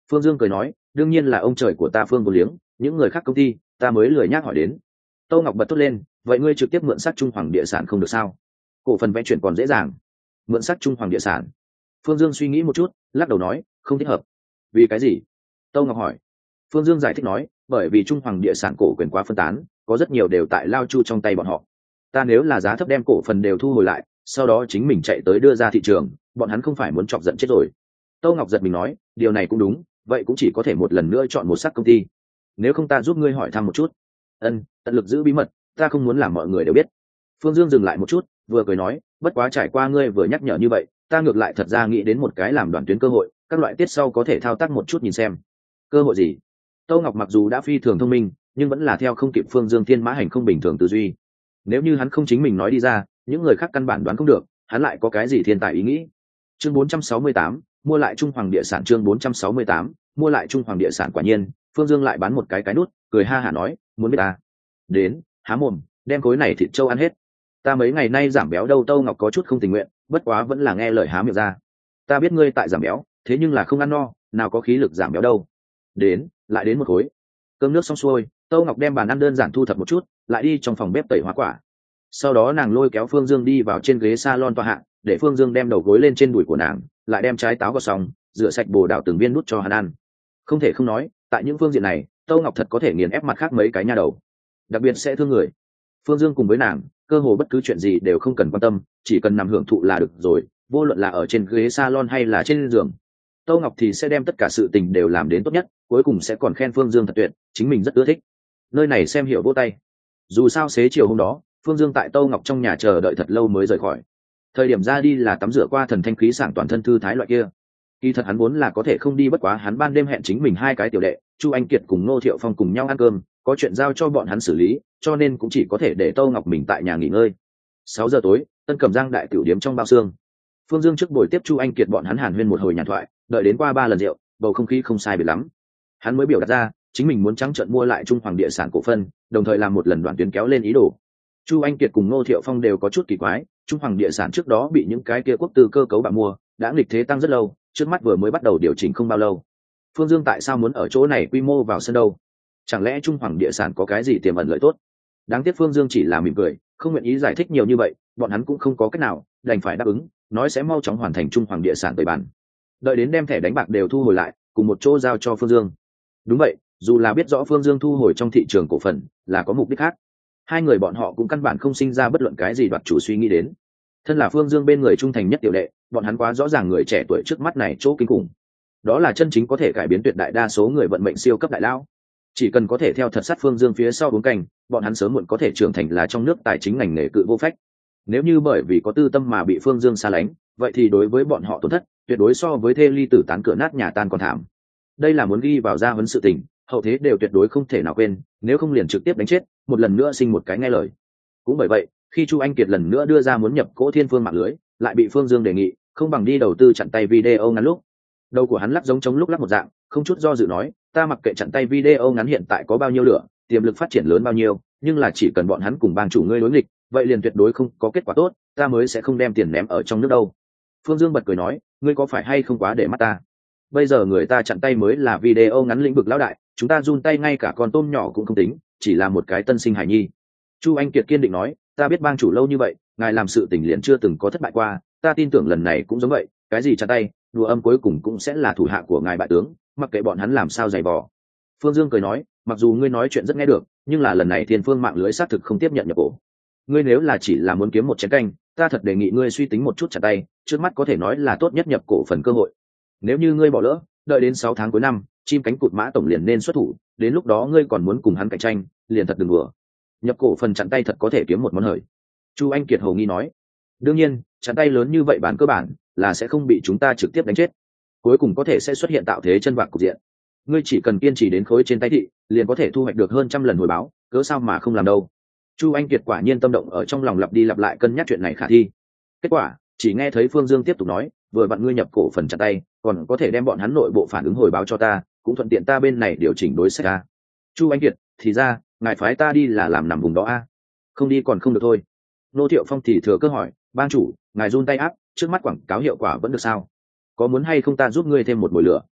Speaker 1: Phương Dương cười nói, đương nhiên là ông trời của ta Phương vô liếng, những người khác công ty ta mới lười nhác hỏi đến. Tô Ngọc bật thốt lên, vậy ngươi trực tiếp mượn sắc Trung Hoàng địa sản không được sao? Cổ phần vẽ chuyển còn dễ dàng, mượn sắc Trung Hoàng địa sản. Phương Dương suy nghĩ một chút, lắc đầu nói, không thích hợp. Vì cái gì? Tô Ngọc hỏi. Phương Dương giải thích nói, bởi vì Trung Hoàng địa sản cổ quyền quá phân tán, có rất nhiều đều tại Lao Chu trong tay bọn họ. Ta nếu là giá thấp đem cổ phần đều thu hồi lại, sau đó chính mình chạy tới đưa ra thị trường, bọn hắn không phải muốn chọc giận chết rồi. Tô Ngọc giật mình nói, điều này cũng đúng, vậy cũng chỉ có thể một lần nữa chọn một sắc công ty. Nếu không ta giúp ngươi hỏi thăm một chút. Ân, tận lực giữ bí mật, ta không muốn làm mọi người đều biết. Phương Dương dừng lại một chút, vừa cười nói, bất quá trải qua ngươi vừa nhắc nhở như vậy, ta ngược lại thật ra nghĩ đến một cái làm đoàn tuyến cơ hội, các loại tiết sau có thể thao tác một chút nhìn xem. Cơ hội gì? Tô Ngọc mặc dù đã phi thường thông minh, nhưng vẫn là theo không kịp Phương Dương thiên mã hành không bình thường tư duy. Nếu như hắn không chính mình nói đi ra, những người khác căn bản đoán không được, hắn lại có cái gì thiên tài ý nghĩ. Chương bốn trăm sáu mươi tám, mua lại Trung Hoàng địa sản. Chương bốn trăm sáu mươi tám, mua lại Trung Hoàng địa sản. Quả nhiên, Phương Dương lại bán một cái cái nút, cười ha hả nói, muốn biết ta? Đến, há mồm, đem khối này thịt trâu ăn hết. Ta mấy ngày nay giảm béo đâu. Tô Ngọc có chút không tình nguyện, bất quá vẫn là nghe lời há miệng ra. Ta biết ngươi tại giảm béo, thế nhưng là không ăn no, nào có khí lực giảm béo đâu. Đến, lại đến một khối. Cơm nước xong xuôi, Tô Ngọc đem bàn ăn đơn giản thu thập một chút, lại đi trong phòng bếp tẩy hoa quả. Sau đó nàng lôi kéo Phương Dương đi vào trên ghế salon tọa hạ, để Phương Dương đem đầu gối lên trên đùi của nàng, lại đem trái táo gọt xong, rửa sạch bồ đào từng viên nút cho hắn ăn. Không thể không nói, tại những phương diện này, Tô Ngọc thật có thể nghiền ép mặt khác mấy cái nha đầu, đặc biệt sẽ thương người. Phương Dương cùng với nàng, cơ hồ bất cứ chuyện gì đều không cần quan tâm, chỉ cần nằm hưởng thụ là được rồi, vô luận là ở trên ghế salon hay là trên giường. Tô Ngọc thì sẽ đem tất cả sự tình đều làm đến tốt nhất, cuối cùng sẽ còn khen Phương Dương thật tuyệt, chính mình rất ưa thích. Nơi này xem hiểu vỗ tay. Dù sao xế chiều hôm đó, Phương Dương tại Tô Ngọc trong nhà chờ đợi thật lâu mới rời khỏi. Thời điểm ra đi là tắm rửa qua thần thanh khí sảng toàn thân thư thái loại kia. Kỳ thật hắn vốn là có thể không đi, bất quá hắn ban đêm hẹn chính mình hai cái tiểu đệ, Chu Anh Kiệt cùng Ngô Thiệu Phong cùng nhau ăn cơm, có chuyện giao cho bọn hắn xử lý, cho nên cũng chỉ có thể để Tô Ngọc mình tại nhà nghỉ ngơi. Sáu giờ tối, Tân Cẩm Giang đại tiểu điếm trong bao xương. Phương Dương trước buổi tiếp Chu Anh Kiệt bọn hắn hàn huyên một hồi nhàn thoại, đợi đến qua ba lần rượu, bầu không khí không sai biệt lắm. Hắn mới biểu đạt ra, chính mình muốn trắng trợn mua lại Trung Hoàng địa sản cổ phần, đồng thời làm một lần đoạn tuyến kéo lên ý đồ. Chu Anh Kiệt cùng Ngô Thiệu Phong đều có chút kỳ quái, Trung Hoàng địa sản trước đó bị những cái kia quốc tư cơ cấu bạc mua, đã nghịch thế tăng rất lâu, trước mắt vừa mới bắt đầu điều chỉnh không bao lâu. Phương Dương tại sao muốn ở chỗ này quy mô vào sân đâu? Chẳng lẽ Trung Hoàng địa sản có cái gì tiềm ẩn lợi tốt? Đáng tiếc Phương Dương chỉ là mỉm cười, không nguyện ý giải thích nhiều như vậy, bọn hắn cũng không có cách nào, đành phải đáp ứng, nói sẽ mau chóng hoàn thành Trung Hoàng địa sản tẩy bản. Đợi đến đem thẻ đánh bạc đều thu hồi lại, cùng một chỗ giao cho Phương Dương. Đúng vậy, dù là biết rõ Phương Dương thu hồi trong thị trường cổ phần là có mục đích khác, hai người bọn họ cũng căn bản không sinh ra bất luận cái gì đoạt chủ suy nghĩ đến. Thân là Phương Dương bên người trung thành nhất tiểu đệ, bọn hắn quá rõ ràng người trẻ tuổi trước mắt này chỗ kinh khủng. Đó là chân chính có thể cải biến tuyệt đại đa số người vận mệnh siêu cấp đại lao. Chỉ cần có thể theo thật sát Phương Dương phía sau bốn cành, bọn hắn sớm muộn có thể trưởng thành là trong nước tài chính ngành nghề cự vô phách. Nếu như bởi vì có tư tâm mà bị Phương Dương xa lánh, vậy thì đối với bọn họ tổn thất tuyệt đối so với thê ly tử tán cửa nát nhà tan còn thảm. Đây là muốn ghi vào gia huấn sự tình, hậu thế đều tuyệt đối không thể nào quên, nếu không liền trực tiếp đánh chết, một lần nữa sinh một cái nghe lời. Cũng bởi vậy, khi Chu Anh Kiệt lần nữa đưa ra muốn nhập Cỗ Thiên Phương mạng lưới, lại bị Phương Dương đề nghị, không bằng đi đầu tư chặn tay video ngắn lúc. Đầu của hắn lắc giống chống lúc lắc một dạng, không chút do dự nói, ta mặc kệ chặn tay video ngắn hiện tại có bao nhiêu lửa, tiềm lực phát triển lớn bao nhiêu, nhưng là chỉ cần bọn hắn cùng bang chủ ngươi đối nghịch, vậy liền tuyệt đối không có kết quả tốt, ta mới sẽ không đem tiền ném ở trong nước đâu. Phương Dương bật cười nói, ngươi có phải hay không quá để mắt ta? Bây giờ người ta chặn tay mới là video ngắn lĩnh vực lão đại, chúng ta run tay ngay cả con tôm nhỏ cũng không tính, chỉ là một cái tân sinh hải nhi. Chu Anh Kiệt kiên định nói, ta biết bang chủ lâu như vậy, ngài làm sự tình liền chưa từng có thất bại qua, ta tin tưởng lần này cũng giống vậy, cái gì chặn tay, đùa âm cuối cùng cũng sẽ là thủ hạ của ngài bại tướng, mặc kệ bọn hắn làm sao giày vò. Phương Dương cười nói, mặc dù ngươi nói chuyện rất nghe được, nhưng là lần này Thiên Phương mạng lưới xác thực không tiếp nhận nhập cổ. Ngươi nếu là chỉ là muốn kiếm một chén canh, ta thật đề nghị ngươi suy tính một chút chặn tay, trước mắt có thể nói là tốt nhất nhập cổ phần cơ hội. Nếu như ngươi bỏ lỡ, đợi đến sáu tháng cuối năm, chim cánh cụt mã tổng liền nên xuất thủ, đến lúc đó ngươi còn muốn cùng hắn cạnh tranh, liền thật đừng đùa. Nhập cổ phần chặn tay thật có thể kiếm một món hời. Chu Anh Kiệt hầu nghi nói, đương nhiên, chặn tay lớn như vậy bản cơ bản là sẽ không bị chúng ta trực tiếp đánh chết, cuối cùng có thể sẽ xuất hiện tạo thế chân vạc cục diện. Ngươi chỉ cần kiên trì đến khối trên tay thị, liền có thể thu hoạch được hơn trăm lần hồi báo, cớ sao mà không làm đâu. Chu Anh Kiệt quả nhiên tâm động ở trong lòng, lặp đi lặp lại cân nhắc chuyện này khả thi. Kết quả, chỉ nghe thấy Phương Dương tiếp tục nói, vừa vặn ngươi nhập cổ phần chặn tay, còn có thể đem bọn hắn nội bộ phản ứng hồi báo cho ta, cũng thuận tiện ta bên này điều chỉnh đối sách a. Chu Anh Kiệt, thì ra, ngài phái ta đi là làm nằm vùng đó a? Không đi còn không được thôi. Nô Thiệu Phong thì thừa cơ hỏi, ban chủ, ngài run tay áp, trước mắt quảng cáo hiệu quả vẫn được sao? Có muốn hay không ta giúp ngươi thêm một mồi lửa?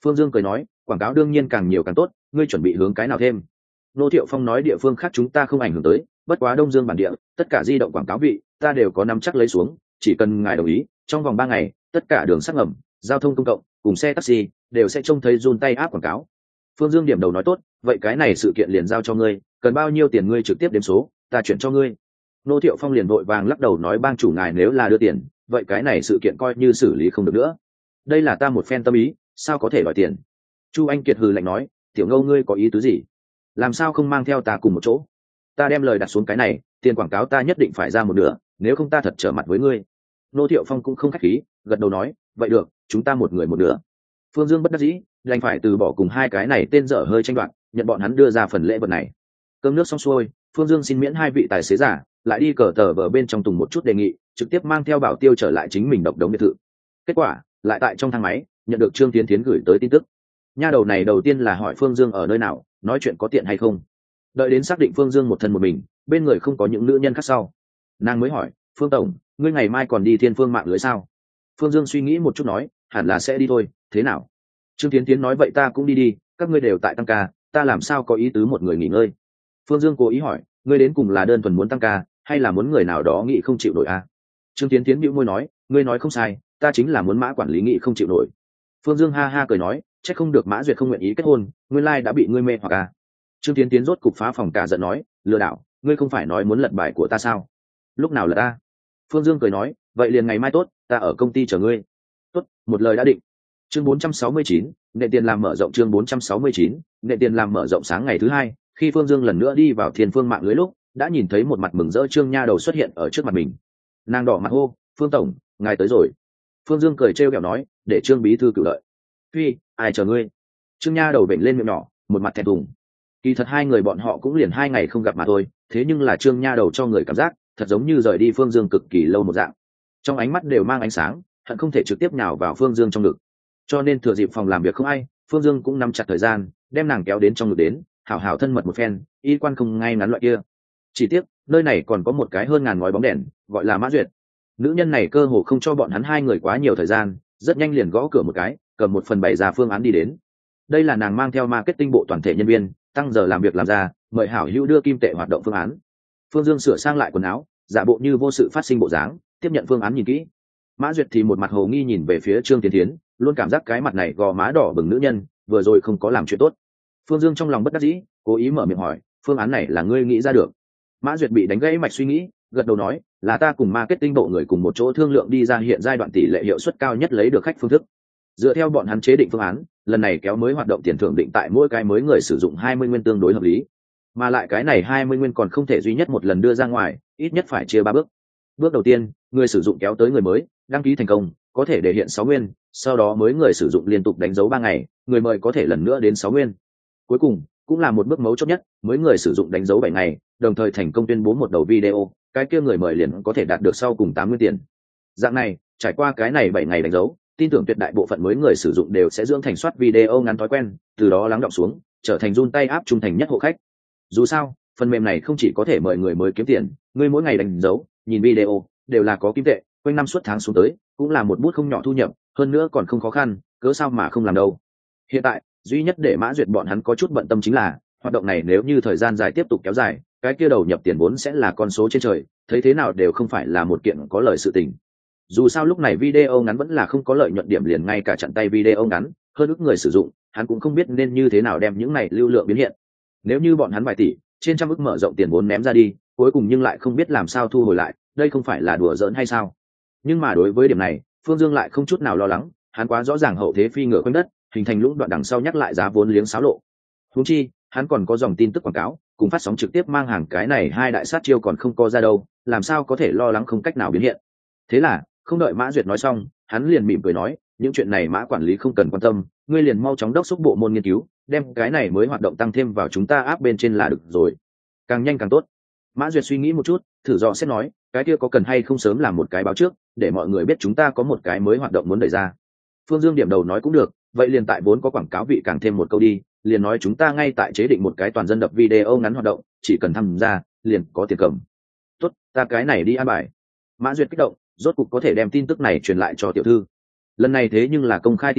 Speaker 1: Phương Dương cười nói, quảng cáo đương nhiên càng nhiều càng tốt, ngươi chuẩn bị hướng cái nào thêm? Nô Thiệu Phong nói địa phương khác chúng ta không ảnh hưởng tới, bất quá Đông Dương bản địa, tất cả di động quảng cáo vị, ta đều có nắm chắc lấy xuống, chỉ cần ngài đồng ý, trong vòng ba ngày, tất cả đường sắt ngầm, giao thông công cộng, cùng xe taxi đều sẽ trông thấy run tay áp quảng cáo. Phương Dương điểm đầu nói tốt, vậy cái này sự kiện liền giao cho ngươi, cần bao nhiêu tiền ngươi trực tiếp đếm số, ta chuyển cho ngươi. Nô Thiệu Phong liền vội vàng lắc đầu nói bang chủ ngài nếu là đưa tiền, vậy cái này sự kiện coi như xử lý không được nữa. Đây là ta một phen tâm ý, sao có thể đòi tiền? Chu Anh Kiệt hừ lạnh nói, tiểu Ngâu ngươi có ý tứ gì? Làm sao không mang theo ta cùng một chỗ? Ta đem lời đặt xuống cái này, tiền quảng cáo ta nhất định phải ra một nửa, nếu không ta thật trở mặt với ngươi. Nô Thiệu Phong cũng không khách khí, gật đầu nói, vậy được, chúng ta một người một nửa. Phương Dương bất đắc dĩ, đành phải từ bỏ cùng hai cái này tên dở hơi tranh đoạt, nhận bọn hắn đưa ra phần lễ vật này. Cơm nước xong xuôi, Phương Dương xin miễn hai vị tài xế giả, lại đi cờ tờ vở bên trong tùng một chút đề nghị, trực tiếp mang theo Bảo Tiêu trở lại chính mình độc đống biệt thự. Kết quả, lại tại trong thang máy, nhận được Trương Tiến Tiến gửi tới tin tức. Nha đầu này đầu tiên là hỏi Phương Dương ở nơi nào, nói chuyện có tiện hay không. Đợi đến xác định Phương Dương một thân một mình, bên người không có những nữ nhân khác sau, nàng mới hỏi, Phương tổng, ngươi ngày mai còn đi Thiên Phương mạng lưới sao? Phương Dương suy nghĩ một chút nói, hẳn là sẽ đi thôi, thế nào? Trương Tiến Tiến nói vậy ta cũng đi đi, các ngươi đều tại tăng ca, ta làm sao có ý tứ một người nghỉ ngơi. Phương Dương cố ý hỏi, ngươi đến cùng là đơn thuần muốn tăng ca, hay là muốn người nào đó nghĩ không chịu nổi à? Trương Tiến Tiến bĩu môi nói, ngươi nói không sai, ta chính là muốn Mã quản lý nghĩ không chịu nổi. Phương Dương ha ha cười nói, chắc không được Mã Duyệt không nguyện ý kết hôn, nguyên lai đã bị ngươi mê hoặc à? Trương Tiến Tiến rốt cục phá phòng cả giận nói, lừa đảo, ngươi không phải nói muốn lật bài của ta sao? Lúc nào lật ta? Phương Dương cười nói, vậy liền ngày mai tốt, ta ở công ty chờ ngươi. Tốt, một lời đã định. Chương bốn trăm sáu mươi chín, nệ tiền làm mở rộng chương bốn trăm sáu mươi chín, nệ tiền làm mở rộng sáng ngày thứ hai, khi Phương Dương lần nữa đi vào Thiên Phương mạng lưới lúc, đã nhìn thấy một mặt mừng rỡ Trương Nha Đầu xuất hiện ở trước mặt mình. Nàng đỏ mặt hô, Phương tổng, ngài tới rồi. Phương Dương cười trêu ghẹo nói, để Trương bí thư cử đợi. Phi, ai chờ ngươi? Trương Nha Đầu bệnh lên miệng nhỏ, một mặt thẹn thùng. Kỳ thật hai người bọn họ cũng liền hai ngày không gặp mà thôi, thế nhưng là Trương Nha Đầu cho người cảm giác thật giống như rời đi Phương Dương cực kỳ lâu một dạng. Trong ánh mắt đều mang ánh sáng, hận không thể trực tiếp nhào vào Phương Dương trong ngực. Cho nên thừa dịp phòng làm việc không ai, Phương Dương cũng nắm chặt thời gian, đem nàng kéo đến trong ngực đến, hảo hảo thân mật một phen, y quan không ngay ngắn loại kia. Chỉ tiếc, nơi này còn có một cái hơn ngàn ngói bóng đèn, gọi là Mã Duyệt. Nữ nhân này cơ hồ không cho bọn hắn hai người quá nhiều thời gian, rất nhanh liền gõ cửa một cái, cầm một phần bày ra phương án đi đến. Đây là nàng mang theo marketing bộ toàn thể nhân viên, tăng giờ làm việc làm ra, mời hảo hữu đưa kim tệ hoạt động phương án. Phương Dương sửa sang lại quần áo, giả bộ như vô sự phát sinh bộ dáng, tiếp nhận phương án nhìn kỹ. Mã Duyệt thì một mặt hồ nghi nhìn về phía Trương Tiến Tiến, luôn cảm giác cái mặt này gò má đỏ bừng nữ nhân vừa rồi không có làm chuyện tốt. Phương Dương trong lòng bất đắc dĩ, cố ý mở miệng hỏi, phương án này là ngươi nghĩ ra được? Mã Duyệt bị đánh gãy mạch suy nghĩ, gật đầu nói, là ta cùng marketing bộ người cùng một chỗ thương lượng đi ra hiện giai đoạn tỷ lệ hiệu suất cao nhất lấy được khách phương thức. Dựa theo bọn hắn chế định phương án, lần này kéo mới hoạt động tiền thưởng định tại mỗi cái mới người sử dụng hai mươi nguyên tương đối hợp lý. Mà lại cái này hai mươi nguyên còn không thể duy nhất một lần đưa ra ngoài, ít nhất phải chia ba bước. Bước đầu tiên, người sử dụng kéo tới người mới, đăng ký thành công, có thể để hiện sáu nguyên, sau đó mới người sử dụng liên tục đánh dấu ba ngày, người mời có thể lần nữa đến sáu nguyên. Cuối cùng, cũng là một bước mấu chốt nhất, mới người sử dụng đánh dấu bảy ngày, đồng thời thành công tuyên bố một đầu video, cái kia người mời liền có thể đạt được sau cùng tám nguyên tiền. Dạng này, trải qua cái này bảy ngày đánh dấu, tin tưởng tuyệt đại bộ phận mới người sử dụng đều sẽ dưỡng thành soát video ngắn thói quen, từ đó lắng đọng xuống, trở thành run tay áp trung thành nhất hộ khách. Dù sao, phần mềm này không chỉ có thể mời người mới kiếm tiền, người mỗi ngày đánh dấu, nhìn video đều là có kim tệ, quanh năm suốt tháng xuống tới, cũng là một bút không nhỏ thu nhập, hơn nữa còn không khó khăn, cớ sao mà không làm đâu. Hiện tại, duy nhất để Mã Duyệt bọn hắn có chút bận tâm chính là, hoạt động này nếu như thời gian dài tiếp tục kéo dài, cái kia đầu nhập tiền vốn sẽ là con số trên trời, thấy thế nào đều không phải là một kiện có lời sự tình. Dù sao lúc này video ngắn vẫn là không có lợi nhuận điểm liền ngay cả chặn tay video ngắn, hơn ức người sử dụng, hắn cũng không biết nên như thế nào đem những này lưu lượng biến hiện. Nếu như bọn hắn vài tỷ, trên trăm ức mở rộng tiền vốn ném ra đi, cuối cùng nhưng lại không biết làm sao thu hồi lại, đây không phải là đùa giỡn hay sao? Nhưng mà đối với điểm này, Phương Dương lại không chút nào lo lắng, hắn quá rõ ràng hậu thế phi ngựa quanh đất, hình thành lũng đoạn đằng sau nhắc lại giá vốn liếng xáo lộ. Huống chi, hắn còn có dòng tin tức quảng cáo, cùng phát sóng trực tiếp mang hàng cái này hai đại sát chiêu còn không có ra đâu, làm sao có thể lo lắng không cách nào biến hiện. Thế là, không đợi Mã Duyệt nói xong, hắn liền mỉm cười nói, những chuyện này Mã quản lý không cần quan tâm, ngươi liền mau chóng đốc thúc bộ môn nghiên cứu, đem cái này mới hoạt động tăng thêm vào chúng ta áp bên trên là được rồi. Càng nhanh càng tốt. Mã Duyệt suy nghĩ một chút, thử dò xét nói, cái kia có cần hay không sớm làm một cái báo trước, để mọi người biết chúng ta có một cái mới hoạt động muốn đẩy ra. Phương Dương điểm đầu nói cũng được, vậy liền tại vốn có quảng cáo vị càng thêm một câu đi, liền nói chúng ta ngay tại chế định một cái toàn dân đập video ngắn hoạt động, chỉ cần tham gia, liền có tiền cầm. Tốt, ta cái này đi an bài. Mã Duyệt kích động, rốt cục có thể đem tin tức này truyền lại cho tiểu thư. Lần này thế nhưng là công khai tin tức,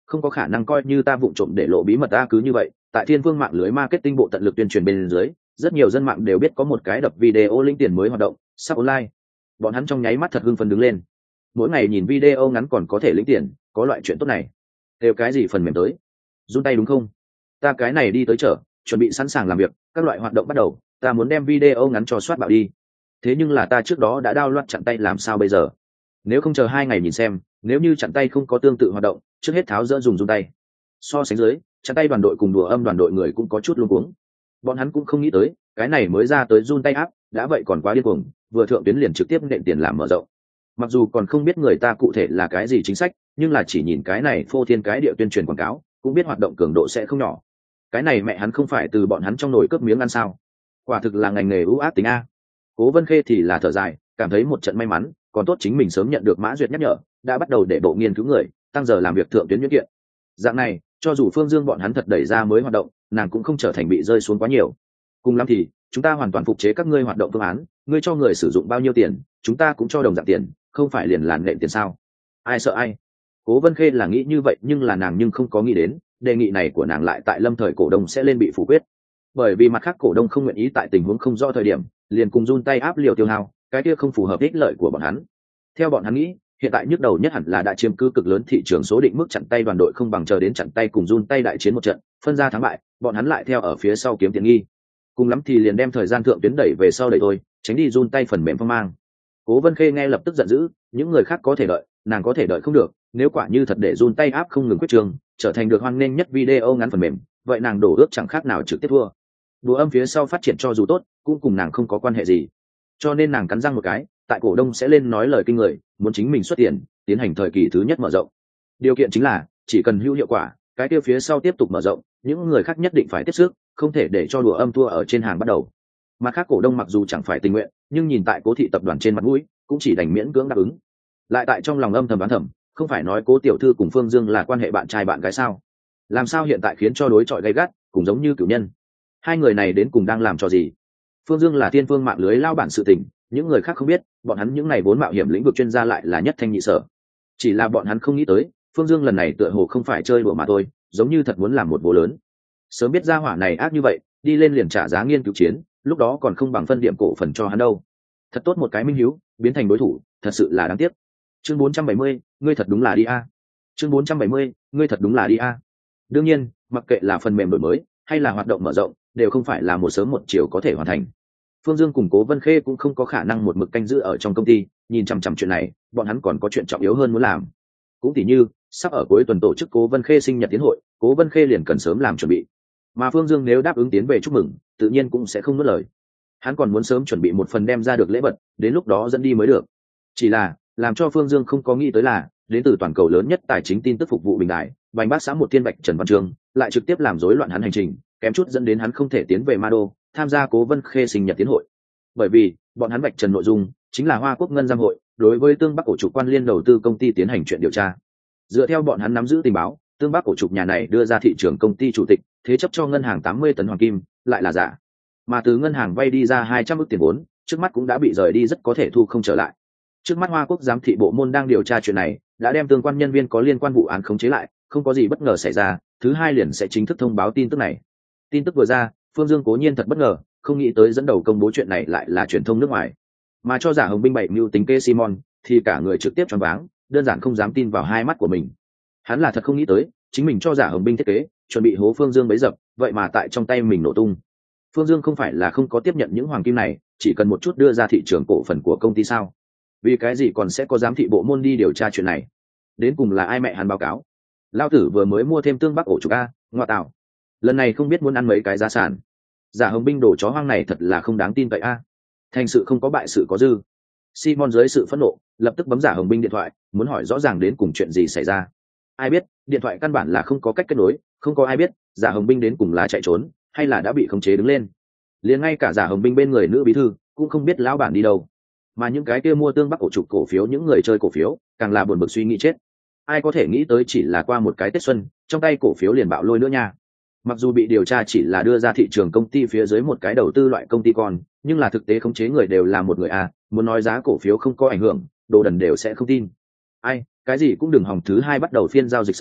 Speaker 1: không có khả năng coi như ta vụng trộm để lộ bí mật ta. Cứ như vậy, tại thiên phương mạng lưới marketing bộ tận lực tuyên truyền bên dưới, rất nhiều dân mạng đều biết có một cái đập video linh tiền mới hoạt động sắp online. Bọn hắn trong nháy mắt thật hưng phấn đứng lên, mỗi ngày nhìn video ngắn còn có thể lĩnh tiền, có loại chuyện tốt này đều cái gì phần mềm tới run tay đúng không? Ta cái này đi tới chợ chuẩn bị sẵn sàng làm việc, các loại hoạt động bắt đầu, ta muốn đem video ngắn cho soát bạo đi. Thế nhưng là ta trước đó đã download chặn tay, làm sao bây giờ? Nếu không chờ hai ngày nhìn xem, nếu như chặn tay không có tương tự hoạt động, trước hết tháo dỡ dùng run tay. So sánh dưới, chặn tay đoàn đội cùng đùa âm đoàn đội người cũng có chút luống cuống. Bọn hắn cũng không nghĩ tới, cái này mới ra tới run tay áp, đã vậy còn quá điên cuồng, vừa thượng tuyến liền trực tiếp nện tiền làm mở rộng. Mặc dù còn không biết người ta cụ thể là cái gì chính sách, nhưng là chỉ nhìn cái này phô thiên cái địa tuyên truyền quảng cáo, cũng biết hoạt động cường độ sẽ không nhỏ. Cái này mẹ hắn không phải từ bọn hắn trong nồi cướp miếng ăn sao? Quả thực là ngành nghề ưu ác tính a. Cố Vân Khê thì là thở dài, cảm thấy một trận may mắn, còn tốt chính mình sớm nhận được Mã Duyệt nhắc nhở, đã bắt đầu để bộ nghiên cứu người tăng giờ làm việc thượng tuyến nhuyễn kiện. Dạng này, cho dù Phương Dương bọn hắn thật đẩy ra mới hoạt động, nàng cũng không trở thành bị rơi xuống quá nhiều. Cùng lắm thì chúng ta hoàn toàn phục chế các ngươi hoạt động phương án, ngươi cho người sử dụng bao nhiêu tiền, chúng ta cũng cho đồng dạng tiền, không phải liền làn nện tiền sao? Ai sợ ai? Cố Vân Khê là nghĩ như vậy, nhưng là nàng nhưng không có nghĩ đến đề nghị này của nàng lại tại lâm thời cổ đông sẽ lên bị phủ quyết, bởi vì mặt khác cổ đông không nguyện ý tại tình huống không rõ thời điểm liền cùng run tay áp liều tiêu hao, cái kia không phù hợp ích lợi của bọn hắn. Theo bọn hắn nghĩ, hiện tại nhức đầu nhất hẳn là đã chiếm cứ cực lớn thị trường số định mức chặn tay đoàn đội, không bằng chờ đến chặn tay cùng run tay đại chiến một trận, phân ra thắng bại, bọn hắn lại theo ở phía sau kiếm tiền nghi. Cùng lắm thì liền đem thời gian thượng tuyến đẩy về sau đẩy thôi, tránh đi run tay phần mềm phong mang. Cố Vân Khê nghe lập tức giận dữ, những người khác có thể đợi, nàng có thể đợi không được, nếu quả như thật để run tay áp không ngừng quyết trường, trở thành được hoan nghênh nhất video ngắn phần mềm, vậy nàng đổ ước chẳng khác nào trực tiếp thua. Đùa âm phía sau phát triển cho dù tốt, cũng cùng nàng không có quan hệ gì. Cho nên nàng cắn răng một cái, tại cổ đông sẽ lên nói lời kinh người, muốn chính mình xuất tiền, tiến hành thời kỳ thứ nhất mở rộng. Điều kiện chính là chỉ cần hữu hiệu quả, cái tiêu phía sau tiếp tục mở rộng, những người khác nhất định phải tiếp sức, không thể để cho đùa âm thua ở trên hàng bắt đầu. Mặt khác cổ đông mặc dù chẳng phải tình nguyện, nhưng nhìn tại Cố thị tập đoàn trên mặt mũi, cũng chỉ đành miễn cưỡng đáp ứng. Lại tại trong lòng âm thầm đoán thầm, không phải nói Cố tiểu thư cùng Phương Dương là quan hệ bạn trai bạn gái sao? Làm sao hiện tại khiến cho đối chọi gay gắt, cũng giống như cửu nhân? Hai người này đến cùng đang làm trò gì? Phương Dương là thiên phương mạng lưới lao bản sự tình, những người khác không biết, bọn hắn những ngày vốn mạo hiểm lĩnh vực chuyên gia lại là nhất thanh nhị sở. Chỉ là bọn hắn không nghĩ tới, Phương Dương lần này tựa hồ không phải chơi đùa mà thôi, giống như thật muốn làm một bố lớn. Sớm biết ra hỏa này ác như vậy, đi lên liền trả giá nghiên cứu chiến, lúc đó còn không bằng phân điểm cổ phần cho hắn đâu. Thật tốt một cái minh hiếu, biến thành đối thủ, thật sự là đáng tiếc. Chương bốn trăm bảy mươi, ngươi thật đúng là đi a. Chương bốn trăm bảy mươi, ngươi thật đúng là đi a. Đương nhiên, mặc kệ là phần mềm đổi mới hay là hoạt động mở rộng, đều không phải là một sớm một chiều có thể hoàn thành. Phương Dương cùng Cố Vân Khê cũng không có khả năng một mực canh giữ ở trong công ty, nhìn chằm chằm chuyện này, bọn hắn còn có chuyện trọng yếu hơn muốn làm. Cũng tỉ như, sắp ở cuối tuần tổ chức Cố Vân Khê sinh nhật tiến hội, Cố Vân Khê liền cần sớm làm chuẩn bị. Mà Phương Dương nếu đáp ứng tiến về chúc mừng, tự nhiên cũng sẽ không nuốt lời. Hắn còn muốn sớm chuẩn bị một phần đem ra được lễ vật, đến lúc đó dẫn đi mới được. Chỉ là, làm cho Phương Dương không có nghĩ tới là, đến từ toàn cầu lớn nhất tài chính tin tức phục vụ bình đại, Bành Bác xã một thiên bạch Trần Văn Trương, lại trực tiếp làm rối loạn hắn hành trình, kém chút dẫn đến hắn không thể tiến về Ma Đô, tham gia Cố Vân Khê sinh nhật tiến hội. Bởi vì, bọn hắn bạch trần nội dung chính là Hoa Quốc Ngân Giang hội đối với Tương Bắc ổ trục quan liên đầu tư công ty tiến hành chuyện điều tra. Dựa theo bọn hắn nắm giữ tình báo, Tương Bắc ổ trục nhà này đưa ra thị trường công ty chủ tịch, thế chấp cho ngân hàng tám mươi tấn hoàng kim, lại là giả. Mà từ ngân hàng vay đi ra hai trăm ức tiền vốn, trước mắt cũng đã bị rời đi, rất có thể thu không trở lại. Trước mắt Hoa Quốc giám thị bộ môn đang điều tra chuyện này, đã đem tương quan nhân viên có liên quan vụ án khống chế lại, không có gì bất ngờ xảy ra, thứ hai liền sẽ chính thức thông báo tin tức này. Tin tức vừa ra, Phương Dương cố nhiên thật bất ngờ, không nghĩ tới dẫn đầu công bố chuyện này lại là truyền thông nước ngoài, mà cho Giả Hồng Binh bảy mưu tính kê Simon thì cả người trực tiếp choáng váng, đơn giản không dám tin vào hai mắt của mình. Hắn là thật không nghĩ tới, chính mình cho Giả Hồng Binh thiết kế, chuẩn bị hố Phương Dương bấy dập, vậy mà tại trong tay mình nổ tung. Phương Dương không phải là không có tiếp nhận những hoàng kim này, chỉ cần một chút đưa ra thị trường cổ phần của công ty sao? Vì cái gì còn sẽ có giám thị bộ môn đi điều tra chuyện này? Đến cùng là ai mẹ hắn báo cáo? Lao tử vừa mới mua thêm Tương Bắc ổ trục a, ngoa tạo. Lần này không biết muốn ăn mấy cái giá sản. Giả Hồng Binh đổ chó hoang này thật là không đáng tin vậy a. Thành sự không có bại sự có dư. Simon dưới sự phẫn nộ, lập tức bấm Giả Hồng Binh điện thoại, muốn hỏi rõ ràng đến cùng chuyện gì xảy ra. Ai biết, điện thoại căn bản là không có cách kết nối, không có ai biết Giả Hồng Binh đến cùng là chạy trốn hay là đã bị khống chế đứng lên. Liền ngay cả Giả Hồng Binh bên người nữ bí thư cũng không biết lão bản đi đâu. Mà những cái kia mua Tương Bắc ổ trục cổ phiếu, những người chơi cổ phiếu, càng là buồn bực suy nghĩ chết. Ai có thể nghĩ tới chỉ là qua một cái Tết xuân, trong tay cổ phiếu liền bạo lôi nữa nha. Mặc dù bị điều tra chỉ là đưa ra thị trường công ty phía dưới một cái đầu tư loại công ty con, nhưng là thực tế khống chế người đều là một người a, muốn nói giá cổ phiếu không có ảnh hưởng, đồ đần đều sẽ không tin. Ai, cái gì cũng đừng hòng. Thứ hai bắt đầu phiên giao dịch sau,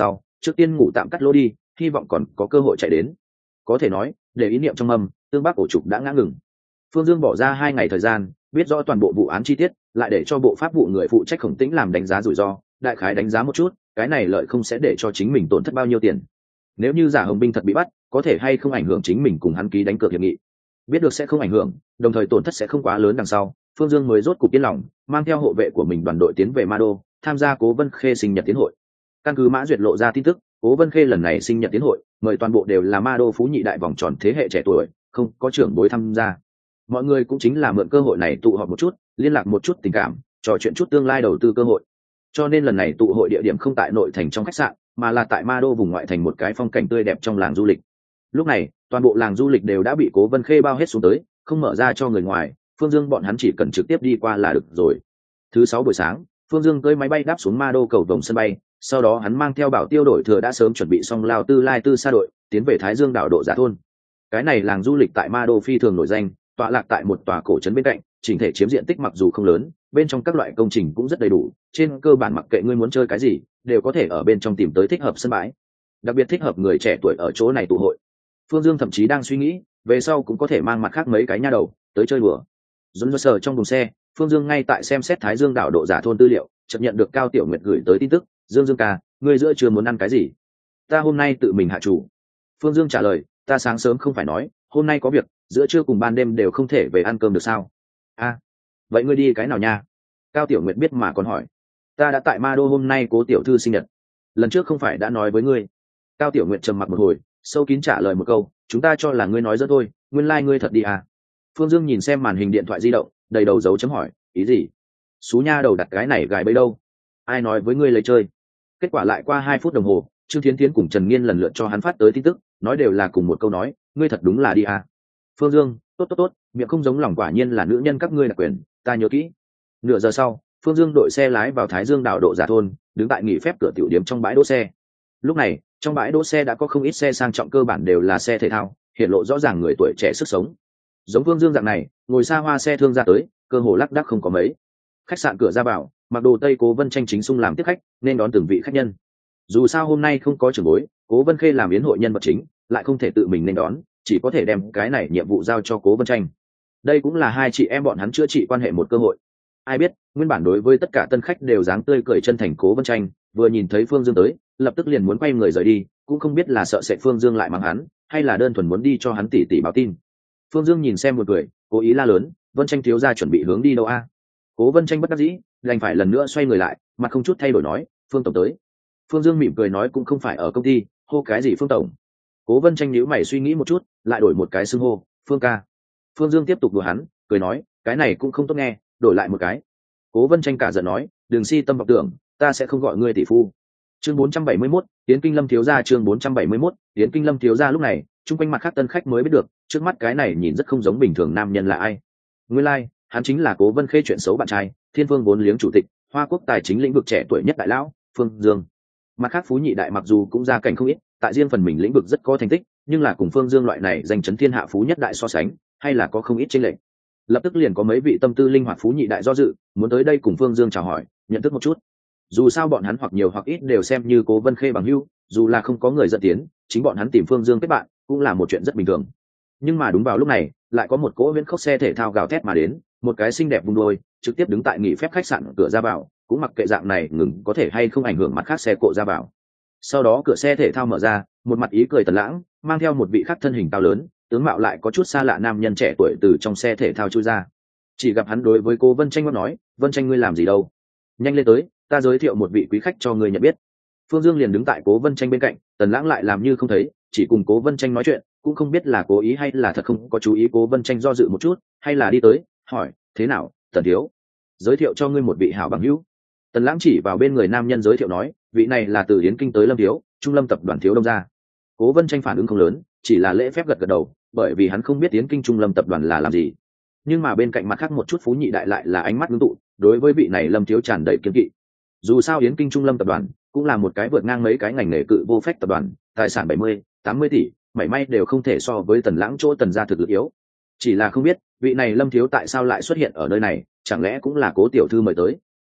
Speaker 1: trước tiên ngủ tạm cắt lỗ đi, hy vọng còn có cơ hội chạy đến. Có thể nói, để ý niệm trong âm, tương bắc ổ trục đã ngã ngừng. Phương Dương bỏ ra hai ngày thời gian, biết rõ toàn bộ vụ án chi tiết, lại để cho bộ pháp vụ người phụ trách Khổng Tĩnh làm đánh giá rủi ro, đại khái đánh giá một chút, cái này lợi không sẽ để cho chính mình tổn thất bao nhiêu tiền. Nếu như Giả Hồng Binh thật bị bắt, có thể hay không ảnh hưởng chính mình cùng hắn ký đánh cược hiệp nghị. Biết được sẽ không ảnh hưởng, đồng thời tổn thất sẽ không quá lớn đằng sau, Phương Dương mới rốt cục yên lòng, mang theo hộ vệ của mình đoàn đội tiến về Ma Đô, tham gia Cố Vân Khê sinh nhật tiến hội. Căn cứ Mã Duyệt lộ ra tin tức, Cố Vân Khê lần này sinh nhật tiến hội, mời toàn bộ đều là Ma Đô phú nhị đại vòng tròn thế hệ trẻ tuổi, không có trưởng bối tham gia. Mọi người cũng chính là mượn cơ hội này tụ họp một chút, liên lạc một chút tình cảm, trò chuyện chút tương lai đầu tư cơ hội. Cho nên lần này tụ hội địa điểm không tại nội thành trong khách sạn, mà là tại Ma Đô vùng ngoại thành một cái phong cảnh tươi đẹp trong làng du lịch. Lúc này, toàn bộ làng du lịch đều đã bị Cố Vân Khê bao hết xuống tới, không mở ra cho người ngoài, Phương Dương bọn hắn chỉ cần trực tiếp đi qua là được rồi. Thứ sáu buổi sáng, Phương Dương cưỡi máy bay đáp xuống Ma Đô cầu vồng sân bay, sau đó hắn mang theo Bảo Tiêu đổi thừa đã sớm chuẩn bị xong lao tư lai tư xa đội, tiến về Thái Dương đảo độ giả thôn. Cái này làng du lịch tại Ma Đô phi thường nổi danh, tọa lạc tại một tòa cổ trấn bên cạnh, chỉnh thể chiếm diện tích mặc dù không lớn, bên trong các loại công trình cũng rất đầy đủ, trên cơ bản mặc kệ ngươi muốn chơi cái gì, đều có thể ở bên trong tìm tới thích hợp sân bãi. Đặc biệt thích hợp người trẻ tuổi ở chỗ này tụ hội. Phương Dương thậm chí đang suy nghĩ, về sau cũng có thể mang mặt khác mấy cái nha đầu tới chơi đùa. Dồn dơ sờ trong buồng xe, Phương Dương ngay tại xem xét Thái Dương đảo độ giả thôn tư liệu, chợt nhận được Cao Tiểu Nguyệt gửi tới tin tức, "Dương Dương ca, ngươi giữa trưa muốn ăn cái gì?" "Ta hôm nay tự mình hạ chủ." Phương Dương trả lời, "Ta sáng sớm không phải nói, hôm nay có việc, giữa trưa cùng ban đêm đều không thể về ăn cơm được sao?" "A, vậy ngươi đi cái nào nha?" Cao Tiểu Nguyệt biết mà còn hỏi. "Ta đã tại Ma Đô, hôm nay Cố tiểu thư sinh nhật. Lần trước không phải đã nói với ngươi?" Cao Tiểu Nguyệt trầm mặc một hồi, sâu kín trả lời một câu, "Chúng ta cho là ngươi nói dỡ thôi, nguyên lai like ngươi thật đi à?" Phương Dương nhìn xem màn hình điện thoại di động, đầy đầu dấu chấm hỏi, "Ý gì? Xú nha đầu đặt cái này gài bẫy đâu? Ai nói với ngươi lấy chơi?" Kết quả lại qua hai phút đồng hồ, Trương Thiến Thiến cùng Trần Nghiên lần lượt cho hắn phát tới tin tức, nói đều là cùng một câu nói, "Ngươi thật đúng là đi à?" Phương Dương, tốt tốt tốt, miệng không giống lòng, quả nhiên là nữ nhân các ngươi đặc quyền, ta nhớ kỹ. Nửa giờ sau, Phương Dương đội xe lái vào Thái Dương đảo độ giả thôn, đứng tại nghỉ phép cửa tiểu điểm trong bãi đỗ xe. Lúc này, trong bãi đỗ xe đã có không ít xe sang trọng, cơ bản đều là xe thể thao, hiện lộ rõ ràng người tuổi trẻ sức sống. Giống Phương Dương dạng này, ngồi xa hoa xe thương ra tới, cơ hồ lác đác không có mấy. Khách sạn cửa ra vào, mặc đồ tây Cố Vân Tranh chính xung làm tiếp khách, nên đón từng vị khách nhân. Dù sao hôm nay không có trưởng bối, Cố Vân Khê làm yến hội nhân vật chính, lại không thể tự mình nên đón, chỉ có thể đem cái này nhiệm vụ giao cho Cố Vân Tranh. Đây cũng là hai chị em bọn hắn chữa trị quan hệ một cơ hội. Ai biết, nguyên bản đối với tất cả tân khách đều dáng tươi cười chân thành Cố Vân Tranh, vừa nhìn thấy Phương Dương tới, lập tức liền muốn quay người rời đi, cũng không biết là sợ sệt Phương Dương lại mắng hắn, hay là đơn thuần muốn đi cho hắn tỉ tỉ báo tin. Phương Dương nhìn xem một người, cố ý la lớn, "Vân Tranh thiếu gia chuẩn bị hướng đi đâu a?" Cố Vân Tranh bất đắc dĩ, đành phải lần nữa xoay người lại, mặt không chút thay đổi nói, "Phương tổng tới." Phương Dương mỉm cười nói, "Cũng không phải ở công ty, hô cái gì Phương tổng." Cố Vân Tranh nhíu mày suy nghĩ một chút, lại đổi một cái xưng hô, "Phương ca." Phương Dương tiếp tục đùa hắn, cười nói, "Cái này cũng không tốt nghe, đổi lại một cái." Cố Vân Tranh cả giận nói, "Đừng si tâm vọng tưởng, ta sẽ không gọi ngươi tỷ phu." Chương bốn trăm bảy mươi mốt, Tiến Kinh Lâm thiếu gia. Chương bốn trăm bảy mươi mốt, Tiến Kinh Lâm thiếu gia. Lúc này, chung quanh mặt khác tân khách mới biết được, trước mắt cái này nhìn rất không giống bình thường nam nhân là ai. Nguyên lai, like, hắn chính là Cố Vân Khê chuyện xấu bạn trai, Thiên Vương vốn liếng chủ tịch, Hoa Quốc tài chính lĩnh vực trẻ tuổi nhất đại lão, Phương Dương. Mặt khác phú nhị đại mặc dù cũng gia cảnh không ít, tại riêng phần mình lĩnh vực rất có thành tích, nhưng là cùng Phương Dương loại này danh chấn thiên hạ phú nhất đại so sánh, hay là có không ít chênh lệch. Lập tức liền có mấy vị tâm tư linh hoạt phú nhị đại do dự, muốn tới đây cùng Phương Dương chào hỏi, nhận thức một chút. Dù sao bọn hắn hoặc nhiều hoặc ít đều xem như Cố Vân Khê bằng hữu, dù là không có người dẫn tiến, chính bọn hắn tìm Phương Dương kết bạn cũng là một chuyện rất bình thường. Nhưng mà đúng vào lúc này, lại có một cỗ huyễn khốc xe thể thao gào thét mà đến, một cái xinh đẹp vung đôi, trực tiếp đứng tại nghỉ phép khách sạn cửa ra vào, cũng mặc kệ dạng này ngừng có thể hay không ảnh hưởng mặt khác xe cộ ra vào. Sau đó cửa xe thể thao mở ra, một mặt ý cười Tần Lãng, mang theo một vị khách thân hình cao lớn, tướng mạo lại có chút xa lạ nam nhân trẻ tuổi từ trong xe thể thao chui ra. Chỉ gặp hắn đối với Cố Vân Tranh nói, "Vân Tranh ngươi làm gì đâu? Nhanh lên tới, ta giới thiệu một vị quý khách cho ngươi nhận biết." Phương Dương liền đứng tại Cố Vân Tranh bên cạnh, Tần Lãng lại làm như không thấy, chỉ cùng Cố Vân Tranh nói chuyện, cũng không biết là cố ý hay là thật không có chú ý. Cố Vân Tranh do dự một chút, hay là đi tới, hỏi, "Thế nào, Tần thiếu? Giới thiệu cho ngươi một vị hảo bằng hữu." Tần Lãng chỉ vào bên người nam nhân giới thiệu nói, "Vị này là từ Yến Kinh tới Lâm thiếu, Trung Lâm tập đoàn thiếu đông gia." Cố Vân Tranh phản ứng không lớn, chỉ là lễ phép gật gật đầu, bởi vì hắn không biết Yến Kinh Trung Lâm tập đoàn là làm gì. Nhưng mà bên cạnh mặt khác một chút phú nhị đại lại là ánh mắt ngưng tụ, đối với vị này Lâm thiếu tràn đầy kiên kỵ. Dù sao Yến Kinh Trung Lâm tập đoàn cũng là một cái vượt ngang mấy cái ngành nghề cự vô phách tập đoàn, tài sản bảy mươi, tám mươi tỷ, mảy may đều không thể so với Tần Lãng chỗ Tần gia thực lực yếu. Chỉ là không biết, vị này Lâm thiếu tại sao lại xuất hiện ở nơi này, chẳng lẽ cũng là Cố tiểu thư mời tới.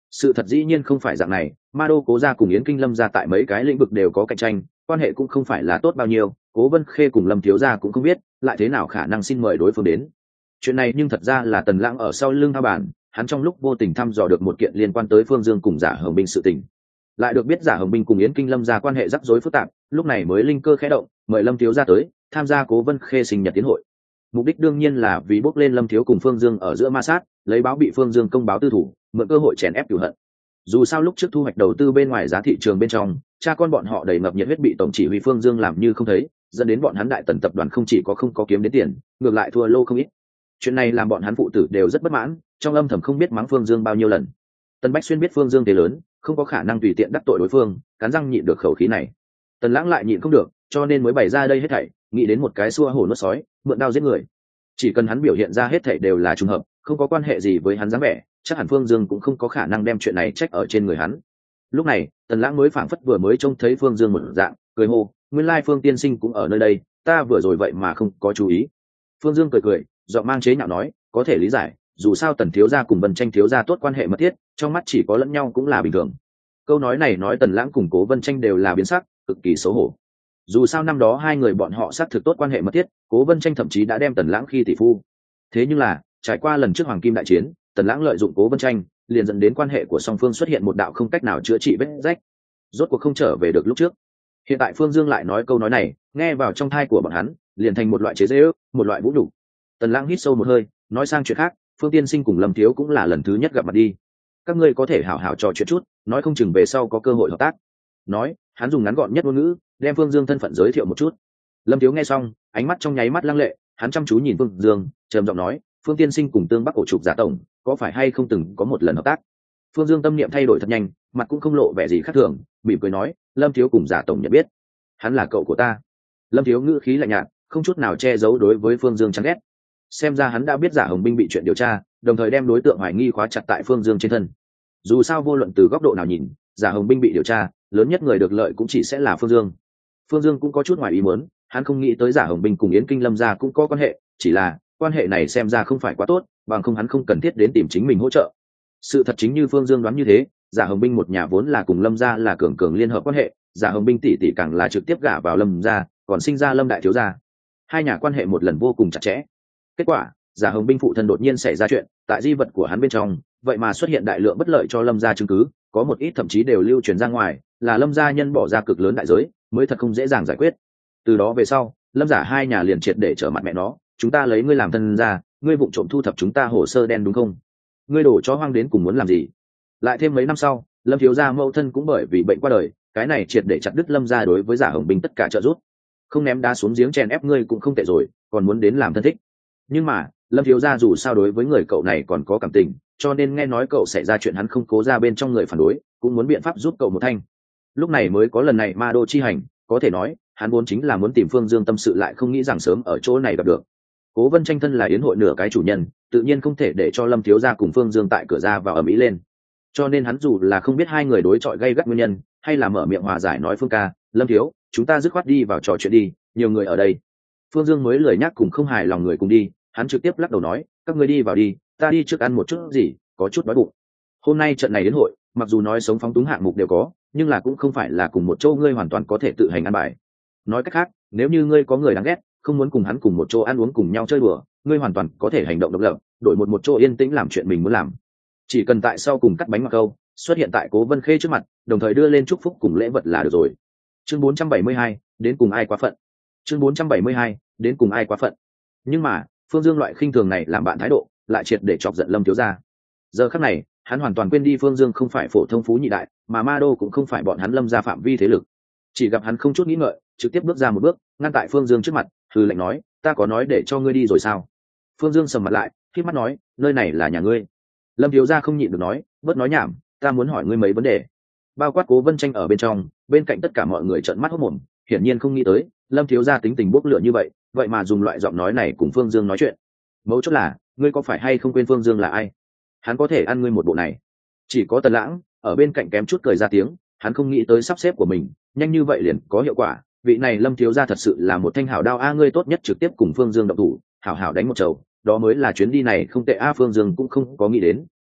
Speaker 1: Sự thật dĩ nhiên không phải dạng này, ma đô cố gia cùng yến kinh lâm gia tại mấy cái lĩnh vực đều có cạnh tranh, quan hệ cũng không phải là tốt bao nhiêu. Cố Vân Khê cùng Lâm thiếu gia cũng không biết lại thế nào khả năng xin mời đối phương đến. Chuyện này nhưng thật ra là Tần Lãng ở sau lưng thao bản, hắn trong lúc vô tình thăm dò được một kiện liên quan tới Phương Dương cùng Giả Hồng Binh sự tình, lại được biết Giả Hồng Binh cùng Yến Kinh Lâm gia quan hệ rắc rối phức tạp, lúc này mới linh cơ khẽ động, mời Lâm thiếu gia tới tham gia Cố Vân Khê sinh nhật tiến hội. Mục đích đương nhiên là vì bốc lên Lâm thiếu cùng Phương Dương ở giữa ma sát, lấy báo bị Phương Dương công báo tư thủ, mượn cơ hội chèn ép cửu hận. Dù sao lúc trước thu hoạch đầu tư bên ngoài giá thị trường bên trong, cha con bọn họ đầy ngập nhiệt huyết bị tổng chỉ huy Phương Dương làm như không thấy, dẫn đến bọn hắn Đại Tần tập đoàn không chỉ có không có kiếm đến tiền, ngược lại thua lô không ít. Chuyện này làm bọn hắn phụ tử đều rất bất mãn, trong âm thầm không biết mắng Phương Dương bao nhiêu lần. Tần Bách Xuyên biết Phương Dương thế lớn, không có khả năng tùy tiện đắc tội đối phương, cắn răng nhịn được khẩu khí này. Tần Lãng lại nhịn không được, cho nên mới bày ra đây hết thảy, nghĩ đến một cái xua hổ nuốt sói, mượn đao giết người. Chỉ cần hắn biểu hiện ra hết thảy đều là trùng hợp, không có quan hệ gì với hắn dáng vẻ, chắc hẳn Phương Dương cũng không có khả năng đem chuyện này trách ở trên người hắn. Lúc này, Tần Lãng mới phảng phất vừa mới trông thấy Phương Dương một dạng, cười hô, nguyên lai Phương tiên sinh cũng ở nơi đây, ta vừa rồi vậy mà không có chú ý. Phương Dương cười cười, giọng mang chế nhạo nói, có thể lý giải, dù sao Tần thiếu gia cùng Vân Tranh thiếu gia tốt quan hệ mật thiết, trong mắt chỉ có lẫn nhau cũng là bình thường. Câu nói này nói Tần Lãng cùng Cố Vân Tranh đều là biến sắc, cực kỳ xấu hổ. Dù sao năm đó hai người bọn họ xác thực tốt quan hệ mật thiết, Cố Vân Tranh thậm chí đã đem Tần Lãng khi tỷ phu. Thế nhưng là, trải qua lần trước Hoàng Kim đại chiến, Tần Lãng lợi dụng Cố Vân Tranh, liền dẫn đến quan hệ của song phương xuất hiện một đạo không cách nào chữa trị vết rách, rốt cuộc không trở về được lúc trước. Hiện tại Phương Dương lại nói câu nói này, nghe vào trong tai của bọn hắn, liền thành một loại chế giễu, một loại vũ nhục. Tần Lãng hít sâu một hơi, nói sang chuyện khác, Phương tiên sinh cùng Lâm thiếu cũng là lần thứ nhất gặp mặt đi, các ngươi có thể hảo hảo trò chuyện chút, nói không chừng về sau có cơ hội hợp tác. Nói, hắn dùng ngắn gọn nhất ngôn ngữ, đem Phương Dương thân phận giới thiệu một chút. Lâm thiếu nghe xong, ánh mắt trong nháy mắt lăng lệ, hắn chăm chú nhìn Phương Dương, trầm giọng nói, Phương tiên sinh cùng Tương Bắc ổ trục Giả tổng, có phải hay không từng có một lần hợp tác? Phương Dương tâm niệm thay đổi thật nhanh, mặt cũng không lộ vẻ gì khác thường, mỉm cười nói, Lâm thiếu cùng Giả tổng nhận biết, hắn là cậu của ta. Lâm thiếu ngữ khí lạnh nhạt, không chút nào che giấu đối với Phương Dương chán ghét. Xem ra hắn đã biết Giả Hồng Binh bị chuyện điều tra, đồng thời đem đối tượng hoài nghi khóa chặt tại Phương Dương trên thân. Dù sao vô luận từ góc độ nào nhìn, Giả Hồng Binh bị điều tra, lớn nhất người được lợi cũng chỉ sẽ là Phương Dương. Phương Dương cũng có chút ngoài ý muốn, hắn không nghĩ tới Giả Hồng Binh cùng Yến Kinh Lâm gia cũng có quan hệ, chỉ là quan hệ này xem ra không phải quá tốt, bằng không hắn không cần thiết đến tìm chính mình hỗ trợ. Sự thật chính như Phương Dương đoán như thế, Giả Hồng Binh một nhà vốn là cùng Lâm gia là cường cường liên hợp quan hệ, Giả Hồng Binh tỷ tỷ càng là trực tiếp gả vào Lâm gia, còn sinh ra Lâm đại thiếu gia. Hai nhà quan hệ một lần vô cùng chặt chẽ. Kết quả, Giả Hồng Binh phụ thân đột nhiên xảy ra chuyện, tại di vật của hắn bên trong, vậy mà xuất hiện đại lượng bất lợi cho Lâm gia chứng cứ, có một ít thậm chí đều lưu truyền ra ngoài, là Lâm gia nhân bỏ ra cực lớn đại giới, mới thật không dễ dàng giải quyết. Từ đó về sau, Lâm Giả hai nhà liền triệt để trở mặt mẹ nó, chúng ta lấy ngươi làm thân gia, ngươi vụng trộm thu thập chúng ta hồ sơ đen đúng không? Ngươi đổ chó hoang đến cùng muốn làm gì? Lại thêm mấy năm sau, Lâm thiếu gia mẫu thân cũng bởi vì bệnh qua đời, cái này triệt để chặt đứt Lâm gia đối với Giả Hồng Binh tất cả trợ giúp. Không ném đá xuống giếng chèn ép ngươi cũng không tệ rồi, còn muốn đến làm thân thích. Nhưng mà, Lâm thiếu gia dù sao đối với người cậu này còn có cảm tình, cho nên nghe nói cậu xảy ra chuyện hắn không cố ra bên trong người phản đối, cũng muốn biện pháp giúp cậu một thanh. Lúc này mới có lần này ma đô chi hành, có thể nói, hắn vốn chính là muốn tìm Phương Dương tâm sự, lại không nghĩ rằng sớm ở chỗ này gặp được. Cố Vân Tranh thân là yến hội nửa cái chủ nhân, tự nhiên không thể để cho Lâm thiếu gia cùng Phương Dương tại cửa ra vào ầm ĩ lên. Cho nên hắn dù là không biết hai người đối chọi gay gắt nguyên nhân, hay là mở miệng hòa giải nói, Phương ca, Lâm thiếu, chúng ta dứt khoát đi vào trò chuyện đi, nhiều người ở đây. Phương Dương mới lười nhắc cùng không hài lòng người cùng đi, hắn trực tiếp lắc đầu nói, các ngươi đi vào đi, ta đi trước ăn một chút gì, có chút đói bụng. Hôm nay trận này đến hội, mặc dù nói sống phóng túng hạng mục đều có, nhưng là cũng không phải là cùng một chỗ ngươi hoàn toàn có thể tự hành ăn bài. Nói cách khác, nếu như ngươi có người đáng ghét, không muốn cùng hắn cùng một chỗ ăn uống cùng nhau chơi đùa, ngươi hoàn toàn có thể hành động độc lập, đổi một một chỗ yên tĩnh làm chuyện mình muốn làm. Chỉ cần tại sau cùng cắt bánh mặc câu, xuất hiện tại Cố Vân Khê trước mặt, đồng thời đưa lên chúc phúc cùng lễ vật là được rồi. Chương bốn trăm bảy mươi hai, đến cùng ai quá phận. Chương bốn trăm bảy mươi hai, đến cùng ai quá phận. Nhưng mà, Phương Dương loại khinh thường này làm bạn thái độ, lại triệt để chọc giận Lâm thiếu gia. Giờ khắc này, hắn hoàn toàn quên đi Phương Dương không phải phổ thông phú nhị đại, mà ma đô cũng không phải bọn hắn Lâm gia phạm vi thế lực. Chỉ gặp hắn không chút nghĩ ngợi, trực tiếp bước ra một bước, ngăn tại Phương Dương trước mặt, hừ lạnh nói, ta có nói để cho ngươi đi rồi sao? Phương Dương sầm mặt lại, khép mắt nói, nơi này là nhà ngươi. Lâm thiếu gia không nhịn được nói, bớt nói nhảm, ta muốn hỏi ngươi mấy vấn đề. Bao quát Cố Vân Tranh ở bên trong, bên cạnh tất cả mọi người trợn mắt hốt mồm, hiển nhiên không nghĩ tới, Lâm thiếu gia tính tình bốc lửa như vậy, vậy mà dùng loại giọng nói này cùng Phương Dương nói chuyện. Mấu chốt là, ngươi có phải hay không quên Phương Dương là ai? Hắn có thể ăn ngươi một bộ này. Chỉ có Tần Lãng ở bên cạnh kém chút cười ra tiếng, hắn không nghĩ tới sắp xếp của mình nhanh như vậy liền có hiệu quả. Vị này Lâm thiếu gia thật sự là một thanh hảo đao a, ngươi tốt nhất trực tiếp cùng Phương Dương động thủ, hảo hảo đánh một trầu, đó mới là chuyến đi này không tệ a. Phương Dương cũng không có nghĩ đến,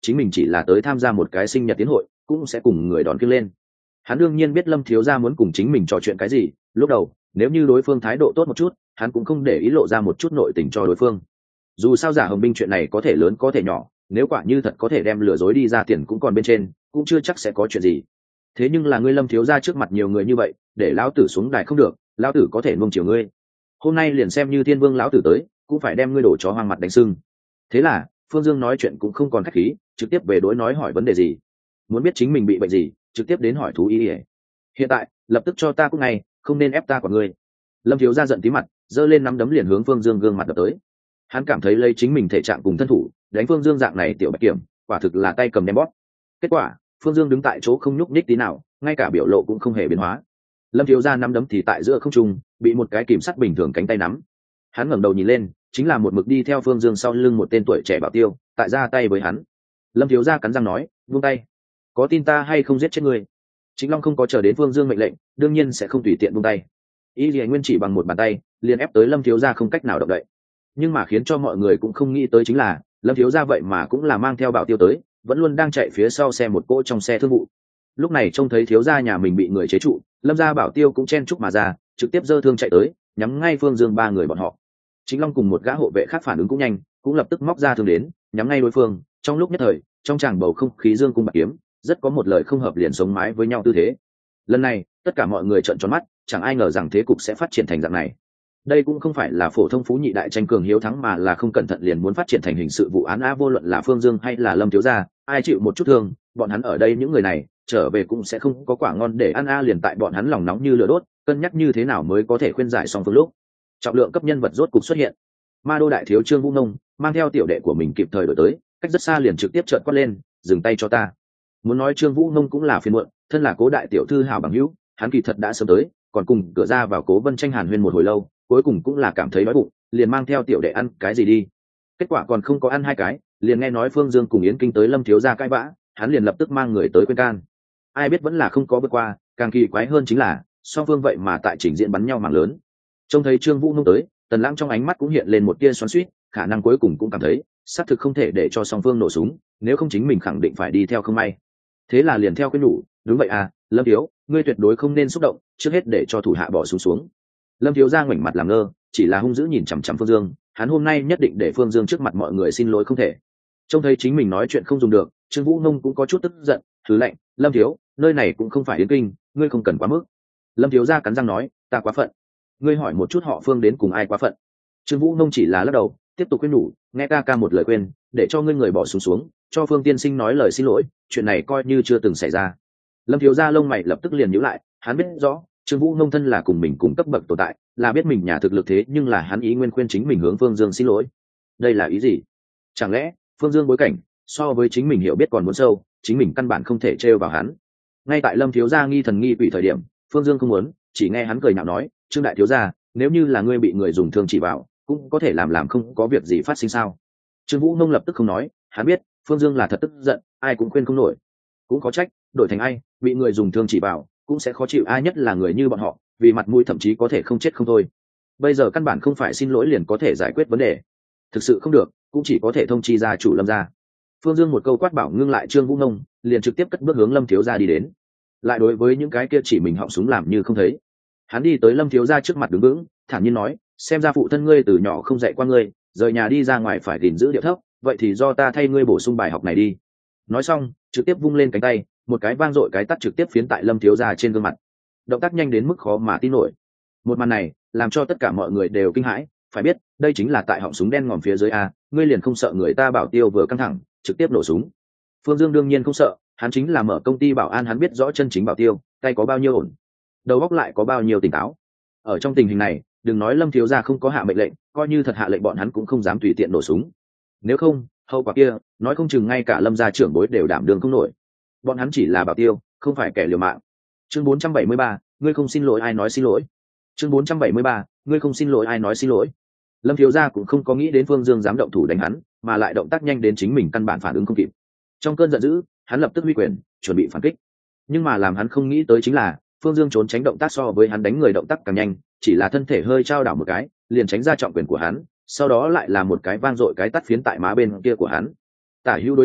Speaker 1: chính mình chỉ là tới tham gia một cái sinh nhật tiến hội cũng sẽ cùng người đón kiêng lên. Hắn đương nhiên biết Lâm thiếu gia muốn cùng chính mình trò chuyện cái gì, lúc đầu nếu như đối phương thái độ tốt một chút hắn cũng không để ý lộ ra một chút nội tình cho đối phương. Dù sao giả hồng binh chuyện này có thể lớn có thể nhỏ, nếu quả như thật có thể đem lừa dối đi ra tiền cũng còn bên trên, cũng chưa chắc sẽ có chuyện gì. Thế nhưng là ngươi Lâm thiếu gia trước mặt nhiều người như vậy, để lão tử xuống đài không được, lão tử có thể nuông chiều ngươi. Hôm nay liền xem như Thiên Vương lão tử tới, cũng phải đem ngươi đổ chó hoang mặt đánh sưng. Thế là Phương Dương nói chuyện cũng không còn khách khí, trực tiếp về đối nói hỏi vấn đề gì, muốn biết chính mình bị bệnh gì trực tiếp đến hỏi thú y. Hiện tại lập tức cho ta cũng ngay, không nên ép ta của ngươi. Lâm thiếu gia giận tí mặt, giơ lên nắm đấm liền hướng Phương Dương gương mặt đập tới. Hắn cảm thấy lấy chính mình thể trạng cùng thân thủ đánh Phương Dương dạng này tiểu bạch kiểm quả thực là tay cầm đem bóp. Kết quả Phương Dương đứng tại chỗ không nhúc nhích tí nào, ngay cả biểu lộ cũng không hề biến hóa. Lâm thiếu gia nắm đấm thì tại giữa không trung bị một cái kìm sắt bình thường cánh tay nắm. Hắn ngẩng đầu nhìn lên, chính là một mực đi theo Phương Dương sau lưng một tên tuổi trẻ bảo tiêu tại ra tay với hắn. Lâm thiếu gia cắn răng nói, buông tay, có tin ta hay không giết chết ngươi. Chính Long không có chờ đến Phương Dương mệnh lệnh, đương nhiên sẽ không tùy tiện buông tay. Y Lệ Nguyên chỉ bằng một bàn tay liền ép tới Lâm thiếu gia không cách nào động đậy. Nhưng mà khiến cho mọi người cũng không nghĩ tới chính là Lâm thiếu gia vậy mà cũng là mang theo bảo tiêu tới, vẫn luôn đang chạy phía sau xe một cỗ trong xe thương vụ. Lúc này trông thấy thiếu gia nhà mình bị người chế trụ, Lâm gia bảo tiêu cũng chen chúc mà ra, trực tiếp giơ thương chạy tới, nhắm ngay Phương Dương ba người bọn họ. Chính Long cùng một gã hộ vệ khác phản ứng cũng nhanh, cũng lập tức móc ra thương đến, nhắm ngay đối phương. Trong lúc nhất thời, trong tràng bầu không khí dương cung bạc kiếm, rất có một lời không hợp liền sống mái với nhau tư thế. Lần này tất cả mọi người trợn tròn mắt, chẳng ai ngờ rằng thế cục sẽ phát triển thành dạng này. Đây cũng không phải là phổ thông phú nhị đại tranh cường hiếu thắng, mà là không cẩn thận liền muốn phát triển thành hình sự vụ án. A vô luận là Phương Dương hay là Lâm thiếu gia, ai chịu một chút thương, bọn hắn ở đây những người này trở về cũng sẽ không có quả ngon để ăn. A liền tại bọn hắn lòng nóng như lửa đốt, cân nhắc như thế nào mới có thể khuyên giải xong phương lúc trọng lượng cấp nhân vật rốt cục xuất hiện. Ma đô đại thiếu Trương Vũ Nông mang theo tiểu đệ của mình kịp thời đổi tới, cách rất xa liền trực tiếp trợn quát lên, dừng tay cho ta. Muốn nói Trương Vũ Nông cũng là phiền muộn, thân là Cố đại tiểu thư hảo bằng hữu, hắn kỳ thật đã sớm tới, còn cùng cửa ra vào Cố Vân tranh hàn huyên một hồi lâu, cuối cùng cũng là cảm thấy đói bụng, liền mang theo tiểu đệ ăn cái gì đi. Kết quả còn không có ăn hai cái, liền nghe nói Phương Dương cùng Yến Kinh tới Lâm thiếu gia cãi vã, hắn liền lập tức mang người tới khuyên can. Ai biết vẫn là không có vượt qua, càng kỳ quái hơn chính là song phương vậy mà tại trình diễn bắn nhau mảng lớn. Trông thấy Trương Vũ Nông tới, Tần Lãng trong ánh mắt cũng hiện lên một tia xoắn xuýt, khả năng cuối cùng cũng cảm thấy xác thực không thể để cho song phương nổ súng, nếu không chính mình khẳng định phải đi theo không may. Thế là liền theo khuyên nhủ, đúng vậy à, Lâm thiếu, ngươi tuyệt đối không nên xúc động, trước hết để cho thủ hạ bỏ xuống xuống. Lâm thiếu ra ngoảnh mặt làm ngơ, chỉ là hung dữ nhìn chằm chằm Phương Dương, hắn hôm nay nhất định để Phương Dương trước mặt mọi người xin lỗi không thể. Trông thấy chính mình nói chuyện không dùng được, Trương Vũ Nông cũng có chút tức giận, thứ lệnh, Lâm thiếu, nơi này cũng không phải Yến Kinh, ngươi không cần quá mức. Lâm thiếu ra cắn răng nói, ta quá phận. Ngươi hỏi một chút họ Phương đến cùng ai quá phận. Trương Vũ Nông chỉ là lắc đầu, tiếp tục khuyên nhủ, nghe ca ca một lời khuyên, để cho ngươi người bỏ xuống xuống, cho Phương tiên sinh nói lời xin lỗi, chuyện này coi như chưa từng xảy ra. Lâm thiếu gia lông mày lập tức liền nhíu lại, hắn biết rõ Trương Vũ Nông thân là cùng mình cùng cấp bậc tồn tại, là biết mình nhà thực lực thế nhưng là hắn ý nguyên khuyên chính mình hướng Phương Dương xin lỗi. Đây là ý gì? Chẳng lẽ Phương Dương bối cảnh so với chính mình hiểu biết còn muốn sâu, chính mình căn bản không thể trêu vào hắn. Ngay tại Lâm thiếu gia nghi thần nghi quỷ thời điểm, Phương Dương không muốn, chỉ nghe hắn cười nhạo nói, Trương đại thiếu gia, nếu như là ngươi bị người dùng thương chỉ vào, cũng có thể làm làm không có việc gì phát sinh sao? Trương Vũ Nông lập tức không nói, hắn biết Phương Dương là thật tức giận, ai cũng khuyên không nổi. Cũng có trách, đổi thành ai, bị người dùng thương chỉ vào, cũng sẽ khó chịu, ai nhất là người như bọn họ, vì mặt mũi thậm chí có thể không chết không thôi. Bây giờ căn bản không phải xin lỗi liền có thể giải quyết vấn đề, thực sự không được, cũng chỉ có thể thông chi gia chủ Lâm gia. Phương Dương một câu quát bảo ngưng lại Trương Vũ Nông, liền trực tiếp cất bước hướng Lâm thiếu gia đi đến. Lại đối với những cái kia chỉ mình họng súng làm như không thấy. Hắn đi tới Lâm thiếu gia trước mặt đứng vững, thản nhiên nói, xem ra phụ thân ngươi từ nhỏ không dạy qua ngươi, rời nhà đi ra ngoài phải gìn giữ điệu thấp, vậy thì do ta thay ngươi bổ sung bài học này đi. Nói xong, trực tiếp vung lên cánh tay, một cái vang dội cái tát trực tiếp phiến tại Lâm thiếu gia trên gương mặt. Động tác nhanh đến mức khó mà tin nổi. Một màn này làm cho tất cả mọi người đều kinh hãi, phải biết đây chính là tại họng súng đen ngòm phía dưới a, ngươi liền không sợ người ta bảo tiêu vừa căng thẳng trực tiếp nổ súng. Phương Dương đương nhiên không sợ, hắn chính là mở công ty bảo an, hắn biết rõ chân chính bảo tiêu tay có bao nhiêu ổn, đầu óc lại có bao nhiêu tỉnh táo. Ở trong tình hình này, đừng nói Lâm thiếu gia không có hạ mệnh lệnh, coi như thật hạ lệnh bọn hắn cũng không dám tùy tiện nổ súng. Nếu không, hậu quả kia, nói không chừng ngay cả Lâm gia trưởng bối đều đảm đương không nổi. Bọn hắn chỉ là bảo tiêu, không phải kẻ liều mạng. Chương bốn trăm bảy mươi ba, ngươi không xin lỗi ai nói xin lỗi. Chương bốn trăm bảy mươi ba, ngươi không xin lỗi ai nói xin lỗi. Lâm thiếu gia cũng không có nghĩ đến Phương Dương dám động thủ đánh hắn, mà lại động tác nhanh đến chính mình căn bản phản ứng không kịp. Trong cơn giận dữ, hắn lập tức huy quyền, chuẩn bị phản kích. Nhưng mà làm hắn không nghĩ tới chính là, Phương Dương trốn tránh động tác so với hắn đánh người động tác càng nhanh, chỉ là thân thể hơi trao đảo một cái, liền tránh ra trọng quyền của hắn, sau đó lại là một cái vang dội cái tát phiến tại má bên kia của hắn. Tả hữu đối xứng,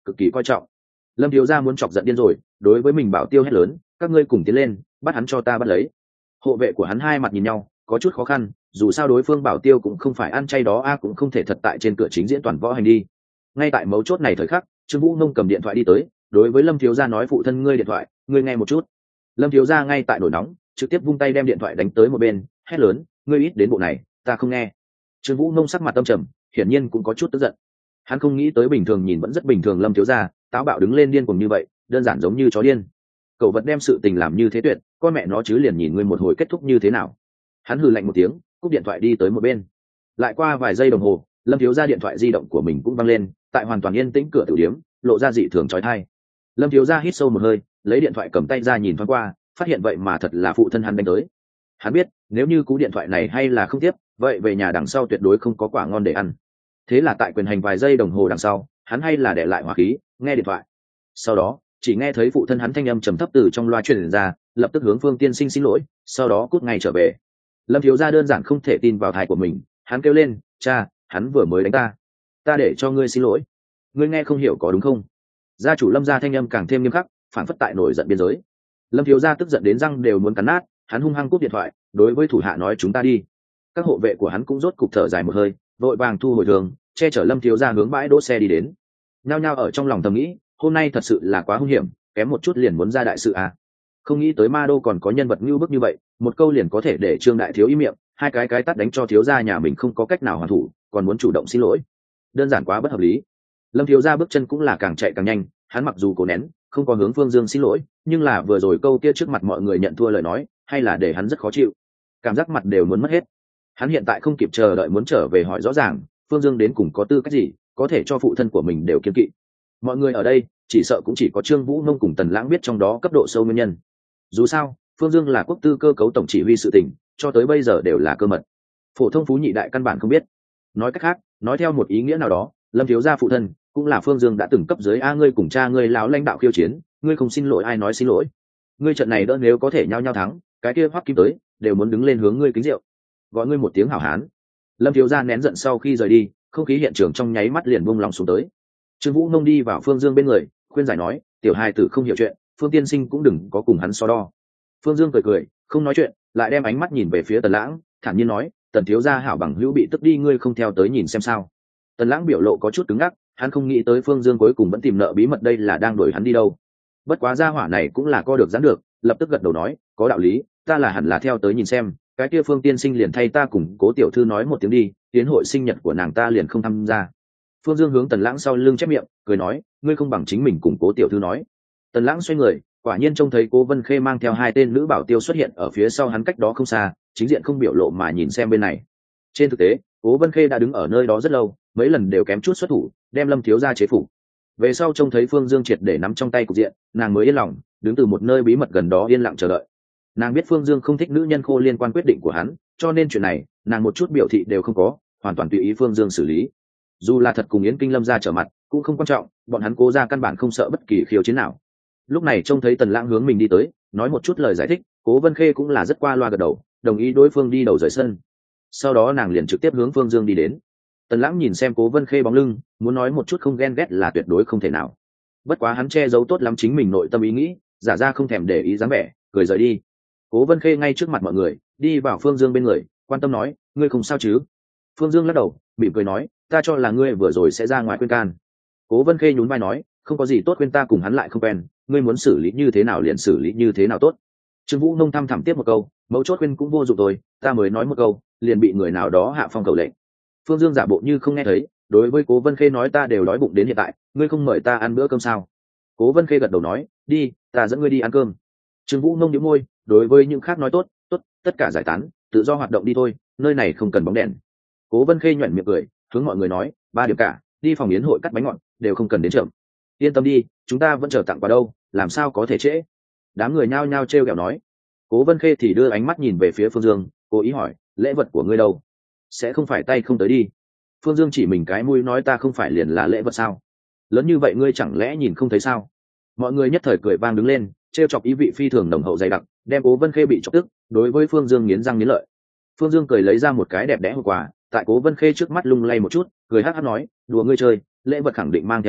Speaker 1: cực kỳ coi trọng. Lâm thiếu gia muốn chọc giận điên rồi, đối với mình bảo tiêu hét lớn, các ngươi cùng tiến lên, bắt hắn cho ta bắt lấy. Hộ vệ của hắn hai mặt nhìn nhau, có chút khó khăn, dù sao đối phương bảo tiêu cũng không phải ăn chay đó a, cũng không thể thật tại trên cửa chính diễn toàn võ hành đi. Ngay tại mấu chốt này thời khắc, Trương Vũ Nông cầm điện thoại đi tới, đối với Lâm thiếu gia nói, phụ thân ngươi điện thoại, ngươi nghe một chút. Lâm thiếu gia ngay tại nổi nóng, trực tiếp vung tay đem điện thoại đánh tới một bên, hét lớn, ngươi ít đến bộ này, ta không nghe. Trương Vũ Nông sắc mặt tâm trầm, hiển nhiên cũng có chút tức giận. Hắn không nghĩ tới bình thường nhìn vẫn rất bình thường Lâm thiếu gia, táo bạo đứng lên điên cuồng như vậy, đơn giản giống như chó điên. Cậu vật đem sự tình làm như thế tuyệt, con mẹ nó chứ liền nhìn ngươi một hồi kết thúc như thế nào. Hắn hừ lạnh một tiếng, cúp điện thoại đi tới một bên. Lại qua vài giây đồng hồ, Lâm thiếu gia điện thoại di động của mình cũng vang lên, tại hoàn toàn yên tĩnh cửa tiểu điếm, lộ ra dị thường chói tai. Lâm thiếu gia hít sâu một hơi, lấy điện thoại cầm tay ra nhìn thoáng qua, phát hiện vậy mà thật là phụ thân hắn đánh tới. Hắn biết, nếu như cú điện thoại này hay là không tiếp, vậy về nhà đằng sau tuyệt đối không có quả ngon để ăn. Thế là tại quyền hành vài giây đồng hồ đằng sau, hắn hay là để lại hỏa khí, nghe điện thoại. Sau đó, chỉ nghe thấy phụ thân hắn thanh âm trầm thấp từ trong loa truyền ra, lập tức hướng Phương Tiên Sinh xin lỗi, sau đó cút ngay trở về. Lâm thiếu gia đơn giản không thể tin vào tai của mình, hắn kêu lên, cha, hắn vừa mới đánh ta, ta để cho ngươi xin lỗi, ngươi nghe không hiểu có đúng không? Gia chủ Lâm gia thanh âm càng thêm nghiêm khắc, phản phất tại nổi giận biên giới. Lâm thiếu gia tức giận đến răng đều muốn cắn nát, hắn hung hăng cúp điện thoại, đối với thủ hạ nói, chúng ta đi. Các hộ vệ của hắn cũng rốt cục thở dài một hơi, vội vàng thu hồi thường, che chở Lâm thiếu gia hướng bãi đỗ xe đi đến. Nhao nhao ở trong lòng thầm nghĩ, hôm nay thật sự là quá hung hiểm, kém một chút liền muốn ra đại sự à. Không nghĩ tới Ma Đô còn có nhân vật ngưu bức như vậy, một câu liền có thể để Trương đại thiếu im miệng, hai cái cái tắt đánh cho thiếu gia nhà mình không có cách nào hoàn thủ, còn muốn chủ động xin lỗi, đơn giản quá bất hợp lý. Lâm thiếu gia bước chân cũng là càng chạy càng nhanh, hắn mặc dù cố nén, không có hướng Phương Dương xin lỗi, nhưng là vừa rồi câu kia trước mặt mọi người nhận thua lời nói, hay là để hắn rất khó chịu, cảm giác mặt đều muốn mất hết. Hắn hiện tại không kịp chờ đợi muốn trở về hỏi rõ ràng, Phương Dương đến cùng có tư cách gì, có thể cho phụ thân của mình đều kiêng kỵ. Mọi người ở đây chỉ sợ cũng chỉ có Trương Vũ Nông cùng Tần Lãng biết trong đó cấp độ sâu nguyên nhân. Dù sao, Phương Dương là quốc tư cơ cấu tổng chỉ huy sự tình, cho tới bây giờ đều là cơ mật, phổ thông phú nhị đại căn bản không biết. Nói cách khác, nói theo một ý nghĩa nào đó, Lâm thiếu gia phụ thân cũng là Phương Dương đã từng cấp dưới a, ngươi cùng cha ngươi lão lãnh đạo khiêu chiến, ngươi không xin lỗi ai nói xin lỗi? Ngươi trận này đỡ nếu có thể nhau nhau thắng, cái kia Hoắc Kim tới đều muốn đứng lên hướng ngươi kính rượu, gọi ngươi một tiếng hảo hán. Lâm thiếu gia nén giận sau khi rời đi, không khí hiện trường trong nháy mắt liền buông lòng xuống tới. Trương Vũ Nông đi vào Phương Dương bên người, khuyên giải nói, tiểu hài tử không hiểu chuyện, Phương tiên sinh cũng đừng có cùng hắn so đo. Phương Dương cười cười, không nói chuyện, lại đem ánh mắt nhìn về phía Tần Lãng, thản nhiên nói, Tần thiếu gia hảo bằng hữu bị tức đi, ngươi không theo tới nhìn xem sao? Tần Lãng biểu lộ có chút cứng ngắc, hắn không nghĩ tới Phương Dương cuối cùng vẫn tìm nợ bí mật, đây là đang đuổi hắn đi đâu. Bất quá gia hỏa này cũng là co được giãn được, lập tức gật đầu nói, có đạo lý, ta là hẳn là theo tới nhìn xem, cái kia Phương tiên sinh liền thay ta cùng Cố tiểu thư nói một tiếng đi, tiến hội sinh nhật của nàng ta liền không tham gia. Phương Dương hướng Tần Lãng sau lưng chép miệng, cười nói, ngươi không bằng chính mình cùng Cố tiểu thư nói. Tần Lãng xoay người, quả nhiên trông thấy Cố Vân Khê mang theo hai tên nữ bảo tiêu xuất hiện ở phía sau hắn cách đó không xa, chính diện không biểu lộ mà nhìn xem bên này. Trên thực tế, Cố Vân Khê đã đứng ở nơi đó rất lâu, mấy lần đều kém chút xuất thủ, đem Lâm thiếu gia chế phục. Về sau trông thấy Phương Dương triệt để nắm trong tay cục diện, nàng mới yên lòng, đứng từ một nơi bí mật gần đó yên lặng chờ đợi. Nàng biết Phương Dương không thích nữ nhân khô liên quan quyết định của hắn, cho nên chuyện này, nàng một chút biểu thị đều không có, hoàn toàn tùy ý Phương Dương xử lý. Dù là thật cùng Yến Kinh Lâm gia trở mặt, cũng không quan trọng, bọn hắn Cố gia căn bản không sợ bất kỳ khiêu chiến nào. Lúc này trông thấy Tần Lãng hướng mình đi tới, nói một chút lời giải thích, Cố Vân Khê cũng là rất qua loa gật đầu, đồng ý đối phương đi đầu rời sân. Sau đó nàng liền trực tiếp hướng Phương Dương đi đến. Tần Lãng nhìn xem Cố Vân Khê bóng lưng, muốn nói một chút không ghen ghét là tuyệt đối không thể nào. Bất quá hắn che giấu tốt lắm chính mình nội tâm ý nghĩ, giả ra không thèm để ý dáng vẻ, cười rời đi. Cố Vân Khê ngay trước mặt mọi người, đi vào Phương Dương bên người, quan tâm nói, ngươi không sao chứ? Phương Dương lắc đầu, mỉm cười nói, ta cho là ngươi vừa rồi sẽ ra ngoài khuyên can. Cố Vân Khê nhún vai nói, không có gì tốt khuyên, ta cùng hắn lại không quen, ngươi muốn xử lý như thế nào liền xử lý như thế nào tốt. Trương Vũ Nông thăm thẳm tiếp một câu, mấu chốt khuyên cũng vô dụng thôi, ta mới nói một câu, liền bị người nào đó hạ phong cầu lệnh. Phương Dương giả bộ như không nghe thấy, đối với Cố Vân Khê nói, ta đều đói bụng đến hiện tại, ngươi không mời ta ăn bữa cơm sao? Cố Vân Khê gật đầu nói, đi, ta dẫn ngươi đi ăn cơm. Trương Vũ Nông nhếch môi, đối với những khác nói, tốt, tốt, tất cả giải tán, tự do hoạt động đi thôi, nơi này không cần bóng đèn. Cố Vân Khê nhuyễn miệng cười, hướng mọi người nói, ba điểm cả, đi phòng yến hội cắt bánh ngọt, đều không cần đến chậm. Yên tâm đi, chúng ta vẫn chờ tặng quà đâu, làm sao có thể trễ. Đám người nhao nhao trêu ghẹo nói. Cố Vân Khê thì đưa ánh mắt nhìn về phía Phương Dương, cố ý hỏi, lễ vật của ngươi đâu? Sẽ không phải tay không tới đi? Phương Dương chỉ mình cái mũi nói, ta không phải liền là lễ vật sao? Lớn như vậy ngươi chẳng lẽ nhìn không thấy sao? Mọi người nhất thời cười vang đứng lên, trêu chọc ý vị phi thường nồng hậu dày đặc, đem Cố Vân Khê bị chọc tức, đối với Phương Dương nghiến răng nghiến lợi. Phương Dương cười lấy ra một cái đẹp đẽ hộp quà, tại Cố Vân Khê trước mắt lung lay một chút, cười hắc hắc nói, đùa ngươi chơi, lễ vật khẳng định mang theo à,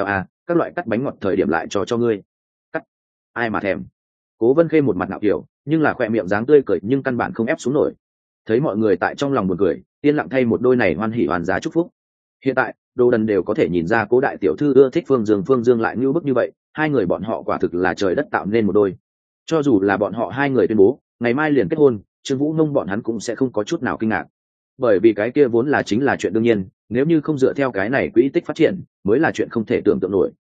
Speaker 1: các loại cắt bánh ngọt thời điểm lại cho cho ngươi. Cắt, ai mà thèm. Cố Vân Khê một mặt ngạo kiểu, nhưng là khoe miệng dáng tươi cười nhưng căn bản không ép xuống nổi. Thấy mọi người tại trong lòng buồn cười, yên lặng thay một đôi này hoan hỉ hoàn giá chúc phúc. Hiện tại đồ đần đều có thể nhìn ra Cố đại tiểu thư ưa thích Phương Dương, Phương Dương lại ngưu bức như vậy, hai người bọn họ quả thực là trời đất tạo nên một đôi. Cho dù là bọn họ hai người tuyên bố ngày mai liền kết hôn, Trương Vũ Nông bọn hắn cũng sẽ không có chút nào kinh ngạc, bởi vì cái kia vốn là chính là chuyện đương nhiên, nếu như không dựa theo cái này quỹ tích phát triển mới là chuyện không thể tưởng tượng nổi.